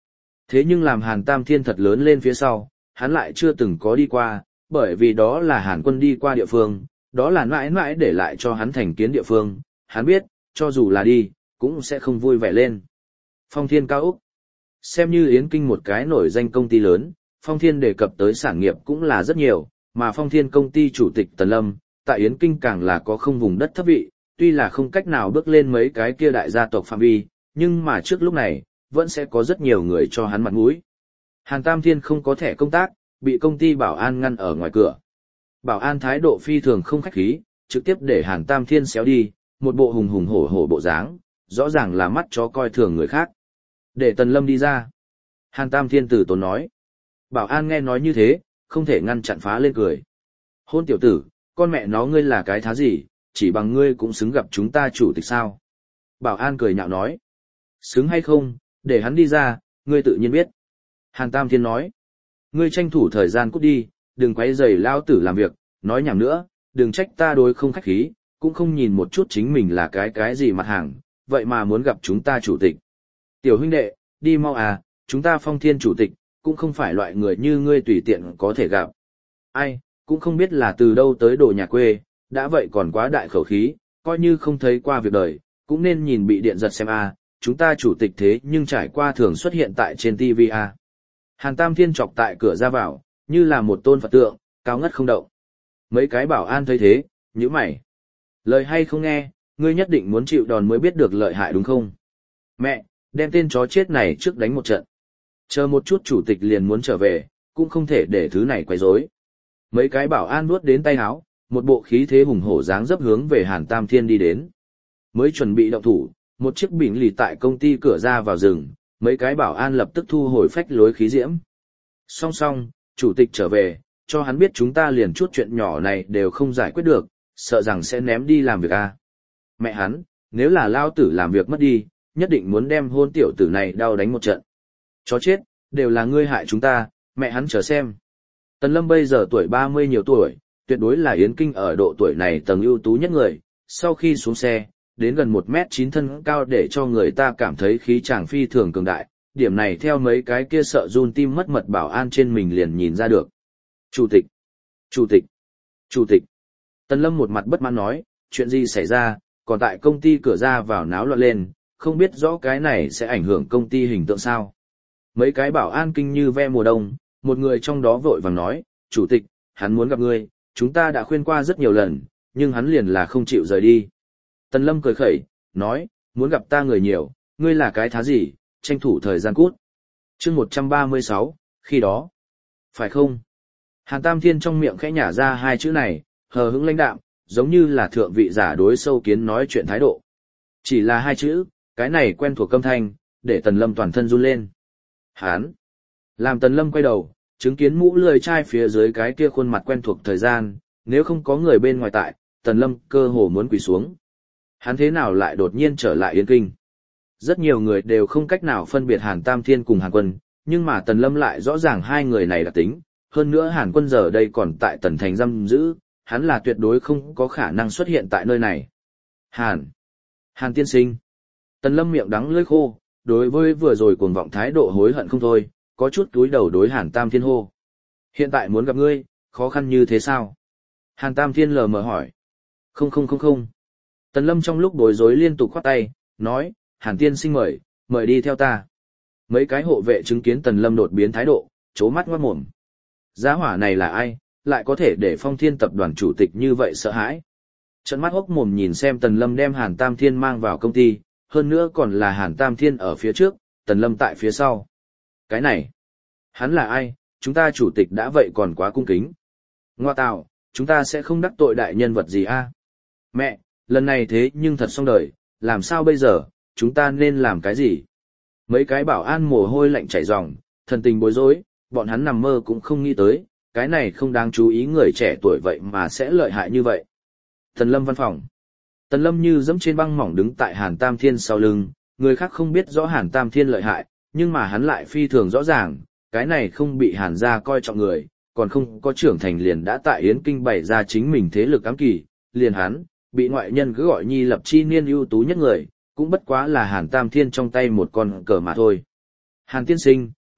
Thế nhưng làm Hàn Tam Thiên thật lớn lên phía sau, hắn lại chưa từng có đi qua, bởi vì đó là Hàn Quân đi qua địa phương, đó là mãi mãi để lại cho hắn thành kiến địa phương, hắn biết, cho dù là đi, cũng sẽ không vui vẻ lên. Phong Thiên Cao Úc, xem như Yến Kinh một cái nổi danh công ty lớn, Phong Thiên đề cập tới sản nghiệp cũng là rất nhiều, mà Phong Thiên công ty chủ tịch Tần Lâm, tại Yến Kinh càng là có không vùng đất thấp vị, tuy là không cách nào bước lên mấy cái kia đại gia tộc phạm vi, nhưng mà trước lúc này, vẫn sẽ có rất nhiều người cho hắn mặt mũi. Hàn Tam Thiên không có thẻ công tác, bị công ty bảo an ngăn ở ngoài cửa. Bảo an thái độ phi thường không khách khí, trực tiếp để Hàn Tam Thiên xéo đi, một bộ hùng hùng hổ hổ bộ dáng, rõ ràng là mắt chó coi thường người khác. Để Tần Lâm đi ra. Hàn Tam Thiên tử tốn nói. Bảo an nghe nói như thế, không thể ngăn chặn phá lên cười. Hôn tiểu tử, con mẹ nó ngươi là cái thá gì, chỉ bằng ngươi cũng xứng gặp chúng ta chủ tịch sao. Bảo an cười nhạo nói. Xứng hay không, để hắn đi ra, ngươi tự nhiên biết. Hàn Tam Thiên nói. Ngươi tranh thủ thời gian cút đi, đừng quấy rầy lao tử làm việc, nói nhảm nữa, đừng trách ta đối không khách khí, cũng không nhìn một chút chính mình là cái cái gì mặt hàng, vậy mà muốn gặp chúng ta chủ tịch. Tiểu huynh đệ, đi mau à, chúng ta Phong Thiên chủ tịch, cũng không phải loại người như ngươi tùy tiện có thể gặp. Ai, cũng không biết là từ đâu tới đồ nhà quê, đã vậy còn quá đại khẩu khí, coi như không thấy qua việc đời, cũng nên nhìn bị điện giật xem à, chúng ta chủ tịch thế nhưng trải qua thường xuất hiện tại trên ti vi à. Hàn Tam Thiên chọc tại cửa ra vào, như là một tôn Phật tượng, cao ngất không động. Mấy cái bảo an thấy thế, nhíu mày. Lời hay không nghe, ngươi nhất định muốn chịu đòn mới biết được lợi hại đúng không? Mẹ, đem tên chó chết này trước đánh một trận. Chờ một chút chủ tịch liền muốn trở về, cũng không thể để thứ này quấy rối. Mấy cái bảo an nuốt đến tay áo, một bộ khí thế hùng hổ dáng dấp hướng về Hàn Tam Thiên đi đến. Mới chuẩn bị động thủ, một chiếc bình lì tại công ty cửa ra vào rừng, mấy cái bảo an lập tức thu hồi phách lối khí diễm. Song song, chủ tịch trở về, cho hắn biết chúng ta liền chút chuyện nhỏ này đều không giải quyết được, sợ rằng sẽ ném đi làm việc à. Mẹ hắn, nếu là lao tử làm việc mất đi, nhất định muốn đem hôn tiểu tử này đau đánh một trận. Chó chết, đều là ngươi hại chúng ta, mẹ hắn chờ xem. Tần Lâm bây giờ tuổi ba mươi nhiều tuổi, tuyệt đối là Yến Kinh ở độ tuổi này tầng ưu tú nhất người, sau khi xuống xe, đến gần một mét chín thân cao để cho người ta cảm thấy khí chàng phi thường cường đại, điểm này theo mấy cái kia sợ run tim mất mật bảo an trên mình liền nhìn ra được. Chủ tịch, chủ tịch, chủ tịch. Tần Lâm một mặt bất mãn nói, chuyện gì xảy ra, còn tại công ty cửa ra vào náo loạn lên, không biết rõ cái này sẽ ảnh hưởng công ty hình tượng sao. Mấy cái bảo an kinh như ve mùa đông, một người trong đó vội vàng nói, chủ tịch, hắn muốn gặp ngươi, chúng ta đã khuyên qua rất nhiều lần, nhưng hắn liền là không chịu rời đi. Tần Lâm cười khẩy, nói, muốn gặp ta người nhiều, ngươi là cái thá gì, tranh thủ thời gian cút. Chương một trăm ba mươi sáu, khi đó. Phải không? Hàn Tam Thiên trong miệng khẽ nhả ra hai chữ này, hờ hững lãnh đạm, giống như là thượng vị giả đối sâu kiến nói chuyện thái độ. Chỉ là hai chữ, cái này quen thuộc âm thanh, để Tần Lâm toàn thân run lên. Hán. Làm Tần Lâm quay đầu, chứng kiến mũ lười trai phía dưới cái kia khuôn mặt quen thuộc thời gian, nếu không có người bên ngoài tại, Tần Lâm cơ hồ muốn quỳ xuống. Hắn thế nào lại đột nhiên trở lại Yến Kinh? Rất nhiều người đều không cách nào phân biệt Hàn Tam Thiên cùng Hàn Quân, nhưng mà Tần Lâm lại rõ ràng hai người này đặc tính, hơn nữa Hàn Quân giờ đây còn tại Tần Thành giam giữ, hắn là tuyệt đối không có khả năng xuất hiện tại nơi này. Hàn! Hàn tiên sinh! Tần Lâm miệng đắng lưỡi khô, đối với vừa rồi cuồng vọng thái độ hối hận không thôi, có chút túi đầu đối Hàn Tam Thiên hô. Hiện tại muốn gặp ngươi, khó khăn như thế sao? Hàn Tam Thiên lờ mờ hỏi. Không không không không. Tần Lâm trong lúc bối rối liên tục khoát tay, nói, Hàn tiên sinh mời, mời đi theo ta. Mấy cái hộ vệ chứng kiến Tần Lâm đột biến thái độ, chố mắt ngoát mồm. Giá hỏa này là ai, lại có thể để Phong Thiên tập đoàn chủ tịch như vậy sợ hãi. Trợn mắt hốc mồm nhìn xem Tần Lâm đem Hàn Tam Thiên mang vào công ty, hơn nữa còn là Hàn Tam Thiên ở phía trước, Tần Lâm tại phía sau. Cái này, hắn là ai, chúng ta chủ tịch đã vậy còn quá cung kính. Ngoa tạo, chúng ta sẽ không đắc tội đại nhân vật gì a? Mẹ, lần này thế nhưng thật xong đời, làm sao bây giờ, chúng ta nên làm cái gì? Mấy cái bảo an mồ hôi lạnh chảy ròng, thần tình bối rối, bọn hắn nằm mơ cũng không nghĩ tới, cái này không đáng chú ý người trẻ tuổi vậy mà sẽ lợi hại như vậy. Tần Lâm văn phòng. Tần Lâm như dẫm trên băng mỏng đứng tại Hàn Tam Thiên sau lưng, người khác không biết rõ Hàn Tam Thiên lợi hại, nhưng mà hắn lại phi thường rõ ràng, cái này không bị Hàn gia coi trọng người, còn không có trưởng thành liền đã tại Yến Kinh bày ra chính mình thế lực ám kỳ, liền hắn, bị ngoại nhân cứ gọi nhi lập chi niên ưu tú nhất người, cũng bất quá là Hàn Tam Thiên trong tay một con cờ mà thôi. Hàn tiên sinh,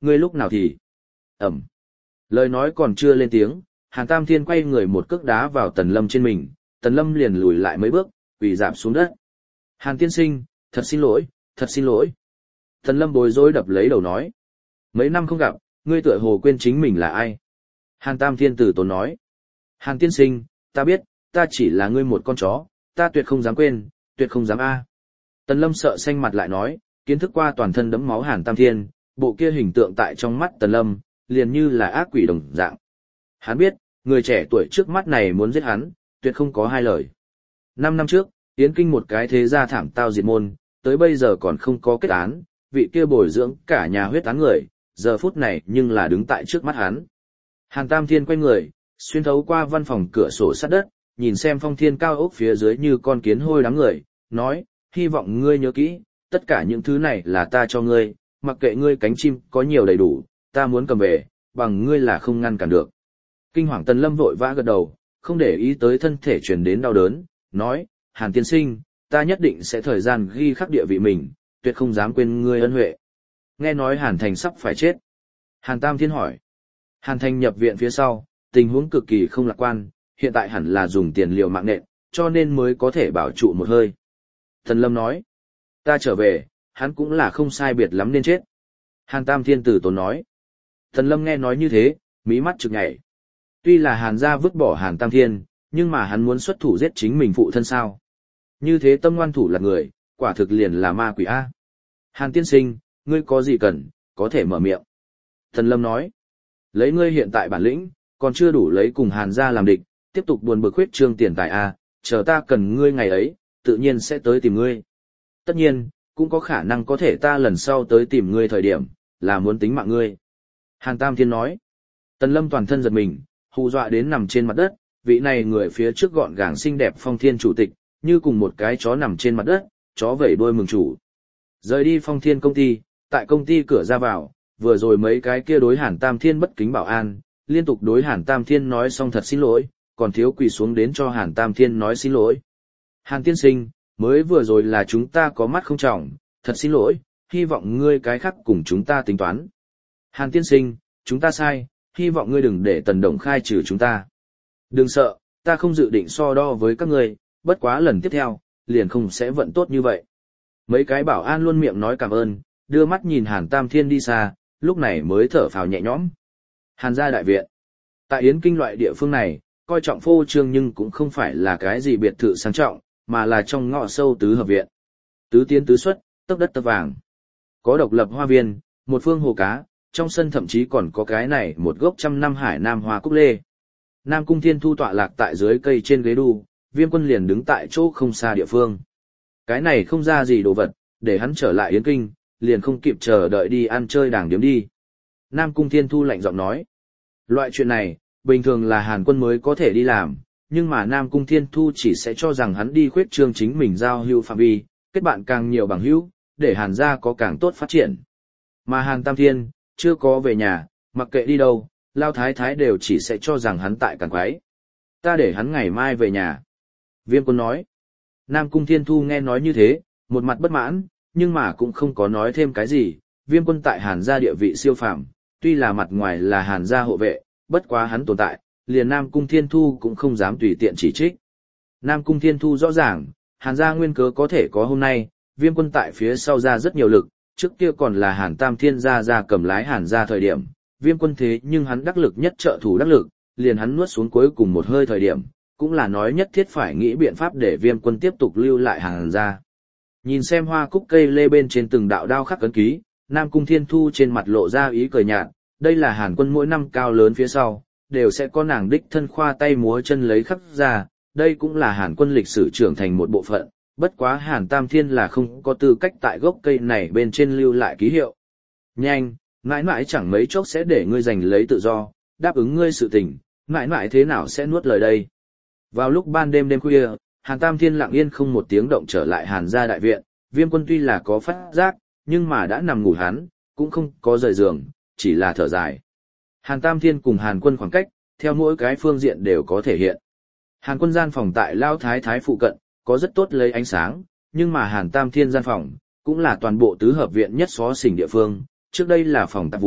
ngươi lúc nào thì... Ẩm. Lời nói còn chưa lên tiếng, Hàn Tam Thiên quay người một cước đá vào Tần Lâm trên mình, Tần Lâm liền lùi lại mấy bước, quỳ rạp xuống đất. Hàn tiên sinh, thật xin lỗi, thật xin lỗi. Tần Lâm bối rối đập lấy đầu nói. Mấy năm không gặp, ngươi tựa hồ quên chính mình là ai. Hàn Tam Thiên tử tốn nói. Hàn tiên sinh, ta biết, ta chỉ là ngươi một con chó, ta tuyệt không dám quên, tuyệt không dám a. Tần Lâm sợ xanh mặt lại nói, kiến thức qua toàn thân đẫm máu Hàn Tam Thiên, bộ kia hình tượng tại trong mắt Tần Lâm, liền như là ác quỷ đồng dạng. Hắn biết, người trẻ tuổi trước mắt này muốn giết hắn, tuyệt không có hai lời. Năm năm trước, Yến Kinh một cái thế gia thảm tao diệt môn, tới bây giờ còn không có kết án, vị kia bồi dưỡng cả nhà huyết án người, giờ phút này nhưng là đứng tại trước mắt hắn. Hàn Tam Thiên quay người, xuyên thấu qua văn phòng cửa sổ sát đất, nhìn xem phong thiên cao ốc phía dưới như con kiến hôi đám người, nói, hy vọng ngươi nhớ kỹ, tất cả những thứ này là ta cho ngươi, mặc kệ ngươi cánh chim có nhiều đầy đủ, ta muốn cầm về, bằng ngươi là không ngăn cản được. Kinh hoàng Tần Lâm vội vã gật đầu, không để ý tới thân thể truyền đến đau đớn, nói, Hàn tiên sinh, ta nhất định sẽ thời gian ghi khắc địa vị mình, tuyệt không dám quên ngươi ân huệ. Nghe nói Hàn Thành sắp phải chết. Hàn Tam Thiên hỏi. Hàn Thành nhập viện phía sau, tình huống cực kỳ không lạc quan, hiện tại hẳn là dùng tiền liều mạng nện, cho nên mới có thể bảo trụ một hơi. Tần Lâm nói, ta trở về, hắn cũng là không sai biệt lắm nên chết. Hàn Tam Thiên tử tốn nói. Tần Lâm nghe nói như thế, mí mắt trực nhảy. Tuy là Hàn gia vứt bỏ Hàn Tam Thiên, nhưng mà hắn muốn xuất thủ giết chính mình phụ thân sao. Như thế tâm ngoan thủ là người, quả thực liền là ma quỷ A. Hàn tiên sinh, ngươi có gì cần, có thể mở miệng. Tần Lâm nói, lấy ngươi hiện tại bản lĩnh, còn chưa đủ lấy cùng Hàn gia làm địch, tiếp tục buồn bực huyết trương tiền tài A, chờ ta cần ngươi ngày ấy, tự nhiên sẽ tới tìm ngươi. Tất nhiên, cũng có khả năng có thể ta lần sau tới tìm ngươi thời điểm, là muốn tính mạng ngươi. Hàn Tam Thiên nói, Tần Lâm toàn thân giật mình, hù dọa đến nằm trên mặt đất, vị này người phía trước gọn gàng xinh đẹp Phong Thiên chủ tịch, như cùng một cái chó nằm trên mặt đất, chó vẩy đuôi mừng chủ. Rời đi Phong Thiên công ty, tại công ty cửa ra vào, vừa rồi mấy cái kia đối Hàn Tam Thiên bất kính bảo an, liên tục đối Hàn Tam Thiên nói xong thật xin lỗi, còn thiếu quỳ xuống đến cho Hàn Tam Thiên nói xin lỗi. Hàn tiên sinh, mới vừa rồi là chúng ta có mắt không trọng, thật xin lỗi, hy vọng ngươi cái khác cùng chúng ta tính toán. Hàn tiên sinh, chúng ta sai, hy vọng ngươi đừng để Tần Đồng khai trừ chúng ta. Đừng sợ, ta không dự định so đo với các ngươi, bất quá lần tiếp theo, liền không sẽ vận tốt như vậy. Mấy cái bảo an luôn miệng nói cảm ơn, đưa mắt nhìn Hàn Tam Thiên đi xa, lúc này mới thở phào nhẹ nhõm. Hàn gia đại viện. Tại Yến Kinh loại địa phương này, coi trọng phô trương nhưng cũng không phải là cái gì biệt thự sang trọng, mà là trong ngõ sâu tứ hợp viện. Tứ tiến tứ xuất, tấc đất tấc vàng. Có độc lập hoa viên, một phương hồ cá, trong sân thậm chí còn có cái này một gốc trăm năm hải nam hoa cúc lê. Nam Cung Thiên Thu tọa lạc tại dưới cây trên ghế đu, Viêm Quân liền đứng tại chỗ không xa địa phương. Cái này không ra gì đồ vật, để hắn trở lại Yến Kinh, liền không kịp chờ đợi đi ăn chơi đàng điếm đi. Nam Cung Thiên Thu lạnh giọng nói. Loại chuyện này, bình thường là Hàn Quân mới có thể đi làm, nhưng mà Nam Cung Thiên Thu chỉ sẽ cho rằng hắn đi khuyết trương chính mình giao hữu phạm vi, kết bạn càng nhiều bằng hữu, để Hàn gia có càng tốt phát triển. Mà Hàn Tam Thiên, chưa có về nhà, mặc kệ đi đâu, Lao Thái Thái đều chỉ sẽ cho rằng hắn tại càng quái. Ta để hắn ngày mai về nhà. Viêm Quân nói. Nam Cung Thiên Thu nghe nói như thế, một mặt bất mãn, nhưng mà cũng không có nói thêm cái gì. Viêm Quân tại Hàn gia địa vị siêu phàm, tuy là mặt ngoài là Hàn gia hộ vệ, bất quá hắn tồn tại, liền Nam Cung Thiên Thu cũng không dám tùy tiện chỉ trích. Nam Cung Thiên Thu rõ ràng, Hàn gia nguyên cớ có thể có hôm nay, Viêm Quân tại phía sau ra rất nhiều lực, trước kia còn là Hàn Tam Thiên gia gia cầm lái Hàn gia thời điểm, Viêm Quân thế nhưng hắn đắc lực nhất trợ thủ đắc lực, liền hắn nuốt xuống cuối cùng một hơi thời điểm, cũng là nói nhất thiết phải nghĩ biện pháp để Viêm Quân tiếp tục lưu lại Hàn gia. Nhìn xem hoa cúc cây lê bên trên từng đạo đao khắc ấn ký, Nam Cung Thiên Thu trên mặt lộ ra ý cười nhạt, đây là Hàn Quân mỗi năm cao lớn phía sau, đều sẽ có nàng đích thân khoa tay múa chân lấy khắc ra, đây cũng là Hàn Quân lịch sử trưởng thành một bộ phận, bất quá Hàn Tam Thiên là không có tư cách tại gốc cây này bên trên lưu lại ký hiệu. Nhanh, mãi mãi chẳng mấy chốc sẽ để ngươi giành lấy tự do, đáp ứng ngươi sự tình, mãi mãi thế nào sẽ nuốt lời đây. Vào lúc ban đêm đêm khuya, Hàn Tam Thiên lặng yên không một tiếng động trở lại Hàn gia đại viện, Viêm Quân tuy là có phát giác, nhưng mà đã nằm ngủ hắn, cũng không có rời giường, chỉ là thở dài. Hàn Tam Thiên cùng Hàn Quân khoảng cách, theo mỗi cái phương diện đều có thể hiện. Hàn Quân gian phòng tại Lao Thái Thái phụ cận, có rất tốt lấy ánh sáng, nhưng mà Hàn Tam Thiên gian phòng, cũng là toàn bộ tứ hợp viện nhất xó xỉnh địa phương, trước đây là phòng tạp vụ,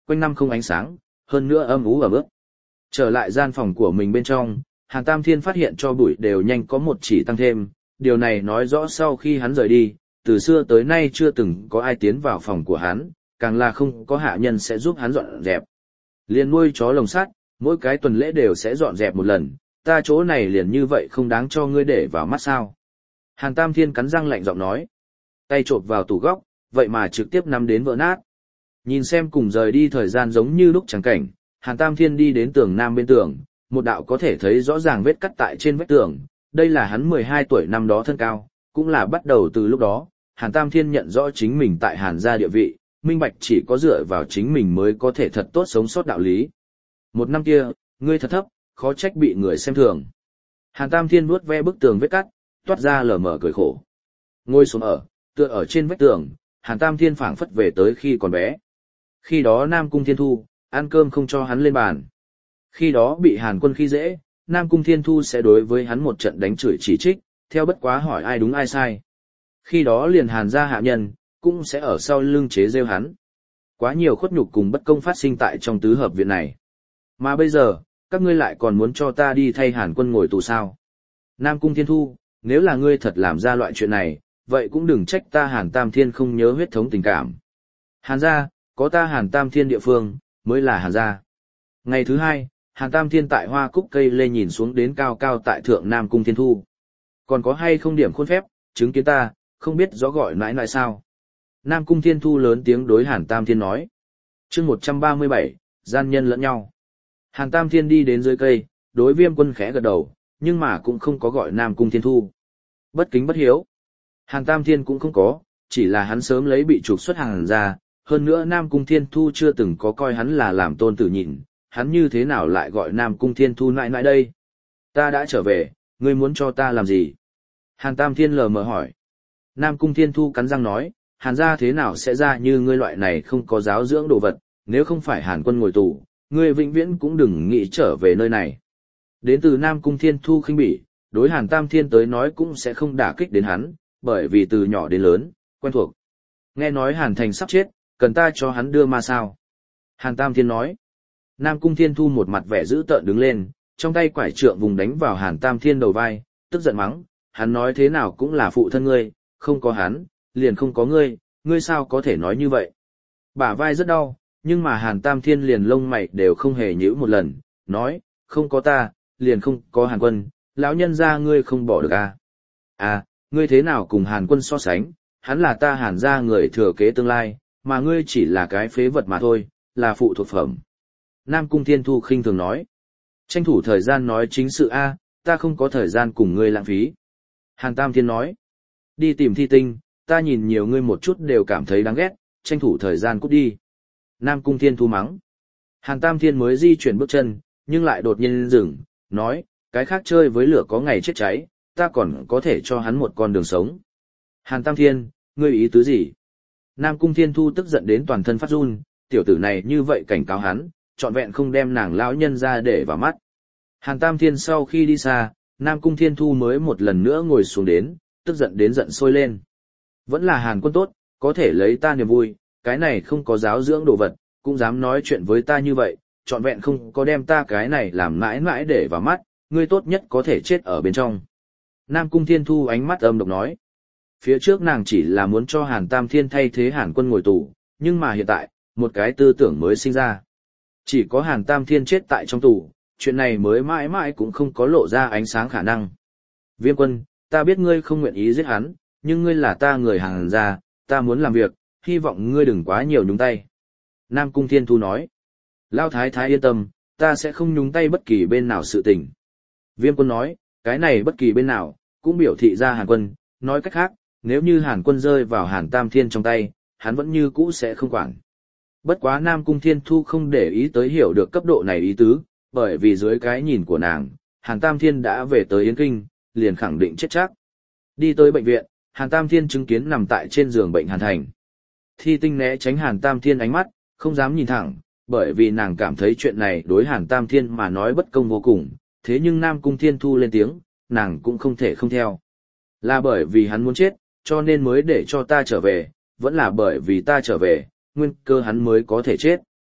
quanh năm không ánh sáng, hơn nữa âm ú ở bước. Trở lại gian phòng của mình bên trong, Hàn Tam Thiên phát hiện cho bụi đều nhanh có một chỉ tăng thêm, điều này nói rõ sau khi hắn rời đi, từ xưa tới nay chưa từng có ai tiến vào phòng của hắn, càng là không có hạ nhân sẽ giúp hắn dọn dẹp. Liền nuôi chó lồng sắt, mỗi cái tuần lễ đều sẽ dọn dẹp một lần, ta chỗ này liền như vậy không đáng cho ngươi để vào mắt sao. Hàn Tam Thiên cắn răng lạnh giọng nói, tay chộp vào tủ góc, vậy mà trực tiếp nắm đến vỡ nát. Nhìn xem cùng rời đi thời gian giống như lúc chẳng cảnh, Hàn Tam Thiên đi đến tường nam bên tường, một đạo có thể thấy rõ ràng vết cắt tại trên vách tường, đây là hắn mười hai tuổi năm đó thân cao, cũng là bắt đầu từ lúc đó, Hàn Tam Thiên nhận rõ chính mình tại Hàn gia địa vị, minh bạch chỉ có dựa vào chính mình mới có thể thật tốt sống sót đạo lý. Một năm kia, ngươi thật thấp, khó trách bị người xem thường. Hàn Tam Thiên vuốt ve bức tường vết cắt, toát ra lờ mờ cười khổ. Ngồi xuống ở, tựa ở trên vách tường, Hàn Tam Thiên phảng phất về tới khi còn bé. Khi đó Nam Cung Thiên Thu, ăn cơm không cho hắn lên bàn. Khi đó bị Hàn Quân khi dễ, Nam Cung Thiên Thu sẽ đối với hắn một trận đánh chửi chỉ trích, theo bất quá hỏi ai đúng ai sai. Khi đó liền Hàn gia hạ nhân, cũng sẽ ở sau lưng chế rêu hắn. Quá nhiều khuất nhục cùng bất công phát sinh tại trong tứ hợp viện này. Mà bây giờ, các ngươi lại còn muốn cho ta đi thay Hàn Quân ngồi tù sao? Nam Cung Thiên Thu, nếu là ngươi thật làm ra loại chuyện này, vậy cũng đừng trách ta Hàn Tam Thiên không nhớ huyết thống tình cảm. Hàn gia, có ta Hàn Tam Thiên địa phương, mới là Hàn gia. Ngày thứ hai, Hàn Tam Thiên tại hoa cúc cây lê nhìn xuống đến cao cao tại thượng Nam Cung Thiên Thu. Còn có hay không điểm khuôn phép, chứng kiến ta, không biết rõ gọi nãi nãi sao. Nam Cung Thiên Thu lớn tiếng đối Hàn Tam Thiên nói. chương một trăm ba mươi bảy, gian nhân lẫn nhau. Hàn Tam Thiên đi đến dưới cây, đối Viêm Quân khẽ gật đầu, nhưng mà cũng không có gọi Nam Cung Thiên Thu. Bất kính bất hiếu. Hàn Tam Thiên cũng không có, chỉ là hắn sớm lấy bị trục xuất Hàn ra, hơn nữa Nam Cung Thiên Thu chưa từng có coi hắn là làm tôn tử nhìn, hắn như thế nào lại gọi Nam Cung Thiên Thu nãi nãi đây? Ta đã trở về, ngươi muốn cho ta làm gì? Hàn Tam Thiên lờ mờ hỏi. Nam Cung Thiên Thu cắn răng nói, Hàn gia thế nào sẽ ra như ngươi loại này không có giáo dưỡng đồ vật, nếu không phải Hàn Quân ngồi tù, ngươi vĩnh viễn cũng đừng nghĩ trở về nơi này. Đến từ Nam Cung Thiên Thu khinh bỉ, đối Hàn Tam Thiên tới nói cũng sẽ không đả kích đến hắn, bởi vì từ nhỏ đến lớn, quen thuộc. Nghe nói Hàn Thành sắp chết, cần ta cho hắn đưa ma sao? Hàn Tam Thiên nói. Nam Cung Thiên Thu một mặt vẻ dữ tợn đứng lên, trong tay quải trượng vùng đánh vào Hàn Tam Thiên đầu vai, tức giận mắng, hắn nói thế nào cũng là phụ thân ngươi, không có hắn, liền không có ngươi, ngươi sao có thể nói như vậy? Bả vai rất đau, nhưng mà Hàn Tam Thiên liền lông mày đều không hề nhíu một lần, nói, không có ta, liền không có Hàn Quân, lão nhân gia ngươi không bỏ được à? À, ngươi thế nào cùng Hàn Quân so sánh, hắn là ta Hàn gia người thừa kế tương lai, mà ngươi chỉ là cái phế vật mà thôi, là phụ thuộc phẩm. Nam Cung Thiên Thu khinh thường nói, tranh thủ thời gian nói chính sự a, ta không có thời gian cùng ngươi lãng phí. Hàn Tam Thiên nói, đi tìm thi tinh, ta nhìn nhiều ngươi một chút đều cảm thấy đáng ghét, tranh thủ thời gian cút đi. Nam Cung Thiên Thu mắng. Hàn Tam Thiên mới di chuyển bước chân, nhưng lại đột nhiên dừng, nói, cái khác chơi với lửa có ngày chết cháy, ta còn có thể cho hắn một con đường sống. Hàn Tam Thiên, ngươi ý tứ gì? Nam Cung Thiên Thu tức giận đến toàn thân phát run, tiểu tử này như vậy cảnh cáo hắn, trọn vẹn không đem nàng lão nhân ra để vào mắt. Hàn Tam Thiên sau khi đi xa, Nam Cung Thiên Thu mới một lần nữa ngồi xuống đến, tức giận đến giận sôi lên. Vẫn là Hàn Quân tốt, có thể lấy ta niềm vui, cái này không có giáo dưỡng đồ vật, cũng dám nói chuyện với ta như vậy, trọn vẹn không có đem ta cái này làm mãi mãi để vào mắt, ngươi tốt nhất có thể chết ở bên trong. Nam Cung Thiên Thu ánh mắt âm độc nói. Phía trước nàng chỉ là muốn cho Hàn Tam Thiên thay thế Hàn Quân ngồi tù, nhưng mà hiện tại, một cái tư tưởng mới sinh ra. Chỉ có Hàn Tam Thiên chết tại trong tù, chuyện này mới mãi mãi cũng không có lộ ra ánh sáng khả năng. Viêm Quân, ta biết ngươi không nguyện ý giết hắn, nhưng ngươi là ta người Hàn gia, ta muốn làm việc, hy vọng ngươi đừng quá nhiều nhúng tay. Nam Cung Thiên Thu nói. Lao Thái Thái yên tâm, ta sẽ không nhúng tay bất kỳ bên nào sự tình. Viêm Quân nói, cái này bất kỳ bên nào, cũng biểu thị ra Hàn Quân, nói cách khác, nếu như Hàn Quân rơi vào Hàn Tam Thiên trong tay, hắn vẫn như cũ sẽ không quản. Bất quá Nam Cung Thiên Thu không để ý tới hiểu được cấp độ này ý tứ, bởi vì dưới cái nhìn của nàng, Hàn Tam Thiên đã về tới Yến Kinh, liền khẳng định chết chắc. Đi tới bệnh viện, Hàn Tam Thiên chứng kiến nằm tại trên giường bệnh Hàn Thành. Thi Tinh né tránh Hàn Tam Thiên ánh mắt, không dám nhìn thẳng, bởi vì nàng cảm thấy chuyện này đối Hàn Tam Thiên mà nói bất công vô cùng, thế nhưng Nam Cung Thiên Thu lên tiếng, nàng cũng không thể không theo. Là bởi vì hắn muốn chết, cho nên mới để cho ta trở về, vẫn là bởi vì ta trở về, nguyên cơ hắn mới có thể chết.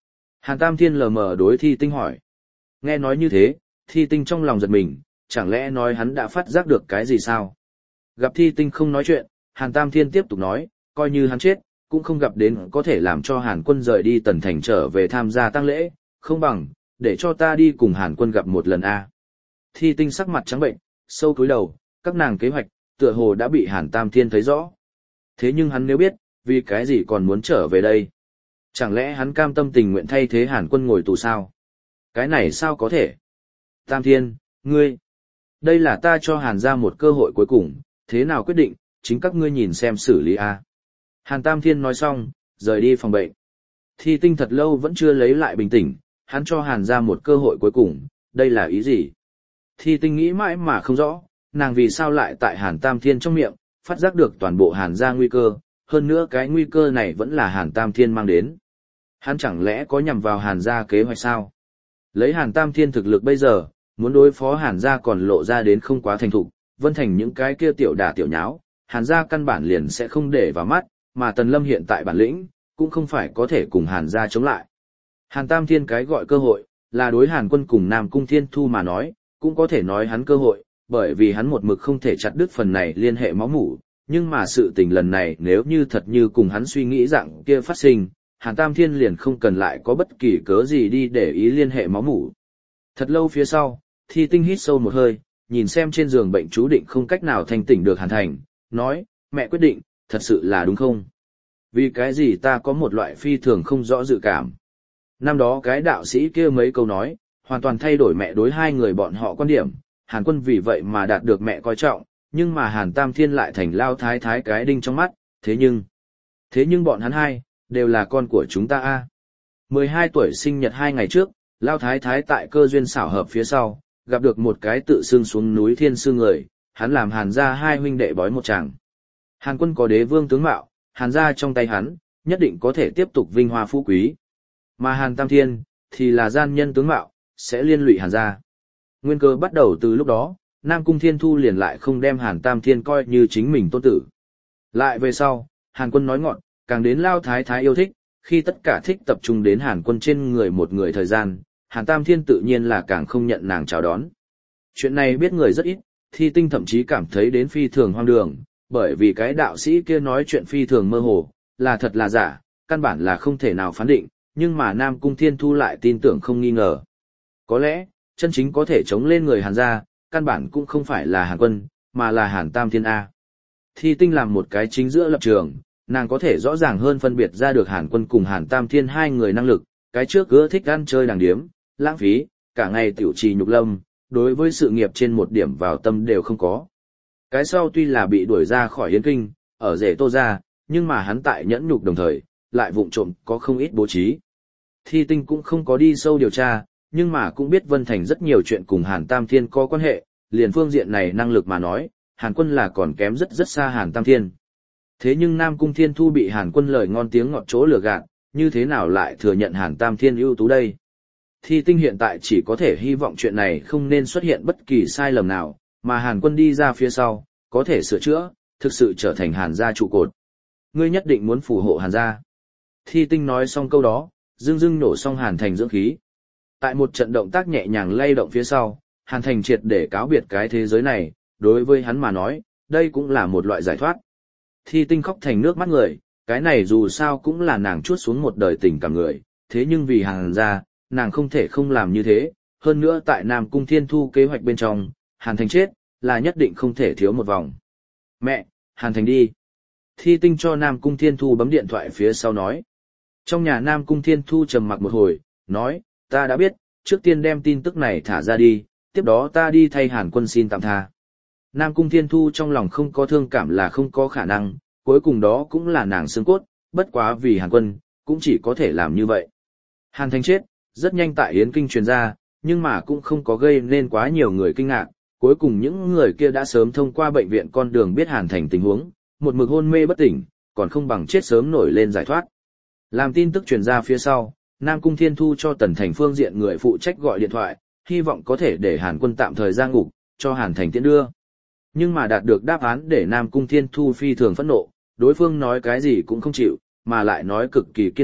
Hàn Tam Thiên lờ mờ đối Thi Tinh hỏi. Nghe nói như thế, Thi Tinh trong lòng giật mình, chẳng lẽ nói hắn đã phát giác được cái gì sao? Gặp Thi Tinh không nói chuyện, Hàn Tam Thiên tiếp tục nói, coi như hắn chết, cũng không gặp đến có thể làm cho Hàn Quân rời đi Tần Thành trở về tham gia tang lễ, không bằng, để cho ta đi cùng Hàn Quân gặp một lần a. Thi Tinh sắc mặt trắng bệnh, sâu cúi đầu, các nàng kế hoạch, tựa hồ đã bị Hàn Tam Thiên thấy rõ. Thế nhưng hắn nếu biết, vì cái gì còn muốn trở về đây? Chẳng lẽ hắn cam tâm tình nguyện thay thế Hàn Quân ngồi tù sao? Cái này sao có thể? Tam Thiên, ngươi, đây là ta cho Hàn ra một cơ hội cuối cùng, thế nào quyết định, chính các ngươi nhìn xem xử lý a. Hàn Tam Thiên nói xong, rời đi phòng bệnh. Thi Tinh thật lâu vẫn chưa lấy lại bình tĩnh, hắn cho Hàn ra một cơ hội cuối cùng, đây là ý gì? Thi Tinh nghĩ mãi mà không rõ, nàng vì sao lại tại Hàn Tam Thiên trong miệng, phát giác được toàn bộ Hàn ra nguy cơ, hơn nữa cái nguy cơ này vẫn là Hàn Tam Thiên mang đến. Hắn chẳng lẽ có nhằm vào Hàn gia kế hoạch sao? Lấy Hàn Tam Thiên thực lực bây giờ, muốn đối phó Hàn gia còn lộ ra đến không quá thành thục, Vân Thành những cái kia tiểu đả tiểu nháo, Hàn gia căn bản liền sẽ không để vào mắt, mà Tần Lâm hiện tại bản lĩnh, cũng không phải có thể cùng Hàn gia chống lại. Hàn Tam Thiên cái gọi cơ hội, là đối Hàn Quân cùng Nam Cung Thiên Thu mà nói, cũng có thể nói hắn cơ hội, bởi vì hắn một mực không thể chặt đứt phần này liên hệ máu mủ, nhưng mà sự tình lần này nếu như thật như cùng hắn suy nghĩ dạng kia phát sinh, Hàn Tam Thiên liền không cần lại có bất kỳ cớ gì đi để ý liên hệ máu mủ. Thật lâu phía sau, Thi Tinh hít sâu một hơi, nhìn xem trên giường bệnh chú định không cách nào thanh tỉnh được Hàn Thành, nói, mẹ quyết định, thật sự là đúng không? Vì cái gì ta có một loại phi thường không rõ dự cảm. Năm đó cái đạo sĩ kia mấy câu nói, hoàn toàn thay đổi mẹ đối hai người bọn họ quan điểm, Hàn Quân vì vậy mà đạt được mẹ coi trọng, nhưng mà Hàn Tam Thiên lại thành lao thái thái cái đinh trong mắt, thế nhưng, thế nhưng bọn hắn hai, đều là con của chúng ta a. mười hai tuổi sinh nhật hai ngày trước, lao thái thái tại cơ duyên xảo hợp phía sau, gặp được một cái tự xưng xuống núi thiên sư người, hắn làm Hàn gia hai huynh đệ bói một chàng. Hàn Quân có đế vương tướng mạo, Hàn gia trong tay hắn, nhất định có thể tiếp tục vinh hoa phú quý. Mà Hàn Tam Thiên, thì là gian nhân tướng mạo, sẽ liên lụy Hàn gia. Nguyên cơ bắt đầu từ lúc đó, Nam Cung Thiên Thu liền lại không đem Hàn Tam Thiên coi như chính mình tôn tử. Lại về sau, Hàn Quân nói ngọn, càng đến lao thái thái yêu thích, khi tất cả thích tập trung đến Hàn Quân trên người một người thời gian, Hàn Tam Thiên tự nhiên là càng không nhận nàng chào đón. Chuyện này biết người rất ít, Thi Tinh thậm chí cảm thấy đến phi thường hoang đường, bởi vì cái đạo sĩ kia nói chuyện phi thường mơ hồ, là thật là giả, căn bản là không thể nào phán định, nhưng mà Nam Cung Thiên Thu lại tin tưởng không nghi ngờ. Có lẽ, chân chính có thể chống lên người Hàn gia, căn bản cũng không phải là Hàn Quân, mà là Hàn Tam Thiên A. Thi Tinh làm một cái chính giữa lập trường, nàng có thể rõ ràng hơn phân biệt ra được Hàn Quân cùng Hàn Tam Thiên hai người năng lực, cái trước ưa thích ăn chơi đàng điếm, lãng phí, cả ngày tiểu trì nhục lâm, đối với sự nghiệp trên một điểm vào tâm đều không có. Cái sau tuy là bị đuổi ra khỏi Yến Kinh, ở rể Tô gia, nhưng mà hắn tại nhẫn nhục đồng thời, lại vụng trộm có không ít bố trí. Thi Tinh cũng không có đi sâu điều tra, nhưng mà cũng biết Vân Thành rất nhiều chuyện cùng Hàn Tam Thiên có quan hệ, liền phương diện này năng lực mà nói, Hàn Quân là còn kém rất rất xa Hàn Tam Thiên. Thế nhưng Nam Cung Thiên Thu bị Hàn Quân lời ngon tiếng ngọt chỗ lừa gạt, như thế nào lại thừa nhận Hàn Tam Thiên ưu tú đây? Thi Tinh hiện tại chỉ có thể hy vọng chuyện này không nên xuất hiện bất kỳ sai lầm nào, mà Hàn Quân đi ra phía sau, có thể sửa chữa, thực sự trở thành Hàn gia trụ cột. Ngươi nhất định muốn phù hộ Hàn gia. Thi Tinh nói xong câu đó, dưng dưng nổ xong Hàn Thành dưỡng khí. Tại một trận động tác nhẹ nhàng lay động phía sau, Hàn Thành triệt để cáo biệt cái thế giới này, đối với hắn mà nói, đây cũng là một loại giải thoát. Thi Tinh khóc thành nước mắt người, cái này dù sao cũng là nàng chuốt xuống một đời tình cảm người, thế nhưng vì Hàn gia, nàng không thể không làm như thế, hơn nữa tại Nam Cung Thiên Thu kế hoạch bên trong, Hàn Thành chết, là nhất định không thể thiếu một vòng. Mẹ, Hàn Thành đi. Thi Tinh cho Nam Cung Thiên Thu bấm điện thoại phía sau nói. Trong nhà Nam Cung Thiên Thu trầm mặc một hồi, nói, ta đã biết, trước tiên đem tin tức này thả ra đi, tiếp đó ta đi thay Hàn Quân xin tạm tha. Nam Cung Thiên Thu trong lòng không có thương cảm là không có khả năng, cuối cùng đó cũng là nàng xương cốt, bất quá vì Hàn Quân, cũng chỉ có thể làm như vậy. Hàn Thành chết, rất nhanh tại Yến Kinh truyền ra, nhưng mà cũng không có gây nên quá nhiều người kinh ngạc, cuối cùng những người kia đã sớm thông qua bệnh viện con đường biết Hàn Thành tình huống, một mực hôn mê bất tỉnh, còn không bằng chết sớm nổi lên giải thoát. Làm tin tức truyền ra phía sau, Nam Cung Thiên Thu cho Tần Thành phương diện người phụ trách gọi điện thoại, hy vọng có thể để Hàn Quân tạm thời ra ngục, cho Hàn Thành tiễn đưa. Nhưng mà đạt được đáp án để Nam Cung Thiên Thu phi thường phẫn nộ, đối phương nói cái gì cũng không chịu, mà lại nói cực kỳ kiên định,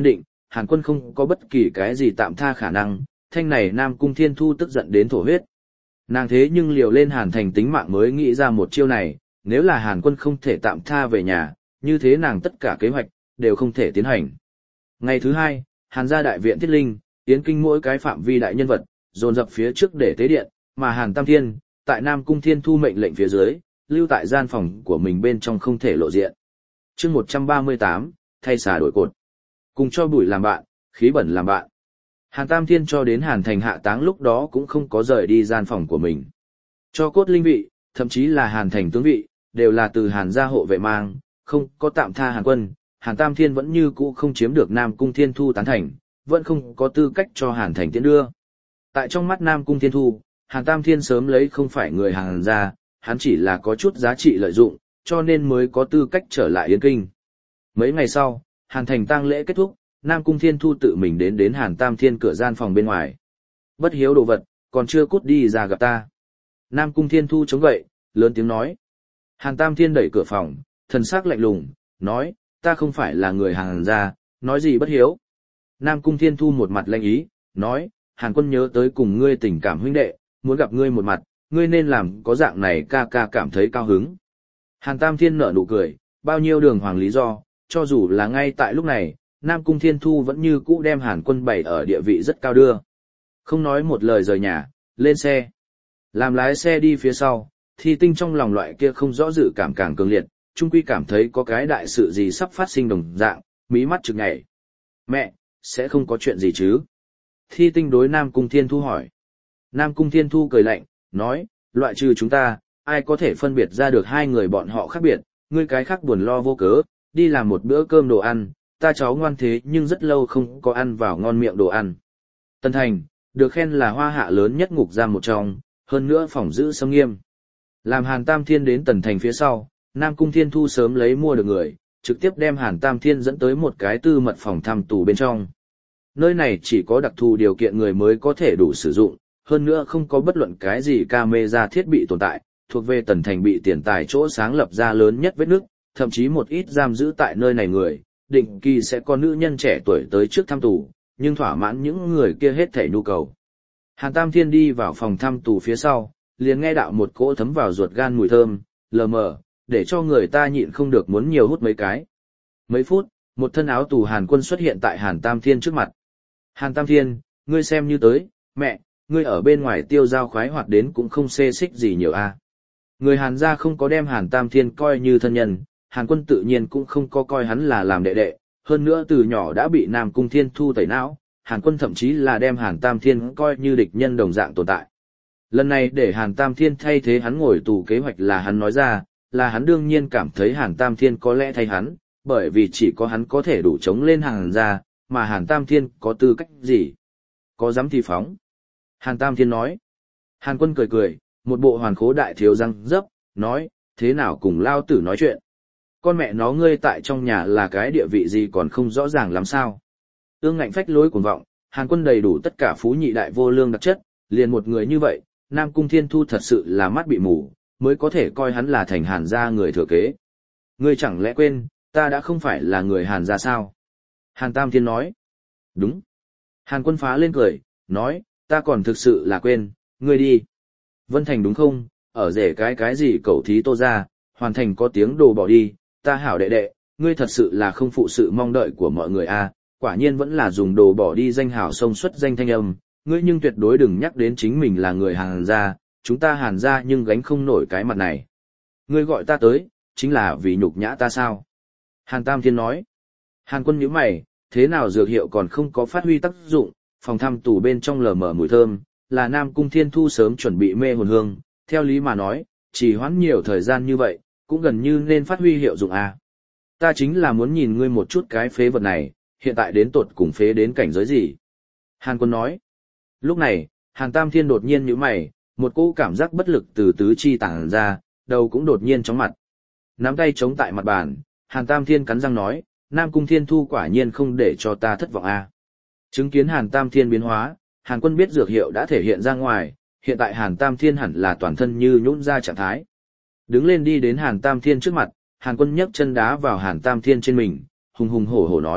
Hàn Quân không có bất kỳ cái gì tạm tha khả năng, thanh này Nam Cung Thiên Thu tức giận đến thổ huyết. Nàng thế nhưng liều lên Hàn Thành tính mạng mới nghĩ ra một chiêu này, nếu là Hàn Quân không thể tạm tha về nhà, như thế nàng tất cả kế hoạch đều không thể tiến hành. Ngày thứ hai, Hàn gia đại viện thiết linh, tiến kinh mỗi cái phạm vi đại nhân vật, dồn dập phía trước để tế điện, mà Hàn Tam Thiên, tại Nam Cung Thiên Thu mệnh lệnh phía dưới, lưu tại gian phòng của mình bên trong không thể lộ diện. Chương một trăm ba mươi tám, thay xà đổi cột. Cùng cho bụi làm bạn, khí bẩn làm bạn. Hàn Tam Thiên cho đến Hàn Thành hạ táng lúc đó cũng không có rời đi gian phòng của mình. Cho cốt linh vị, thậm chí là Hàn Thành tướng vị, đều là từ Hàn gia hộ vệ mang, không có tạm tha Hàn Quân, Hàn Tam Thiên vẫn như cũ không chiếm được Nam Cung Thiên Thu tán thành, vẫn không có tư cách cho Hàn Thành tiễn đưa. Tại trong mắt Nam Cung Thiên Thu, Hàn Tam Thiên sớm lấy không phải người Hàn gia, hắn chỉ là có chút giá trị lợi dụng, cho nên mới có tư cách trở lại Yến Kinh. Mấy ngày sau, Hàn Thành tang lễ kết thúc, Nam Cung Thiên Thu tự mình đến đến Hàn Tam Thiên cửa gian phòng bên ngoài. Bất hiếu đồ vật, còn chưa cút đi ra gặp ta. Nam Cung Thiên Thu chống gậy, lớn tiếng nói. Hàn Tam Thiên đẩy cửa phòng, thần sắc lạnh lùng, nói, ta không phải là người Hàn gia, nói gì bất hiếu. Nam Cung Thiên Thu một mặt lạnh ý, nói, Hàn Quân nhớ tới cùng ngươi tình cảm huynh đệ, muốn gặp ngươi một mặt, ngươi nên làm có dạng này ca ca cảm thấy cao hứng. Hàn Tam Thiên nở nụ cười, bao nhiêu đường hoàng lý do, cho dù là ngay tại lúc này, Nam Cung Thiên Thu vẫn như cũ đem Hàn Quân bày ở địa vị rất cao đưa. Không nói một lời rời nhà, lên xe. Làm lái xe đi phía sau, Thi Tinh trong lòng loại kia không rõ dự cảm càng cường liệt, chung quy cảm thấy có cái đại sự gì sắp phát sinh đồng dạng, mí mắt trực nhảy. Mẹ, sẽ không có chuyện gì chứ? Thi Tinh đối Nam Cung Thiên Thu hỏi. Nam Cung Thiên Thu cười lạnh, nói, loại trừ chúng ta, ai có thể phân biệt ra được hai người bọn họ khác biệt, ngươi cái khác buồn lo vô cớ, đi làm một bữa cơm đồ ăn, ta cháu ngoan thế nhưng rất lâu không có ăn vào ngon miệng đồ ăn. Tân Thành, được khen là hoa hạ lớn nhất ngục giam một trong, hơn nữa phòng giữ sâm nghiêm. Làm Hàn Tam Thiên đến Tần Thành phía sau, Nam Cung Thiên Thu sớm lấy mua được người, trực tiếp đem Hàn Tam Thiên dẫn tới một cái tư mật phòng thăm tù bên trong. Nơi này chỉ có đặc thù điều kiện người mới có thể đủ sử dụng, hơn nữa không có bất luận cái gì camera thiết bị tồn tại, thuộc về Tần Thành bị tiền tài chỗ sáng lập ra lớn nhất vết nước, thậm chí một ít giam giữ tại nơi này người, định kỳ sẽ có nữ nhân trẻ tuổi tới trước thăm tù, nhưng thỏa mãn những người kia hết thảy nhu cầu. Hàn Tam Thiên đi vào phòng thăm tù phía sau, liền nghe đạo một cỗ thấm vào ruột gan mùi thơm, lờ mờ, để cho người ta nhịn không được muốn nhiều hút mấy cái. Mấy phút, một thân áo tù Hàn Quân xuất hiện tại Hàn Tam Thiên trước mặt. Hàn Tam Thiên, ngươi xem như tới, mẹ, ngươi ở bên ngoài tiêu giao khoái hoạt đến cũng không xê xích gì nhiều a. À. Người Hàn gia không có đem Hàn Tam Thiên coi như thân nhân, Hàn Quân tự nhiên cũng không có coi hắn là làm đệ đệ, hơn nữa từ nhỏ đã bị Nam Cung Thiên Thu tẩy não, Hàn Quân thậm chí là đem Hàn Tam Thiên coi như địch nhân đồng dạng tồn tại. Lần này để Hàn Tam Thiên thay thế hắn ngồi tù kế hoạch là hắn nói ra, là hắn đương nhiên cảm thấy Hàn Tam Thiên có lẽ thay hắn, bởi vì chỉ có hắn có thể đủ chống lên Hàn gia, mà Hàn Tam Thiên có tư cách gì? Có dám thì phóng. Hàn Tam Thiên nói. Hàn Quân cười cười, một bộ hoàn khố đại thiếu răng dấp, nói, thế nào cùng lao tử nói chuyện. Con mẹ nó ngươi tại trong nhà là cái địa vị gì còn không rõ ràng làm sao. Ương ngạnh phách lối cuồng vọng, Hàn Quân đầy đủ tất cả phú nhị đại vô lương đặc chất, liền một người như vậy, Nam Cung Thiên Thu thật sự là mắt bị mù, mới có thể coi hắn là thành Hàn gia người thừa kế. Ngươi chẳng lẽ quên, ta đã không phải là người Hàn gia sao? Hàn Tam Thiên nói. Đúng. Hàn Quân phá lên cười, nói, ta còn thực sự là quên, ngươi đi. Vân Thành đúng không, ở rể cái cái gì cậu thí Tô ra, hoàn thành có tiếng đồ bỏ đi, ta hảo đệ đệ, ngươi thật sự là không phụ sự mong đợi của mọi người a, quả nhiên vẫn là dùng đồ bỏ đi danh hảo sông xuất danh thanh âm, ngươi nhưng tuyệt đối đừng nhắc đến chính mình là người Hàn gia, chúng ta Hàn gia nhưng gánh không nổi cái mặt này. Ngươi gọi ta tới, chính là vì nhục nhã ta sao? Hàn Tam Thiên nói. Hàn Quân nhíu mày, thế nào dược hiệu còn không có phát huy tác dụng, phòng thăm tù bên trong lờ mờ mùi thơm, là Nam Cung Thiên Thu sớm chuẩn bị mê hồn hương, theo lý mà nói, chỉ hoãn nhiều thời gian như vậy, cũng gần như nên phát huy hiệu dụng à. Ta chính là muốn nhìn ngươi một chút cái phế vật này, hiện tại đến tột cùng phế đến cảnh giới gì. Hàn Quân nói. Lúc này, Hàn Tam Thiên đột nhiên nhíu mày, một cỗ cảm giác bất lực từ tứ chi tàng ra, đầu cũng đột nhiên chóng mặt. Nắm tay chống tại mặt bàn, Hàn Tam Thiên cắn răng nói, Nam Cung Thiên Thu quả nhiên không để cho ta thất vọng à. Chứng kiến Hàn Tam Thiên biến hóa, Hàn Quân biết dược hiệu đã thể hiện ra ngoài, hiện tại Hàn Tam Thiên hẳn là toàn thân như nhũn ra trạng thái. Đứng lên đi đến Hàn Tam Thiên trước mặt, Hàn Quân nhấc chân đá vào Hàn Tam Thiên trên mình, hùng hùng hổ hổ nói,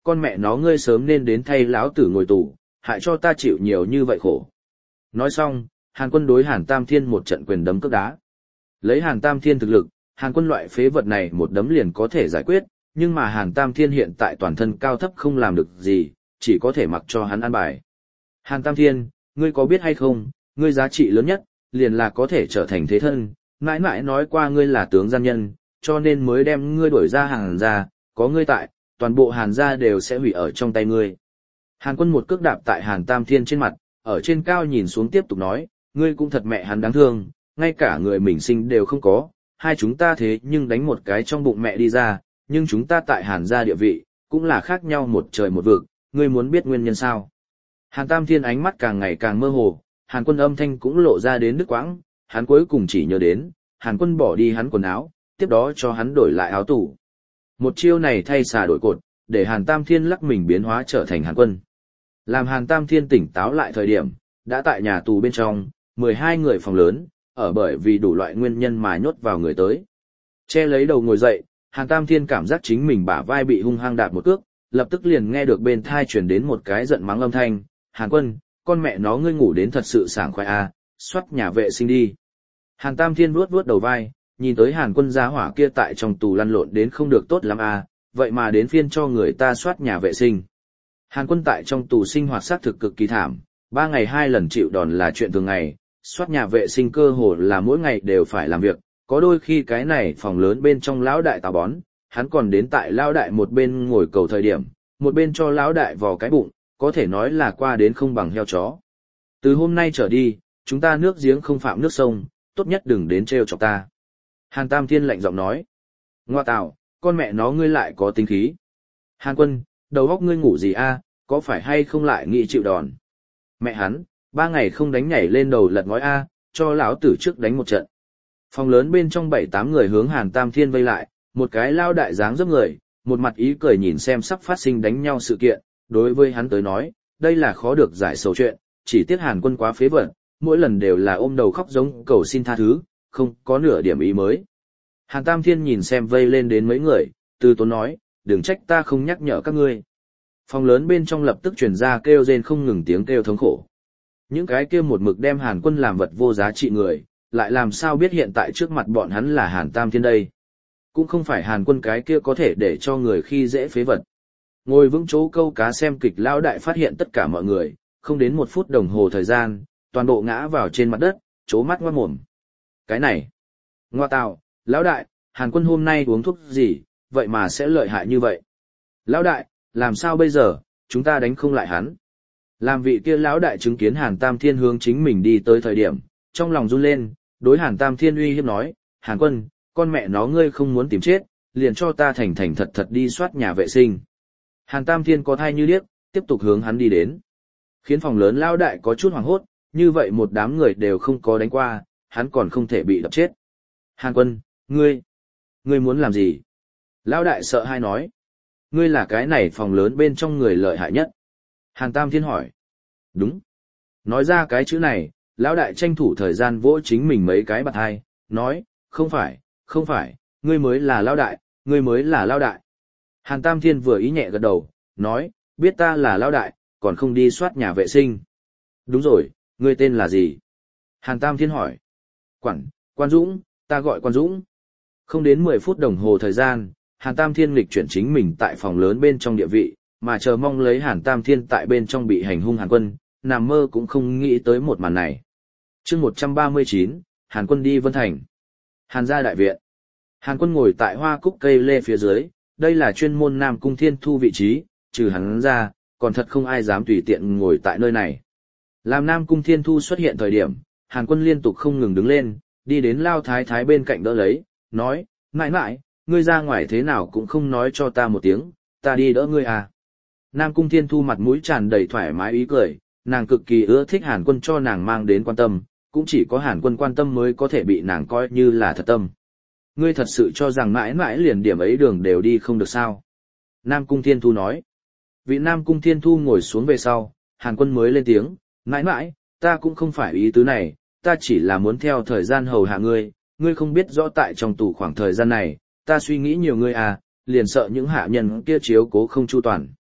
con mẹ nó ngươi sớm nên đến thay lão tử ngồi tù, hại cho ta chịu nhiều như vậy khổ. Nói xong, Hàn Quân đối Hàn Tam Thiên một trận quyền đấm cước đá. Lấy Hàn Tam Thiên thực lực, Hàn Quân loại phế vật này một đấm liền có thể giải quyết, nhưng mà Hàn Tam Thiên hiện tại toàn thân cao thấp không làm được gì, chỉ có thể mặc cho hắn ăn bài. Hàn Tam Thiên, ngươi có biết hay không, ngươi giá trị lớn nhất, liền là có thể trở thành thế thân, mãi mãi nói qua ngươi là tướng gian nhân, cho nên mới đem ngươi đuổi ra Hàn gia, có ngươi tại, toàn bộ Hàn gia đều sẽ hủy ở trong tay ngươi. Hàn Quân một cước đạp tại Hàn Tam Thiên trên mặt, ở trên cao nhìn xuống tiếp tục nói, ngươi cũng thật mẹ hắn đáng thương, ngay cả người mình sinh đều không có, hai chúng ta thế nhưng đánh một cái trong bụng mẹ đi ra, nhưng chúng ta tại Hàn gia địa vị, cũng là khác nhau một trời một vực, ngươi muốn biết nguyên nhân sao? Hàn Tam Thiên ánh mắt càng ngày càng mơ hồ, Hàn Quân âm thanh cũng lộ ra đến đứt quãng, hắn cuối cùng chỉ nhớ đến, Hàn Quân bỏ đi hắn quần áo, tiếp đó cho hắn đổi lại áo tủ. Một chiêu này thay xà đổi cột, để Hàn Tam Thiên lắc mình biến hóa trở thành Hàn Quân. Làm Hàn Tam Thiên tỉnh táo lại thời điểm, đã tại nhà tù bên trong, mười hai người phòng lớn, ở bởi vì đủ loại nguyên nhân mà nhốt vào người tới. Che lấy đầu ngồi dậy, Hàn Tam Thiên cảm giác chính mình bả vai bị hung hăng đạp một cước, lập tức liền nghe được bên thai truyền đến một cái giận mắng âm thanh, Hàn Quân, con mẹ nó ngươi ngủ đến thật sự sảng khoái à, xoát nhà vệ sinh đi. Hàn Tam Thiên vuốt vuốt đầu vai, nhìn tới Hàn Quân gia hỏa kia tại trong tù lăn lộn đến không được tốt lắm à, vậy mà đến phiên cho người ta xoát nhà vệ sinh. Hàn Quân tại trong tù sinh hoạt xác thực cực kỳ thảm, ba ngày hai lần chịu đòn là chuyện thường ngày, xoát nhà vệ sinh cơ hồ là mỗi ngày đều phải làm việc, có đôi khi cái này phòng lớn bên trong lão đại tào bón, hắn còn đến tại lão đại một bên ngồi cầu thời điểm, một bên cho lão đại vò cái bụng, có thể nói là qua đến không bằng heo chó. Từ hôm nay trở đi, chúng ta nước giếng không phạm nước sông, tốt nhất đừng đến trêu chọc ta. Hàn Tam Thiên lạnh giọng nói. Ngoa tạo, con mẹ nó ngươi lại có tính khí. Hàn Quân, đầu óc ngươi ngủ gì a? Có phải hay không lại nghĩ chịu đòn? Mẹ hắn, ba ngày không đánh nhảy lên đầu lật ngói a, cho lão tử trước đánh một trận. Phòng lớn bên trong bảy tám người hướng Hàn Tam Thiên vây lại, một cái lao đại dáng dấp người, một mặt ý cười nhìn xem sắp phát sinh đánh nhau sự kiện, đối với hắn tới nói, đây là khó được giải sầu chuyện, chỉ tiếc Hàn Quân quá phế vật, mỗi lần đều là ôm đầu khóc giống cầu xin tha thứ, không có nửa điểm ý mới. Hàn Tam Thiên nhìn xem vây lên đến mấy người, từ tốn nói, đừng trách ta không nhắc nhở các ngươi. Phòng lớn bên trong lập tức truyền ra kêu rên không ngừng tiếng kêu thống khổ. Những cái kia một mực đem Hàn Quân làm vật vô giá trị người, lại làm sao biết hiện tại trước mặt bọn hắn là Hàn Tam Thiên đây. Cũng không phải Hàn Quân cái kia có thể để cho người khi dễ phế vật. Ngồi vững chỗ câu cá xem kịch lão đại phát hiện tất cả mọi người, không đến một phút đồng hồ thời gian, toàn bộ ngã vào trên mặt đất, chố mắt ngoát mồm. Cái này, ngoa tạo, lão đại, Hàn Quân hôm nay uống thuốc gì, vậy mà sẽ lợi hại như vậy. Lão đại, làm sao bây giờ, chúng ta đánh không lại hắn. Làm vị kia lão đại chứng kiến Hàn Tam Thiên hướng chính mình đi tới thời điểm, trong lòng run lên, đối Hàn Tam Thiên uy hiếp nói, Hàn Quân, con mẹ nó ngươi không muốn tìm chết, liền cho ta thành thành thật thật đi soát nhà vệ sinh. Hàn Tam Thiên có thai như điếc, tiếp tục hướng hắn đi đến. Khiến phòng lớn lão đại có chút hoảng hốt, như vậy một đám người đều không có đánh qua, hắn còn không thể bị đập chết. Hàn Quân, ngươi, ngươi muốn làm gì? Lão đại sợ hai nói. Ngươi là cái này phòng lớn bên trong người lợi hại nhất. Hàn Tam Thiên hỏi. Đúng. Nói ra cái chữ này, lão đại tranh thủ thời gian vỗ chính mình mấy cái bạt hai, nói, không phải, không phải, ngươi mới là lão đại, ngươi mới là lão đại. Hàn Tam Thiên vừa ý nhẹ gật đầu, nói, biết ta là lão đại, còn không đi soát nhà vệ sinh. Đúng rồi, ngươi tên là gì? Hàn Tam Thiên hỏi. Quản, Quan Dũng, ta gọi Quan Dũng. Không đến mười phút đồng hồ thời gian, Hàn Tam Thiên lịch chuyển chính mình tại phòng lớn bên trong địa vị, mà chờ mong lấy Hàn Tam Thiên tại bên trong bị hành hung Hàn Quân, nằm mơ cũng không nghĩ tới một màn này. Chương một trăm ba mươi chín, Hàn Quân đi Vân Thành. Hàn gia đại viện. Hàn Quân ngồi tại hoa cúc cây lê phía dưới, đây là chuyên môn Nam Cung Thiên Thu vị trí, trừ hắn ra, còn thật không ai dám tùy tiện ngồi tại nơi này. Làm Nam Cung Thiên Thu xuất hiện thời điểm, Hàn Quân liên tục không ngừng đứng lên, đi đến Lao Thái Thái bên cạnh đỡ lấy, nói, mãi mãi, ngươi ra ngoài thế nào cũng không nói cho ta một tiếng, ta đi đỡ ngươi à. Nam Cung Thiên Thu mặt mũi tràn đầy thoải mái ý cười, nàng cực kỳ ưa thích Hàn Quân cho nàng mang đến quan tâm, cũng chỉ có Hàn Quân quan tâm mới có thể bị nàng coi như là thật tâm. Ngươi thật sự cho rằng mãi mãi liền điểm ấy đường đều đi không được sao? Nam Cung Thiên Thu nói. Vị Nam Cung Thiên Thu ngồi xuống về sau, Hàn Quân mới lên tiếng, mãi mãi, ta cũng không phải ý tứ này, ta chỉ là muốn theo thời gian hầu hạ ngươi, ngươi không biết rõ tại trong tù khoảng thời gian này, ta suy nghĩ nhiều ngươi à, liền sợ những hạ nhân kia chiếu cố không chu toàn.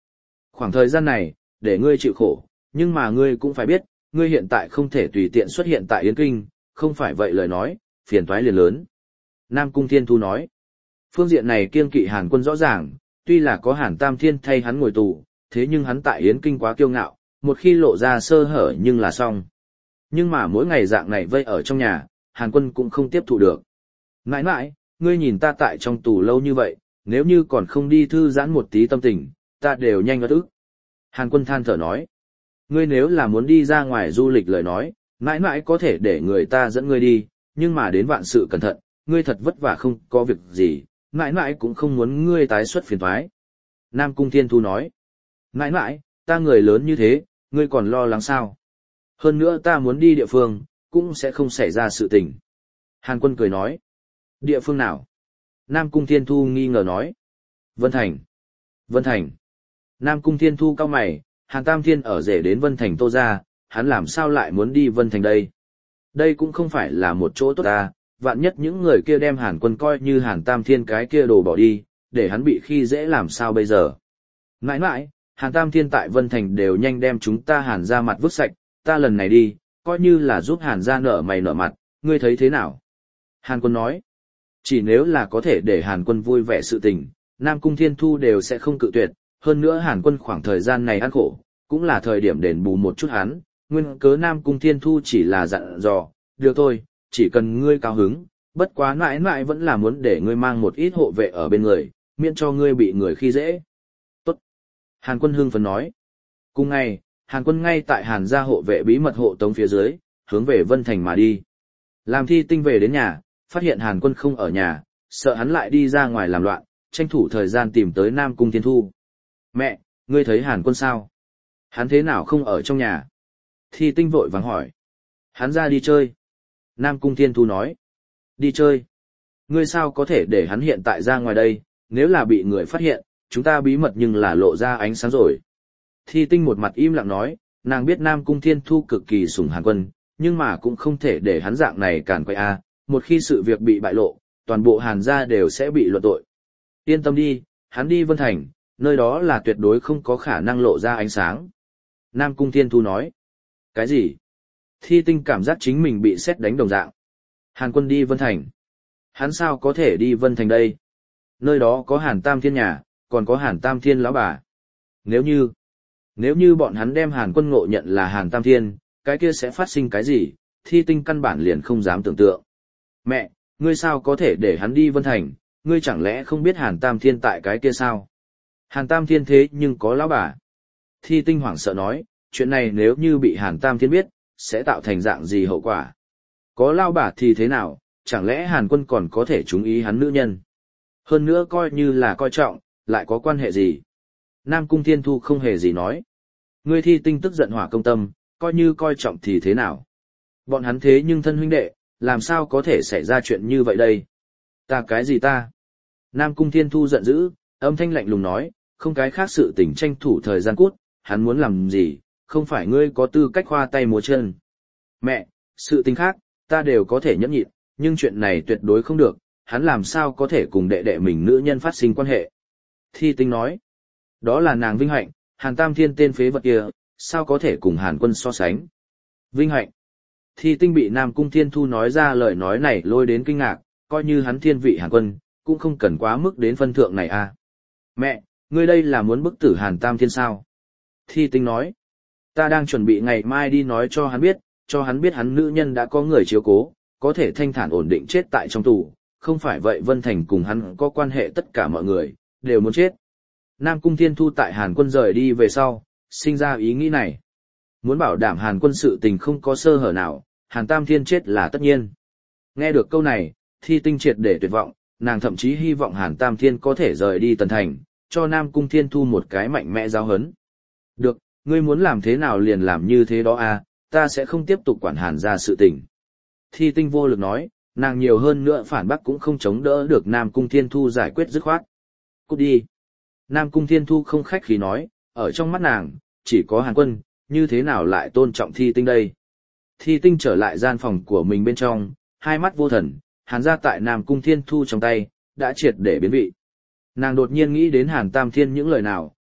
Khoảng thời gian này, để ngươi chịu khổ, nhưng mà ngươi cũng phải biết, ngươi hiện tại không thể tùy tiện xuất hiện tại Yến Kinh, không phải vậy lời nói, phiền toái liền lớn. Nam Cung Thiên Thu nói, phương diện này kiêng kỵ Hàn Quân rõ ràng, tuy là có Hàn Tam Thiên thay hắn ngồi tù, thế nhưng hắn tại Yến Kinh quá kiêu ngạo, một khi lộ ra sơ hở nhưng là xong. Nhưng mà mỗi ngày dạng này vây ở trong nhà, Hàn Quân cũng không tiếp thụ được. Mãi mãi, ngươi nhìn ta tại trong tù lâu như vậy, nếu như còn không đi thư giãn một tí tâm tình, ta đều nhanh ngất ức. Hàn Quân than thở nói, ngươi nếu là muốn đi ra ngoài du lịch lời nói, mãi mãi có thể để người ta dẫn ngươi đi, nhưng mà đến vạn sự cẩn thận, ngươi thật vất vả không có việc gì, mãi mãi cũng không muốn ngươi tái xuất phiền toái. Nam Cung Thiên Thu nói, mãi mãi, ta người lớn như thế, ngươi còn lo lắng sao? Hơn nữa ta muốn đi địa phương, cũng sẽ không xảy ra sự tình. Hàn Quân cười nói, địa phương nào? Nam Cung Thiên Thu nghi ngờ nói, Vân Thành. Vân Thành. Nam Cung Thiên Thu cao mày, Hàn Tam Thiên ở rể đến Vân Thành Tô ra, hắn làm sao lại muốn đi Vân Thành đây? Đây cũng không phải là một chỗ tốt ta, vạn nhất những người kia đem Hàn Quân coi như Hàn Tam Thiên cái kia đồ bỏ đi, để hắn bị khi dễ làm sao bây giờ? Mãi mãi, Hàn Tam Thiên tại Vân Thành đều nhanh đem chúng ta Hàn ra mặt vứt sạch, ta lần này đi, coi như là giúp Hàn ra nở mày nở mặt, ngươi thấy thế nào? Hàn Quân nói, chỉ nếu là có thể để Hàn Quân vui vẻ sự tình, Nam Cung Thiên Thu đều sẽ không cự tuyệt, hơn nữa Hàn Quân khoảng thời gian này ăn khổ, cũng là thời điểm đền bù một chút hắn, nguyên cớ Nam Cung Thiên Thu chỉ là dặn dò, được thôi, chỉ cần ngươi cao hứng, bất quá mãi mãi vẫn là muốn để ngươi mang một ít hộ vệ ở bên người, miễn cho ngươi bị người khi dễ. Tốt. Hàn Quân hưng phấn nói. Cùng ngày, Hàn Quân ngay tại Hàn gia hộ vệ bí mật hộ tống phía dưới, hướng về Vân Thành mà đi. Làm Thi Tinh về đến nhà, phát hiện Hàn Quân không ở nhà, sợ hắn lại đi ra ngoài làm loạn, tranh thủ thời gian tìm tới Nam Cung Thiên Thu. Mẹ, ngươi thấy Hàn Quân sao? Hắn thế nào không ở trong nhà? Thi Tinh vội vàng hỏi. Hắn ra đi chơi. Nam Cung Thiên Thu nói. Đi chơi? Ngươi sao có thể để hắn hiện tại ra ngoài đây, nếu là bị người phát hiện, chúng ta bí mật nhưng là lộ ra ánh sáng rồi. Thi Tinh một mặt im lặng nói, nàng biết Nam Cung Thiên Thu cực kỳ sủng Hàn Quân, nhưng mà cũng không thể để hắn dạng này càn quay a, một khi sự việc bị bại lộ, toàn bộ Hàn gia đều sẽ bị luận tội. Yên tâm đi, hắn đi Vân Thành, nơi đó là tuyệt đối không có khả năng lộ ra ánh sáng. Nam Cung Thiên Thu nói. Cái gì? Thi Tinh cảm giác chính mình bị sét đánh đồng dạng. Hàn Quân đi Vân Thành. Hắn sao có thể đi Vân Thành đây? Nơi đó có Hàn Tam Thiên nhà, còn có Hàn Tam Thiên lão bà. Nếu như, nếu như bọn hắn đem Hàn Quân ngộ nhận là Hàn Tam Thiên, cái kia sẽ phát sinh cái gì? Thi Tinh căn bản liền không dám tưởng tượng. Mẹ, ngươi sao có thể để hắn đi Vân Thành, ngươi chẳng lẽ không biết Hàn Tam Thiên tại cái kia sao? Hàn Tam Thiên thế nhưng có lão bà. Thi Tinh hoảng sợ nói, chuyện này nếu như bị Hàn Tam Thiên biết, sẽ tạo thành dạng gì hậu quả? Có lão bà thì thế nào, chẳng lẽ Hàn Quân còn có thể trúng ý hắn nữ nhân? Hơn nữa coi như là coi trọng, lại có quan hệ gì? Nam Cung Thiên Thu không hề gì nói. Ngươi Thi Tinh tức giận hỏa công tâm, coi như coi trọng thì thế nào? Bọn hắn thế nhưng thân huynh đệ, làm sao có thể xảy ra chuyện như vậy đây? Ta cái gì ta? Nam Cung Thiên Thu giận dữ, âm thanh lạnh lùng nói, không cái khác sự tình tranh thủ thời gian cút, hắn muốn làm gì, không phải ngươi có tư cách khoa tay múa chân. Mẹ, sự tình khác, ta đều có thể nhẫn nhịn, nhưng chuyện này tuyệt đối không được, hắn làm sao có thể cùng đệ đệ mình nữ nhân phát sinh quan hệ. Thi Tinh nói, đó là nàng vinh hạnh, Hàn Tam Thiên tên phế vật kia, sao có thể cùng Hàn Quân so sánh. Vinh hạnh. Thi Tinh bị Nam Cung Thiên Thu nói ra lời nói này lôi đến kinh ngạc, coi như hắn thiên vị Hàn Quân, cũng không cần quá mức đến phân thượng này à. Mẹ, ngươi đây là muốn bức tử Hàn Tam Thiên sao? Thi Tinh nói, ta đang chuẩn bị ngày mai đi nói cho hắn biết, cho hắn biết hắn nữ nhân đã có người chiếu cố, có thể thanh thản ổn định chết tại trong tù, không phải vậy Vân Thành cùng hắn có quan hệ tất cả mọi người, đều muốn chết. Nam Cung Thiên Thu tại Hàn Quân rời đi về sau, sinh ra ý nghĩ này. Muốn bảo đảm Hàn Quân sự tình không có sơ hở nào, Hàn Tam Thiên chết là tất nhiên. Nghe được câu này, Thi Tinh triệt để tuyệt vọng, nàng thậm chí hy vọng Hàn Tam Thiên có thể rời đi Tần Thành, cho Nam Cung Thiên Thu một cái mạnh mẽ giáo hấn. Được, ngươi muốn làm thế nào liền làm như thế đó à, ta sẽ không tiếp tục quản Hàn ra sự tình. Thi Tinh vô lực nói, nàng nhiều hơn nữa phản bác cũng không chống đỡ được Nam Cung Thiên Thu giải quyết dứt khoát. Cút đi. Nam Cung Thiên Thu không khách khí nói, ở trong mắt nàng, chỉ có Hàn Quân, như thế nào lại tôn trọng Thi Tinh đây. Thi Tinh trở lại gian phòng của mình bên trong, hai mắt vô thần, Hàn ra tại Nam Cung Thiên Thu trong tay, đã triệt để biến vị. Nàng đột nhiên nghĩ đến Hàn Tam Thiên những lời nào,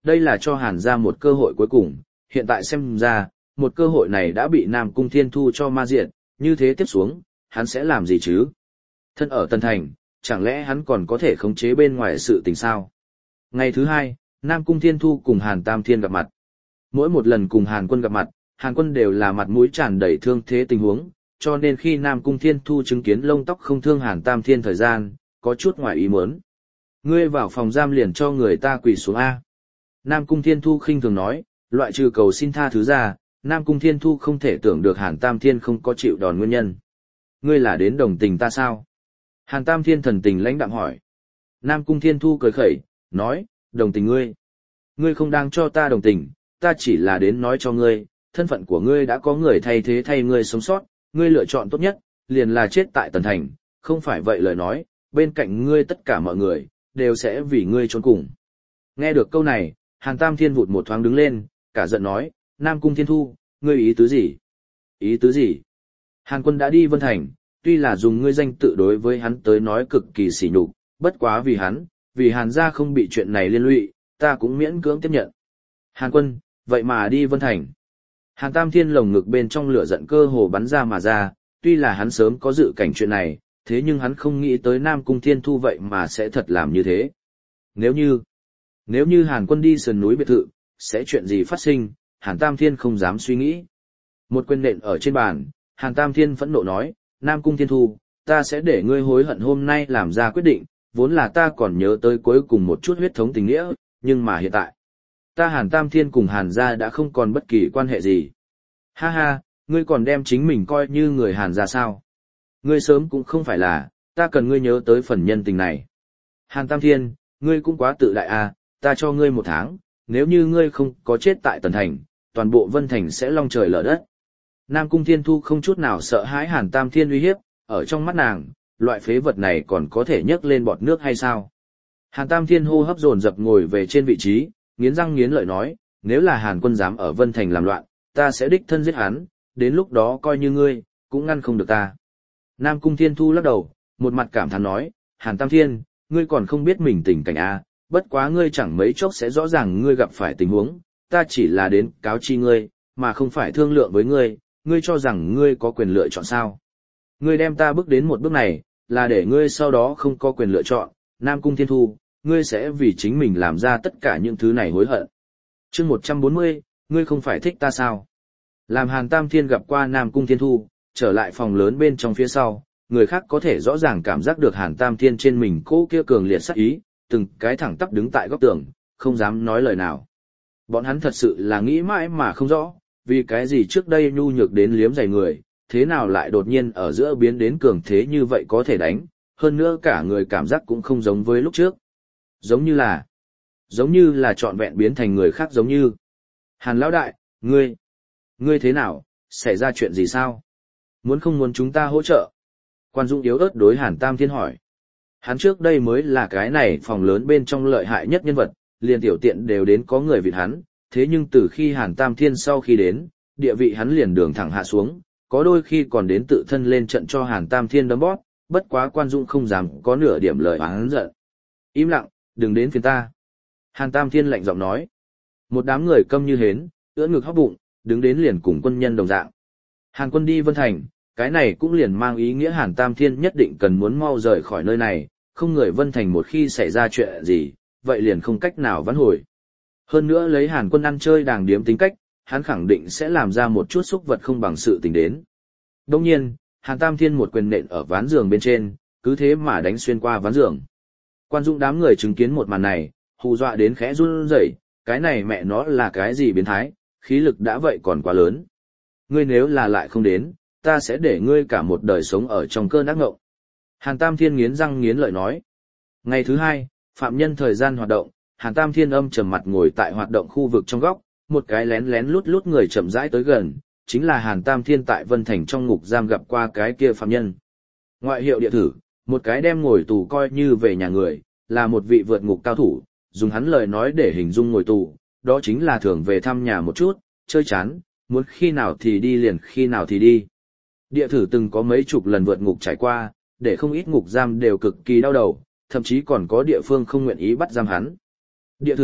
đây là cho Hàn gia một cơ hội cuối cùng, hiện tại xem ra, một cơ hội này đã bị Nam Cung Thiên Thu cho ma diệt, như thế tiếp xuống, hắn sẽ làm gì chứ? Thân ở Tân Thành, chẳng lẽ hắn còn có thể khống chế bên ngoài sự tình sao? Ngày thứ hai, Nam Cung Thiên Thu cùng Hàn Tam Thiên gặp mặt. Mỗi một lần cùng Hàn Quân gặp mặt, Hàn Quân đều là mặt mũi tràn đầy thương thế tình huống, cho nên khi Nam Cung Thiên Thu chứng kiến lông tóc không thương Hàn Tam Thiên thời gian, có chút ngoài ý muốn. Ngươi vào phòng giam liền cho người ta quỳ xuống A. Nam Cung Thiên Thu khinh thường nói, loại trừ cầu xin tha thứ ra, Nam Cung Thiên Thu không thể tưởng được Hàn Tam Thiên không có chịu đòn nguyên nhân. Ngươi là đến đồng tình ta sao? Hàn Tam Thiên thần tình lãnh đạm hỏi. Nam Cung Thiên Thu cười khẩy, nói, đồng tình ngươi. Ngươi không đang cho ta đồng tình, ta chỉ là đến nói cho ngươi, thân phận của ngươi đã có người thay thế thay ngươi sống sót, ngươi lựa chọn tốt nhất, liền là chết tại Tần Thành, không phải vậy lời nói, bên cạnh ngươi tất cả mọi người, đều sẽ vì ngươi trốn cùng. Nghe được câu này, Hàn Tam Thiên vụt một thoáng đứng lên, cả giận nói, Nam Cung Thiên Thu, ngươi ý tứ gì? Ý tứ gì? Hàn Quân đã đi Vân Thành, tuy là dùng ngươi danh tự đối với hắn tới nói cực kỳ sỉ nhục, bất quá vì hắn, vì Hàn gia không bị chuyện này liên lụy, ta cũng miễn cưỡng tiếp nhận. Hàn Quân, vậy mà đi Vân Thành. Hàn Tam Thiên lồng ngực bên trong lửa giận cơ hồ bắn ra mà ra, tuy là hắn sớm có dự cảnh chuyện này, thế nhưng hắn không nghĩ tới Nam Cung Thiên Thu vậy mà sẽ thật làm như thế. Nếu như, nếu như Hàn Quân đi sườn núi biệt thự, sẽ chuyện gì phát sinh, Hàn Tam Thiên không dám suy nghĩ. Một quyền nện ở trên bàn, Hàn Tam Thiên phẫn nộ nói, Nam Cung Thiên Thu, ta sẽ để ngươi hối hận hôm nay làm ra quyết định, vốn là ta còn nhớ tới cuối cùng một chút huyết thống tình nghĩa, nhưng mà hiện tại, ta Hàn Tam Thiên cùng Hàn gia đã không còn bất kỳ quan hệ gì. Ha ha, ngươi còn đem chính mình coi như người Hàn gia sao? Ngươi sớm cũng không phải là, ta cần ngươi nhớ tới phần nhân tình này. Hàn Tam Thiên, ngươi cũng quá tự đại à, ta cho ngươi một tháng, nếu như ngươi không có chết tại Tần Thành, toàn bộ Vân Thành sẽ long trời lở đất. Nam Cung Thiên Thu không chút nào sợ hãi Hàn Tam Thiên uy hiếp, ở trong mắt nàng, loại phế vật này còn có thể nhấc lên bọt nước hay sao? Hàn Tam Thiên hô hấp dồn dập ngồi về trên vị trí, nghiến răng nghiến lợi nói, nếu là Hàn Quân dám ở Vân Thành làm loạn, ta sẽ đích thân giết hắn, đến lúc đó coi như ngươi, cũng ngăn không được ta. Nam Cung Thiên Thu lắc đầu, một mặt cảm thán nói, Hàn Tam Thiên, ngươi còn không biết mình tình cảnh à, bất quá ngươi chẳng mấy chốc sẽ rõ ràng ngươi gặp phải tình huống, ta chỉ là đến cáo chi ngươi, mà không phải thương lượng với ngươi, ngươi cho rằng ngươi có quyền lựa chọn sao. Ngươi đem ta bước đến một bước này, là để ngươi sau đó không có quyền lựa chọn, Nam Cung Thiên Thu, ngươi sẽ vì chính mình làm ra tất cả những thứ này hối hận. Chương một trăm bốn mươi, ngươi không phải thích ta sao? Làm Hàn Tam Thiên gặp qua Nam Cung Thiên Thu, trở lại phòng lớn bên trong phía sau, người khác có thể rõ ràng cảm giác được Hàn Tam Thiên trên mình cỗ kia cường liệt sát ý, từng cái thẳng tắp đứng tại góc tường, không dám nói lời nào. Bọn hắn thật sự là nghĩ mãi mà không rõ, vì cái gì trước đây nhu nhược đến liếm giày người, thế nào lại đột nhiên ở giữa biến đến cường thế như vậy có thể đánh, hơn nữa cả người cảm giác cũng không giống với lúc trước. Giống như là, giống như là trọn vẹn biến thành người khác giống như. Hàn lão đại, ngươi, ngươi thế nào, xảy ra chuyện gì sao? Muốn không muốn chúng ta hỗ trợ? Quan Dũng yếu ớt đối Hàn Tam Thiên hỏi. Hắn trước đây mới là cái này phòng lớn bên trong lợi hại nhất nhân vật, liền tiểu tiện đều đến có người vịt hắn, thế nhưng từ khi Hàn Tam Thiên sau khi đến, địa vị hắn liền đường thẳng hạ xuống, có đôi khi còn đến tự thân lên trận cho Hàn Tam Thiên đấm bóp, bất quá Quan Dũng không dám có nửa điểm lời oán giận. Im lặng, đừng đến phiền ta. Hàn Tam Thiên lạnh giọng nói. Một đám người câm như hến, ưỡn ngực hóc bụng, đứng đến liền cùng quân nhân đồng dạng. Hàn Quân đi Vân Thành, cái này cũng liền mang ý nghĩa Hàn Tam Thiên nhất định cần muốn mau rời khỏi nơi này, không người Vân Thành một khi xảy ra chuyện gì, vậy liền không cách nào vãn hồi. Hơn nữa lấy Hàn Quân ăn chơi đàng điếm tính cách, hắn khẳng định sẽ làm ra một chút xúc vật không bằng sự tình đến. Đồng nhiên, Hàn Tam Thiên một quyền nện ở ván giường bên trên, cứ thế mà đánh xuyên qua ván giường. Quan Dũng đám người chứng kiến một màn này, hù dọa đến khẽ run rẩy, cái này mẹ nó là cái gì biến thái, khí lực đã vậy còn quá lớn. Ngươi nếu là lại không đến, ta sẽ để ngươi cả một đời sống ở trong cơn ác ngộng. Hàn Tam Thiên nghiến răng nghiến lợi nói. Ngày thứ hai, phạm nhân thời gian hoạt động, Hàn Tam Thiên âm trầm mặt ngồi tại hoạt động khu vực trong góc, một cái lén lén lút lút người chậm rãi tới gần, chính là Hàn Tam Thiên tại Vân Thành trong ngục giam gặp qua cái kia phạm nhân. Ngoại hiệu địa thử, một cái đem ngồi tù coi như về nhà người, là một vị vượt ngục cao thủ, dùng hắn lời nói để hình dung ngồi tù, đó chính là thường về thăm nhà một chút, chơi chán, muốn khi nào thì đi liền khi nào thì đi. Địa thử từng có mấy chục lần vượt ngục trải qua, để không ít ngục giam đều cực kỳ đau đầu, thậm chí còn có địa phương không nguyện ý bắt giam hắn. Địa thử,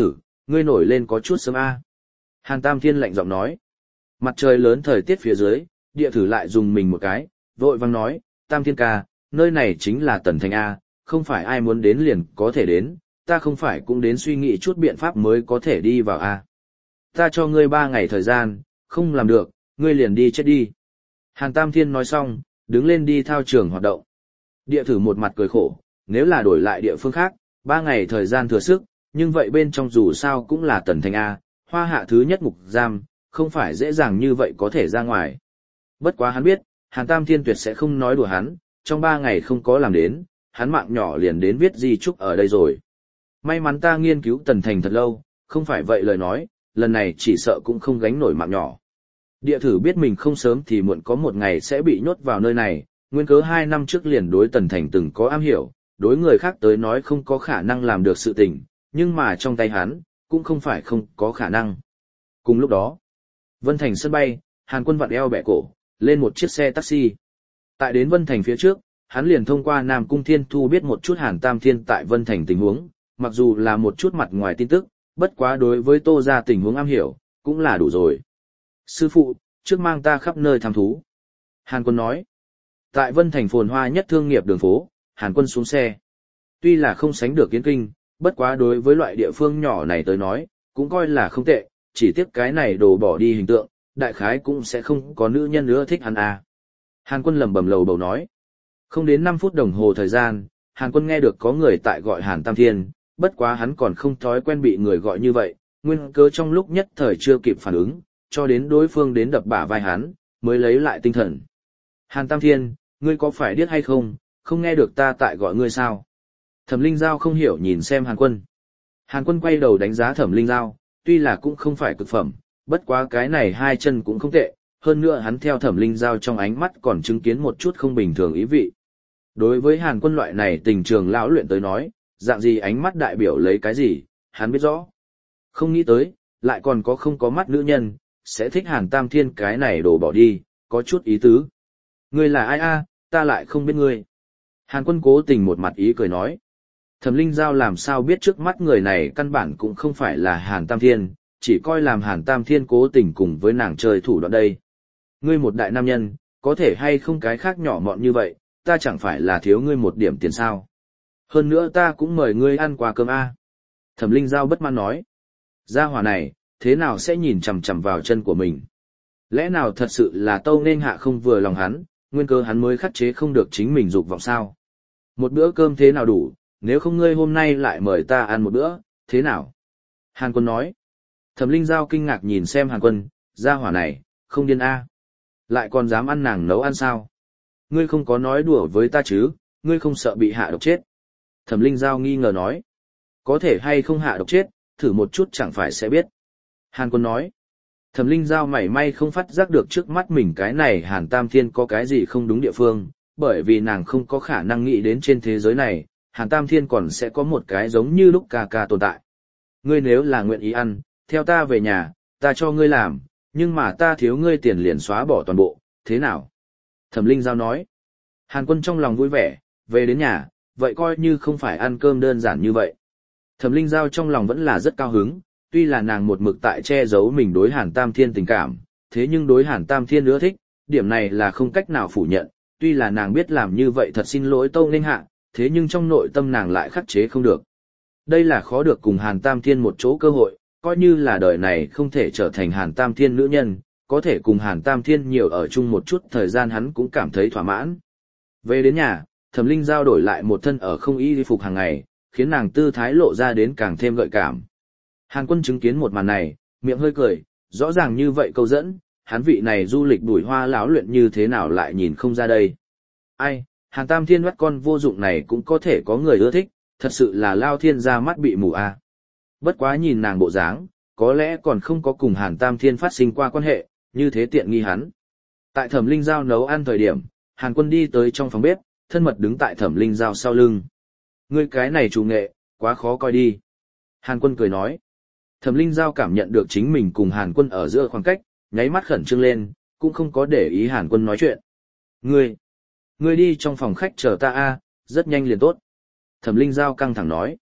ngươi nổi lên có chút sớm a. Hàn Tam Thiên lạnh giọng nói. Mặt trời lớn thời tiết phía dưới, địa thử lại dùng mình một cái, vội vang nói, Tam Thiên ca, nơi này chính là Tần Thành A, không phải ai muốn đến liền có thể đến, ta không phải cũng đến suy nghĩ chút biện pháp mới có thể đi vào A. Ta cho ngươi ba ngày thời gian, không làm được, ngươi liền đi chết đi. Hàn Tam Thiên nói xong, đứng lên đi thao trường hoạt động. Địa thử một mặt cười khổ, nếu là đổi lại địa phương khác, ba ngày thời gian thừa sức, nhưng vậy bên trong dù sao cũng là Tần Thành A, hoa hạ thứ nhất ngục giam, không phải dễ dàng như vậy có thể ra ngoài. Bất quá hắn biết, Hàn Tam Thiên tuyệt sẽ không nói đùa hắn, trong ba ngày không có làm đến, hắn mạng nhỏ liền đến viết di chúc ở đây rồi. May mắn ta nghiên cứu Tần Thành thật lâu, không phải vậy lời nói, lần này chỉ sợ cũng không gánh nổi mạng nhỏ. Địa thử biết mình không sớm thì muộn có một ngày sẽ bị nhốt vào nơi này, nguyên cớ hai năm trước liền đối Tần Thành từng có am hiểu, đối người khác tới nói không có khả năng làm được sự tình, nhưng mà trong tay hắn, cũng không phải không có khả năng. Cùng lúc đó, Vân Thành sân bay, Hàn Quân vặn eo bẻ cổ, lên một chiếc xe taxi. Tại đến Vân Thành phía trước, hắn liền thông qua Nam Cung Thiên Thu biết một chút Hàn Tam Thiên tại Vân Thành tình huống, mặc dù là một chút mặt ngoài tin tức, bất quá đối với Tô gia tình huống am hiểu, cũng là đủ rồi. Sư phụ, trước mang ta khắp nơi thăm thú. Hàn Quân nói. Tại Vân Thành phồn hoa nhất thương nghiệp đường phố, Hàn Quân xuống xe. Tuy là không sánh được Yến Kinh, bất quá đối với loại địa phương nhỏ này tới nói, cũng coi là không tệ, chỉ tiếc cái này đồ bỏ đi hình tượng, đại khái cũng sẽ không có nữ nhân nữa thích hắn à. Hàn Quân lẩm bẩm lầu bầu nói. Không đến năm phút đồng hồ thời gian, Hàn Quân nghe được có người tại gọi Hàn Tam Thiên, bất quá hắn còn không thói quen bị người gọi như vậy, nguyên cớ trong lúc nhất thời chưa kịp phản ứng, cho đến đối phương đến đập bả vai hắn, mới lấy lại tinh thần. Hàn Tam Thiên, ngươi có phải điếc hay không, không nghe được ta tại gọi ngươi sao? Thẩm Linh Giao không hiểu nhìn xem Hàn Quân. Hàn Quân quay đầu đánh giá Thẩm Linh Giao, tuy là cũng không phải cực phẩm, bất quá cái này hai chân cũng không tệ, hơn nữa hắn theo Thẩm Linh Giao trong ánh mắt còn chứng kiến một chút không bình thường ý vị. Đối với Hàn Quân loại này tình trường lão luyện tới nói, dạng gì ánh mắt đại biểu lấy cái gì, hắn biết rõ. Không nghĩ tới, lại còn có không có mắt nữ nhân, sẽ thích Hàn Tam Thiên cái này đổ bỏ đi, có chút ý tứ. Ngươi là ai a, ta lại không biết ngươi. Hàn Quân cố tình một mặt ý cười nói. Thẩm Linh Giao làm sao biết trước mắt người này căn bản cũng không phải là Hàn Tam Thiên, chỉ coi làm Hàn Tam Thiên cố tình cùng với nàng chơi thủ đoạn đây. Ngươi một đại nam nhân, có thể hay không cái khác nhỏ mọn như vậy, ta chẳng phải là thiếu ngươi một điểm tiền sao. Hơn nữa ta cũng mời ngươi ăn quà cơm a. Thẩm Linh Giao bất mãn nói. Gia hỏa này, thế nào sẽ nhìn chằm chằm vào chân của mình? Lẽ nào thật sự là tâu nên hạ không vừa lòng hắn, nguyên cơ hắn mới khắc chế không được chính mình dục vọng sao? Một bữa cơm thế nào đủ, nếu không ngươi hôm nay lại mời ta ăn một bữa, thế nào? Hàn Quân nói. Thẩm Linh Giao kinh ngạc nhìn xem Hàn Quân, gia hỏa này, không điên a, lại còn dám ăn nàng nấu ăn sao? Ngươi không có nói đùa với ta chứ, ngươi không sợ bị hạ độc chết? Thẩm Linh Giao nghi ngờ nói. Có thể hay không hạ độc chết, thử một chút chẳng phải sẽ biết. Hàn Quân nói. Thẩm Linh Giao mảy may không phát giác được trước mắt mình cái này Hàn Tam Thiên có cái gì không đúng địa phương, bởi vì nàng không có khả năng nghĩ đến trên thế giới này, Hàn Tam Thiên còn sẽ có một cái giống như lúc ca ca tồn tại. Ngươi nếu là nguyện ý ăn, theo ta về nhà, ta cho ngươi làm, nhưng mà ta thiếu ngươi tiền liền xóa bỏ toàn bộ, thế nào? Thẩm Linh Giao nói. Hàn Quân trong lòng vui vẻ, về đến nhà, vậy coi như không phải ăn cơm đơn giản như vậy. Thẩm Linh Giao trong lòng vẫn là rất cao hứng, tuy là nàng một mực tại che giấu mình đối Hàn Tam Thiên tình cảm, thế nhưng đối Hàn Tam Thiên ưa thích, điểm này là không cách nào phủ nhận, tuy là nàng biết làm như vậy thật xin lỗi Tâu Ninh Hạ, thế nhưng trong nội tâm nàng lại khắc chế không được. Đây là khó được cùng Hàn Tam Thiên một chỗ cơ hội, coi như là đời này không thể trở thành Hàn Tam Thiên nữ nhân, có thể cùng Hàn Tam Thiên nhiều ở chung một chút thời gian hắn cũng cảm thấy thỏa mãn. Về đến nhà, Thẩm Linh Giao đổi lại một thân ở không y phục hàng ngày, khiến nàng tư thái lộ ra đến càng thêm gợi cảm. Hàn Quân chứng kiến một màn này, miệng hơi cười, rõ ràng như vậy câu dẫn, hắn vị này du lịch đuổi hoa lão luyện như thế nào lại nhìn không ra đây. Ai, Hàn Tam Thiên bắt con vô dụng này cũng có thể có người ưa thích, thật sự là lao thiên ra mắt bị mù à. Bất quá nhìn nàng bộ dáng, có lẽ còn không có cùng Hàn Tam Thiên phát sinh qua quan hệ, như thế tiện nghi hắn. Tại Thẩm Linh Giao nấu ăn thời điểm, Hàn Quân đi tới trong phòng bếp, thân mật đứng tại Thẩm Linh Giao sau lưng. Ngươi cái này chủ nghệ, quá khó coi đi. Hàn Quân cười nói. Thẩm Linh Giao cảm nhận được chính mình cùng Hàn Quân ở giữa khoảng cách, nháy mắt khẩn trương lên, cũng không có để ý Hàn Quân nói chuyện. Ngươi, ngươi đi trong phòng khách chờ ta a, rất nhanh liền tốt. Thẩm Linh Giao căng thẳng nói.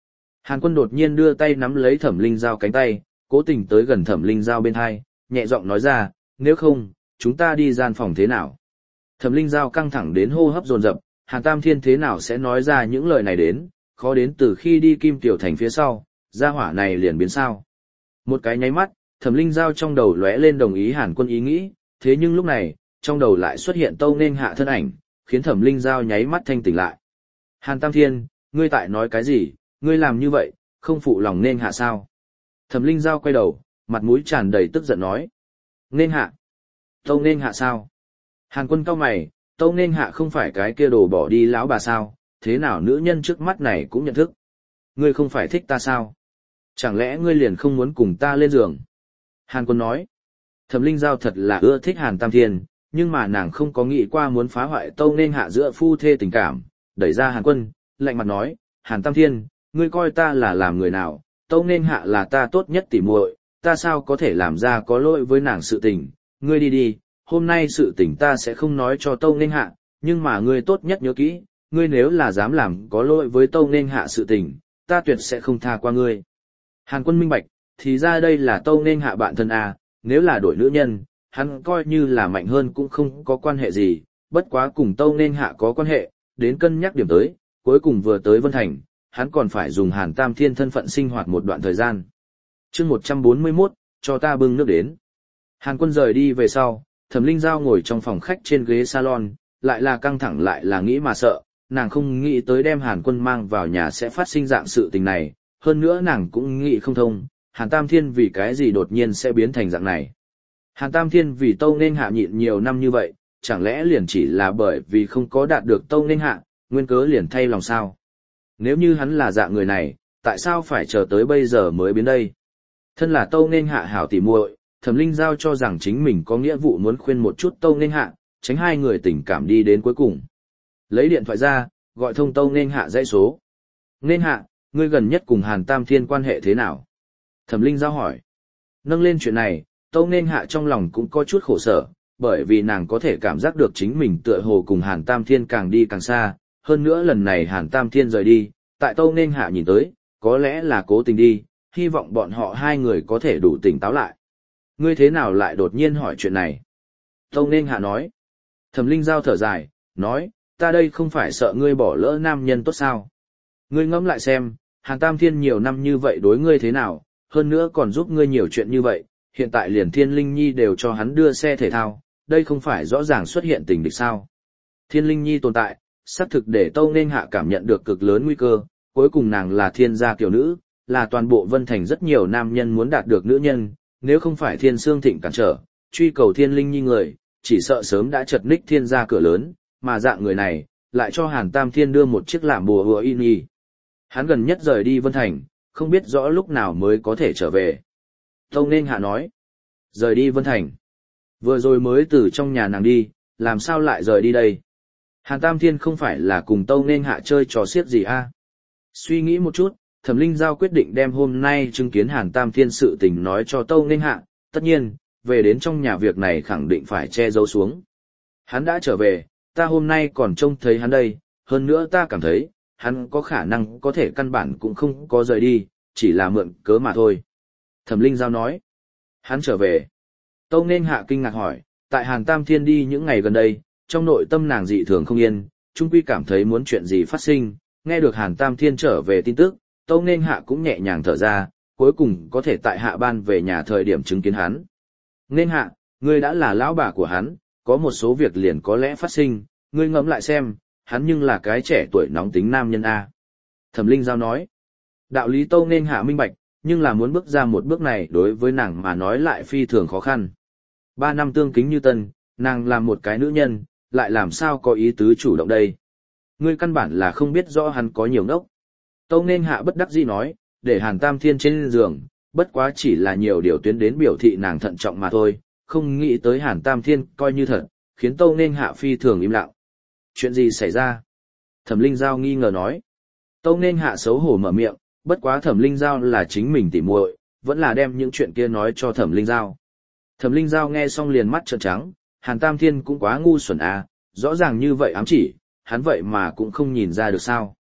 Hàn Quân đột nhiên đưa tay nắm lấy Thẩm Linh Giao cánh tay, cố tình tới gần Thẩm Linh Giao bên hai, nhẹ giọng nói ra, nếu không, chúng ta đi gian phòng thế nào? Thẩm Linh Giao căng thẳng đến hô hấp dồn dập, Hàn Tam Thiên thế nào sẽ nói ra những lời này đến, khó đến từ khi đi Kim Tiểu Thành phía sau, gia hỏa này liền biến sao. Một cái nháy mắt, Thẩm Linh Giao trong đầu lóe lên đồng ý Hàn Quân ý nghĩ, thế nhưng lúc này, trong đầu lại xuất hiện Tâu Nên Hạ thân ảnh, khiến Thẩm Linh Giao nháy mắt thanh tỉnh lại. Hàn Tam Thiên, ngươi tại nói cái gì, ngươi làm như vậy, không phụ lòng Nên Hạ sao? Thẩm Linh Giao quay đầu, mặt mũi tràn đầy tức giận nói. Nên Hạ? Tâu Nên Hạ sao? Hàn Quân cau mày, Tâu Nên Hạ không phải cái kia đồ bỏ đi lão bà sao, thế nào nữ nhân trước mắt này cũng nhận thức. Ngươi không phải thích ta sao? Chẳng lẽ ngươi liền không muốn cùng ta lên giường? Hàn Quân nói. Thẩm Linh Giao thật là ưa thích Hàn Tam Thiên, nhưng mà nàng không có nghĩ qua muốn phá hoại Tâu Nên Hạ giữa phu thê tình cảm, đẩy ra Hàn Quân, lạnh mặt nói, Hàn Tam Thiên, ngươi coi ta là làm người nào, Tâu Nên Hạ là ta tốt nhất tỉ muội, ta sao có thể làm ra có lỗi với nàng sự tình, ngươi đi đi, hôm nay sự tình ta sẽ không nói cho Tâu Nên Hạ, nhưng mà ngươi tốt nhất nhớ kỹ, ngươi nếu là dám làm có lỗi với Tâu Nên Hạ sự tình, ta tuyệt sẽ không tha qua ngươi. Hàn Quân minh bạch, thì ra đây là Tâu Nên Hạ bạn thân à, nếu là đổi nữ nhân, hắn coi như là mạnh hơn cũng không có quan hệ gì, bất quá cùng Tâu Nên Hạ có quan hệ, đến cân nhắc điểm tới, cuối cùng vừa tới Vân Thành, hắn còn phải dùng Hàn Tam Thiên thân phận sinh hoạt một đoạn thời gian. chương một trăm bốn mươi mốt, cho ta bưng nước đến. Hàn Quân rời đi về sau, Thẩm Linh Giao ngồi trong phòng khách trên ghế salon, lại là căng thẳng lại là nghĩ mà sợ, nàng không nghĩ tới đem Hàn Quân mang vào nhà sẽ phát sinh dạng sự tình này, hơn nữa nàng cũng nghĩ không thông, Hàn Tam Thiên vì cái gì đột nhiên sẽ biến thành dạng này. Hàn Tam Thiên vì Tâu Nên Hạ nhịn nhiều năm như vậy, chẳng lẽ liền chỉ là bởi vì không có đạt được Tâu Nên Hạ, nguyên cớ liền thay lòng sao? Nếu như hắn là dạng người này, tại sao phải chờ tới bây giờ mới biến đây? Thân là Tâu Nên Hạ hảo tỉ muội, Thẩm Linh Giao cho rằng chính mình có nghĩa vụ muốn khuyên một chút Tâu Nên Hạ, tránh hai người tình cảm đi đến cuối cùng. Lấy điện thoại ra, gọi thông Tâu Nên Hạ dãy số. Nên Hạ, ngươi gần nhất cùng Hàn Tam Thiên quan hệ thế nào? Thẩm Linh Giao hỏi. Nâng lên chuyện này, Tâu Nên Hạ trong lòng cũng có chút khổ sở, bởi vì nàng có thể cảm giác được chính mình tựa hồ cùng Hàn Tam Thiên càng đi càng xa, hơn nữa lần này Hàn Tam Thiên rời đi, tại Tâu Nên Hạ nhìn tới, có lẽ là cố tình đi, hy vọng bọn họ hai người có thể đủ tỉnh táo lại. Ngươi thế nào lại đột nhiên hỏi chuyện này? Tâu Nên Hạ nói. Thẩm Linh Giao thở dài, nói, ta đây không phải sợ ngươi bỏ lỡ nam nhân tốt sao? Ngươi ngẫm lại xem, Hàn Tam Thiên nhiều năm như vậy đối ngươi thế nào, hơn nữa còn giúp ngươi nhiều chuyện như vậy, hiện tại liền Thiên Linh Nhi đều cho hắn đưa xe thể thao, đây không phải rõ ràng xuất hiện tình địch sao? Thiên Linh Nhi tồn tại, xác thực để Tâu Nên Hạ cảm nhận được cực lớn nguy cơ, cuối cùng nàng là thiên gia tiểu nữ, là toàn bộ Vân Thành rất nhiều nam nhân muốn đạt được nữ nhân, nếu không phải Thiên Sương Thịnh cản trở, truy cầu Thiên Linh Nhi người, chỉ sợ sớm đã chật ních thiên gia cửa lớn, mà dạng người này, lại cho Hàn Tam Thiên đưa một chiếc lạm bùa hùa in y. Hắn gần nhất rời đi Vân Thành, không biết rõ lúc nào mới có thể trở về. Tâu Nên Hạ nói, rời đi Vân Thành. Vừa rồi mới từ trong nhà nàng đi, làm sao lại rời đi đây? Hàn Tam Thiên không phải là cùng Tâu Nên Hạ chơi trò xiếc gì a? Suy nghĩ một chút, Thẩm Linh Giao quyết định đem hôm nay chứng kiến Hàn Tam Thiên sự tình nói cho Tâu Nên Hạ, tất nhiên, về đến trong nhà việc này khẳng định phải che giấu xuống. Hắn đã trở về, ta hôm nay còn trông thấy hắn đây, hơn nữa ta cảm thấy, hắn có khả năng có thể căn bản cũng không có rời đi, chỉ là mượn cớ mà thôi. Thẩm Linh Giao nói, hắn trở về. Tâu Nên Hạ kinh ngạc hỏi, tại Hàn Tam Thiên đi những ngày gần đây, trong nội tâm nàng dị thường không yên, chung quy cảm thấy muốn chuyện gì phát sinh, nghe được Hàn Tam Thiên trở về tin tức, Tâu Nên Hạ cũng nhẹ nhàng thở ra, cuối cùng có thể tại hạ ban về nhà thời điểm chứng kiến hắn. Nên Hạ, ngươi đã là lão bà của hắn, có một số việc liền có lẽ phát sinh, ngươi ngẫm lại xem, hắn nhưng là cái trẻ tuổi nóng tính nam nhân A. Thẩm Linh Giao nói, đạo lý Tâu Nên Hạ minh bạch, nhưng là muốn bước ra một bước này đối với nàng mà nói lại phi thường khó khăn. Ba năm tương kính như tân, nàng làm một cái nữ nhân, lại làm sao có ý tứ chủ động đây. Ngươi căn bản là không biết rõ hắn có nhiều ngốc. Tâu Nên Hạ bất đắc dĩ nói, để Hàn Tam Thiên trên giường, bất quá chỉ là nhiều điều tuyến đến biểu thị nàng thận trọng mà thôi, không nghĩ tới Hàn Tam Thiên coi như thật, khiến Tâu Nên Hạ phi thường im lặng. Chuyện gì xảy ra? Thẩm Linh Giao nghi ngờ nói. Tâu Nên Hạ xấu hổ mở miệng, bất quá Thẩm Linh Giao là chính mình tỉ muội, vẫn là đem những chuyện kia nói cho Thẩm Linh Giao. Thẩm Linh Giao nghe xong liền mắt trợn trắng, Hàn Tam Thiên cũng quá ngu xuẩn à, rõ ràng như vậy ám chỉ, hắn vậy mà cũng không nhìn ra được sao.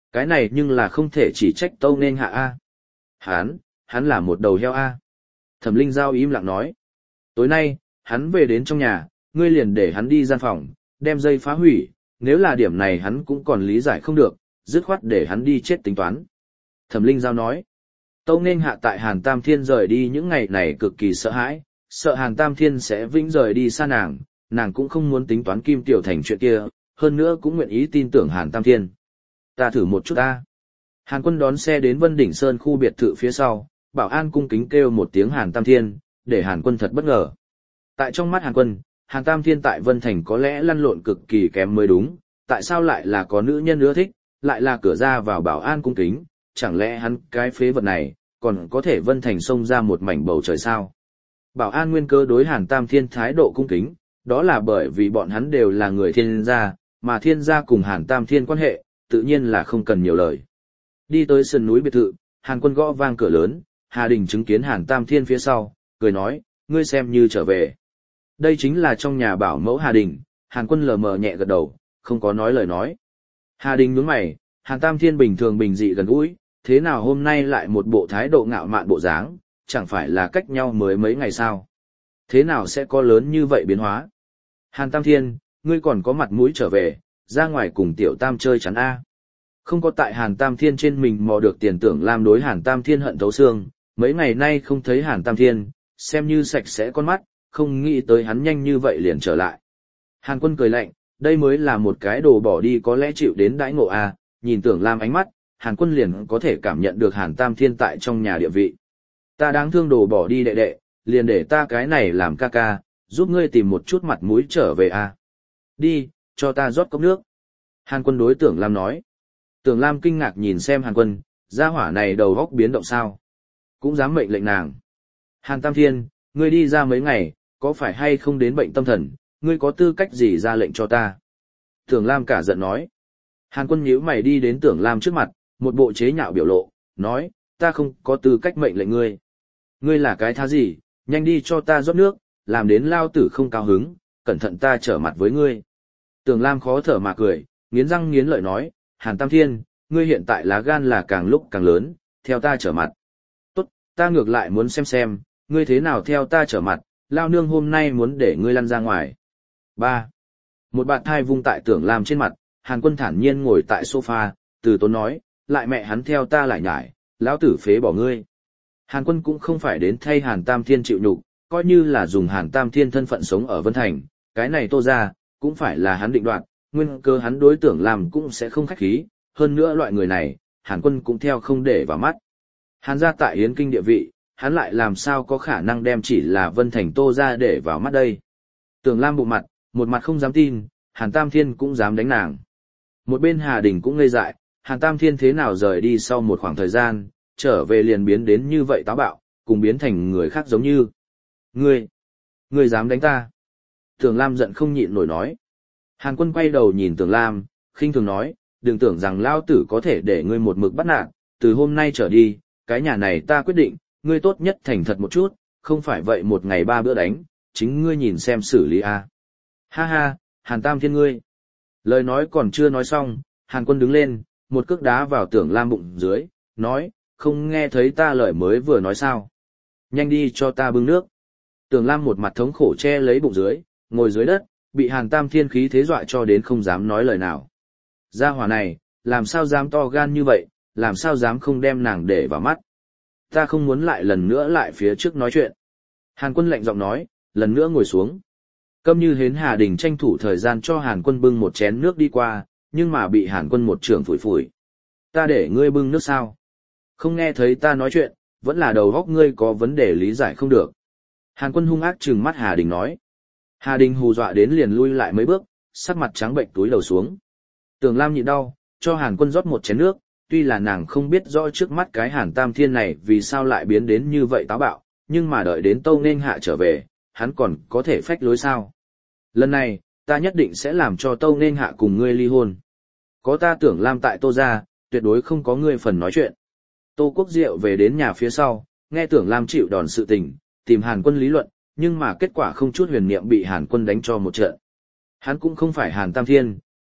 Cái này nhưng là không thể chỉ trách Tâu Nên Hạ a. Hắn, hắn là một đầu heo a. Thẩm Linh Giao im lặng nói. Tối nay, hắn về đến trong nhà, ngươi liền để hắn đi gian phòng, đem dây phá hủy, nếu là điểm này hắn cũng còn lý giải không được, dứt khoát để hắn đi chết tính toán. Thẩm Linh Giao nói. Tâu Nên Hạ tại Hàn Tam Thiên rời đi những ngày này cực kỳ sợ hãi, sợ Hàn Tam Thiên sẽ vĩnh rời đi xa nàng, nàng cũng không muốn tính toán Kim Tiểu Thành chuyện kia, hơn nữa cũng nguyện ý tin tưởng Hàn Tam Thiên. Ta thử một chút ta. Hàn Quân đón xe đến Vân Đỉnh Sơn khu biệt thự phía sau, bảo an cung kính kêu một tiếng Hàn Tam Thiên, để Hàn Quân thật bất ngờ. Tại trong mắt Hàn Quân, Hàn Tam Thiên tại Vân Thành có lẽ lăn lộn cực kỳ kém mới đúng, tại sao lại là có nữ nhân ưa thích, lại là cửa ra vào bảo an cung kính, chẳng lẽ hắn cái phế vật này, còn có thể Vân Thành xông ra một mảnh bầu trời sao? Bảo an nguyên cơ đối Hàn Tam Thiên thái độ cung kính, đó là bởi vì bọn hắn đều là người thiên gia, mà thiên gia cùng Hàn Tam Thiên quan hệ, tự nhiên là không cần nhiều lời. Đi tới sườn núi biệt thự, Hàn Quân gõ vang cửa lớn, Hà Đình chứng kiến Hàn Tam Thiên phía sau, cười nói, ngươi xem như trở về. Đây chính là trong nhà bảo mẫu Hà Đình, Hàn Quân lờ mờ nhẹ gật đầu, không có nói lời nói. Hà Đình nhướng mày, Hàn Tam Thiên bình thường bình dị gần gũi, thế nào hôm nay lại một bộ thái độ ngạo mạn bộ dáng, chẳng phải là cách nhau mới mấy ngày sao? Thế nào sẽ có lớn như vậy biến hóa? Hàn Tam Thiên, ngươi còn có mặt mũi trở về, ra ngoài cùng Tiểu Tam chơi chắn a. Không có tại Hàn Tam Thiên trên mình mò được tiền tưởng làm đối Hàn Tam Thiên hận thấu xương, mấy ngày nay không thấy Hàn Tam Thiên, xem như sạch sẽ con mắt, không nghĩ tới hắn nhanh như vậy liền trở lại. Hàn Quân cười lạnh, đây mới là một cái đồ bỏ đi có lẽ chịu đến đãi ngộ a, nhìn tưởng Lam ánh mắt, Hàn Quân liền có thể cảm nhận được Hàn Tam Thiên tại trong nhà địa vị. Ta đáng thương đồ bỏ đi đệ đệ, liền để ta cái này làm ca ca, giúp ngươi tìm một chút mặt mũi trở về a. Đi, cho ta rót cốc nước. Hàn Quân đối Tưởng Lam nói. Tưởng Lam kinh ngạc nhìn xem Hàn Quân, gia hỏa này đầu góc biến động sao? Cũng dám mệnh lệnh nàng. Hàn Tam Thiên, ngươi đi ra mấy ngày, có phải hay không đến bệnh tâm thần, ngươi có tư cách gì ra lệnh cho ta? Tưởng Lam cả giận nói. Hàn Quân nhíu mày đi đến Tưởng Lam trước mặt, một bộ chế nhạo biểu lộ, nói, ta không có tư cách mệnh lệnh ngươi. Ngươi là cái thá gì, nhanh đi cho ta rót nước, làm đến lao tử không cao hứng, cẩn thận ta trở mặt với ngươi. Tưởng Lam khó thở mà cười, nghiến răng nghiến lợi nói, Hàn Tam Thiên, ngươi hiện tại lá gan là càng lúc càng lớn, theo ta trở mặt. Tốt, ta ngược lại muốn xem xem, ngươi thế nào theo ta trở mặt, lao nương hôm nay muốn để ngươi lăn ra ngoài. ba. Một bạt thai vung tại Tưởng Lam trên mặt, Hàn Quân thản nhiên ngồi tại sofa, từ tốn nói, lại mẹ hắn theo ta lại nhải, lão tử phế bỏ ngươi. Hàn Quân cũng không phải đến thay Hàn Tam Thiên chịu nhục, coi như là dùng Hàn Tam Thiên thân phận sống ở Vân Thành, cái này Tô ra, cũng phải là hắn định đoạt, nguyên cơ hắn đối Tưởng Lam cũng sẽ không khách khí, hơn nữa loại người này, Hàn Quân cũng theo không để vào mắt. Hàn gia tại Yến Kinh địa vị, hắn lại làm sao có khả năng đem chỉ là Vân Thành Tô ra để vào mắt đây. Tưởng Lam bụng mặt, một mặt không dám tin, Hàn Tam Thiên cũng dám đánh nàng. Một bên Hà Đình cũng ngây dại, Hàn Tam Thiên thế nào rời đi sau một khoảng thời gian, trở về liền biến đến như vậy táo bạo, cùng biến thành người khác giống như. Ngươi, ngươi dám đánh ta. Tưởng Lam giận không nhịn nổi nói. Hàn Quân quay đầu nhìn Tưởng Lam, khinh thường nói, đừng tưởng rằng lao tử có thể để ngươi một mực bắt nạt, từ hôm nay trở đi, cái nhà này ta quyết định, ngươi tốt nhất thành thật một chút, không phải vậy một ngày ba bữa đánh, chính ngươi nhìn xem xử lý a. Ha ha, Hàn Tam Thiên ngươi. Lời nói còn chưa nói xong, Hàn Quân đứng lên, một cước đá vào Tưởng Lam bụng dưới, nói, không nghe thấy ta lời mới vừa nói sao. Nhanh đi cho ta bưng nước. Tưởng Lam một mặt thống khổ che lấy bụng dưới, ngồi dưới đất, bị Hàn Tam Thiên khí thế dọa cho đến không dám nói lời nào. Gia hỏa này, làm sao dám to gan như vậy, làm sao dám không đem nàng để vào mắt. Ta không muốn lại lần nữa lại phía trước nói chuyện. Hàn Quân lạnh giọng nói, lần nữa ngồi xuống. Câm như hến Hà Đình tranh thủ thời gian cho Hàn Quân bưng một chén nước đi qua, nhưng mà bị Hàn Quân một trường phủi phủi. Ta để ngươi bưng nước sao? Không nghe thấy ta nói chuyện, vẫn là đầu góc ngươi có vấn đề lý giải không được. Hàn Quân hung ác trừng mắt Hà Đình nói. Hà Đình hù dọa đến liền lui lại mấy bước, sắc mặt trắng bệnh túi đầu xuống. Tưởng Lam nhịn đau, cho Hàn Quân rót một chén nước, tuy là nàng không biết rõ trước mắt cái Hàn Tam Thiên này vì sao lại biến đến như vậy táo bạo, nhưng mà đợi đến Tâu Nên Hạ trở về, hắn còn có thể phách lối sao. Lần này, ta nhất định sẽ làm cho Tâu Nên Hạ cùng ngươi ly hôn. Có ta Tưởng Lam tại Tô gia, tuyệt đối không có ngươi phần nói chuyện. Tô Quốc Diệu về đến nhà phía sau, nghe Tưởng Lam chịu đòn sự tình, tìm Hàn Quân lý luận, nhưng mà kết quả không chút huyền niệm bị Hàn Quân đánh cho một trận. Hắn cũng không phải Hàn Tam Thiên,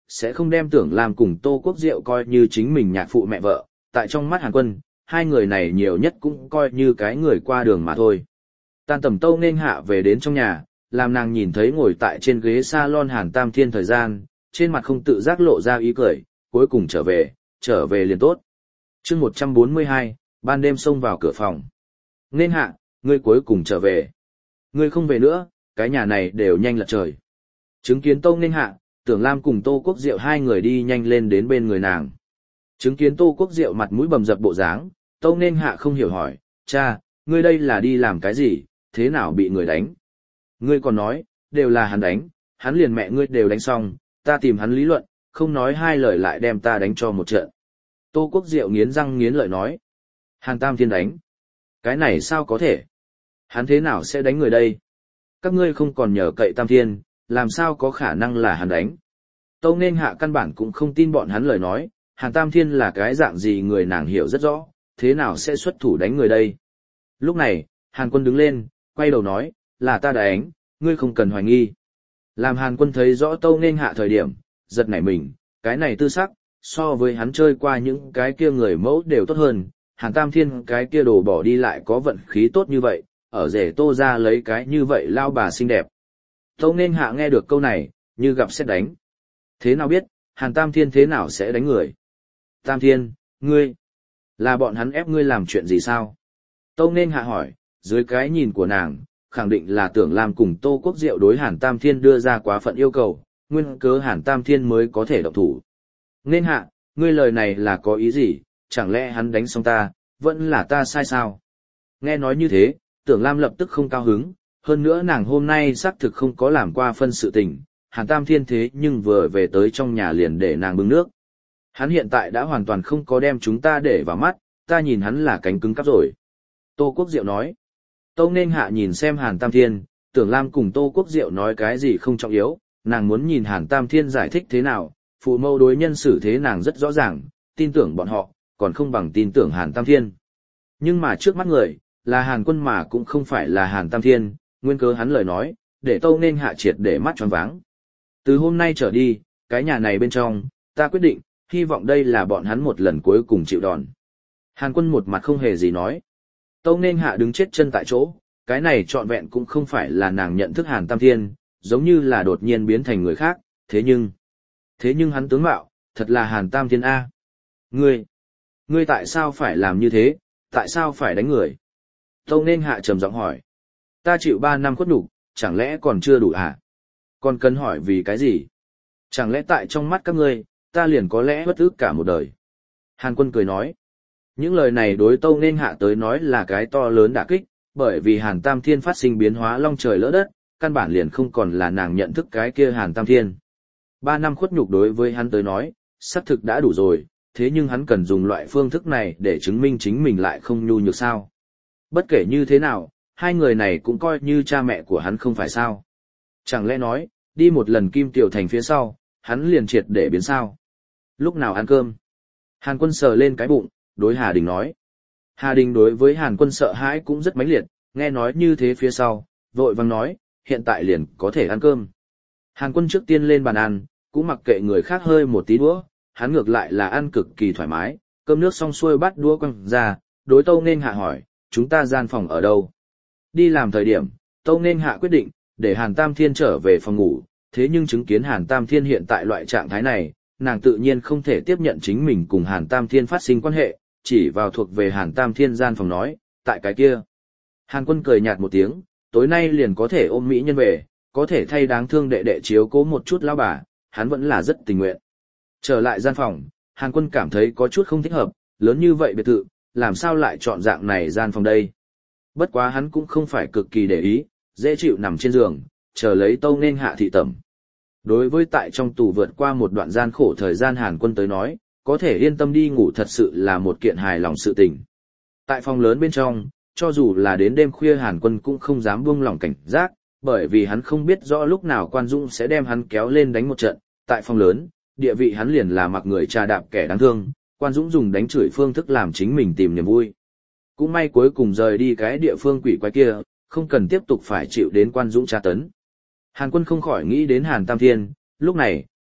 sẽ không đem Tưởng Lam cùng Tô Quốc Diệu coi như chính mình nhạc phụ mẹ vợ, tại trong mắt Hàn Quân, hai người này nhiều nhất cũng coi như cái người qua đường mà thôi. Tan tầm Tâu Nên Hạ về đến trong nhà, làm nàng nhìn thấy ngồi tại trên ghế salon Hàn Tam Thiên thời gian, trên mặt không tự giác lộ ra ý cười, cuối cùng trở về, trở về liền tốt. Chương một trăm bốn mươi hai, ban đêm xông vào cửa phòng. Nên Hạ, ngươi cuối cùng trở về. Ngươi không về nữa, cái nhà này đều nhanh lật trời. Chứng kiến Tâu Nên Hạ, Tưởng Lam cùng Tô Quốc Diệu hai người đi nhanh lên đến bên người nàng. Chứng kiến Tô Quốc Diệu mặt mũi bầm dập bộ dáng, Tâu Nên Hạ không hiểu hỏi, cha, ngươi đây là đi làm cái gì, thế nào bị người đánh? Ngươi còn nói, đều là hắn đánh, hắn liền mẹ ngươi đều đánh xong, ta tìm hắn lý luận, không nói hai lời lại đem ta đánh cho một trận. Tô Quốc Diệu nghiến răng nghiến lợi nói, Hàn Tam Thiên đánh. Cái này sao có thể? Hắn thế nào sẽ đánh người đây? Các ngươi không còn nhờ cậy Tam Thiên, làm sao có khả năng là hắn đánh? Tâu Nên Hạ căn bản cũng không tin bọn hắn lời nói, Hàn Tam Thiên là cái dạng gì người nàng hiểu rất rõ, thế nào sẽ xuất thủ đánh người đây? Lúc này, Hàn Quân đứng lên, quay đầu nói, là ta đánh, ngươi không cần hoài nghi. Làm Hàn Quân thấy rõ Tâu Nên Hạ thời điểm, giật nảy mình, cái này tư sắc, so với hắn chơi qua những cái kia người mẫu đều tốt hơn, Hàn Tam Thiên cái kia đồ bỏ đi lại có vận khí tốt như vậy, ở rể Tô ra lấy cái như vậy lao bà xinh đẹp. Tâu Nên Hạ nghe được câu này, như gặp sét đánh. Thế nào biết, Hàn Tam Thiên thế nào sẽ đánh người? Tam Thiên, ngươi, là bọn hắn ép ngươi làm chuyện gì sao? Tâu Nên Hạ hỏi, dưới cái nhìn của nàng, khẳng định là Tưởng Lam cùng Tô Quốc Diệu đối Hàn Tam Thiên đưa ra quá phận yêu cầu, nguyên cớ Hàn Tam Thiên mới có thể động thủ. Nên Hạ, ngươi lời này là có ý gì, chẳng lẽ hắn đánh xong ta, vẫn là ta sai sao? Nghe nói như thế, Tưởng Lam lập tức không cao hứng, hơn nữa nàng hôm nay xác thực không có làm qua phân sự tình, Hàn Tam Thiên thế nhưng vừa về tới trong nhà liền để nàng bưng nước. Hắn hiện tại đã hoàn toàn không có đem chúng ta để vào mắt, ta nhìn hắn là cánh cứng cắp rồi. Tô Quốc Diệu nói. Tâu Nên Hạ nhìn xem Hàn Tam Thiên, Tưởng Lam cùng Tô Quốc Diệu nói cái gì không trọng yếu, nàng muốn nhìn Hàn Tam Thiên giải thích thế nào, phụ mâu đối nhân xử thế nàng rất rõ ràng, tin tưởng bọn họ, còn không bằng tin tưởng Hàn Tam Thiên. Nhưng mà trước mắt người, là Hàn Quân mà cũng không phải là Hàn Tam Thiên, nguyên cớ hắn lời nói, để Tâu Nên Hạ triệt để mắt choáng váng. Từ hôm nay trở đi, cái nhà này bên trong, ta quyết định, hy vọng đây là bọn hắn một lần cuối cùng chịu đòn. Hàn Quân một mặt không hề gì nói. Tâu Nên Hạ đứng chết chân tại chỗ, cái này trọn vẹn cũng không phải là nàng nhận thức Hàn Tam Thiên, giống như là đột nhiên biến thành người khác, thế nhưng... Thế nhưng hắn tướng mạo, thật là Hàn Tam Thiên A. Ngươi, ngươi tại sao phải làm như thế, tại sao phải đánh người? Tâu Nên Hạ trầm giọng hỏi. Ta chịu ba năm khuất nhục, chẳng lẽ còn chưa đủ à? Còn cần hỏi vì cái gì? Chẳng lẽ tại trong mắt các ngươi, ta liền có lẽ bất ức cả một đời? Hàn Quân cười nói. Những lời này đối Tâu Nên Hạ tới nói là cái to lớn đả kích, bởi vì Hàn Tam Thiên phát sinh biến hóa long trời lỡ đất, căn bản liền không còn là nàng nhận thức cái kia Hàn Tam Thiên. Ba năm khuất nhục đối với hắn tới nói, xác thực đã đủ rồi, thế nhưng hắn cần dùng loại phương thức này để chứng minh chính mình lại không nhu nhược sao. Bất kể như thế nào, hai người này cũng coi như cha mẹ của hắn không phải sao. Chẳng lẽ nói, đi một lần Kim Tiểu Thành phía sau, hắn liền triệt để biến sao. Lúc nào ăn cơm? Hàn Quân sờ lên cái bụng, đối Hà Đình nói. Hà Đình đối với Hàn Quân sợ hãi cũng rất mãnh liệt, nghe nói như thế phía sau, vội vàng nói, hiện tại liền có thể ăn cơm. Hàn Quân trước tiên lên bàn ăn, cũng mặc kệ người khác hơi một tí đũa, hắn ngược lại là ăn cực kỳ thoải mái, cơm nước xong xuôi bắt đũa quăng ra, đối Tâu Nên Hạ hỏi, chúng ta gian phòng ở đâu? Đi làm thời điểm, Tâu Nên Hạ quyết định, để Hàn Tam Thiên trở về phòng ngủ, thế nhưng chứng kiến Hàn Tam Thiên hiện tại loại trạng thái này, nàng tự nhiên không thể tiếp nhận chính mình cùng Hàn Tam Thiên phát sinh quan hệ, chỉ vào thuộc về Hàn Tam Thiên gian phòng nói, tại cái kia. Hàn Quân cười nhạt một tiếng, tối nay liền có thể ôm mỹ nhân về, có thể thay đáng thương đệ đệ chiếu cố một chút lão bà, hắn vẫn là rất tình nguyện. Trở lại gian phòng, Hàn Quân cảm thấy có chút không thích hợp, lớn như vậy biệt thự, làm sao lại chọn dạng này gian phòng đây. Bất quá hắn cũng không phải cực kỳ để ý, dễ chịu nằm trên giường, chờ lấy Tâu Nên Hạ thị tẩm. Đối với tại trong tù vượt qua một đoạn gian khổ thời gian Hàn Quân tới nói, có thể yên tâm đi ngủ thật sự là một kiện hài lòng sự tình. Tại phòng lớn bên trong, cho dù là đến đêm khuya Hàn Quân cũng không dám buông lỏng cảnh giác, bởi vì hắn không biết rõ lúc nào Quan Dũng sẽ đem hắn kéo lên đánh một trận. Tại phòng lớn, địa vị hắn liền là mặc người trà đạp kẻ đáng thương, Quan Dũng dùng đánh chửi phương thức làm chính mình tìm niềm vui. Cũng may cuối cùng rời đi cái địa phương quỷ quái kia, không cần tiếp tục phải chịu đến Quan Dũng tra tấn. Hàn Quân không khỏi nghĩ đến Hàn Tam Thiên, lúc này,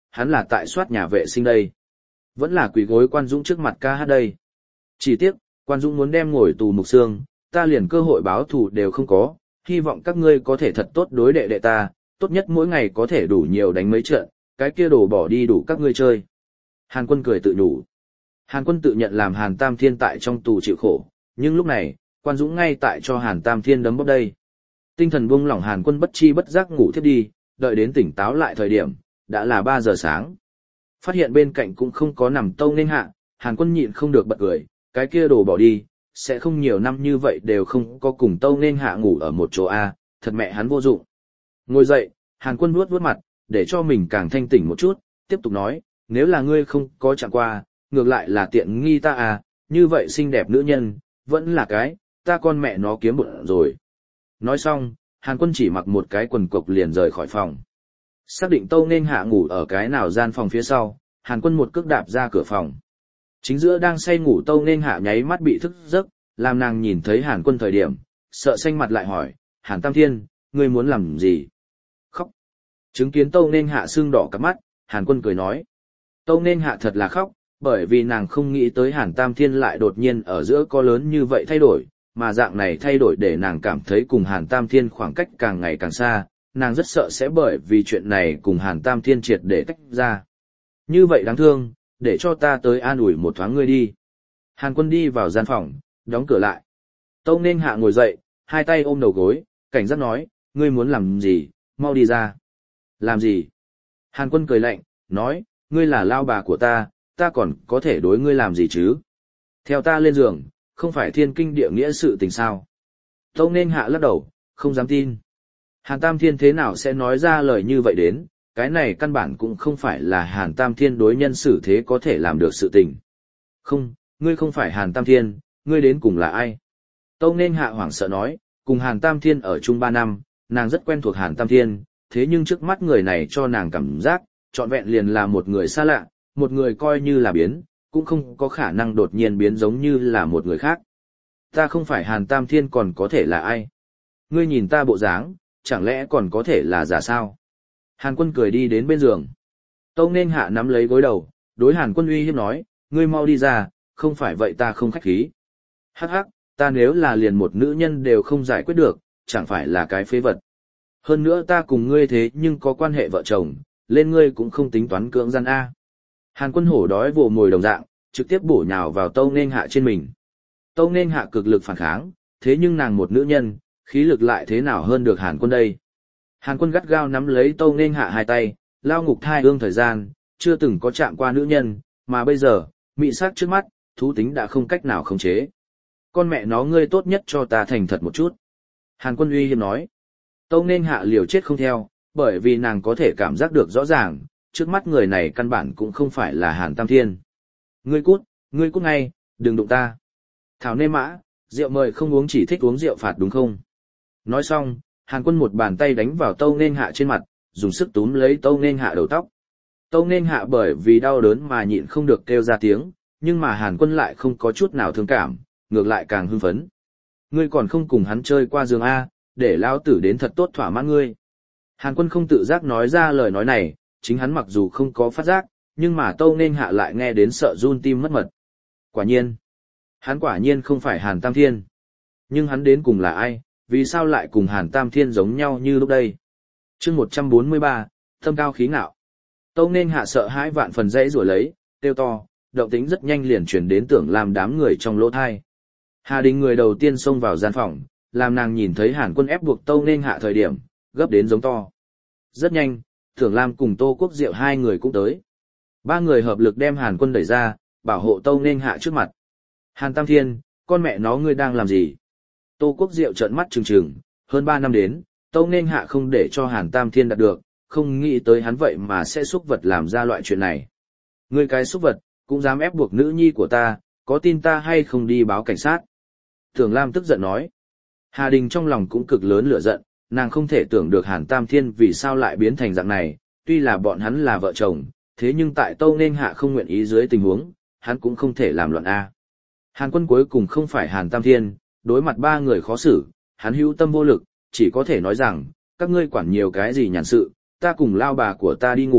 hắn là tại soát nhà vệ sinh đây. Vẫn là quỳ gối Quan Dũng trước mặt ca hát đây. Chỉ tiếc, Quan Dũng muốn đem ngồi tù mục xương, ta liền cơ hội báo thù đều không có, hy vọng các ngươi có thể thật tốt đối đệ đệ ta, tốt nhất mỗi ngày có thể đủ nhiều đánh mấy trận, cái kia đồ bỏ đi đủ các ngươi chơi. Hàn Quân cười tự nhủ. Hàn Quân tự nhận làm Hàn Tam Thiên tại trong tù chịu khổ, nhưng lúc này, Quan Dũng ngay tại cho Hàn Tam Thiên đấm bóp đây. Tinh thần buông lỏng Hàn Quân bất chi bất giác ngủ thiếp đi, đợi đến tỉnh táo lại thời điểm, đã là ba giờ sáng. Phát hiện bên cạnh cũng không có nằm Tâu Nghênh Hạ, Hàn Quân nhịn không được bật cười, cái kia đồ bỏ đi, sẽ không nhiều năm như vậy đều không có cùng Tâu Nghênh Hạ ngủ ở một chỗ A, thật mẹ hắn vô dụng. Ngồi dậy, Hàn Quân vuốt vuốt mặt, để cho mình càng thanh tỉnh một chút, tiếp tục nói, nếu là ngươi không có chạm qua, ngược lại là tiện nghi ta à, như vậy xinh đẹp nữ nhân, vẫn là cái, ta con mẹ nó kiếm bụng rồi. Nói xong, Hàn Quân chỉ mặc một cái quần cộc liền rời khỏi phòng. Xác định Tâu Nghênh Hạ ngủ ở cái nào gian phòng phía sau, Hàn Quân một cước đạp ra cửa phòng. Chính giữa đang say ngủ Tâu Nghênh Hạ nháy mắt bị thức giấc, làm nàng nhìn thấy Hàn Quân thời điểm, sợ xanh mặt lại hỏi, Hàn Tam Thiên, ngươi muốn làm gì? Khóc. Chứng kiến Tâu Nghênh Hạ sưng đỏ cặp mắt, Hàn Quân cười nói. Tâu Nghênh Hạ thật là khóc, bởi vì nàng không nghĩ tới Hàn Tam Thiên lại đột nhiên ở giữa có lớn như vậy thay đổi, mà dạng này thay đổi để nàng cảm thấy cùng Hàn Tam Thiên khoảng cách càng ngày càng xa, nàng rất sợ sẽ bởi vì chuyện này cùng Hàn Tam Thiên triệt để tách ra. Như vậy đáng thương, để cho ta tới an ủi một thoáng ngươi đi. Hàn Quân đi vào gian phòng, đóng cửa lại. Tâu Nghênh Hạ ngồi dậy, hai tay ôm đầu gối, cảnh giác nói, ngươi muốn làm gì, mau đi ra. Làm gì? Hàn Quân cười lạnh, nói, ngươi là lao bà của ta, ta còn có thể đối ngươi làm gì chứ? Theo ta lên giường, không phải thiên kinh địa nghĩa sự tình sao? Tâu Nghênh Hạ lắc đầu, không dám tin. Hàn Tam Thiên thế nào sẽ nói ra lời như vậy đến, cái này căn bản cũng không phải là Hàn Tam Thiên đối nhân xử thế có thể làm được sự tình. Không, ngươi không phải Hàn Tam Thiên, ngươi đến cùng là ai? Tâu Nghênh Hạ hoảng sợ nói, cùng Hàn Tam Thiên ở chung ba năm, nàng rất quen thuộc Hàn Tam Thiên, thế nhưng trước mắt người này cho nàng cảm giác, trọn vẹn liền là một người xa lạ, một người coi như là biến, cũng không có khả năng đột nhiên biến giống như là một người khác. Ta không phải Hàn Tam Thiên còn có thể là ai? Ngươi nhìn ta bộ dáng, chẳng lẽ còn có thể là giả sao? Hàn Quân cười đi đến bên giường. Tâu Nghênh Hạ nắm lấy gối đầu, đối Hàn Quân uy hiếp nói, ngươi mau đi ra, không phải vậy ta không khách khí. Hắc hắc, ta nếu là liền một nữ nhân đều không giải quyết được, chẳng phải là cái phế vật. Hơn nữa ta cùng ngươi thế nhưng có quan hệ vợ chồng, lên ngươi cũng không tính toán cưỡng gian A. Hàn Quân hổ đói vồ mồi đồng dạng, trực tiếp bổ nhào vào Tâu Nghênh Hạ trên mình. Tâu Nghênh Hạ cực lực phản kháng, thế nhưng nàng một nữ nhân, khí lực lại thế nào hơn được Hàn Quân đây. Hàn Quân gắt gao nắm lấy Tâu Nghênh Hạ hai tay, lao ngục thai ương thời gian, chưa từng có chạm qua nữ nhân, mà bây giờ, mị sắc trước mắt, thú tính đã không cách nào khống chế. Con mẹ nó ngươi tốt nhất cho ta thành thật một chút. Hàn Quân uy hiếp nói. Tâu Nghênh Hạ liều chết không theo, bởi vì nàng có thể cảm giác được rõ ràng, trước mắt người này căn bản cũng không phải là Hàn Tam Thiên. Ngươi cút, ngươi cút ngay, đừng đụng ta. Thảo nê mã, rượu mời không uống chỉ thích uống rượu phạt đúng không? Nói xong, Hàn Quân một bàn tay đánh vào Tâu Nghênh Hạ trên mặt, dùng sức túm lấy Tâu Nghênh Hạ đầu tóc. Tâu Nghênh Hạ bởi vì đau đớn mà nhịn không được kêu ra tiếng, nhưng mà Hàn Quân lại không có chút nào thương cảm, ngược lại càng hưng phấn. Ngươi còn không cùng hắn chơi qua giường A, để lão tử đến thật tốt thỏa mãn ngươi. Hàn Quân không tự giác nói ra lời nói này, chính hắn mặc dù không có phát giác, nhưng mà Tâu Nghênh Hạ lại nghe đến sợ run tim mất mật. Quả nhiên, hắn quả nhiên không phải Hàn Tam Thiên. Nhưng hắn đến cùng là ai, vì sao lại cùng Hàn Tam Thiên giống nhau như lúc đây? Chương một trăm bốn mươi ba, tâm cao khí ngạo. Tâu Nghênh Hạ sợ hãi vạn phần dãy rủa lấy, kêu to, động tĩnh rất nhanh liền chuyển đến Tưởng Lam đám người trong lỗ thai. Hà Đình người đầu tiên xông vào gian phòng, làm nàng nhìn thấy Hàn Quân ép buộc Tâu Nghênh Hạ thời điểm, gấp đến giống to. Rất nhanh, Tưởng Lam cùng Tô Quốc Diệu hai người cũng tới. Ba người hợp lực đem Hàn Quân đẩy ra, bảo hộ Tâu Nghênh Hạ trước mặt. Hàn Tam Thiên, con mẹ nó ngươi đang làm gì? Tô Quốc Diệu trợn mắt trừng trừng, hơn ba năm đến, Tâu Nghênh Hạ không để cho Hàn Tam Thiên đạt được, không nghĩ tới hắn vậy mà sẽ xúc vật làm ra loại chuyện này. Ngươi cái xúc vật, cũng dám ép buộc nữ nhi của ta, có tin ta hay không đi báo cảnh sát? Tưởng Lam tức giận nói. Hà Đình trong lòng cũng cực lớn lửa giận, nàng không thể tưởng được Hàn Tam Thiên vì sao lại biến thành dạng này, tuy là bọn hắn là vợ chồng, thế nhưng tại Tâu Nghênh Hạ không nguyện ý dưới tình huống, hắn cũng không thể làm loạn A. Hàn Quân cuối cùng không phải Hàn Tam Thiên, đối mặt ba người khó xử, hắn hữu tâm vô lực, chỉ có thể nói rằng, các ngươi quản nhiều cái gì nhàn sự, ta cùng lao bà của ta đi ngủ,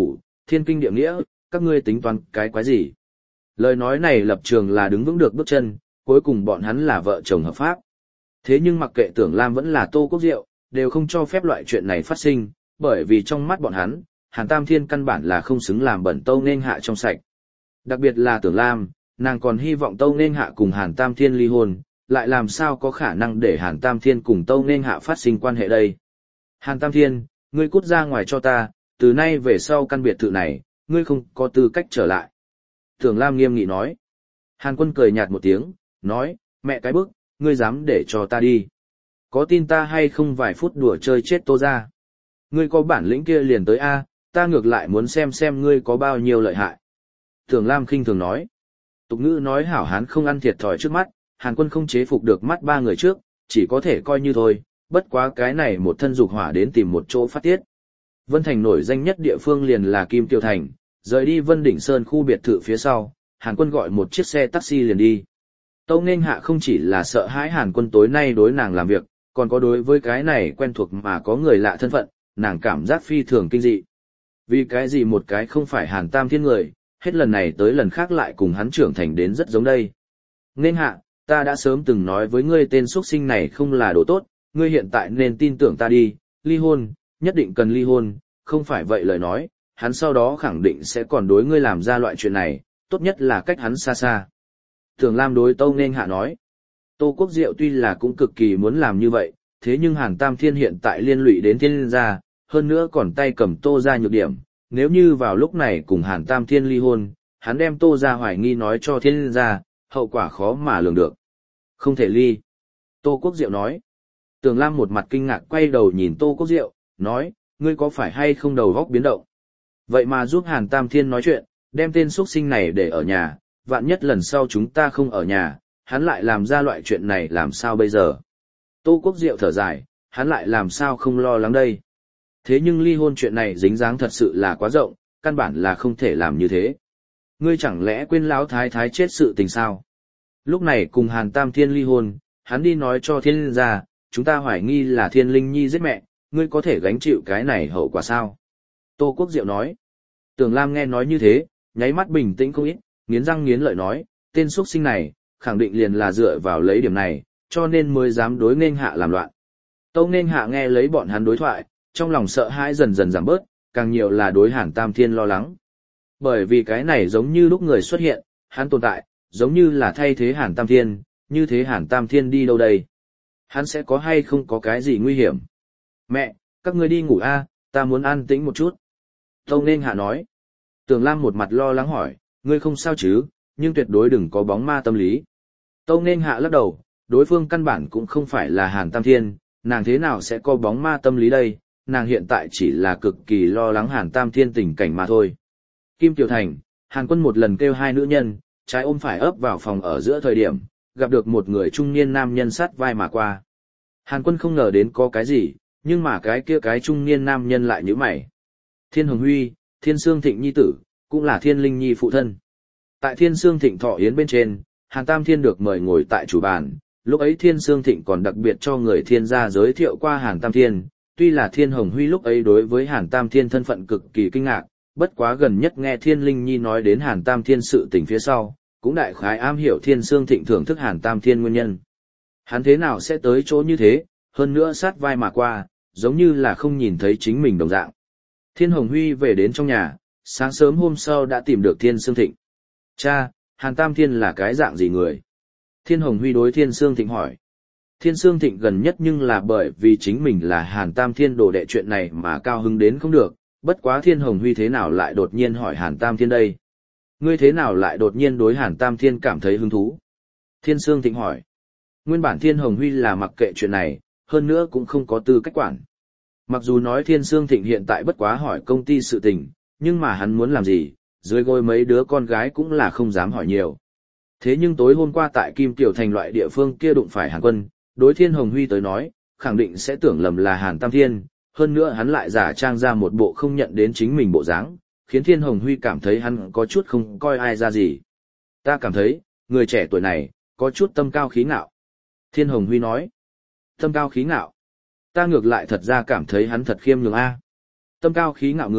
thiên kinh địa nghĩa, các ngươi tính toán cái quái gì? Lời nói này lập trường là đứng vững được bước chân, cuối cùng bọn hắn là vợ chồng hợp pháp. Thế nhưng mặc kệ Tưởng Lam vẫn là Tô Quốc Diệu, đều không cho phép loại chuyện này phát sinh, bởi vì trong mắt bọn hắn, Hàn Tam Thiên căn bản là không xứng làm bẩn Tâu Nghênh Hạ trong sạch. Đặc biệt là Tưởng Lam, nàng còn hy vọng Tâu Nghênh Hạ cùng Hàn Tam Thiên ly hôn, lại làm sao có khả năng để Hàn Tam Thiên cùng Tâu Nghênh Hạ phát sinh quan hệ đây. Hàn Tam Thiên, ngươi cút ra ngoài cho ta, từ nay về sau căn biệt thự này, ngươi không có tư cách trở lại. Tưởng Lam nghiêm nghị nói. Hàn Quân cười nhạt một tiếng, nói, mẹ cái bức, ngươi dám để cho ta đi. Có tin ta hay không vài phút đùa chơi chết Tô ra. Ngươi có bản lĩnh kia liền tới A, ta ngược lại muốn xem xem ngươi có bao nhiêu lợi hại. Tưởng Lam khinh thường nói. Tục ngữ nói hảo hán không ăn thiệt thòi trước mắt, Hàn Quân không chế phục được mắt ba người trước, chỉ có thể coi như thôi, bất quá cái này một thân dục hỏa đến tìm một chỗ phát tiết. Vân Thành nổi danh nhất địa phương liền là Kim Tiêu Thành, rời đi Vân Đỉnh Sơn khu biệt thự phía sau, Hàn Quân gọi một chiếc xe taxi liền đi. Tâu Nghênh Hạ không chỉ là sợ hãi Hàn Quân tối nay đối nàng làm việc, còn có đối với cái này quen thuộc mà có người lạ thân phận, nàng cảm giác phi thường kinh dị. Vì cái gì một cái không phải Hàn Tam Thiên người, hết lần này tới lần khác lại cùng hắn trưởng thành đến rất giống đây. Nghênh Hạ, ta đã sớm từng nói với ngươi tên xuất sinh này không là đồ tốt, ngươi hiện tại nên tin tưởng ta đi, ly hôn, nhất định cần ly hôn, không phải vậy lời nói, hắn sau đó khẳng định sẽ còn đối ngươi làm ra loại chuyện này, tốt nhất là cách hắn xa xa. Tưởng Lam đối Tâu Nghênh Hạ nói, Tô Quốc Diệu tuy là cũng cực kỳ muốn làm như vậy, thế nhưng Hàn Tam Thiên hiện tại liên lụy đến Thiên gia, hơn nữa còn tay cầm Tô gia nhược điểm, nếu như vào lúc này cùng Hàn Tam Thiên ly hôn, hắn đem Tô gia hoài nghi nói cho Thiên gia, hậu quả khó mà lường được. Không thể ly. Tô Quốc Diệu nói. Tưởng Lam một mặt kinh ngạc quay đầu nhìn Tô Quốc Diệu, nói, ngươi có phải hay không đầu góc biến động? Vậy mà giúp Hàn Tam Thiên nói chuyện, đem tên xuất sinh này để ở nhà, vạn nhất lần sau chúng ta không ở nhà, hắn lại làm ra loại chuyện này làm sao bây giờ? Tô Quốc Diệu thở dài, hắn lại làm sao không lo lắng đây? Thế nhưng ly hôn chuyện này dính dáng thật sự là quá rộng, căn bản là không thể làm như thế. Ngươi chẳng lẽ quên lão thái thái chết sự tình sao? Lúc này cùng Hàn Tam Thiên ly hôn, hắn đi nói cho Thiên gia, chúng ta hoài nghi là Thiên Linh Nhi giết mẹ, ngươi có thể gánh chịu cái này hậu quả sao? Tô Quốc Diệu nói. Tưởng Lam nghe nói như thế, nháy mắt bình tĩnh không ít, nghiến răng nghiến lợi nói, tên xuất sinh này, khẳng định liền là dựa vào lấy điểm này, cho nên mới dám đối Nghênh Hạ làm loạn. Tâu Nghênh Hạ nghe lấy bọn hắn đối thoại, trong lòng sợ hãi dần dần giảm bớt, càng nhiều là đối Hàn Tam Thiên lo lắng. Bởi vì cái này giống như lúc người xuất hiện, hắn tồn tại, giống như là thay thế Hàn Tam Thiên, như thế Hàn Tam Thiên đi đâu đây? Hắn sẽ có hay không có cái gì nguy hiểm? Mẹ, các ngươi đi ngủ a, ta muốn an tĩnh một chút. Tâu Nghênh Hạ nói. Tưởng Lam một mặt lo lắng hỏi, ngươi không sao chứ, nhưng tuyệt đối đừng có bóng ma tâm lý. Tâu Nghênh Hạ lắc đầu, đối phương căn bản cũng không phải là Hàn Tam Thiên, nàng thế nào sẽ có bóng ma tâm lý đây, nàng hiện tại chỉ là cực kỳ lo lắng Hàn Tam Thiên tình cảnh mà thôi. Kim Tiểu Thành, Hàn Quân một lần kêu hai nữ nhân, trái ôm phải ấp vào phòng ở giữa thời điểm, gặp được một người trung niên nam nhân sát vai mà qua. Hàn Quân không ngờ đến có cái gì, nhưng mà cái kia cái trung niên nam nhân lại nhíu mày. Thiên Hồng Huy, Thiên Sương Thịnh nhi tử, cũng là Thiên Linh Nhi phụ thân. Tại Thiên Sương Thịnh thọ yến bên trên, Hàn Tam Thiên được mời ngồi tại chủ bàn, lúc ấy Thiên Sương Thịnh còn đặc biệt cho người Thiên gia giới thiệu qua Hàn Tam Thiên, tuy là Thiên Hồng Huy lúc ấy đối với Hàn Tam Thiên thân phận cực kỳ kinh ngạc, bất quá gần nhất nghe Thiên Linh Nhi nói đến Hàn Tam Thiên sự tình phía sau, cũng đại khái am hiểu Thiên Sương Thịnh thưởng thức Hàn Tam Thiên nguyên nhân. Hắn thế nào sẽ tới chỗ như thế, hơn nữa sát vai mà qua, giống như là không nhìn thấy chính mình đồng dạng. Thiên Hồng Huy về đến trong nhà, sáng sớm hôm sau đã tìm được Thiên Sương Thịnh. Cha, Hàn Tam Thiên là cái dạng gì người? Thiên Hồng Huy đối Thiên Sương Thịnh hỏi. Thiên Sương Thịnh gần nhất nhưng là bởi vì chính mình là Hàn Tam Thiên đồ đệ chuyện này mà cao hứng đến không được, bất quá Thiên Hồng Huy thế nào lại đột nhiên hỏi Hàn Tam Thiên đây? Ngươi thế nào lại đột nhiên đối Hàn Tam Thiên cảm thấy hứng thú? Thiên Sương Thịnh hỏi. Nguyên bản Thiên Hồng Huy là mặc kệ chuyện này, hơn nữa cũng không có tư cách quản. Mặc dù nói Thiên Sương Thịnh hiện tại bất quá hỏi công ty sự tình, nhưng mà hắn muốn làm gì, dưới gối mấy đứa con gái cũng là không dám hỏi nhiều. Thế nhưng tối hôm qua tại Kim Tiểu Thành loại địa phương kia đụng phải Hàn Quân, đối Thiên Hồng Huy tới nói, khẳng định sẽ tưởng lầm là Hàn Tam Thiên, hơn nữa hắn lại giả trang ra một bộ không nhận đến chính mình bộ dáng, khiến Thiên Hồng Huy cảm thấy hắn có chút không coi ai ra gì. Ta cảm thấy, người trẻ tuổi này, có chút tâm cao khí ngạo. Thiên Hồng Huy nói, tâm cao khí ngạo. Ta ngược lại thật ra cảm thấy hắn thật khiêm nhường a. Tâm cao khí ngạo người,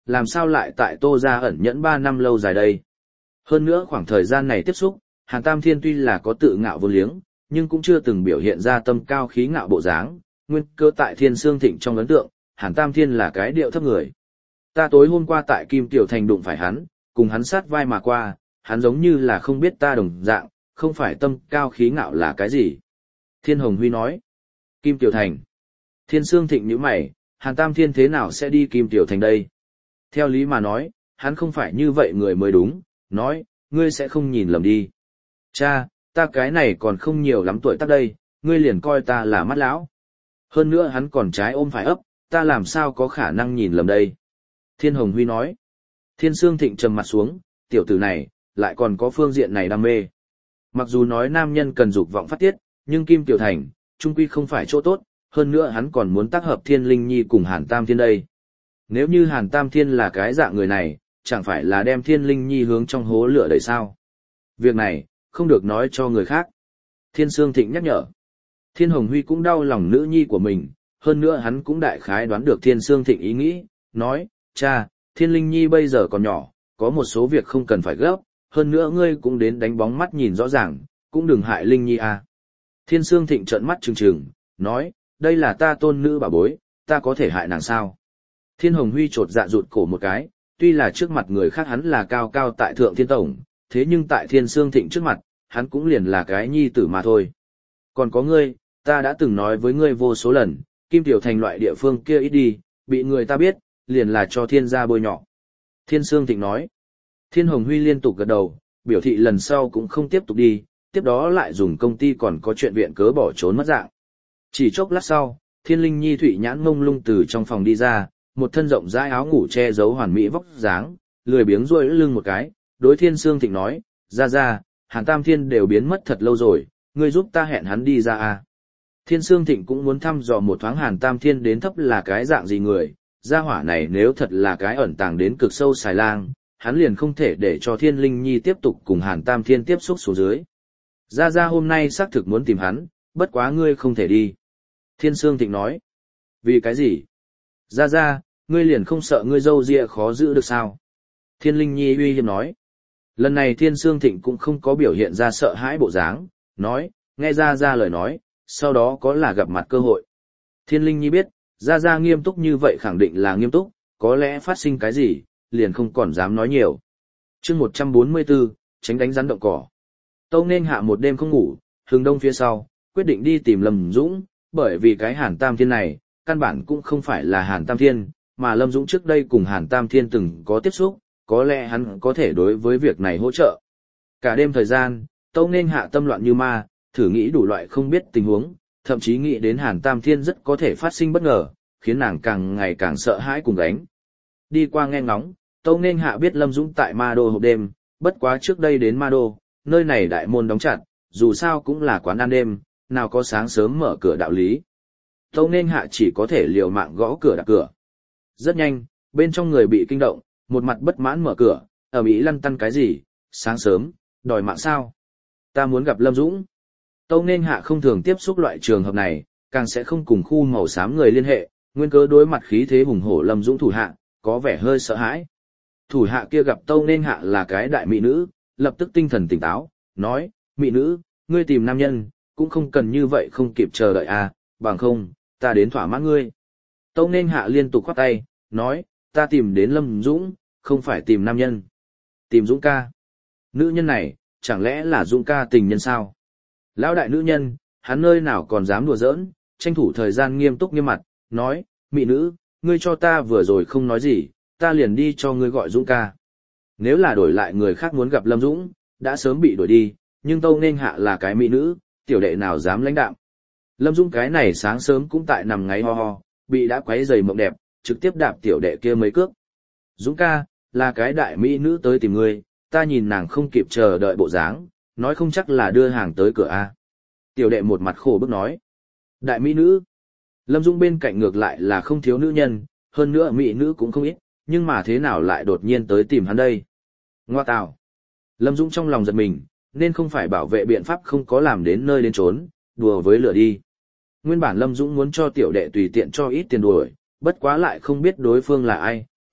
làm sao lại tại Tô gia ẩn nhẫn ba năm lâu dài đây. Hơn nữa khoảng thời gian này tiếp xúc, Hàn Tam Thiên tuy là có tự ngạo vô liếng, nhưng cũng chưa từng biểu hiện ra tâm cao khí ngạo bộ dáng, nguyên cơ tại Thiên Sương Thịnh trong ấn tượng, Hàn Tam Thiên là cái điệu thấp người. Ta tối hôm qua tại Kim Tiểu Thành đụng phải hắn, cùng hắn sát vai mà qua, hắn giống như là không biết ta đồng dạng, không phải tâm cao khí ngạo là cái gì. Thiên Hồng Huy nói, Kim Tiểu Thành. Thiên Sương Thịnh nhíu mày, Hàn Tam Thiên thế nào sẽ đi Kim Tiểu Thành đây? Theo lý mà nói, hắn không phải như vậy người mới đúng, nói, ngươi sẽ không nhìn lầm đi. Cha, ta cái này còn không nhiều lắm tuổi tác đây, ngươi liền coi ta là mắt lão. Hơn nữa hắn còn trái ôm phải ấp, ta làm sao có khả năng nhìn lầm đây. Thiên Hồng Huy nói. Thiên Sương Thịnh trầm mặt xuống, tiểu tử này, lại còn có phương diện này đam mê. Mặc dù nói nam nhân cần dục vọng phát tiết, nhưng Kim Tiểu Thành, trung quy không phải chỗ tốt, hơn nữa hắn còn muốn tác hợp Thiên Linh Nhi cùng Hàn Tam Thiên đây. Nếu như Hàn Tam Thiên là cái dạng người này, chẳng phải là đem Thiên Linh Nhi hướng trong hố lửa đẩy sao. Việc này, không được nói cho người khác. Thiên Sương Thịnh nhắc nhở. Thiên Hồng Huy cũng đau lòng nữ nhi của mình, hơn nữa hắn cũng đại khái đoán được Thiên Sương Thịnh ý nghĩ, nói, cha, Thiên Linh Nhi bây giờ còn nhỏ, có một số việc không cần phải gấp, hơn nữa ngươi cũng đến đánh bóng mắt nhìn rõ ràng, cũng đừng hại Linh Nhi à. Thiên Sương Thịnh trợn mắt trừng trừng, nói, đây là ta tôn nữ bà bối, ta có thể hại nàng sao? Thiên Hồng Huy chột dạ rụt cổ một cái, tuy là trước mặt người khác hắn là cao cao tại thượng thiên tổng, thế nhưng tại Thiên Sương Thịnh trước mặt, hắn cũng liền là cái nhi tử mà thôi. Còn có ngươi, ta đã từng nói với ngươi vô số lần, Kim Tiểu Thành loại địa phương kia ít đi, bị người ta biết, liền là cho thiên gia bôi nhọ. Thiên Sương Thịnh nói. Thiên Hồng Huy liên tục gật đầu, biểu thị lần sau cũng không tiếp tục đi, tiếp đó lại dùng công ty còn có chuyện viện cớ bỏ trốn mất dạng. Chỉ chốc lát sau, Thiên Linh Nhi thụy nhãn mông lung từ trong phòng đi ra, một thân rộng rãi áo ngủ che giấu hoàn mỹ vóc dáng, lười biếng duỗi lưng một cái, đối Thiên Sương Thịnh nói, ra ra, Hàn Tam Thiên đều biến mất thật lâu rồi, ngươi giúp ta hẹn hắn đi ra à. Thiên Sương Thịnh cũng muốn thăm dò một thoáng Hàn Tam Thiên đến thấp là cái dạng gì người, gia hỏa này nếu thật là cái ẩn tàng đến cực sâu xài lang, hắn liền không thể để cho Thiên Linh Nhi tiếp tục cùng Hàn Tam Thiên tiếp xúc xuống dưới. Gia Gia hôm nay xác thực muốn tìm hắn, bất quá ngươi không thể đi. Thiên Sương Thịnh nói. Vì cái gì? Gia Gia, ngươi liền không sợ ngươi dâu ria khó giữ được sao? Thiên Linh Nhi uy hiếp nói. Lần này Thiên Sương Thịnh cũng không có biểu hiện ra sợ hãi bộ dáng, nói, nghe Gia Gia lời nói, sau đó có là gặp mặt cơ hội. Thiên Linh Nhi biết, Gia Gia nghiêm túc như vậy khẳng định là nghiêm túc, có lẽ phát sinh cái gì, liền không còn dám nói nhiều. chương một trăm bốn mươi bốn, tránh đánh rắn động cỏ. Tâu nên hạ một đêm không ngủ, hướng đông phía sau, quyết định đi tìm Lâm Dũng, bởi vì cái Hàn Tam Thiên này, căn bản cũng không phải là Hàn Tam Thiên, mà Lâm Dũng trước đây cùng Hàn Tam Thiên từng có tiếp xúc, có lẽ hắn có thể đối với việc này hỗ trợ. Cả đêm thời gian, Tâu nên hạ tâm loạn như ma, thử nghĩ đủ loại không biết tình huống, thậm chí nghĩ đến Hàn Tam Thiên rất có thể phát sinh bất ngờ, khiến nàng càng ngày càng sợ hãi cùng gánh. Đi qua nghe ngóng, Tâu nên hạ biết Lâm Dũng tại Ma Đô hộp đêm, bất quá trước đây đến Ma Đô, nơi này đại môn đóng chặt, dù sao cũng là quán ăn đêm, nào có sáng sớm mở cửa đạo lý. Tâu nên hạ chỉ có thể liều mạng gõ cửa đạp cửa. Rất nhanh, bên trong người bị kinh động, một mặt bất mãn mở cửa, ở Mỹ lăn tăn cái gì, sáng sớm, đòi mạng sao? Ta muốn gặp Lâm Dũng. Tâu nên hạ không thường tiếp xúc loại trường hợp này, càng sẽ không cùng khu màu xám người liên hệ, nguyên cớ đối mặt khí thế hùng hổ Lâm Dũng thủ hạ, có vẻ hơi sợ hãi. Thủ hạ kia gặp Tâu nên hạ là cái đại mỹ nữ, lập tức tinh thần tỉnh táo, nói, mỹ nữ, ngươi tìm nam nhân, cũng không cần như vậy không kịp chờ đợi à, bằng không, ta đến thỏa mãn ngươi. Tâu nên hạ liên tục khoát tay, nói, ta tìm đến Lâm Dũng, không phải tìm nam nhân. Tìm Dũng ca. Nữ nhân này, chẳng lẽ là Dũng ca tình nhân sao? Lão đại nữ nhân, hắn nơi nào còn dám đùa giỡn, tranh thủ thời gian nghiêm túc nghiêm mặt, nói, mỹ nữ, ngươi cho ta vừa rồi không nói gì, ta liền đi cho ngươi gọi Dũng ca. Nếu là đổi lại người khác muốn gặp Lâm Dũng, đã sớm bị đuổi đi, nhưng Tâu nên hạ là cái mỹ nữ, tiểu đệ nào dám lãnh đạm. Lâm Dũng cái này sáng sớm cũng tại nằm ngáy ho ho, bị đã quấy giày mộng đẹp, trực tiếp đạp tiểu đệ kia mấy cước. Dũng ca, là cái đại mỹ nữ tới tìm ngươi, ta nhìn nàng không kịp chờ đợi bộ dáng, nói không chắc là đưa hàng tới cửa a. Tiểu đệ một mặt khổ bức nói. Đại mỹ nữ. Lâm Dũng bên cạnh ngược lại là không thiếu nữ nhân, hơn nữa mỹ nữ cũng không ít, nhưng mà thế nào lại đột nhiên tới tìm hắn đây? Ngoa tào. Lâm Dũng trong lòng giật mình, nên không phải bảo vệ biện pháp không có làm đến nơi đến trốn, đùa với lửa đi. Nguyên bản Lâm Dũng muốn cho tiểu đệ tùy tiện cho ít tiền đuổi, bất quá lại không biết đối phương là ai,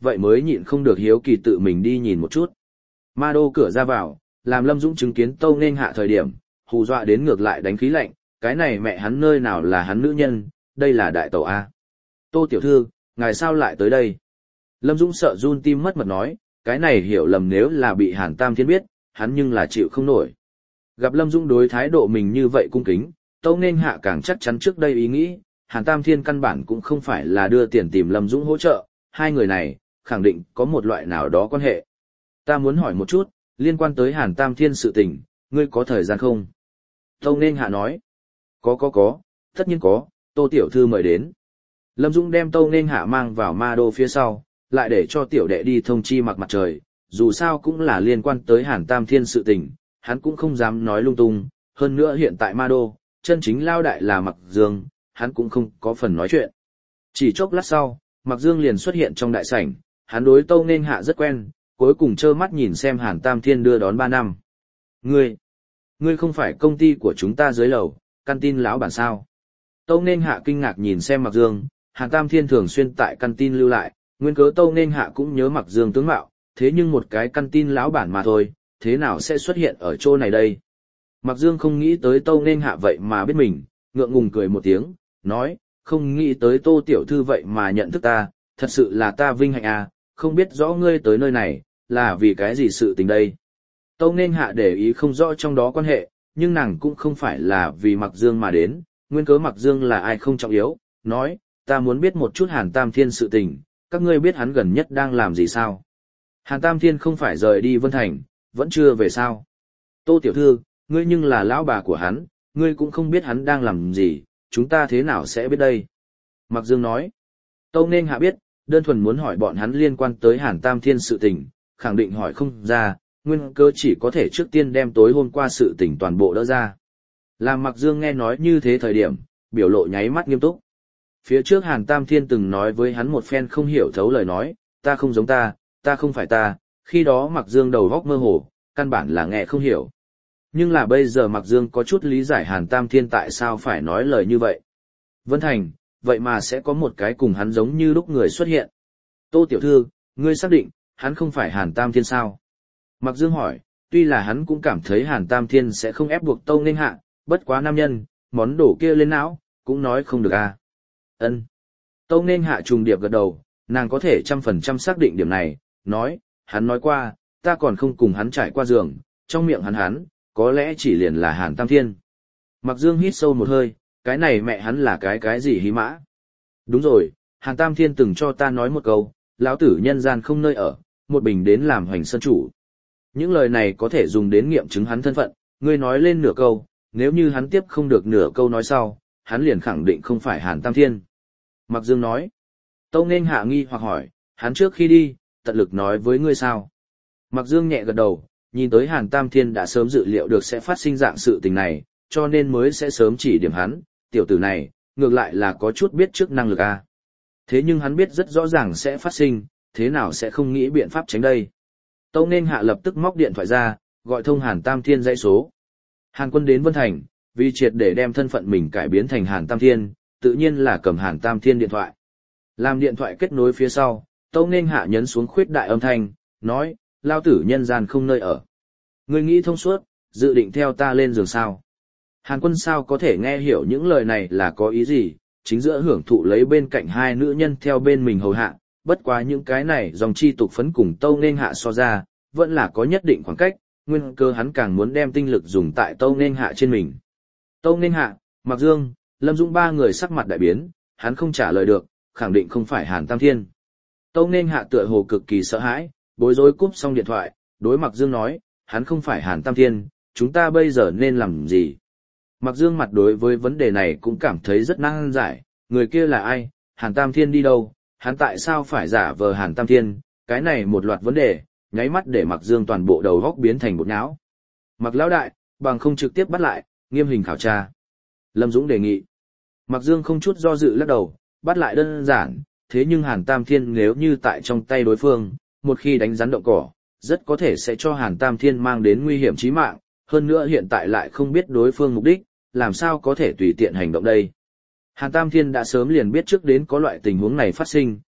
vậy mới nhịn không được hiếu kỳ tự mình đi nhìn một chút. Ma đô cửa ra vào, làm Lâm Dũng chứng kiến Tâu Nên Hạ thời điểm, hù dọa đến ngược lại đánh khí lạnh, cái này mẹ hắn nơi nào là hắn nữ nhân, đây là đại tẩu A. Tô tiểu thư, ngài sao lại tới đây? Lâm Dũng sợ run tim mất mật nói, cái này hiểu lầm nếu là bị Hàn Tam Thiên biết, hắn nhưng là chịu không nổi. Gặp Lâm Dũng đối thái độ mình như vậy cung kính, Tâu Nên Hạ càng chắc chắn trước đây ý nghĩ, Hàn Tam Thiên căn bản cũng không phải là đưa tiền tìm Lâm Dũng hỗ trợ, hai người này, khẳng định có một loại nào đó quan hệ. Ta muốn hỏi một chút, liên quan tới Hàn Tam Thiên sự tình, ngươi có thời gian không? Tâu Nên Hạ nói, có có có, tất nhiên có, Tô tiểu thư mời đến. Lâm Dũng đem Tâu Nên Hạ mang vào ma đô phía sau, lại để cho tiểu đệ đi thông chi Mặc Mặt Trời, dù sao cũng là liên quan tới Hàn Tam Thiên sự tình, hắn cũng không dám nói lung tung, hơn nữa hiện tại ma đô, chân chính lao đại là Mặc Dương, hắn cũng không có phần nói chuyện. Chỉ chốc lát sau, Mặc Dương liền xuất hiện trong đại sảnh, hắn đối Tâu Nên Hạ rất quen, cuối cùng trơ mắt nhìn xem Hàn Tam Thiên đưa đón ba năm. Ngươi, ngươi không phải công ty của chúng ta dưới lầu, căn tin lão bản sao? Tâu Nên Hạ kinh ngạc nhìn xem Mặc Dương, Hàn Tam Thiên thường xuyên tại căn tin lưu lại, nguyên cớ Tâu Nên Hạ cũng nhớ Mặc Dương tướng mạo, thế nhưng một cái căn tin lão bản mà thôi, thế nào sẽ xuất hiện ở chỗ này đây? Mặc Dương không nghĩ tới Tâu Nên Hạ vậy mà biết mình, ngượng ngùng cười một tiếng, nói, không nghĩ tới Tô tiểu thư vậy mà nhận thức ta, thật sự là ta vinh hạnh à, không biết rõ ngươi tới nơi này, là vì cái gì sự tình đây. Tâu Nên Hạ để ý không rõ trong đó quan hệ, nhưng nàng cũng không phải là vì Mặc Dương mà đến, nguyên cớ Mặc Dương là ai không trọng yếu, nói, ta muốn biết một chút Hàn Tam Thiên sự tình, các ngươi biết hắn gần nhất đang làm gì sao? Hàn Tam Thiên không phải rời đi Vân Thành, vẫn chưa về sao? Tô tiểu thư, ngươi nhưng là lão bà của hắn, ngươi cũng không biết hắn đang làm gì, chúng ta thế nào sẽ biết đây? Mặc Dương nói, Tâu Nên Hạ biết, đơn thuần muốn hỏi bọn hắn liên quan tới Hàn Tam Thiên sự tình, khẳng định hỏi không ra, nguyên cơ chỉ có thể trước tiên đem tối hôm qua sự tình toàn bộ đỡ ra. Làm Mặc Dương nghe nói như thế thời điểm, biểu lộ nháy mắt nghiêm túc. Phía trước Hàn Tam Thiên từng nói với hắn một phen không hiểu thấu lời nói, ta không giống ta, ta không phải ta, khi đó Mặc Dương đầu góc mơ hồ, căn bản là nghe không hiểu. Nhưng là bây giờ Mặc Dương có chút lý giải Hàn Tam Thiên tại sao phải nói lời như vậy. Vân Thành, vậy mà sẽ có một cái cùng hắn giống như lúc người xuất hiện. Tô tiểu thư, ngươi xác định, hắn không phải Hàn Tam Thiên sao? Mặc Dương hỏi, tuy là hắn cũng cảm thấy Hàn Tam Thiên sẽ không ép buộc Tâu Nên Hạ, bất quá nam nhân, món đồ kia lên não, cũng nói không được à. Ân. Tâu Nên Hạ trùng điệp gật đầu, nàng có thể trăm phần trăm xác định điểm này, nói, hắn nói qua, ta còn không cùng hắn trải qua giường, trong miệng hắn hắn, có lẽ chỉ liền là Hàn Tam Thiên. Mặc Dương hít sâu một hơi, cái này mẹ hắn là cái cái gì hí mã? Đúng rồi, Hàn Tam Thiên từng cho ta nói một câu, lão tử nhân gian không nơi ở, một bình đến làm hoành sơn chủ. Những lời này có thể dùng đến nghiệm chứng hắn thân phận, ngươi nói lên nửa câu, nếu như hắn tiếp không được nửa câu nói sau, hắn liền khẳng định không phải Hàn Tam Thiên. Mặc Dương nói, Tâu Nên Hạ nghi hoặc hỏi, hắn trước khi đi, tận lực nói với ngươi sao? Mặc Dương nhẹ gật đầu, nhìn tới Hàn Tam Thiên đã sớm dự liệu được sẽ phát sinh dạng sự tình này, cho nên mới sẽ sớm chỉ điểm hắn, tiểu tử này, ngược lại là có chút biết trước năng lực a. À. Thế nhưng hắn biết rất rõ ràng sẽ phát sinh, thế nào sẽ không nghĩ biện pháp tránh đây. Tâu Nên Hạ lập tức móc điện thoại ra, gọi thông Hàn Tam Thiên dãy số. Hàn Quân đến Vân Thành, vì triệt để đem thân phận mình cải biến thành Hàn Tam Thiên, tự nhiên là cầm Hàn Tam Thiên điện thoại. Làm điện thoại kết nối phía sau, Tâu Nên Hạ nhấn xuống khuyết đại âm thanh, nói, lao tử nhân gian không nơi ở. Ngươi nghĩ thông suốt, dự định theo ta lên giường sao? Hàn Quân sao có thể nghe hiểu những lời này là có ý gì, chính giữa hưởng thụ lấy bên cạnh hai nữ nhân theo bên mình hầu hạ, bất quá những cái này dòng chi tục phấn cùng Tâu Nên Hạ so ra, vẫn là có nhất định khoảng cách, nguyên cơ hắn càng muốn đem tinh lực dùng tại Tâu Nên Hạ trên mình. Tâu Nên Hạ, Mặc Dương, Lâm Dũng ba người sắc mặt đại biến, hắn không trả lời được, khẳng định không phải Hàn Tam Thiên. Tâu Nên Hạ tựa hồ cực kỳ sợ hãi, bối rối cúp xong điện thoại, đối Mặc Dương nói, hắn không phải Hàn Tam Thiên, chúng ta bây giờ nên làm gì? Mặc Dương mặt đối với vấn đề này cũng cảm thấy rất nan giải, người kia là ai, Hàn Tam Thiên đi đâu, hắn tại sao phải giả vờ Hàn Tam Thiên, cái này một loạt vấn đề, nháy mắt để Mặc Dương toàn bộ đầu góc biến thành bột nhão. Mặc lão đại, bằng không trực tiếp bắt lại, nghiêm hình khảo tra. Lâm Dũng đề nghị. Mặc Dương không chút do dự lắc đầu, bắt lại đơn giản, thế nhưng Hàn Tam Thiên nếu như tại trong tay đối phương, một khi đánh rắn động cỏ, rất có thể sẽ cho Hàn Tam Thiên mang đến nguy hiểm chí mạng, hơn nữa hiện tại lại không biết đối phương mục đích, làm sao có thể tùy tiện hành động đây. Hàn Tam Thiên đã sớm liền biết trước đến có loại tình huống này phát sinh,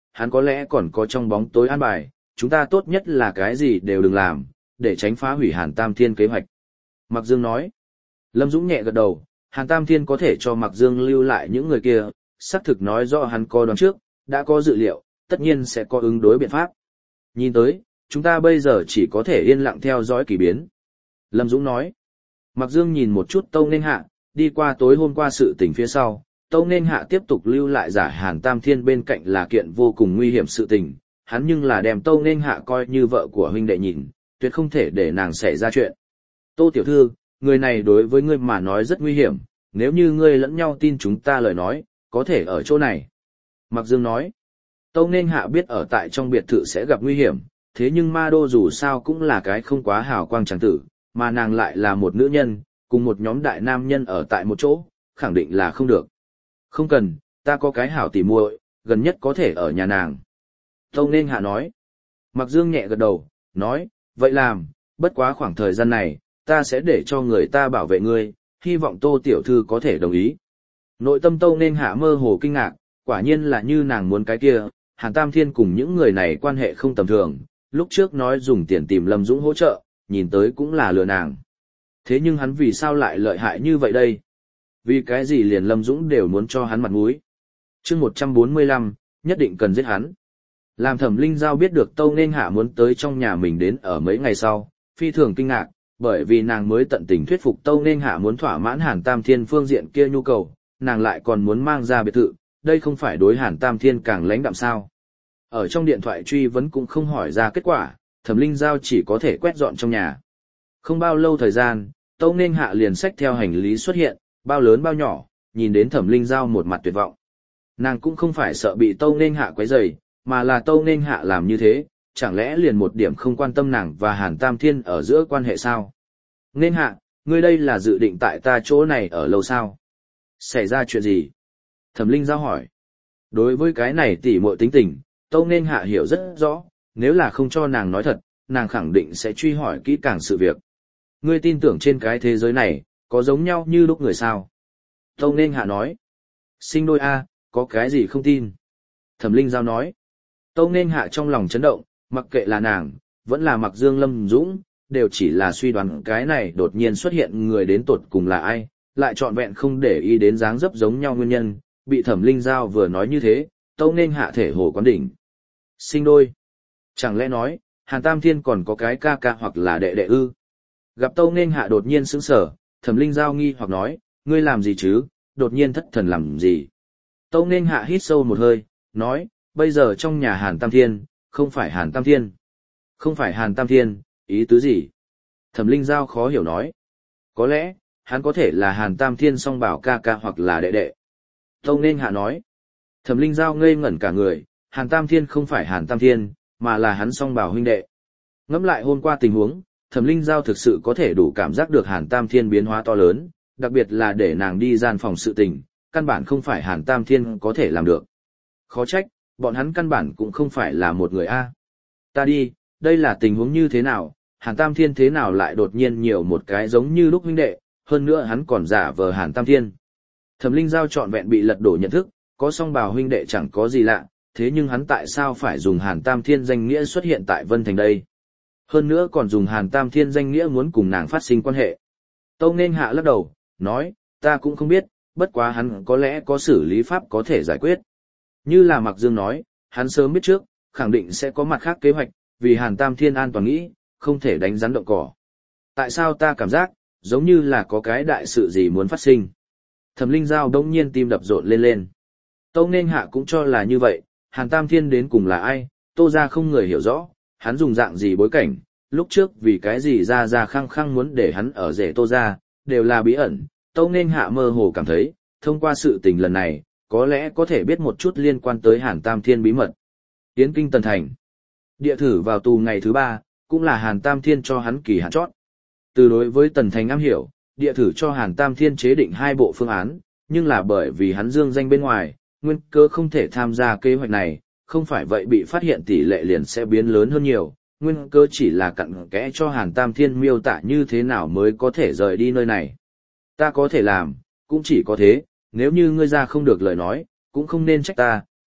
hắn có lẽ còn có trong bóng tối an bài, chúng ta tốt nhất là cái gì đều đừng làm, để tránh phá hủy Hàn Tam Thiên kế hoạch. Mạc Dương nói. Lâm Dũng nhẹ gật đầu, Hàn Tam Thiên có thể cho Mạc Dương lưu lại những người kia, xác thực nói rõ hắn có đoán trước, đã có dự liệu, tất nhiên sẽ có ứng đối biện pháp. Nhìn tới, chúng ta bây giờ chỉ có thể yên lặng theo dõi kỳ biến. Lâm Dũng nói. Mạc Dương nhìn một chút Tâu Nên Hạ, đi qua tối hôm qua sự tình phía sau, Tâu Nên Hạ tiếp tục lưu lại giả Hàn Tam Thiên bên cạnh là kiện vô cùng nguy hiểm sự tình, hắn nhưng là đem Tâu Nên Hạ coi như vợ của huynh đệ nhìn, tuyệt không thể để nàng xảy ra chuyện. Tô tiểu thư, người này đối với ngươi mà nói rất nguy hiểm, nếu như ngươi lẫn nhau tin chúng ta lời nói, có thể ở chỗ này. Mạc Dương nói. Tâu Nên Hạ biết ở tại trong biệt thự sẽ gặp nguy hiểm, thế nhưng Ma Đô dù sao cũng là cái không quá hào quang tràng tử, mà nàng lại là một nữ nhân, cùng một nhóm đại nam nhân ở tại một chỗ, khẳng định là không được. Không cần, ta có cái hảo tỉ muội, gần nhất có thể ở nhà nàng. Tâu Nên Hạ nói. Mạc Dương nhẹ gật đầu, nói, vậy làm, bất quá khoảng thời gian này, ta sẽ để cho người ta bảo vệ ngươi, hy vọng Tô tiểu thư có thể đồng ý. Nội tâm Tâu Nên Hạ mơ hồ kinh ngạc, quả nhiên là như nàng muốn cái kia, Hàn Tam Thiên cùng những người này quan hệ không tầm thường, lúc trước nói dùng tiền tìm Lâm Dũng hỗ trợ, nhìn tới cũng là lừa nàng. Thế nhưng hắn vì sao lại lợi hại như vậy đây? Vì cái gì liền Lâm Dũng đều muốn cho hắn mặt mũi? Chương một trăm bốn mươi lăm, nhất định cần giết hắn. Làm Thẩm Linh Giao biết được Tâu Nên Hạ muốn tới trong nhà mình đến ở mấy ngày sau, phi thường kinh ngạc, bởi vì nàng mới tận tình thuyết phục Tâu Nên Hạ muốn thỏa mãn Hàn Tam Thiên phương diện kia nhu cầu, nàng lại còn muốn mang ra biệt thự, đây không phải đối Hàn Tam Thiên càng lãnh đạm sao? Ở trong điện thoại truy vấn cũng không hỏi ra kết quả, Thẩm Linh Giao chỉ có thể quét dọn trong nhà. Không bao lâu thời gian, Tâu Nên Hạ liền xách theo hành lý xuất hiện, bao lớn bao nhỏ, nhìn đến Thẩm Linh Giao một mặt tuyệt vọng. Nàng cũng không phải sợ bị Tâu Nên Hạ quấy rầy, mà là Tâu Nên Hạ làm như thế, chẳng lẽ liền một điểm không quan tâm nàng và Hàn Tam Thiên ở giữa quan hệ sao? Nên Hạ, ngươi đây là dự định tại ta chỗ này ở lâu sao? Xảy ra chuyện gì? Thẩm Linh Giao hỏi. Đối với cái này tỉ muội tính tình, Tâu Nên Hạ hiểu rất rõ, nếu là không cho nàng nói thật, nàng khẳng định sẽ truy hỏi kỹ càng sự việc. Ngươi tin tưởng trên cái thế giới này, có giống nhau như lúc người sao? Tâu Nên Hạ nói. Sinh đôi A, có cái gì không tin? Thẩm Linh Giao nói. Tâu Nên Hạ trong lòng chấn động, mặc kệ là nàng, vẫn là Mạc Dương Lâm Dũng, đều chỉ là suy đoán cái này đột nhiên xuất hiện người đến tột cùng là ai, lại trọn vẹn không để ý đến dáng dấp giống nhau nguyên nhân, bị Thẩm Linh Giao vừa nói như thế, Tâu Nên Hạ thể hồ quán đỉnh. Sinh đôi. Chẳng lẽ nói, Hàn Tam Thiên còn có cái ca ca hoặc là đệ đệ ư? Gặp Tâu Nên Hạ đột nhiên sững sờ, Thẩm Linh Giao nghi hoặc nói, ngươi làm gì chứ, đột nhiên thất thần làm gì? Tâu Nên Hạ hít sâu một hơi, nói, bây giờ trong nhà Hàn Tam Thiên, không phải Hàn Tam Thiên. Không phải Hàn Tam Thiên, ý tứ gì? Thẩm Linh Giao khó hiểu nói. Có lẽ, hắn có thể là Hàn Tam Thiên song bảo ca ca hoặc là đệ đệ. Tâu Nên Hạ nói. Thẩm Linh Giao ngây ngẩn cả người, Hàn Tam Thiên không phải Hàn Tam Thiên, mà là hắn song bảo huynh đệ. Ngẫm lại hôm qua tình huống, Thẩm Linh Giao thực sự có thể đủ cảm giác được Hàn Tam Thiên biến hóa to lớn, đặc biệt là để nàng đi gian phòng sự tình, căn bản không phải Hàn Tam Thiên có thể làm được. Khó trách, bọn hắn căn bản cũng không phải là một người A. Ta đi, đây là tình huống như thế nào, Hàn Tam Thiên thế nào lại đột nhiên nhiều một cái giống như lúc huynh đệ, hơn nữa hắn còn giả vờ Hàn Tam Thiên. Thẩm Linh Giao trọn vẹn bị lật đổ nhận thức, có song bào huynh đệ chẳng có gì lạ, thế nhưng hắn tại sao phải dùng Hàn Tam Thiên danh nghĩa xuất hiện tại Vân Thành đây? Hơn nữa còn dùng Hàn Tam Thiên danh nghĩa muốn cùng nàng phát sinh quan hệ. Tâu Nên Hạ lắc đầu, nói, ta cũng không biết, bất quá hắn có lẽ có xử lý pháp có thể giải quyết. Như là Mạc Dương nói, hắn sớm biết trước, khẳng định sẽ có mặt khác kế hoạch, vì Hàn Tam Thiên an toàn nghĩ, không thể đánh rắn động cỏ. Tại sao ta cảm giác, giống như là có cái đại sự gì muốn phát sinh? Thẩm Linh Giao đông nhiên tim đập rộn lên lên. Tâu Nên Hạ cũng cho là như vậy, Hàn Tam Thiên đến cùng là ai, Tô ra không người hiểu rõ, hắn dùng dạng gì bối cảnh, lúc trước vì cái gì ra ra khăng khăng muốn để hắn ở rể Tô ra, đều là bí ẩn. Tâu Nên Hạ mơ hồ cảm thấy, thông qua sự tình lần này, có lẽ có thể biết một chút liên quan tới Hàn Tam Thiên bí mật. Yến Kinh Tần Thành. Địa thử vào tù ngày thứ ba, cũng là Hàn Tam Thiên cho hắn kỳ hạn chót. Từ đối với Tần Thành am hiểu, địa thử cho Hàn Tam Thiên chế định hai bộ phương án, nhưng là bởi vì hắn dương danh bên ngoài, nguyên cơ không thể tham gia kế hoạch này, không phải vậy bị phát hiện tỷ lệ liền sẽ biến lớn hơn nhiều, nguyên cơ chỉ là cặn kẽ cho Hàn Tam Thiên miêu tả như thế nào mới có thể rời đi nơi này. Ta có thể làm, cũng chỉ có thế, nếu như ngươi ra không được lời nói, cũng không nên trách ta,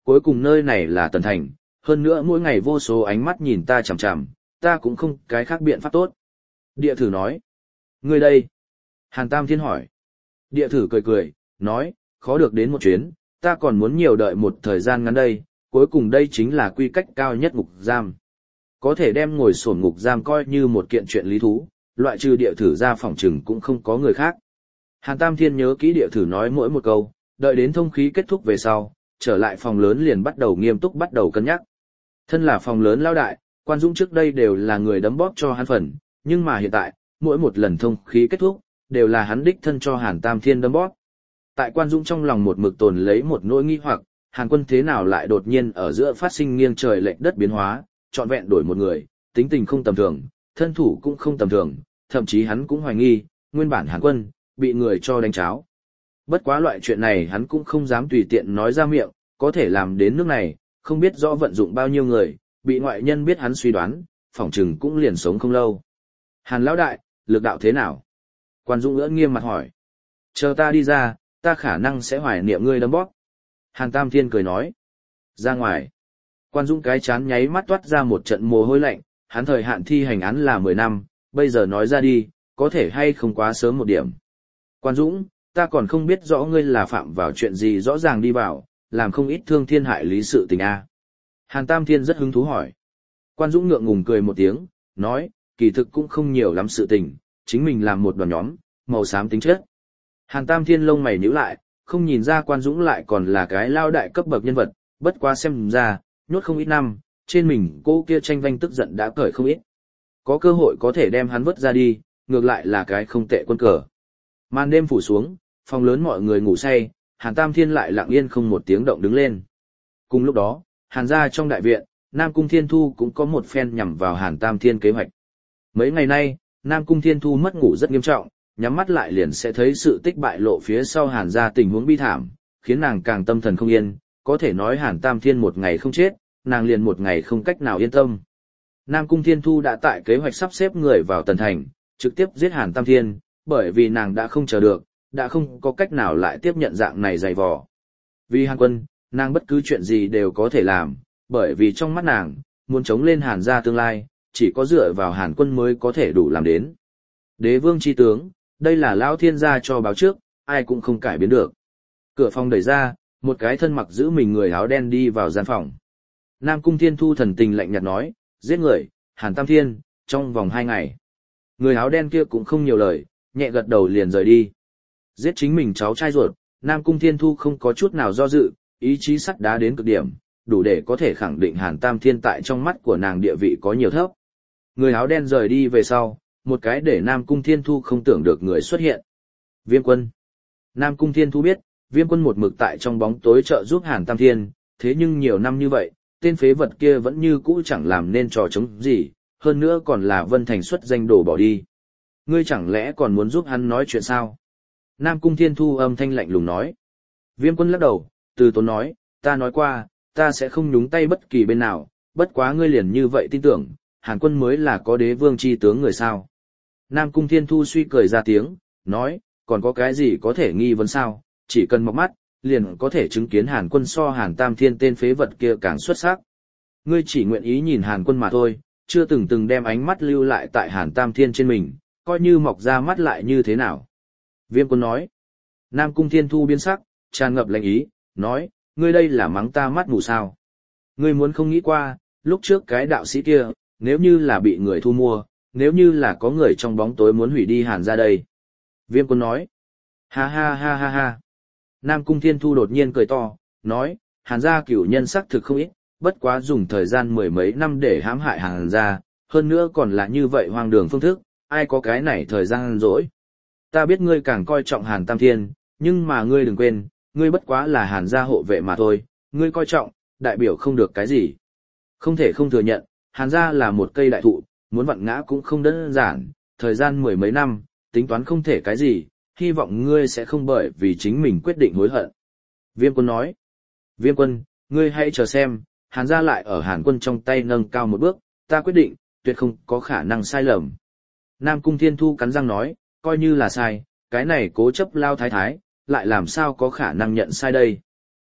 cuối cùng nơi này là Tần Thành, hơn nữa mỗi ngày vô số ánh mắt nhìn ta chằm chằm, ta cũng không cái khác biện pháp tốt. Địa thử nói. Ngươi đây? Hàn Tam Thiên hỏi. Địa thử cười cười, nói, khó được đến một chuyến, ta còn muốn nhiều đợi một thời gian ngắn đây, cuối cùng đây chính là quy cách cao nhất ngục giam. Có thể đem ngồi sổn ngục giam coi như một kiện chuyện lý thú, loại trừ địa thử ra phòng trừng cũng không có người khác. Hàn Tam Thiên nhớ kỹ địa thử nói mỗi một câu, đợi đến thông khí kết thúc về sau, trở lại phòng lớn liền bắt đầu nghiêm túc bắt đầu cân nhắc. Thân là phòng lớn lao đại, Quan Dũng trước đây đều là người đấm bóp cho hắn phần, nhưng mà hiện tại, mỗi một lần thông khí kết thúc, đều là hắn đích thân cho Hàn Tam Thiên đấm bóp. Tại Quan Dũng trong lòng một mực tồn lấy một nỗi nghi hoặc, Hàn Quân thế nào lại đột nhiên ở giữa phát sinh nghiêng trời lệch đất biến hóa, trọn vẹn đổi một người, tính tình không tầm thường, thân thủ cũng không tầm thường, thậm chí hắn cũng hoài nghi, nguyên bản Hàn Quân bị người cho đánh cháo. Bất quá loại chuyện này hắn cũng không dám tùy tiện nói ra miệng, có thể làm đến nước này, không biết rõ vận dụng bao nhiêu người, bị ngoại nhân biết hắn suy đoán, phỏng chừng cũng liền sống không lâu. Hàn lão đại, lực đạo thế nào? Quan Dũng ưỡn nghiêm mặt hỏi. Chờ ta đi ra, ta khả năng sẽ hoài niệm ngươi đấm bóp. Hàn Tam Thiên cười nói. Ra ngoài. Quan Dũng cái chán nháy mắt toát ra một trận mồ hôi lạnh, hắn thời hạn thi hành án là mười năm, bây giờ nói ra đi, có thể hay không quá sớm một điểm. Quan Dũng, ta còn không biết rõ ngươi là phạm vào chuyện gì rõ ràng đi vào, làm không ít thương thiên hại lý sự tình a. Hàn Tam Thiên rất hứng thú hỏi. Quan Dũng ngượng ngùng cười một tiếng, nói, kỳ thực cũng không nhiều lắm sự tình, chính mình làm một đoàn nhóm, màu xám tính chất. Hàn Tam Thiên lông mày nhíu lại, không nhìn ra Quan Dũng lại còn là cái lao đại cấp bậc nhân vật, bất quá xem ra, nhốt không ít năm, trên mình cô kia tranh vanh tức giận đã cởi không ít. Có cơ hội có thể đem hắn vứt ra đi, ngược lại là cái không tệ quân cờ. Màn đêm phủ xuống, phòng lớn mọi người ngủ say, Hàn Tam Thiên lại lặng yên không một tiếng động đứng lên. Cùng lúc đó, Hàn gia trong đại viện, Nam Cung Thiên Thu cũng có một phen nhằm vào Hàn Tam Thiên kế hoạch. Mấy ngày nay, Nam Cung Thiên Thu mất ngủ rất nghiêm trọng, nhắm mắt lại liền sẽ thấy sự tích bại lộ phía sau Hàn gia tình huống bi thảm, khiến nàng càng tâm thần không yên, có thể nói Hàn Tam Thiên một ngày không chết, nàng liền một ngày không cách nào yên tâm. Nam Cung Thiên Thu đã tại kế hoạch sắp xếp người vào Tần Thành, trực tiếp giết Hàn Tam Thiên, bởi vì nàng đã không chờ được, đã không có cách nào lại tiếp nhận dạng này dày vò. Vì Hàn Quân, nàng bất cứ chuyện gì đều có thể làm, bởi vì trong mắt nàng, muốn chống lên Hàn gia tương lai, chỉ có dựa vào Hàn Quân mới có thể đủ làm đến. Đế vương chi tướng, đây là Lão Thiên gia cho báo trước, ai cũng không cải biến được. Cửa phòng đẩy ra, một cái thân mặc giữ mình người áo đen đi vào gian phòng. Nam Cung Thiên Thu thần tình lạnh nhạt nói, giết người, Hàn Tam Thiên, trong vòng hai ngày. Người áo đen kia cũng không nhiều lời, nhẹ gật đầu liền rời đi. Giết chính mình cháu trai ruột, Nam Cung Thiên Thu không có chút nào do dự, ý chí sắt đá đến cực điểm, đủ để có thể khẳng định Hàn Tam Thiên tại trong mắt của nàng địa vị có nhiều thấp. Người áo đen rời đi về sau, một cái để Nam Cung Thiên Thu không tưởng được người xuất hiện. Viêm Quân. Nam Cung Thiên Thu biết, Viêm Quân một mực tại trong bóng tối trợ giúp Hàn Tam Thiên, thế nhưng nhiều năm như vậy, tên phế vật kia vẫn như cũ chẳng làm nên trò chống gì, hơn nữa còn là Vân Thành xuất danh đổ bỏ đi. Ngươi chẳng lẽ còn muốn giúp hắn nói chuyện sao? Nam Cung Thiên Thu âm thanh lạnh lùng nói. Viêm Quân lắc đầu, từ tốn nói, ta nói qua, ta sẽ không nhúng tay bất kỳ bên nào, bất quá ngươi liền như vậy tin tưởng, Hàn Quân mới là có đế vương chi tướng người sao. Nam Cung Thiên Thu suy cười ra tiếng, nói, còn có cái gì có thể nghi vấn sao, chỉ cần mọc mắt, liền có thể chứng kiến Hàn Quân so Hàn Tam Thiên tên phế vật kia càng xuất sắc. Ngươi chỉ nguyện ý nhìn Hàn Quân mà thôi, chưa từng từng đem ánh mắt lưu lại tại Hàn Tam Thiên trên mình, coi như mọc ra mắt lại như thế nào. Viêm Quân nói. Nam Cung Thiên Thu biến sắc, tràn ngập lệnh ý, nói, ngươi đây là mắng ta mắt mù sao. Ngươi muốn không nghĩ qua, lúc trước cái đạo sĩ kia, nếu như là bị người thu mua, nếu như là có người trong bóng tối muốn hủy đi Hàn ra đây. Viêm Quân nói. Ha ha ha ha ha. Nam Cung Thiên Thu đột nhiên cười to, nói, Hàn gia cửu nhân sắc thực không ít, bất quá dùng thời gian mười mấy năm để hãm hại Hàn gia, hơn nữa còn là như vậy hoang đường phương thức, ai có cái này thời gian rỗi. Ta biết ngươi càng coi trọng Hàn Tam Thiên, nhưng mà ngươi đừng quên, ngươi bất quá là Hàn gia hộ vệ mà thôi, ngươi coi trọng, đại biểu không được cái gì. Không thể không thừa nhận, Hàn gia là một cây đại thụ, muốn vặn ngã cũng không đơn giản, thời gian mười mấy năm, tính toán không thể cái gì, hy vọng ngươi sẽ không bởi vì chính mình quyết định hối hận. Viêm Quân nói, Viêm Quân, ngươi hãy chờ xem, Hàn gia lại ở Hàn Quân trong tay nâng cao một bước, ta quyết định, tuyệt không có khả năng sai lầm. Nam Cung Thiên Thu cắn răng nói, coi như là sai, cái này cố chấp lao thái thái, lại làm sao có khả năng nhận sai đây.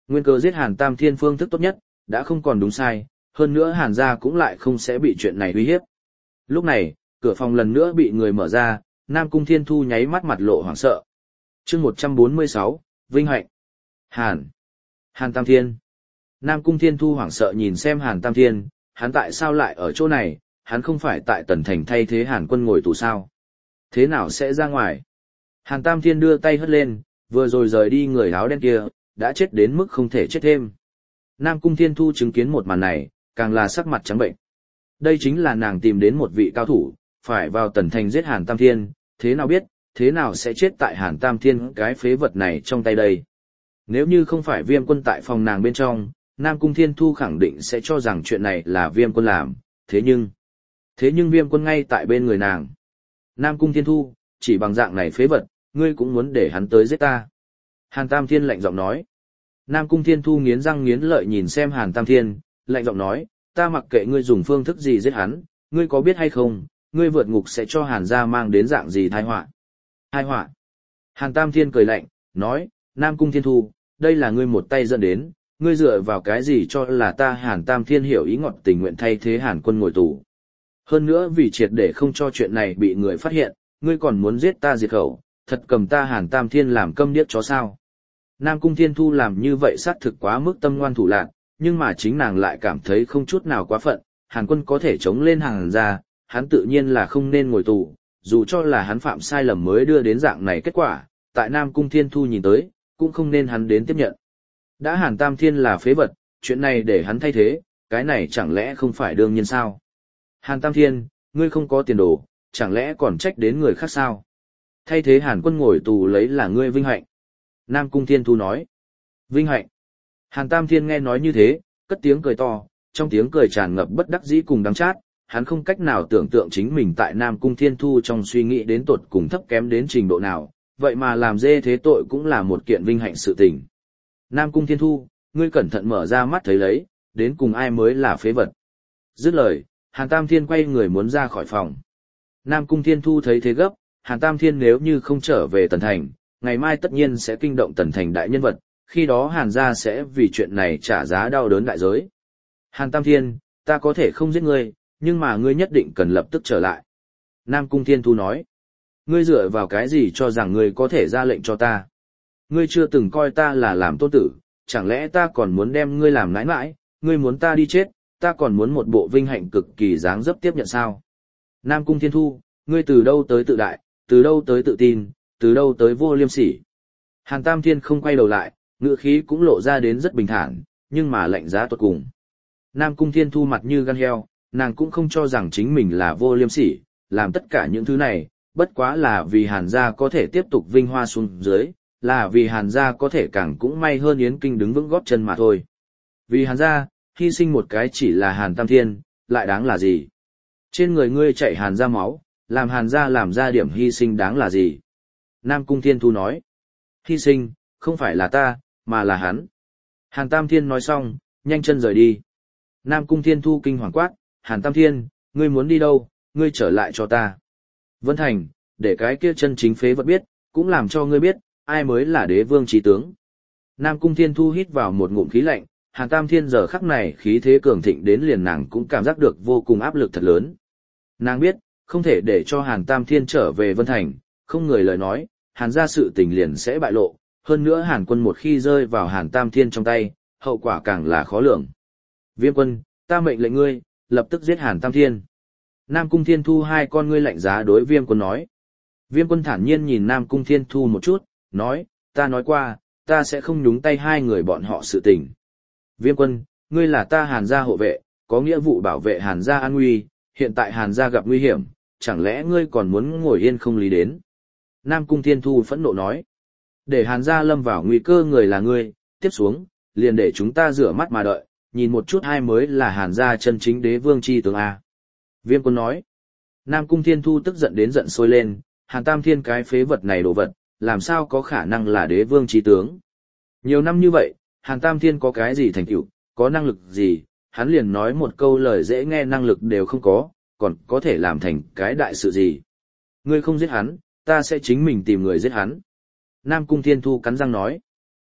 Nguyên cơ giết Hàn Tam Thiên phương thức tốt nhất, đã không còn đúng sai, hơn nữa Hàn gia cũng lại không sẽ bị chuyện này uy hiếp. Lúc này, cửa phòng lần nữa bị người mở ra, Nam Cung Thiên Thu nháy mắt mặt lộ hoảng sợ. Chương một trăm bốn mươi sáu, Vinh Hạnh. Hàn. Hàn Tam Thiên. Nam Cung Thiên Thu hoảng sợ nhìn xem Hàn Tam Thiên, hắn tại sao lại ở chỗ này, hắn không phải tại Tần Thành thay thế Hàn Quân ngồi tù sao? Thế nào sẽ ra ngoài? Hàn Tam Thiên đưa tay hất lên, vừa rồi rời đi người áo đen kia, đã chết đến mức không thể chết thêm. Nam Cung Thiên Thu chứng kiến một màn này, càng là sắc mặt trắng bệnh. Đây chính là nàng tìm đến một vị cao thủ, phải vào Tần Thành giết Hàn Tam Thiên, thế nào biết, thế nào sẽ chết tại Hàn Tam Thiên cái phế vật này trong tay đây. Nếu như không phải Viêm Quân tại phòng nàng bên trong, Nam Cung Thiên Thu khẳng định sẽ cho rằng chuyện này là Viêm Quân làm, thế nhưng... Thế nhưng Viêm Quân ngay tại bên người nàng. Nam Cung Thiên Thu, chỉ bằng dạng này phế vật, ngươi cũng muốn để hắn tới giết ta. Hàn Tam Thiên lạnh giọng nói. Nam Cung Thiên Thu nghiến răng nghiến lợi nhìn xem Hàn Tam Thiên, lạnh giọng nói, ta mặc kệ ngươi dùng phương thức gì giết hắn, ngươi có biết hay không, ngươi vượt ngục sẽ cho Hàn gia mang đến dạng gì tai họa. Tai họa. Hàn Tam Thiên cười lạnh, nói, Nam Cung Thiên Thu, đây là ngươi một tay dẫn đến, ngươi dựa vào cái gì cho là ta Hàn Tam Thiên hiểu ý ngọt tình nguyện thay thế Hàn Quân ngồi tù. Hơn nữa vì triệt để không cho chuyện này bị người phát hiện, ngươi còn muốn giết ta diệt khẩu, thật cầm ta Hàn Tam Thiên làm câm điếc chó sao. Nam Cung Thiên Thu làm như vậy xác thực quá mức tâm ngoan thủ lạn, nhưng mà chính nàng lại cảm thấy không chút nào quá phận, Hàn Quân có thể chống lên Hàn gia, hắn tự nhiên là không nên ngồi tù, dù cho là hắn phạm sai lầm mới đưa đến dạng này kết quả, tại Nam Cung Thiên Thu nhìn tới, cũng không nên hắn đến tiếp nhận. Đã Hàn Tam Thiên là phế vật, chuyện này để hắn thay thế, cái này chẳng lẽ không phải đương nhiên sao? Hàn Tam Thiên, ngươi không có tiền đồ, chẳng lẽ còn trách đến người khác sao? Thay thế Hàn Quân ngồi tù lấy là ngươi vinh hạnh. Nam Cung Thiên Thu nói. Vinh hạnh. Hàn Tam Thiên nghe nói như thế, cất tiếng cười to, trong tiếng cười tràn ngập bất đắc dĩ cùng đắng chát, hắn không cách nào tưởng tượng chính mình tại Nam Cung Thiên Thu trong suy nghĩ đến tột cùng thấp kém đến trình độ nào, vậy mà làm dê thế tội cũng là một kiện vinh hạnh sự tình. Nam Cung Thiên Thu, ngươi cẩn thận mở ra mắt thấy lấy, đến cùng ai mới là phế vật. Dứt lời, Hàn Tam Thiên quay người muốn ra khỏi phòng. Nam Cung Thiên Thu thấy thế gấp, Hàn Tam Thiên nếu như không trở về Tần Thành, ngày mai tất nhiên sẽ kinh động Tần Thành đại nhân vật, khi đó Hàn gia sẽ vì chuyện này trả giá đau đớn đại giới. Hàn Tam Thiên, ta có thể không giết ngươi, nhưng mà ngươi nhất định cần lập tức trở lại. Nam Cung Thiên Thu nói, ngươi dựa vào cái gì cho rằng ngươi có thể ra lệnh cho ta? Ngươi chưa từng coi ta là làm tôn tử, chẳng lẽ ta còn muốn đem ngươi làm nãi nãi, ngươi muốn ta đi chết, ta còn muốn một bộ vinh hạnh cực kỳ dáng dấp tiếp nhận sao? Nam Cung Thiên Thu, ngươi từ đâu tới tự đại, từ đâu tới tự tin, từ đâu tới vô liêm sỉ? Hàn Tam Thiên không quay đầu lại, ngữ khí cũng lộ ra đến rất bình thản, nhưng mà lạnh giá tột cùng. Nam Cung Thiên Thu mặt như gan heo, nàng cũng không cho rằng chính mình là vô liêm sỉ, làm tất cả những thứ này, bất quá là vì Hàn gia có thể tiếp tục vinh hoa xuống dưới, là vì Hàn gia có thể càng cũng may hơn Yến Kinh đứng vững gót chân mà thôi. Vì Hàn gia, hy sinh một cái chỉ là Hàn Tam Thiên, lại đáng là gì? Trên người ngươi chạy Hàn gia máu, làm Hàn gia làm ra điểm hy sinh đáng là gì? Nam Cung Thiên Thu nói, hy sinh, không phải là ta, mà là hắn. Hàn Tam Thiên nói xong, nhanh chân rời đi. Nam Cung Thiên Thu kinh hoàng quát, Hàn Tam Thiên, ngươi muốn đi đâu, ngươi trở lại cho ta. Vân Thành, để cái kia chân chính phế vật biết, cũng làm cho ngươi biết, ai mới là đế vương chí tướng. Nam Cung Thiên Thu hít vào một ngụm khí lạnh, Hàn Tam Thiên giờ khắc này khí thế cường thịnh đến liền nàng cũng cảm giác được vô cùng áp lực thật lớn. Nàng biết, không thể để cho Hàn Tam Thiên trở về Vân Thành, không người lời nói, Hàn gia sự tình liền sẽ bại lộ, hơn nữa Hàn Quân một khi rơi vào Hàn Tam Thiên trong tay, hậu quả càng là khó lường. Viêm Quân, ta mệnh lệnh ngươi, lập tức giết Hàn Tam Thiên. Nam Cung Thiên Thu hai con ngươi lạnh giá đối Viêm Quân nói. Viêm Quân thản nhiên nhìn Nam Cung Thiên Thu một chút, nói, ta nói qua, ta sẽ không nhúng tay hai người bọn họ sự tình. Viêm Quân, ngươi là ta Hàn gia hộ vệ, có nghĩa vụ bảo vệ Hàn gia an nguy, hiện tại Hàn gia gặp nguy hiểm, chẳng lẽ ngươi còn muốn ngồi yên không lý đến? Nam Cung Thiên Thu phẫn nộ nói, để Hàn gia lâm vào nguy cơ người là ngươi, tiếp xuống, liền để chúng ta rửa mắt mà đợi, nhìn một chút ai mới là Hàn gia chân chính đế vương chi tướng A. Viêm Quân nói, Nam Cung Thiên Thu tức giận đến giận sôi lên, Hàn Tam Thiên cái phế vật này đồ vật, làm sao có khả năng là đế vương chi tướng. Nhiều năm như vậy, Hàn Tam Thiên có cái gì thành tựu, có năng lực gì, hắn liền nói một câu lời dễ nghe năng lực đều không có, còn có thể làm thành cái đại sự gì. Ngươi không giết hắn, ta sẽ chính mình tìm người giết hắn. Nam Cung Thiên Thu cắn răng nói.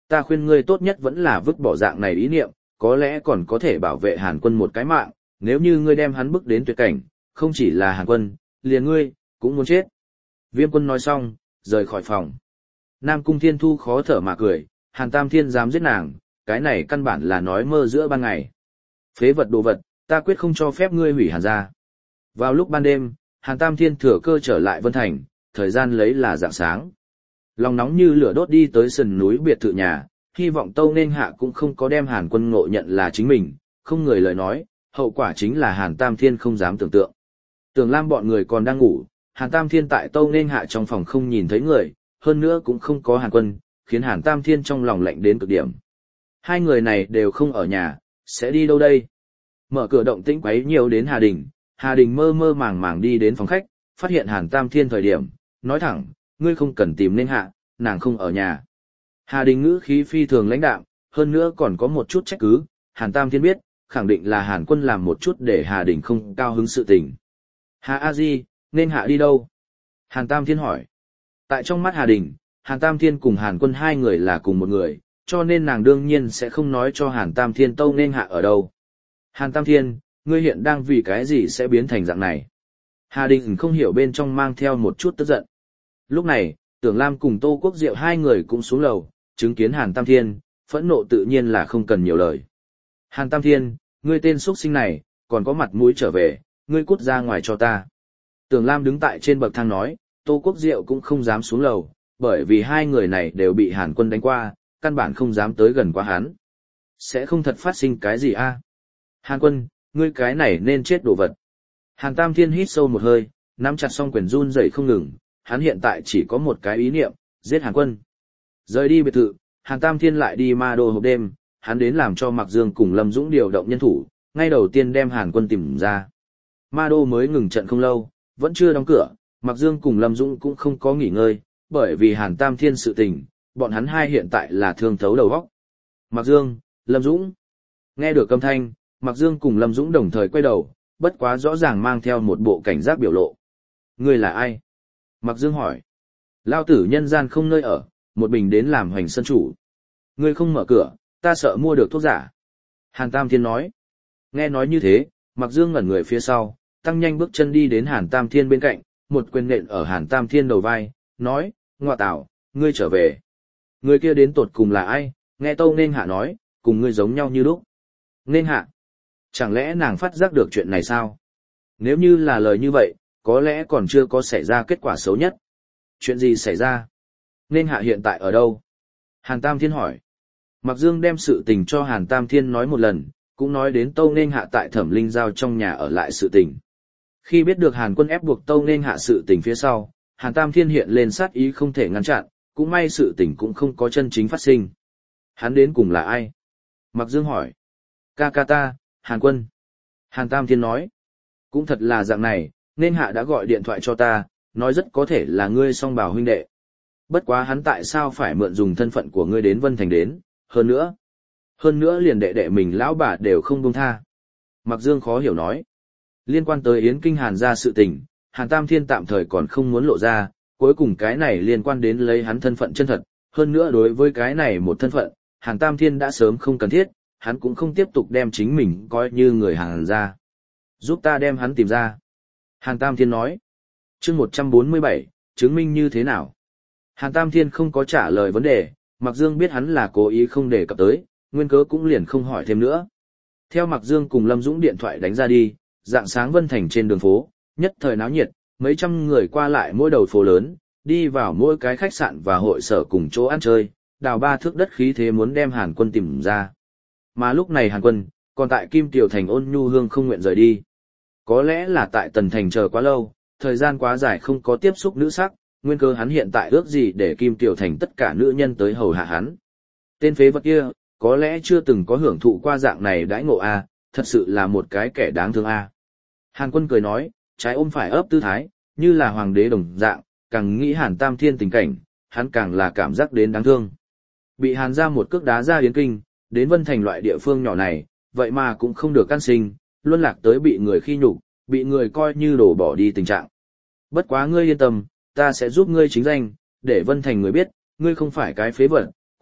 Ta khuyên ngươi tốt nhất vẫn là vứt bỏ dạng này ý niệm, có lẽ còn có thể bảo vệ Hàn Quân một cái mạng, nếu như ngươi đem hắn bước đến tuyệt cảnh, không chỉ là Hàn Quân, liền ngươi, cũng muốn chết. Viêm Quân nói xong, rời khỏi phòng. Nam Cung Thiên Thu khó thở mà cười, Hàn Tam Thiên dám giết nàng, cái này căn bản là nói mơ giữa ban ngày. Phế vật đồ vật, ta quyết không cho phép ngươi hủy Hàn gia. Vào lúc ban đêm, Hàn Tam Thiên thừa cơ trở lại Vân Thành, thời gian lấy là rạng sáng. Lòng nóng như lửa đốt đi tới sườn núi biệt thự nhà, hy vọng Tâu Nên Hạ cũng không có đem Hàn Quân ngộ nhận là chính mình, không người lời nói, hậu quả chính là Hàn Tam Thiên không dám tưởng tượng. Tưởng Lam bọn người còn đang ngủ, Hàn Tam Thiên tại Tâu Nên Hạ trong phòng không nhìn thấy người, hơn nữa cũng không có Hàn Quân, khiến Hàn Tam Thiên trong lòng lạnh đến cực điểm. Hai người này đều không ở nhà, sẽ đi đâu đây? Mở cửa động tĩnh quấy nhiều đến Hà Đình, Hà Đình mơ mơ màng màng đi đến phòng khách, phát hiện Hàn Tam Thiên thời điểm, nói thẳng, ngươi không cần tìm Nên Hạ, nàng không ở nhà. Hà Đình ngữ khí phi thường lãnh đạm, hơn nữa còn có một chút trách cứ, Hàn Tam Thiên biết, khẳng định là Hàn Quân làm một chút để Hà Đình không cao hứng sự tình. Hà A Di, Nên Hạ đi đâu? Hàn Tam Thiên hỏi. Tại trong mắt Hà Đình, Hàn Tam Thiên cùng Hàn Quân hai người là cùng một người, cho nên nàng đương nhiên sẽ không nói cho Hàn Tam Thiên Tâu Nên Hạ ở đâu. Hàn Tam Thiên, ngươi hiện đang vì cái gì sẽ biến thành dạng này? Hà Đình không hiểu bên trong mang theo một chút tức giận. Lúc này, Tưởng Lam cùng Tô Quốc Diệu hai người cũng xuống lầu, chứng kiến Hàn Tam Thiên, phẫn nộ tự nhiên là không cần nhiều lời. Hàn Tam Thiên, ngươi tên xuất sinh này, còn có mặt mũi trở về, ngươi cút ra ngoài cho ta. Tưởng Lam đứng tại trên bậc thang nói, Tô Quốc Diệu cũng không dám xuống lầu, bởi vì hai người này đều bị Hàn Quân đánh qua, căn bản không dám tới gần quá hắn. Sẽ không thật phát sinh cái gì a? Hàn Quân, ngươi cái này nên chết đồ vật. Hàn Tam Thiên hít sâu một hơi, nắm chặt song quyền run rẩy không ngừng, hắn hiện tại chỉ có một cái ý niệm, giết Hàn Quân. Rời đi biệt thự, Hàn Tam Thiên lại đi ma đô hộp đêm, hắn đến làm cho Mạc Dương cùng Lâm Dũng điều động nhân thủ, ngay đầu tiên đem Hàn Quân tìm ra. Ma đô mới ngừng trận không lâu, vẫn chưa đóng cửa, Mạc Dương cùng Lâm Dũng cũng không có nghỉ ngơi, bởi vì Hàn Tam Thiên sự tình, bọn hắn hai hiện tại là thương thấu đầu óc. Mạc Dương, Lâm Dũng. Nghe được âm thanh, Mạc Dương cùng Lâm Dũng đồng thời quay đầu, bất quá rõ ràng mang theo một bộ cảnh giác biểu lộ. Ngươi là ai? Mạc Dương hỏi. Lao tử nhân gian không nơi ở, một mình đến làm hoành sân chủ. Ngươi không mở cửa, ta sợ mua được thuốc giả. Hàn Tam Thiên nói. Nghe nói như thế, Mạc Dương ngẩn người phía sau, tăng nhanh bước chân đi đến Hàn Tam Thiên bên cạnh, một quyền nện ở Hàn Tam Thiên đầu vai, nói, ngọa tảo, ngươi trở về. Người kia đến tột cùng là ai? Nghe Tâu Nên Hạ nói, cùng ngươi giống nhau như lúc. Nên Hạ. Chẳng lẽ nàng phát giác được chuyện này sao? Nếu như là lời như vậy, có lẽ còn chưa có xảy ra kết quả xấu nhất. Chuyện gì xảy ra? Nên Hạ hiện tại ở đâu? Hàn Tam Thiên hỏi. Mạc Dương đem sự tình cho Hàn Tam Thiên nói một lần, cũng nói đến Tâu Nên Hạ tại Thẩm Linh Giao trong nhà ở lại sự tình. Khi biết được Hàn Quân ép buộc Tâu Nên Hạ sự tình phía sau, Hàn Tam Thiên hiện lên sát ý không thể ngăn chặn, cũng may sự tình cũng không có chân chính phát sinh. Hắn đến cùng là ai? Mạc Dương hỏi. Ca ca ta, Hàn Quân. Hàn Tam Thiên nói. Cũng thật là dạng này, Nên Hạ đã gọi điện thoại cho ta, nói rất có thể là ngươi song bảo huynh đệ. Bất quá hắn tại sao phải mượn dùng thân phận của ngươi đến Vân Thành đến, hơn nữa. Hơn nữa liền đệ đệ mình lão bà đều không buông tha. Mạc Dương khó hiểu nói. Liên quan tới Yến Kinh Hàn gia sự tình, Hàn Tam Thiên tạm thời còn không muốn lộ ra, cuối cùng cái này liên quan đến lấy hắn thân phận chân thật, hơn nữa đối với cái này một thân phận, Hàn Tam Thiên đã sớm không cần thiết, hắn cũng không tiếp tục đem chính mình coi như người Hàn gia. Giúp ta đem hắn tìm ra. Hàn Tam Thiên nói. Chương một trăm bốn mươi bảy, chứng minh như thế nào? Hàn Tam Thiên không có trả lời vấn đề, Mạc Dương biết hắn là cố ý không đề cập tới, nguyên cớ cũng liền không hỏi thêm nữa. Theo Mạc Dương cùng Lâm Dũng điện thoại đánh ra đi, rạng sáng Vân Thành trên đường phố, nhất thời náo nhiệt, mấy trăm người qua lại mỗi đầu phố lớn, đi vào mỗi cái khách sạn và hội sở cùng chỗ ăn chơi, đào ba thước đất khí thế muốn đem Hàn Quân tìm ra. Mà lúc này Hàn Quân, còn tại Kim Tiểu Thành ôn nhu hương không nguyện rời đi. Có lẽ là tại Tần Thành chờ quá lâu, thời gian quá dài không có tiếp xúc nữ sắc, nguyên cơ hắn hiện tại ước gì để Kim Tiểu Thành tất cả nữ nhân tới hầu hạ hắn. Tên phế vật kia, có lẽ chưa từng có hưởng thụ qua dạng này đãi ngộ a, thật sự là một cái kẻ đáng thương a. Hàn Quân cười nói, trái ôm phải ấp tư thái, như là hoàng đế đồng dạng, càng nghĩ Hàn Tam Thiên tình cảnh, hắn càng là cảm giác đến đáng thương. Bị Hàn ra một cước đá ra Yến Kinh, đến Vân Thành loại địa phương nhỏ này, vậy mà cũng không được căn sinh, luân lạc tới bị người khi nhục, bị người coi như đổ bỏ đi tình trạng. Bất quá ngươi yên tâm, ta sẽ giúp ngươi chính danh, để Vân Thành người biết, ngươi không phải cái phế vật,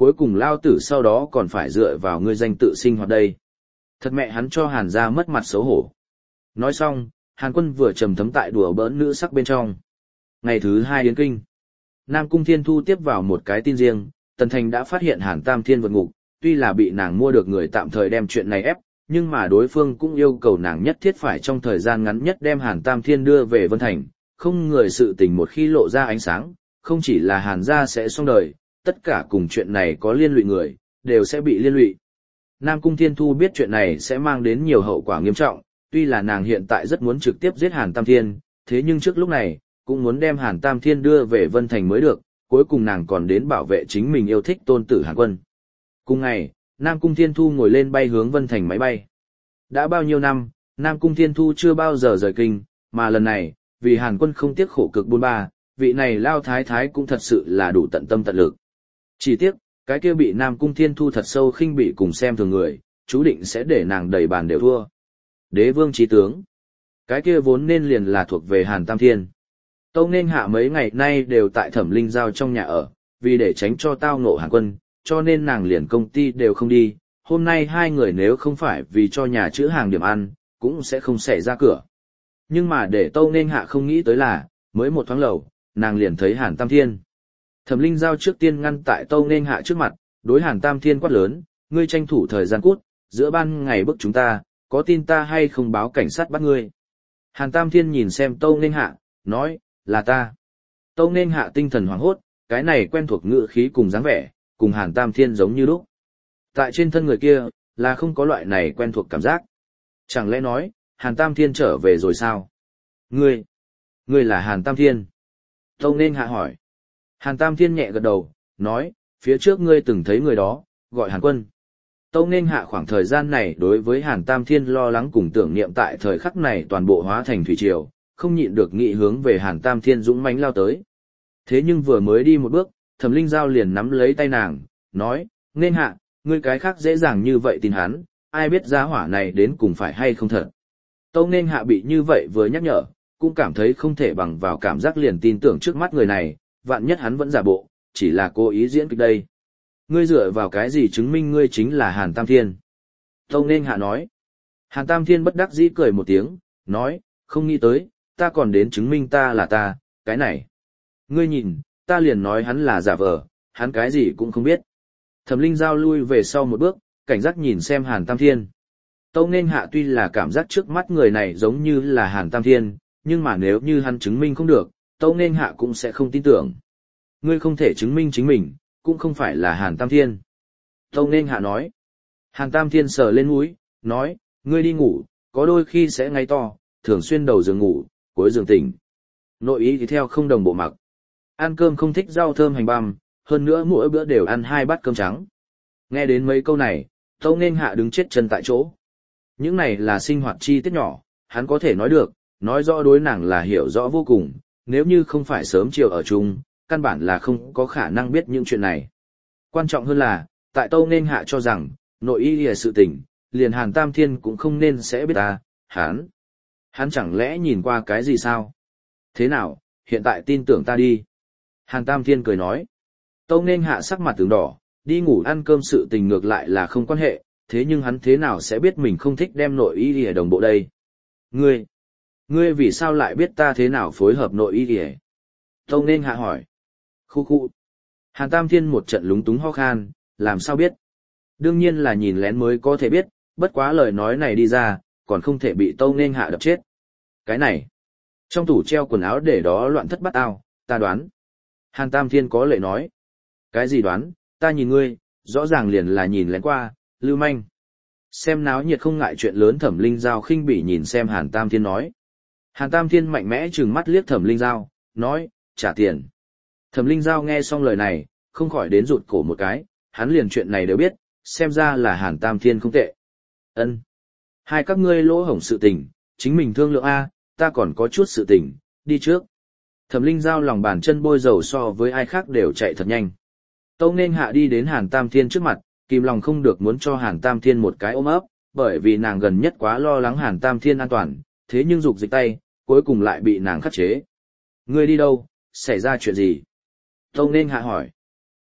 cuối cùng lao tử sau đó còn phải dựa vào ngươi danh tự sinh hoạt đây. Thật mẹ hắn cho Hàn gia mất mặt xấu hổ. Nói xong, Hàn Quân vừa trầm thấm tại đùa bỡn nữ sắc bên trong. Ngày thứ hai yến kinh, Nam Cung Thiên Thu tiếp vào một cái tin riêng, Tần Thành đã phát hiện Hàn Tam Thiên vượt ngục, tuy là bị nàng mua được người tạm thời đem chuyện này ép, nhưng mà đối phương cũng yêu cầu nàng nhất thiết phải trong thời gian ngắn nhất đem Hàn Tam Thiên đưa về Vân Thành, không người sự tình một khi lộ ra ánh sáng, không chỉ là Hàn gia sẽ xong đời, tất cả cùng chuyện này có liên lụy người, đều sẽ bị liên lụy. Nam Cung Thiên Thu biết chuyện này sẽ mang đến nhiều hậu quả nghiêm trọng, tuy là nàng hiện tại rất muốn trực tiếp giết Hàn Tam Thiên, thế nhưng trước lúc này, cũng muốn đem Hàn Tam Thiên đưa về Vân Thành mới được, cuối cùng nàng còn đến bảo vệ chính mình yêu thích tôn tử Hàn Quân. Cùng ngày, Nam Cung Thiên Thu ngồi lên bay hướng Vân Thành máy bay. Đã bao nhiêu năm, Nam Cung Thiên Thu chưa bao giờ rời kinh, mà lần này, vì Hàn Quân không tiếc khổ cực buôn ba, vị này lao thái thái cũng thật sự là đủ tận tâm tận lực. Chỉ tiếc, cái kia bị Nam Cung Thiên Thu thật sâu khinh bị cùng xem thường người, chú định sẽ để nàng đầy bàn đều thua. Đế vương chí tướng, cái kia vốn nên liền là thuộc về Hàn Tam Thiên. Tâu Nên Hạ mấy ngày nay đều tại Thẩm Linh Giao trong nhà ở, vì để tránh cho tao ngộ Hàn Quân, cho nên nàng liền công ty đều không đi. Hôm nay hai người nếu không phải vì cho nhà chữ hàng điểm ăn, cũng sẽ không xảy ra cửa. Nhưng mà để Tâu Nên Hạ không nghĩ tới là, mới một thoáng lầu, nàng liền thấy Hàn Tam Thiên. Thẩm Linh Giao trước tiên ngăn tại Tâu Nên Hạ trước mặt, đối Hàn Tam Thiên quát lớn, ngươi tranh thủ thời gian cút, giữa ban ngày bức chúng ta, có tin ta hay không báo cảnh sát bắt ngươi. Hàn Tam Thiên nhìn xem Tâu Nên Hạ, nói, là ta. Tâu Nên Hạ tinh thần hoảng hốt, cái này quen thuộc ngữ khí cùng dáng vẻ, cùng Hàn Tam Thiên giống như lúc. Tại trên thân người kia, là không có loại này quen thuộc cảm giác. Chẳng lẽ nói, Hàn Tam Thiên trở về rồi sao? Ngươi, ngươi là Hàn Tam Thiên. Tâu Nên Hạ hỏi. Hàn Tam Thiên nhẹ gật đầu, nói, phía trước ngươi từng thấy người đó, gọi Hàn Quân. Tâu Nên Hạ khoảng thời gian này đối với Hàn Tam Thiên lo lắng cùng tưởng niệm tại thời khắc này toàn bộ hóa thành thủy triều, không nhịn được nghị hướng về Hàn Tam Thiên dũng mãnh lao tới. Thế nhưng vừa mới đi một bước, Thẩm Linh Giao liền nắm lấy tay nàng, nói, Nên Hạ, ngươi cái khác dễ dàng như vậy tin hắn, ai biết giá hỏa này đến cùng phải hay không thật. Tâu Nên Hạ bị như vậy vừa nhắc nhở, cũng cảm thấy không thể bằng vào cảm giác liền tin tưởng trước mắt người này, vạn nhất hắn vẫn giả bộ, chỉ là cố ý diễn kịch đây. Ngươi dựa vào cái gì chứng minh ngươi chính là Hàn Tam Thiên? Tâu Nên Hạ nói. Hàn Tam Thiên bất đắc dĩ cười một tiếng, nói, không nghĩ tới, ta còn đến chứng minh ta là ta, cái này. Ngươi nhìn, ta liền nói hắn là giả vờ, hắn cái gì cũng không biết. Thẩm Linh Giao lui về sau một bước, cảnh giác nhìn xem Hàn Tam Thiên. Tâu Nên Hạ tuy là cảm giác trước mắt người này giống như là Hàn Tam Thiên, nhưng mà nếu như hắn chứng minh không được, Tâu Nên Hạ cũng sẽ không tin tưởng. Ngươi không thể chứng minh chính mình, cũng không phải là Hàn Tam Thiên. Tâu Nên Hạ nói. Hàn Tam Thiên sờ lên mũi, nói, ngươi đi ngủ, có đôi khi sẽ ngáy to, thường xuyên đầu giường ngủ, cuối giường tỉnh. Nội ý thì theo không đồng bộ mặc. Ăn cơm không thích rau thơm hành băm, hơn nữa mỗi bữa đều ăn hai bát cơm trắng. Nghe đến mấy câu này, Tâu Nên Hạ đứng chết chân tại chỗ. Những này là sinh hoạt chi tiết nhỏ, hắn có thể nói được, nói rõ đối nàng là hiểu rõ vô cùng, nếu như không phải sớm chiều ở chung, căn bản là không có khả năng biết những chuyện này. Quan trọng hơn là, tại Tâu Nên Hạ cho rằng, nội y là sự tình, liền Hàn Tam Thiên cũng không nên sẽ biết ta, hắn. Hắn chẳng lẽ nhìn qua cái gì sao? Thế nào, hiện tại tin tưởng ta đi. Hàn Tam Thiên cười nói. Tâu Nên Hạ sắc mặt tướng đỏ, đi ngủ ăn cơm sự tình ngược lại là không quan hệ, thế nhưng hắn thế nào sẽ biết mình không thích đem nội y ở đồng bộ đây? Ngươi, ngươi vì sao lại biết ta thế nào phối hợp nội y kìa? Tâu Nên Hạ hỏi. Khu khu. Hàn Tam Thiên một trận lúng túng ho khan, làm sao biết? Đương nhiên là nhìn lén mới có thể biết, bất quá lời nói này đi ra, còn không thể bị Tâu Nên Hạ đập chết. Cái này, trong tủ treo quần áo để đó loạn thất bát ao, ta đoán. Hàn Tam Thiên có lệ nói. Cái gì đoán, ta nhìn ngươi, rõ ràng liền là nhìn lén qua, lưu manh. Xem náo nhiệt không ngại chuyện lớn. Thẩm Linh Giao khinh bỉ nhìn xem Hàn Tam Thiên nói. Hàn Tam Thiên mạnh mẽ trừng mắt liếc Thẩm Linh Giao, nói, trả tiền. Thẩm Linh Giao nghe xong lời này, không khỏi đến rụt cổ một cái, hắn liền chuyện này đều biết, xem ra là Hàn Tam Thiên không tệ. Ân, hai các ngươi lỗ hổng sự tình, chính mình thương lượng A, ta còn có chút sự tình, đi trước. Thẩm Linh Giao lòng bàn chân bôi dầu so với ai khác đều chạy thật nhanh. Tâu Nên Hạ đi đến Hàn Tam Thiên trước mặt, kìm lòng không được muốn cho Hàn Tam Thiên một cái ôm ấp, bởi vì nàng gần nhất quá lo lắng Hàn Tam Thiên an toàn, thế nhưng dục dịch tay, cuối cùng lại bị nàng khắc chế. Ngươi đi đâu, xảy ra chuyện gì? Tâu Nên Hạ hỏi.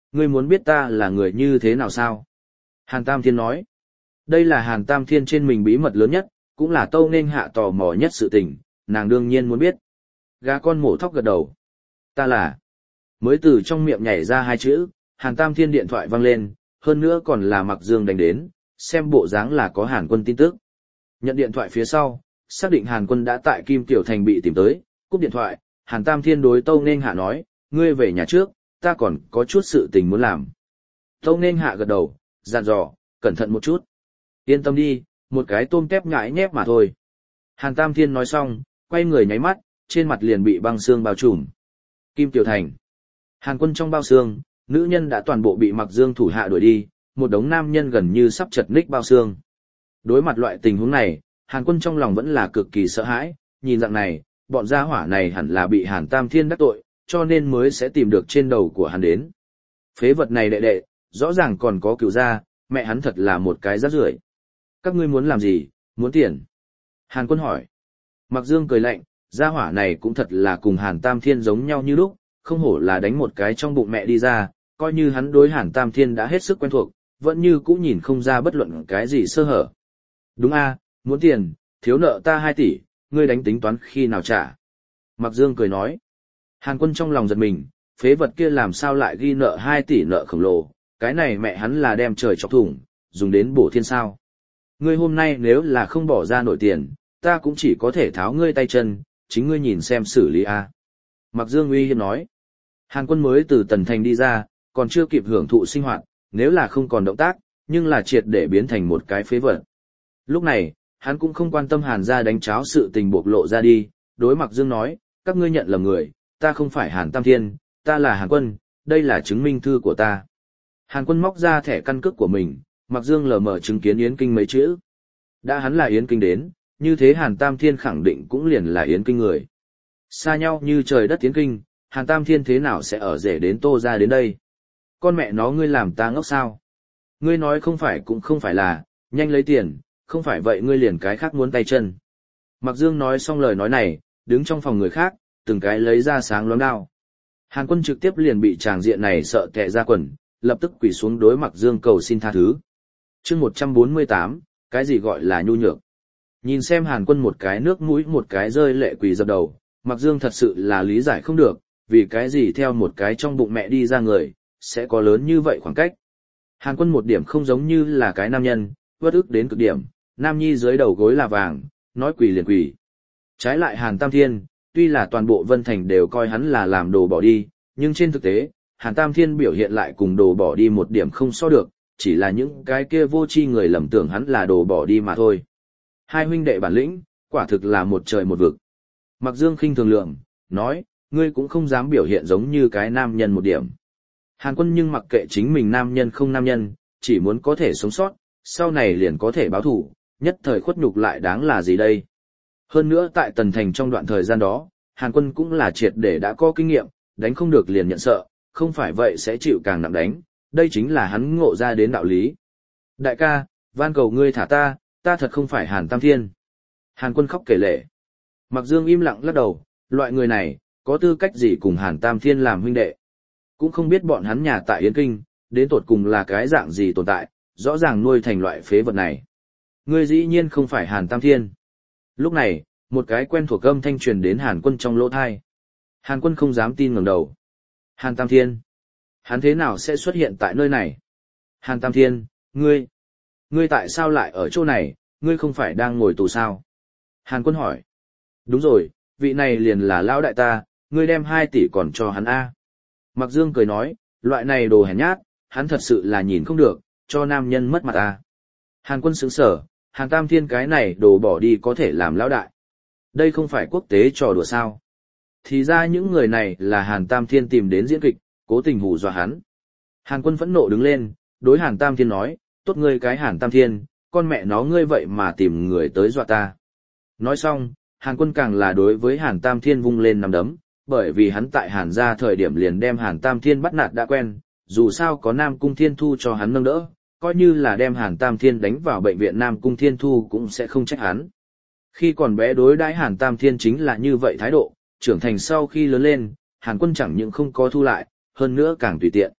Ngươi muốn biết ta là người như thế nào sao? Hàn Tam Thiên nói. Đây là Hàn Tam Thiên trên mình bí mật lớn nhất, cũng là Tâu Nên Hạ tò mò nhất sự tình, nàng đương nhiên muốn biết. Gà con mổ thóc gật đầu. Ta là. Mới từ trong miệng nhảy ra hai chữ, Hàn Tam Thiên điện thoại vang lên, hơn nữa còn là Mặc Dương đánh đến, xem bộ dáng là có Hàn Quân tin tức. Nhận điện thoại phía sau, xác định Hàn Quân đã tại Kim Tiểu Thành bị tìm tới, cúp điện thoại, Hàn Tam Thiên đối Tâu Nên Hạ nói, ngươi về nhà trước, ta còn có chút sự tình muốn làm. Tâu Nên Hạ gật đầu, dặn dò, cẩn thận một chút. Yên tâm đi, một cái tôm tép nhãi nhép mà thôi. Hàn Tam Thiên nói xong, quay người nháy mắt, trên mặt liền bị băng xương bao trùm. Kim Tiểu Thành. Hàn Quân trong bao xương, nữ nhân đã toàn bộ bị Mặc Dương thủ hạ đuổi đi, một đống nam nhân gần như sắp chật ních bao xương. Đối mặt loại tình huống này, Hàn Quân trong lòng vẫn là cực kỳ sợ hãi, nhìn dạng này, bọn gia hỏa này hẳn là bị Hàn Tam Thiên đắc tội, cho nên mới sẽ tìm được trên đầu của hắn đến. Phế vật này đệ đệ, rõ ràng còn có cựu gia, mẹ hắn thật là một cái rác rưởi. Các ngươi muốn làm gì, muốn tiền? Hàn Quân hỏi. Mặc Dương cười lạnh, gia hỏa này cũng thật là cùng Hàn Tam Thiên giống nhau như lúc, không hổ là đánh một cái trong bụng mẹ đi ra, coi như hắn đối Hàn Tam Thiên đã hết sức quen thuộc, vẫn như cũng nhìn không ra bất luận cái gì sơ hở. Đúng a, muốn tiền, thiếu nợ ta hai tỷ, ngươi đánh tính toán khi nào trả. Mặc Dương cười nói. Hàn Quân trong lòng giật mình, phế vật kia làm sao lại ghi nợ hai tỷ nợ khổng lồ, cái này mẹ hắn là đem trời chọc thủng, dùng đến bổ thiên sao. Ngươi hôm nay nếu là không bỏ ra nổi tiền, ta cũng chỉ có thể tháo ngươi tay chân, chính ngươi nhìn xem xử lý a. Mặc Dương uy hiếp nói. Hàn Quân mới từ Tần Thành đi ra, còn chưa kịp hưởng thụ sinh hoạt, nếu là không còn động tác, nhưng là triệt để biến thành một cái phế vật. Lúc này, hắn cũng không quan tâm Hàn gia đánh cháo sự tình bộc lộ ra đi, đối Mặc Dương nói, các ngươi nhận lầm người, ta không phải Hàn Tam Thiên, ta là Hàn Quân, đây là chứng minh thư của ta. Hàn Quân móc ra thẻ căn cước của mình, Mặc Dương lờ mờ chứng kiến Yến Kinh mấy chữ. Đã hắn là Yến Kinh đến, như thế Hàn Tam Thiên khẳng định cũng liền là Yến Kinh người. Xa nhau như trời đất Yến Kinh, Hàn Tam Thiên thế nào sẽ ở rể đến Tô ra đến đây? Con mẹ nó ngươi làm ta ngốc sao? Ngươi nói không phải cũng không phải là, nhanh lấy tiền, không phải vậy ngươi liền cái khác muốn tay chân. Mặc Dương nói xong lời nói này, đứng trong phòng người khác, từng cái lấy ra sáng loáng đao. Hàn Quân trực tiếp liền bị tràng diện này sợ tè ra quần, lập tức quỳ xuống đối Mặc Dương cầu xin tha thứ. Chương một trăm bốn mươi tám, cái gì gọi là nhu nhược? Nhìn xem Hàn Quân một cái nước mũi một cái rơi lệ quỳ dập đầu, Mặc Dương thật sự là lý giải không được, vì cái gì theo một cái trong bụng mẹ đi ra người, sẽ có lớn như vậy khoảng cách. Hàn Quân một điểm không giống như là cái nam nhân, bất ức đến cực điểm, nam nhi dưới đầu gối là vàng, nói quỳ liền quỳ. Trái lại Hàn Tam Thiên, tuy là toàn bộ Vân Thành đều coi hắn là làm đồ bỏ đi, nhưng trên thực tế, Hàn Tam Thiên biểu hiện lại cùng đồ bỏ đi một điểm không so được, chỉ là những cái kia vô tri người lầm tưởng hắn là đồ bỏ đi mà thôi. Hai huynh đệ bản lĩnh, quả thực là một trời một vực. Mặc Dương khinh thường lượng, nói, ngươi cũng không dám biểu hiện giống như cái nam nhân một điểm. Hàn Quân nhưng mặc kệ chính mình nam nhân không nam nhân, chỉ muốn có thể sống sót, sau này liền có thể báo thủ, nhất thời khuất nhục lại đáng là gì đây. Hơn nữa tại Tần Thành trong đoạn thời gian đó, Hàn Quân cũng là triệt để đã có kinh nghiệm, đánh không được liền nhận sợ, không phải vậy sẽ chịu càng nặng đánh, đây chính là hắn ngộ ra đến đạo lý. Đại ca, van cầu ngươi thả ta, ta thật không phải Hàn Tam Thiên. Hàn Quân khóc kể lể. Mặc Dương im lặng lắc đầu, loại người này, có tư cách gì cùng Hàn Tam Thiên làm huynh đệ. Cũng không biết bọn hắn nhà tại Yến Kinh, đến tột cùng là cái dạng gì tồn tại, rõ ràng nuôi thành loại phế vật này. Ngươi dĩ nhiên không phải Hàn Tam Thiên. Lúc này, một cái quen thuộc âm thanh truyền đến Hàn Quân trong lỗ thai. Hàn Quân không dám tin ngẩng đầu. Hàn Tam Thiên. Hắn thế nào sẽ xuất hiện tại nơi này? Hàn Tam Thiên, ngươi. Ngươi tại sao lại ở chỗ này, ngươi không phải đang ngồi tù sao? Hàn Quân hỏi. Đúng rồi, vị này liền là lão đại ta, ngươi đem hai tỷ còn cho hắn A. Mặc Dương cười nói, loại này đồ hèn nhát, hắn thật sự là nhìn không được, cho nam nhân mất mặt A. Hàn Quân sững sờ, Hàn Tam Thiên cái này đồ bỏ đi có thể làm lão đại. Đây không phải quốc tế trò đùa sao. Thì ra những người này là Hàn Tam Thiên tìm đến diễn kịch, cố tình hù dọa hắn. Hàn Quân phẫn nộ đứng lên, đối Hàn Tam Thiên nói, tốt ngươi cái Hàn Tam Thiên, con mẹ nó ngươi vậy mà tìm người tới dọa ta. Nói xong, Hàn Quân càng là đối với Hàn Tam Thiên vung lên nắm đấm, bởi vì hắn tại Hàn gia thời điểm liền đem Hàn Tam Thiên bắt nạt đã quen, dù sao có Nam Cung Thiên Thu cho hắn nâng đỡ, coi như là đem Hàn Tam Thiên đánh vào bệnh viện Nam Cung Thiên Thu cũng sẽ không trách hắn. Khi còn bé đối đãi Hàn Tam Thiên chính là như vậy thái độ, trưởng thành sau khi lớn lên, Hàn Quân chẳng những không có thu lại, hơn nữa càng tùy tiện.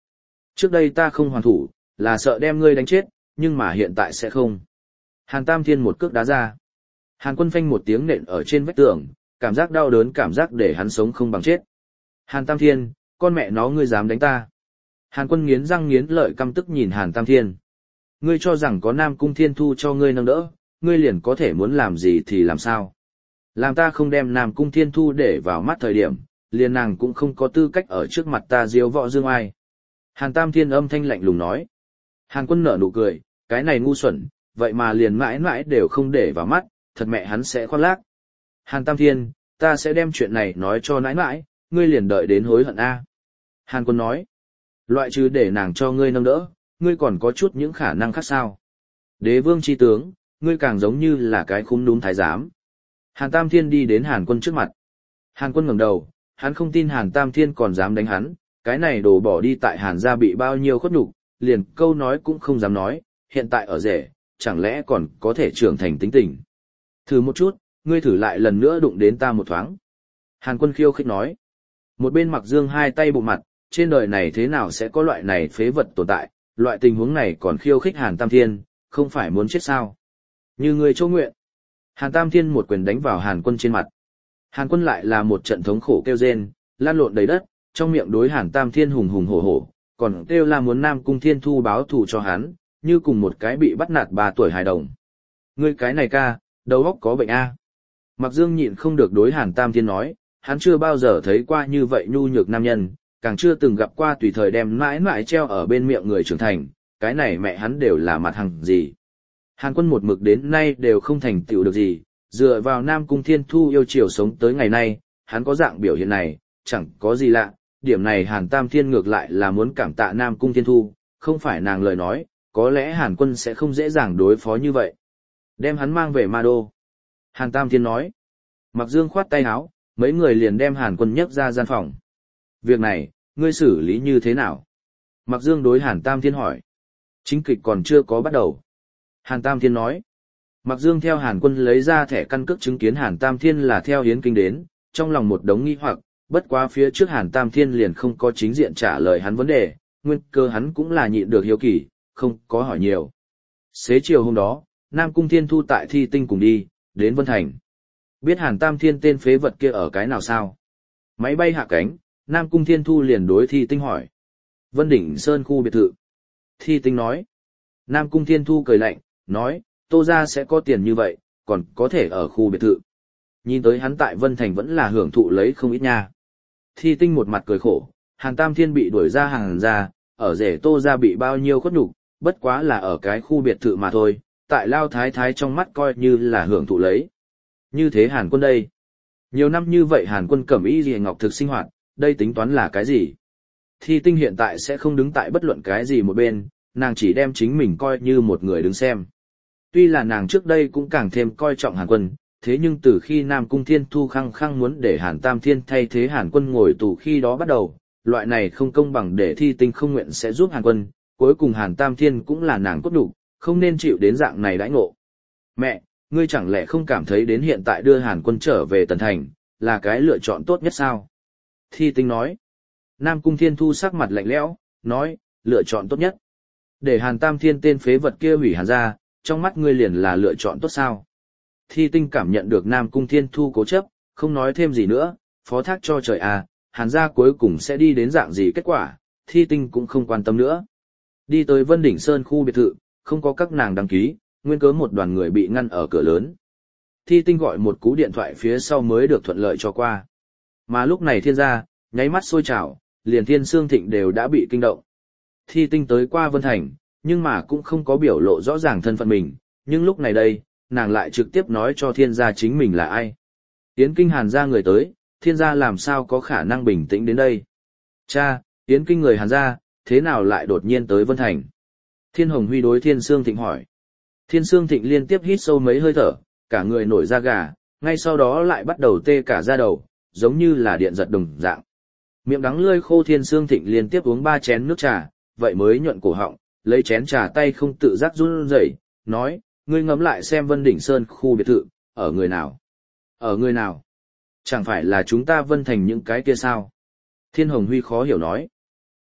Trước đây ta không hoàn thủ, là sợ đem ngươi đánh chết, nhưng mà hiện tại sẽ không. Hàn Tam Thiên một cước đá ra. Hàn Quân phanh một tiếng nện ở trên vách tường, cảm giác đau đớn cảm giác để hắn sống không bằng chết. Hàn Tam Thiên, con mẹ nó ngươi dám đánh ta. Hàn Quân nghiến răng nghiến lợi căm tức nhìn Hàn Tam Thiên. Ngươi cho rằng có Nam Cung Thiên Thu cho ngươi nâng đỡ, ngươi liền có thể muốn làm gì thì làm sao. Làm ta không đem Nam Cung Thiên Thu để vào mắt thời điểm, liền nàng cũng không có tư cách ở trước mặt ta diếu võ dương ai. Hàn Tam Thiên âm thanh lạnh lùng nói. Hàn Quân nở nụ cười, cái này ngu xuẩn, vậy mà liền mãi mãi đều không để vào mắt, thật mẹ hắn sẽ khoác lác. Hàn Tam Thiên, ta sẽ đem chuyện này nói cho nãi nãi, ngươi liền đợi đến hối hận a. Hàn Quân nói, loại trừ để nàng cho ngươi nâng đỡ, ngươi còn có chút những khả năng khác sao. Đế vương chi tướng, ngươi càng giống như là cái khúm núm thái giám. Hàn Tam Thiên đi đến Hàn Quân trước mặt. Hàn Quân ngẩng đầu, hắn không tin Hàn Tam Thiên còn dám đánh hắn, cái này đổ bỏ đi tại Hàn gia bị bao nhiêu khuất nhục, liền câu nói cũng không dám nói, hiện tại ở rể, chẳng lẽ còn có thể trưởng thành tính tình. Thử một chút, ngươi thử lại lần nữa đụng đến ta một thoáng. Hàn Quân khiêu khích nói. Một bên Mặc Dương hai tay bụng mặt, trên đời này thế nào sẽ có loại này phế vật tồn tại, loại tình huống này còn khiêu khích Hàn Tam Thiên, không phải muốn chết sao. Như ngươi châu nguyện. Hàn Tam Thiên một quyền đánh vào Hàn Quân trên mặt. Hàn Quân lại là một trận thống khổ kêu rên, lan lộn đầy đất, trong miệng đối Hàn Tam Thiên hùng hùng hổ hổ, còn kêu là muốn Nam Cung Thiên Thu báo thù cho hắn, như cùng một cái bị bắt nạt ba tuổi hài đồng. Ngươi cái này ca, đầu óc có bệnh a. Mặc Dương nhịn không được đối Hàn Tam Thiên nói, hắn chưa bao giờ thấy qua như vậy nhu nhược nam nhân, càng chưa từng gặp qua tùy thời đem mãi mãi treo ở bên miệng người trưởng thành, cái này mẹ hắn đều là mặt hằng gì. Hàn Quân một mực đến nay đều không thành tựu được gì, dựa vào Nam Cung Thiên Thu yêu chiều sống tới ngày nay, hắn có dạng biểu hiện này, chẳng có gì lạ, điểm này Hàn Tam Thiên ngược lại là muốn cảm tạ Nam Cung Thiên Thu, không phải nàng lời nói, có lẽ Hàn Quân sẽ không dễ dàng đối phó như vậy. Đem hắn mang về Ma Đô. Hàn Tam Thiên nói. Mặc Dương khoát tay áo, mấy người liền đem Hàn Quân nhấc ra gian phòng. Việc này, ngươi xử lý như thế nào? Mặc Dương đối Hàn Tam Thiên hỏi. Chính kịch còn chưa có bắt đầu. Hàn Tam Thiên nói. Mặc Dương theo Hàn Quân lấy ra thẻ căn cước chứng kiến Hàn Tam Thiên là theo Yến Kinh đến, trong lòng một đống nghi hoặc, bất quá phía trước Hàn Tam Thiên liền không có chính diện trả lời hắn vấn đề, nguyên cơ hắn cũng là nhịn được hiếu kỳ, không có hỏi nhiều. Xế chiều hôm đó, Nam Cung Thiên Thu tại Thi Tinh cùng đi, đến Vân Thành. Biết Hàn Tam Thiên tên phế vật kia ở cái nào sao? Máy bay hạ cánh, Nam Cung Thiên Thu liền đối Thi Tinh hỏi. Vân Đỉnh Sơn khu biệt thự. Thi Tinh nói. Nam Cung Thiên Thu cười lạnh, nói, Tô gia sẽ có tiền như vậy, còn có thể ở khu biệt thự. Nhìn tới hắn tại Vân Thành vẫn là hưởng thụ lấy không ít nha. Thi Tinh một mặt cười khổ, Hàn Tam Thiên bị đuổi ra Hàn gia, ở rể Tô gia bị bao nhiêu khuất nhục, bất quá là ở cái khu biệt thự mà thôi, tại Lao Thái Thái trong mắt coi như là hưởng thụ lấy. Như thế Hàn Quân đây. Nhiều năm như vậy Hàn Quân cẩm y liề ngọc thực sinh hoạt, đây tính toán là cái gì? Thi Tinh hiện tại sẽ không đứng tại bất luận cái gì một bên, nàng chỉ đem chính mình coi như một người đứng xem. Tuy là nàng trước đây cũng càng thêm coi trọng Hàn Quân, thế nhưng từ khi Nam Cung Thiên Thu khăng khăng muốn để Hàn Tam Thiên thay thế Hàn Quân ngồi tù khi đó bắt đầu, loại này không công bằng để Thi Tinh không nguyện sẽ giúp Hàn Quân, cuối cùng Hàn Tam Thiên cũng là nàng cốt đủ, không nên chịu đến dạng này đãi ngộ. Mẹ, ngươi chẳng lẽ không cảm thấy đến hiện tại đưa Hàn Quân trở về Tần Thành, là cái lựa chọn tốt nhất sao? Thi Tinh nói. Nam Cung Thiên Thu sắc mặt lạnh lẽo, nói, lựa chọn tốt nhất. Để Hàn Tam Thiên tên phế vật kia hủy Hàn gia, trong mắt ngươi liền là lựa chọn tốt sao? Thi Tinh cảm nhận được Nam Cung Thiên Thu cố chấp, không nói thêm gì nữa, phó thác cho trời à, Hàn gia cuối cùng sẽ đi đến dạng gì kết quả, Thi Tinh cũng không quan tâm nữa. Đi tới Vân Đỉnh Sơn khu biệt thự, không có các nàng đăng ký, nguyên cớ một đoàn người bị ngăn ở cửa lớn. Thi Tinh gọi một cú điện thoại phía sau mới được thuận lợi cho qua. Mà lúc này Thiên gia, nháy mắt sôi trào, liền Thiên Sương Thịnh đều đã bị kinh động. Thi Tinh tới qua Vân Thành, nhưng mà cũng không có biểu lộ rõ ràng thân phận mình, nhưng lúc này đây, nàng lại trực tiếp nói cho Thiên gia chính mình là ai. Yến Kinh Hàn gia người tới, Thiên gia làm sao có khả năng bình tĩnh đến đây. Cha, Yến Kinh người Hàn gia, thế nào lại đột nhiên tới Vân Thành? Thiên Hồng Huy đối Thiên Sương Thịnh hỏi. Thiên Sương Thịnh liên tiếp hít sâu mấy hơi thở, cả người nổi da gà, ngay sau đó lại bắt đầu tê cả da đầu, giống như là điện giật đồng dạng. Miệng đắng lưỡi khô Thiên Sương Thịnh liên tiếp uống ba chén nước trà, vậy mới nhuận cổ họng, lấy chén trà tay không tự giác run rẩy, nói, ngươi ngẫm lại xem Vân Đỉnh Sơn khu biệt thự, ở người nào? Ở người nào? Chẳng phải là chúng ta Vân Thành những cái kia sao? Thiên Hồng Huy khó hiểu nói.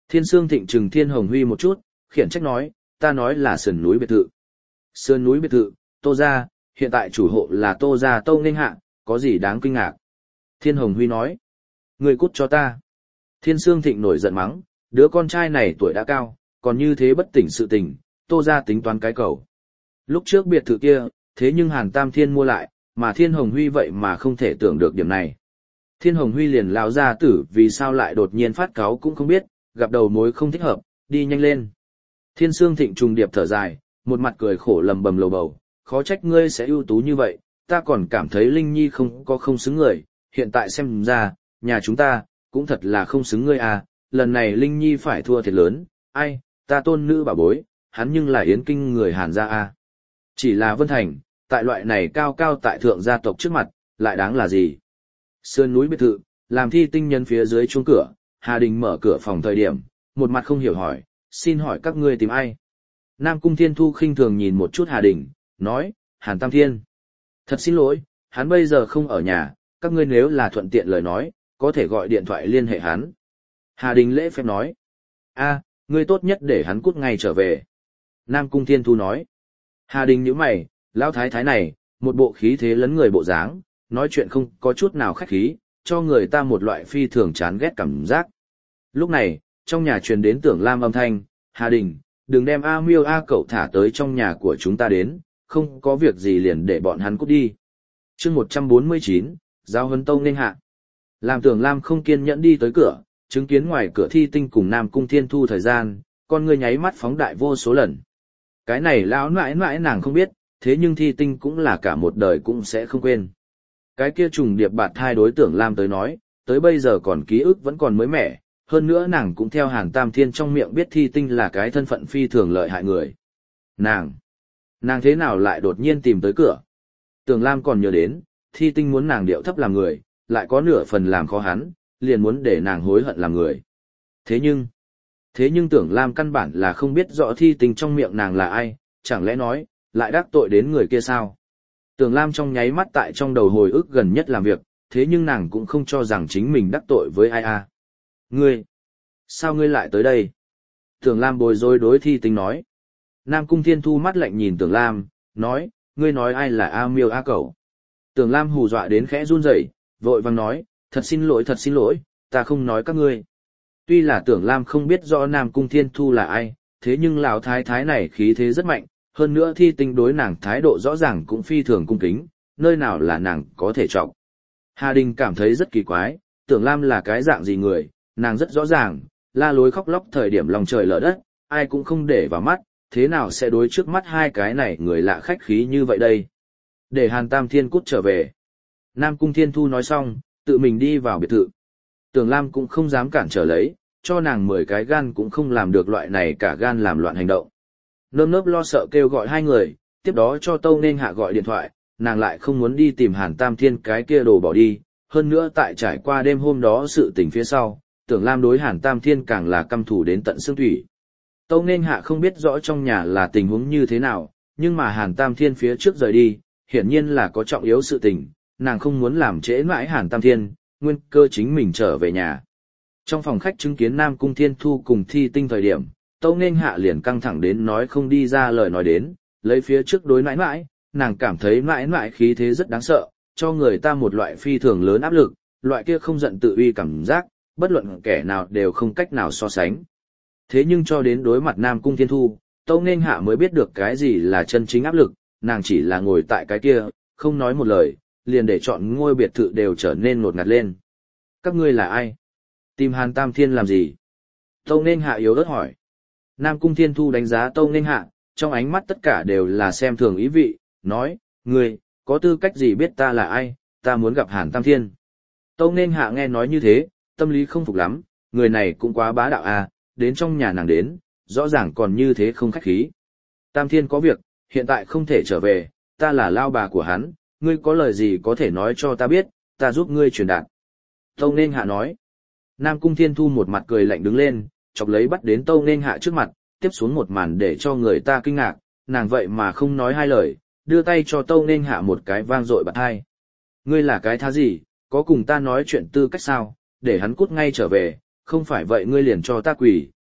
Thiên Sương Thịnh trừng Thiên Hồng Huy một chút, khiển trách nói, ta nói là sườn núi biệt thự. Sườn núi biệt thự, Tô gia, hiện tại chủ hộ là Tô gia Tâu Nghênh Hạ, có gì đáng kinh ngạc. Thiên Hồng Huy nói, người cút cho ta. Thiên Sương Thịnh nổi giận mắng, đứa con trai này tuổi đã cao, còn như thế bất tỉnh sự tình, Tô gia tính toán cái cầu. Lúc trước biệt thự kia, thế nhưng Hàn Tam Thiên mua lại, mà Thiên Hồng Huy vậy mà không thể tưởng được điểm này. Thiên Hồng Huy liền lao ra tử vì sao lại đột nhiên phát cáu cũng không biết, gặp đầu mối không thích hợp, đi nhanh lên. Thiên Sương Thịnh trùng điệp thở dài, một mặt cười khổ lầm bầm lầu bầu, khó trách ngươi sẽ ưu tú như vậy, ta còn cảm thấy Linh Nhi không có không xứng người, hiện tại xem ra, nhà chúng ta, cũng thật là không xứng ngươi à, lần này Linh Nhi phải thua thiệt lớn, ai, ta tôn nữ bảo bối, hắn nhưng là yến kinh người Hàn gia à. Chỉ là Vân Thành, tại loại này cao cao tại thượng gia tộc trước mặt, lại đáng là gì? Sườn núi biệt thự, làm Thi Tinh nhân phía dưới chuông cửa, Hà Đình mở cửa phòng thời điểm, một mặt không hiểu hỏi, xin hỏi các ngươi tìm ai? Nam Cung Thiên Thu khinh thường nhìn một chút Hà Đình, nói, Hàn Tam Thiên. Thật xin lỗi, hắn bây giờ không ở nhà, các ngươi nếu là thuận tiện lời nói, có thể gọi điện thoại liên hệ hắn. Hà Đình lễ phép nói, a, ngươi tốt nhất để hắn cút ngay trở về. Nam Cung Thiên Thu nói, Hà Đình nhíu mày, lão thái thái này, một bộ khí thế lấn người bộ dáng, nói chuyện không có chút nào khách khí, cho người ta một loại phi thường chán ghét cảm giác. Lúc này, trong nhà truyền đến Tưởng Lam âm thanh, Hà Đình, đừng đem A Miêu A cậu thả tới trong nhà của chúng ta đến, không có việc gì liền để bọn hắn cút đi. chương một trăm bốn mươi chín, Giao Huấn Tâu Nghênh Hạ. Làm Tưởng Lam không kiên nhẫn đi tới cửa, chứng kiến ngoài cửa Thi Tinh cùng Nam Cung Thiên Thu thời gian, con người nháy mắt phóng đại vô số lần. Cái này lão nãi nãi nàng không biết, thế nhưng Thi Tinh cũng là cả một đời cũng sẽ không quên. Cái kia trùng điệp bạt thai đối Tưởng Lam tới nói, tới bây giờ còn ký ức vẫn còn mới mẻ, hơn nữa nàng cũng theo Hàn Tam Thiên trong miệng biết Thi Tinh là cái thân phận phi thường lợi hại người. Nàng, nàng thế nào lại đột nhiên tìm tới cửa? Tưởng Lam còn nhớ đến, Thi Tinh muốn nàng điệu thấp làm người, lại có nửa phần làm khó hắn, liền muốn để nàng hối hận làm người. Thế nhưng, thế nhưng Tưởng Lam căn bản là không biết rõ Thi Tinh trong miệng nàng là ai, chẳng lẽ nói, lại đắc tội đến người kia sao? Tưởng Lam trong nháy mắt tại trong đầu hồi ức gần nhất làm việc, thế nhưng nàng cũng không cho rằng chính mình đắc tội với ai à. Ngươi, sao ngươi lại tới đây? Tưởng Lam bối rối đối Thi Tinh nói. Nam Cung Thiên Thu mắt lạnh nhìn Tưởng Lam, nói, ngươi nói ai là A Miêu A Cẩu? Tưởng Lam hù dọa đến khẽ run rẩy, vội vàng nói, thật xin lỗi thật xin lỗi, ta không nói các ngươi. Tuy là Tưởng Lam không biết rõ Nam Cung Thiên Thu là ai, thế nhưng lão thái thái này khí thế rất mạnh, hơn nữa Thi Tinh đối nàng thái độ rõ ràng cũng phi thường cung kính, nơi nào là nàng có thể trọng. Hà Đình cảm thấy rất kỳ quái, Tưởng Lam là cái dạng gì người, nàng rất rõ ràng, la lối khóc lóc thời điểm lòng trời lở đất, ai cũng không để vào mắt, thế nào sẽ đối trước mắt hai cái này người lạ khách khí như vậy đây. Để Hàn Tam Thiên cút trở về. Nam Cung Thiên Thu nói xong, tự mình đi vào biệt thự. Tưởng Lam cũng không dám cản trở lấy, cho nàng mười cái gan cũng không làm được loại này cả gan làm loạn hành động. Nơm nớp lo sợ kêu gọi hai người, tiếp đó cho Tâu Nghênh Hạ gọi điện thoại, nàng lại không muốn đi tìm Hàn Tam Thiên cái kia đồ bỏ đi, hơn nữa tại trải qua đêm hôm đó sự tình phía sau, Tưởng Lam đối Hàn Tam Thiên càng là căm thù đến tận xương thủy. Tâu Nghênh Hạ không biết rõ trong nhà là tình huống như thế nào, nhưng mà Hàn Tam Thiên phía trước rời đi, hiển nhiên là có trọng yếu sự tình, nàng không muốn làm trễ mãi Hàn Tam Thiên, nguyên cơ chính mình trở về nhà. Trong phòng khách chứng kiến Nam Cung Thiên Thu cùng Thi Tinh thời điểm, Tâu Nghênh Hạ liền căng thẳng đến nói không đi ra lời nói đến, lấy phía trước đối mãi mãi, nàng cảm thấy mãi mãi khí thế rất đáng sợ, cho người ta một loại phi thường lớn áp lực, loại kia không giận tự uy cảm giác, bất luận kẻ nào đều không cách nào so sánh. Thế nhưng cho đến đối mặt Nam Cung Thiên Thu, Tâu Nghênh Hạ mới biết được cái gì là chân chính áp lực, nàng chỉ là ngồi tại cái kia, không nói một lời, liền để chọn ngôi biệt thự đều trở nên ngột ngạt lên. Các ngươi là ai? Tìm Hàn Tam Thiên làm gì? Tâu Nghênh Hạ yếu ớt hỏi. Nam Cung Thiên Thu đánh giá Tâu Nghênh Hạ, trong ánh mắt tất cả đều là xem thường ý vị, nói, ngươi, có tư cách gì biết ta là ai, ta muốn gặp Hàn Tam Thiên. Tâu Nghênh Hạ nghe nói như thế, tâm lý không phục lắm, người này cũng quá bá đạo à, đến trong nhà nàng đến, rõ ràng còn như thế không khách khí. Tam Thiên có việc, hiện tại không thể trở về, ta là lao bà của hắn, ngươi có lời gì có thể nói cho ta biết, ta giúp ngươi truyền đạt. Tâu Nghênh Hạ nói. Nam Cung Thiên Thu một mặt cười lạnh đứng lên, chọc lấy bắt đến Tâu Nghênh Hạ trước mặt, tiếp xuống một màn để cho người ta kinh ngạc, nàng vậy mà không nói hai lời, đưa tay cho Tâu Nghênh Hạ một cái vang dội bạt hai. Ngươi là cái thá gì, có cùng ta nói chuyện tư cách sao, để hắn cút ngay trở về, không phải vậy ngươi liền cho ta quỳ,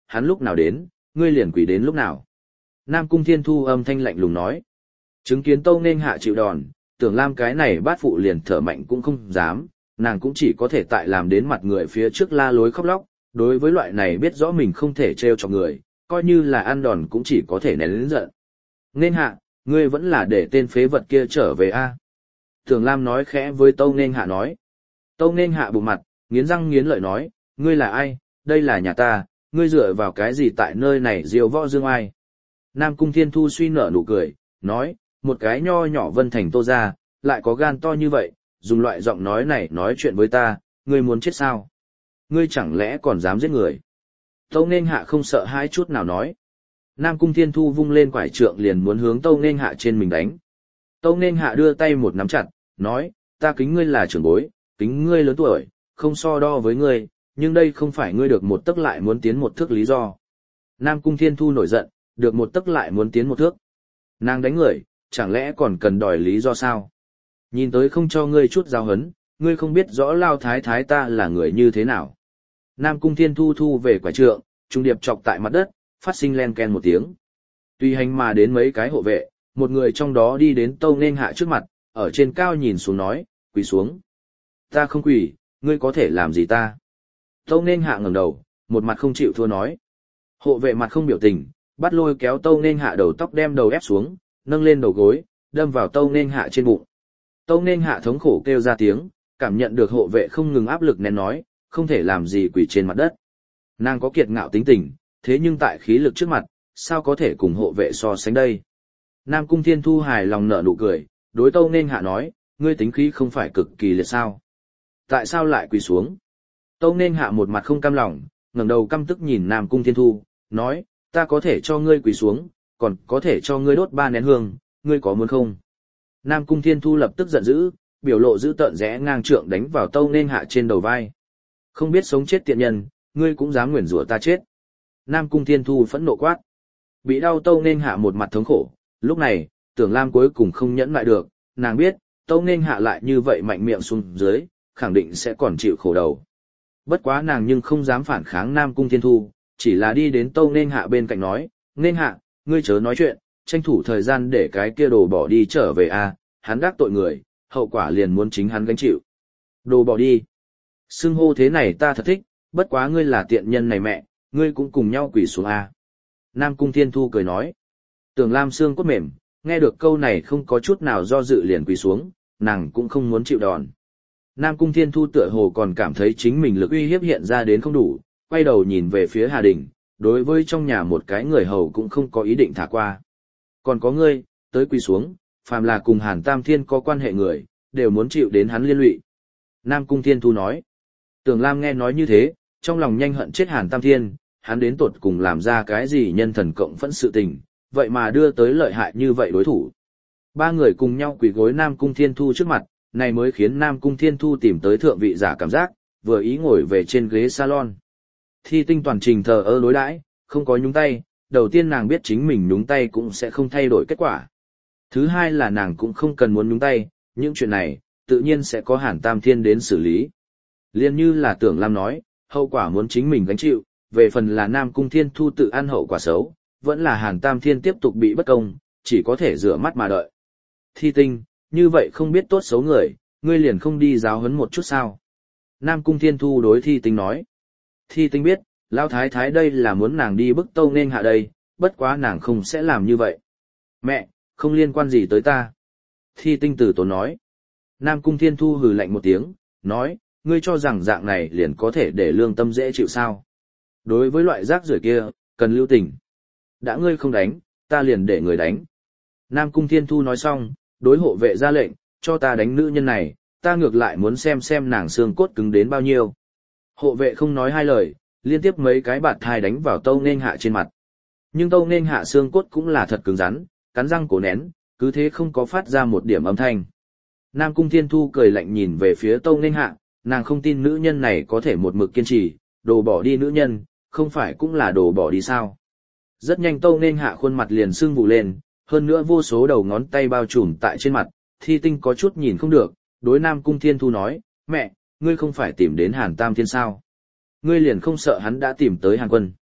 hắn lúc nào đến, ngươi liền quỳ đến lúc nào. Nam Cung Thiên Thu âm thanh lạnh lùng nói. Chứng kiến Tâu Nên Hạ chịu đòn, Tưởng Lam cái này bát phụ liền thở mạnh cũng không dám, nàng cũng chỉ có thể tại làm đến mặt người phía trước la lối khóc lóc, đối với loại này biết rõ mình không thể trêu cho người, coi như là ăn đòn cũng chỉ có thể nén lớn giận. Nên Hạ, ngươi vẫn là để tên phế vật kia trở về a. Tưởng Lam nói khẽ với Tâu Nên Hạ nói. Tâu Nên Hạ bụng mặt, nghiến răng nghiến lợi nói, ngươi là ai, đây là nhà ta, ngươi dựa vào cái gì tại nơi này diều võ dương ai. Nam Cung Thiên Thu suy nở nụ cười, nói, một cái nho nhỏ Vân Thành Tô ra, lại có gan to như vậy, dùng loại giọng nói này nói chuyện với ta, ngươi muốn chết sao? Ngươi chẳng lẽ còn dám giết người? Tâu Nên Hạ không sợ hai chút nào nói. Nam Cung Thiên Thu vung lên quải trượng liền muốn hướng Tâu Nên Hạ trên mình đánh. Tâu Nên Hạ đưa tay một nắm chặt, nói, ta kính ngươi là trưởng bối, kính ngươi lớn tuổi, không so đo với ngươi, nhưng đây không phải ngươi được một tấc lại muốn tiến một thước lý do. Nam Cung Thiên Thu nổi giận, được một tấc lại muốn tiến một thước. Nàng đánh người, chẳng lẽ còn cần đòi lý do sao? Nhìn tới không cho ngươi chút giáo hấn, ngươi không biết rõ Lao Thái Thái ta là người như thế nào. Nam Cung Thiên Thu thu về quả trượng, trung điệp chọc tại mặt đất, phát sinh len ken một tiếng. Tùy hành mà đến mấy cái hộ vệ, một người trong đó đi đến Tâu Nên Hạ trước mặt, ở trên cao nhìn xuống nói, quỳ xuống. Ta không quỳ, ngươi có thể làm gì ta? Tâu Nên Hạ ngẩng đầu, một mặt không chịu thua nói. Hộ vệ mặt không biểu tình, bắt lôi kéo Tâu Nên Hạ đầu tóc đem đầu ép xuống, nâng lên đầu gối, đâm vào Tâu Nên Hạ trên bụng. Tâu Nên Hạ thống khổ kêu ra tiếng, cảm nhận được hộ vệ không ngừng áp lực nén nói, không thể làm gì quỳ trên mặt đất. Nàng có kiệt ngạo tính tình, thế nhưng tại khí lực trước mặt, sao có thể cùng hộ vệ so sánh đây? Nam Cung Thiên Thu hài lòng nở nụ cười, đối Tâu Nên Hạ nói, ngươi tính khí không phải cực kỳ liệt sao? Tại sao lại quỳ xuống? Tâu Nên Hạ một mặt không cam lòng, ngẩng đầu căm tức nhìn Nam Cung Thiên Thu, nói, ta có thể cho ngươi quỳ xuống, còn có thể cho ngươi đốt ba nén hương, ngươi có muốn không? Nam Cung Thiên Thu lập tức giận dữ, biểu lộ dữ tợn rẽ ngang trượng đánh vào Tâu Nên Hạ trên đầu vai. Không biết sống chết tiện nhân, ngươi cũng dám nguyền rủa ta chết. Nam Cung Thiên Thu phẫn nộ quát. Bị đau Tâu Nên Hạ một mặt thống khổ, lúc này, Tưởng Lam cuối cùng không nhẫn lại được, nàng biết, Tâu Nên Hạ lại như vậy mạnh miệng xuống dưới, khẳng định sẽ còn chịu khổ đầu. Bất quá nàng nhưng không dám phản kháng Nam Cung Thiên Thu, chỉ là đi đến Tâu Nên Hạ bên cạnh nói, Nên Hạ, ngươi chớ nói chuyện, tranh thủ thời gian để cái kia đồ bỏ đi trở về a, hắn đắc tội người, hậu quả liền muốn chính hắn gánh chịu. Đồ bỏ đi. Xưng hô thế này ta thật thích, bất quá ngươi là tiện nhân này mẹ, ngươi cũng cùng nhau quỳ xuống a. Nam Cung Thiên Thu cười nói. Tưởng Lam xương cốt mềm, nghe được câu này không có chút nào do dự liền quỳ xuống, nàng cũng không muốn chịu đòn. Nam Cung Thiên Thu tựa hồ còn cảm thấy chính mình lực uy hiếp hiện ra đến không đủ, quay đầu nhìn về phía Hà Đình, đối với trong nhà một cái người hầu cũng không có ý định thả qua. Còn có ngươi, tới quỳ xuống, phàm là cùng Hàn Tam Thiên có quan hệ người, đều muốn chịu đến hắn liên lụy. Nam Cung Thiên Thu nói. Tưởng Lam nghe nói như thế, trong lòng nhanh hận chết Hàn Tam Thiên, hắn đến tột cùng làm ra cái gì nhân thần cộng phẫn sự tình, vậy mà đưa tới lợi hại như vậy đối thủ. Ba người cùng nhau quỳ gối Nam Cung Thiên Thu trước mặt, này mới khiến Nam Cung Thiên Thu tìm tới thượng vị giả cảm giác, vừa ý ngồi về trên ghế salon. Thi Tinh toàn trình thờ ơ đối đãi, không có nhúng tay, đầu tiên nàng biết chính mình nhúng tay cũng sẽ không thay đổi kết quả. Thứ hai là nàng cũng không cần muốn nhúng tay, những chuyện này, tự nhiên sẽ có Hàn Tam Thiên đến xử lý. Liên như là Tưởng Lam nói, hậu quả muốn chính mình gánh chịu, về phần là Nam Cung Thiên Thu tự ăn hậu quả xấu, vẫn là Hàn Tam Thiên tiếp tục bị bất công, chỉ có thể rửa mắt mà đợi. Thi Tinh, như vậy không biết tốt xấu người, ngươi liền không đi giáo huấn một chút sao? Nam Cung Thiên Thu đối Thi Tinh nói. Thi Tinh biết, Lão Thái Thái đây là muốn nàng đi bức Tâu Nên Hạ đây, bất quá nàng không sẽ làm như vậy. Mẹ, không liên quan gì tới ta. Thi Tinh từ tốn nói. Nam Cung Thiên Thu hừ lạnh một tiếng, nói, ngươi cho rằng dạng này liền có thể để lương tâm dễ chịu sao? Đối với loại rác rưởi kia, cần lưu tình. Đã ngươi không đánh, ta liền để người đánh. Nam Cung Thiên Thu nói xong, đối hộ vệ ra lệnh, cho ta đánh nữ nhân này, ta ngược lại muốn xem xem nàng xương cốt cứng đến bao nhiêu. Hộ vệ không nói hai lời, liên tiếp mấy cái bạt thai đánh vào Tâu Nên Hạ trên mặt. Nhưng Tâu Nên Hạ xương cốt cũng là thật cứng rắn, cắn răng cố nén, cứ thế không có phát ra một điểm âm thanh. Nam Cung Thiên Thu cười lạnh nhìn về phía Tâu Nên Hạ, nàng không tin nữ nhân này có thể một mực kiên trì, đồ bỏ đi nữ nhân, không phải cũng là đồ bỏ đi sao. Rất nhanh Tâu Nên Hạ khuôn mặt liền sưng vụ lên, hơn nữa vô số đầu ngón tay bao trùm tại trên mặt, Thi Tinh có chút nhìn không được, đối Nam Cung Thiên Thu nói, mẹ, ngươi không phải tìm đến Hàn Tam Thiên sao? Ngươi liền không sợ hắn đã tìm tới Hàn Quân.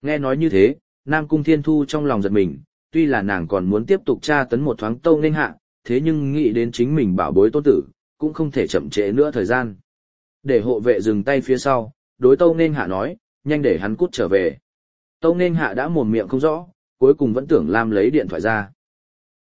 Nghe nói như thế, Nam Cung Thiên Thu trong lòng giật mình, tuy là nàng còn muốn tiếp tục tra tấn một thoáng Tâu Nghênh Hạ, thế nhưng nghĩ đến chính mình bảo bối tôn tử, cũng không thể chậm trễ nữa thời gian. Để hộ vệ dừng tay phía sau, đối Tâu Nghênh Hạ nói, nhanh để hắn cút trở về. Tâu Nghênh Hạ đã mồm miệng không rõ, cuối cùng vẫn tưởng Lam lấy điện thoại ra.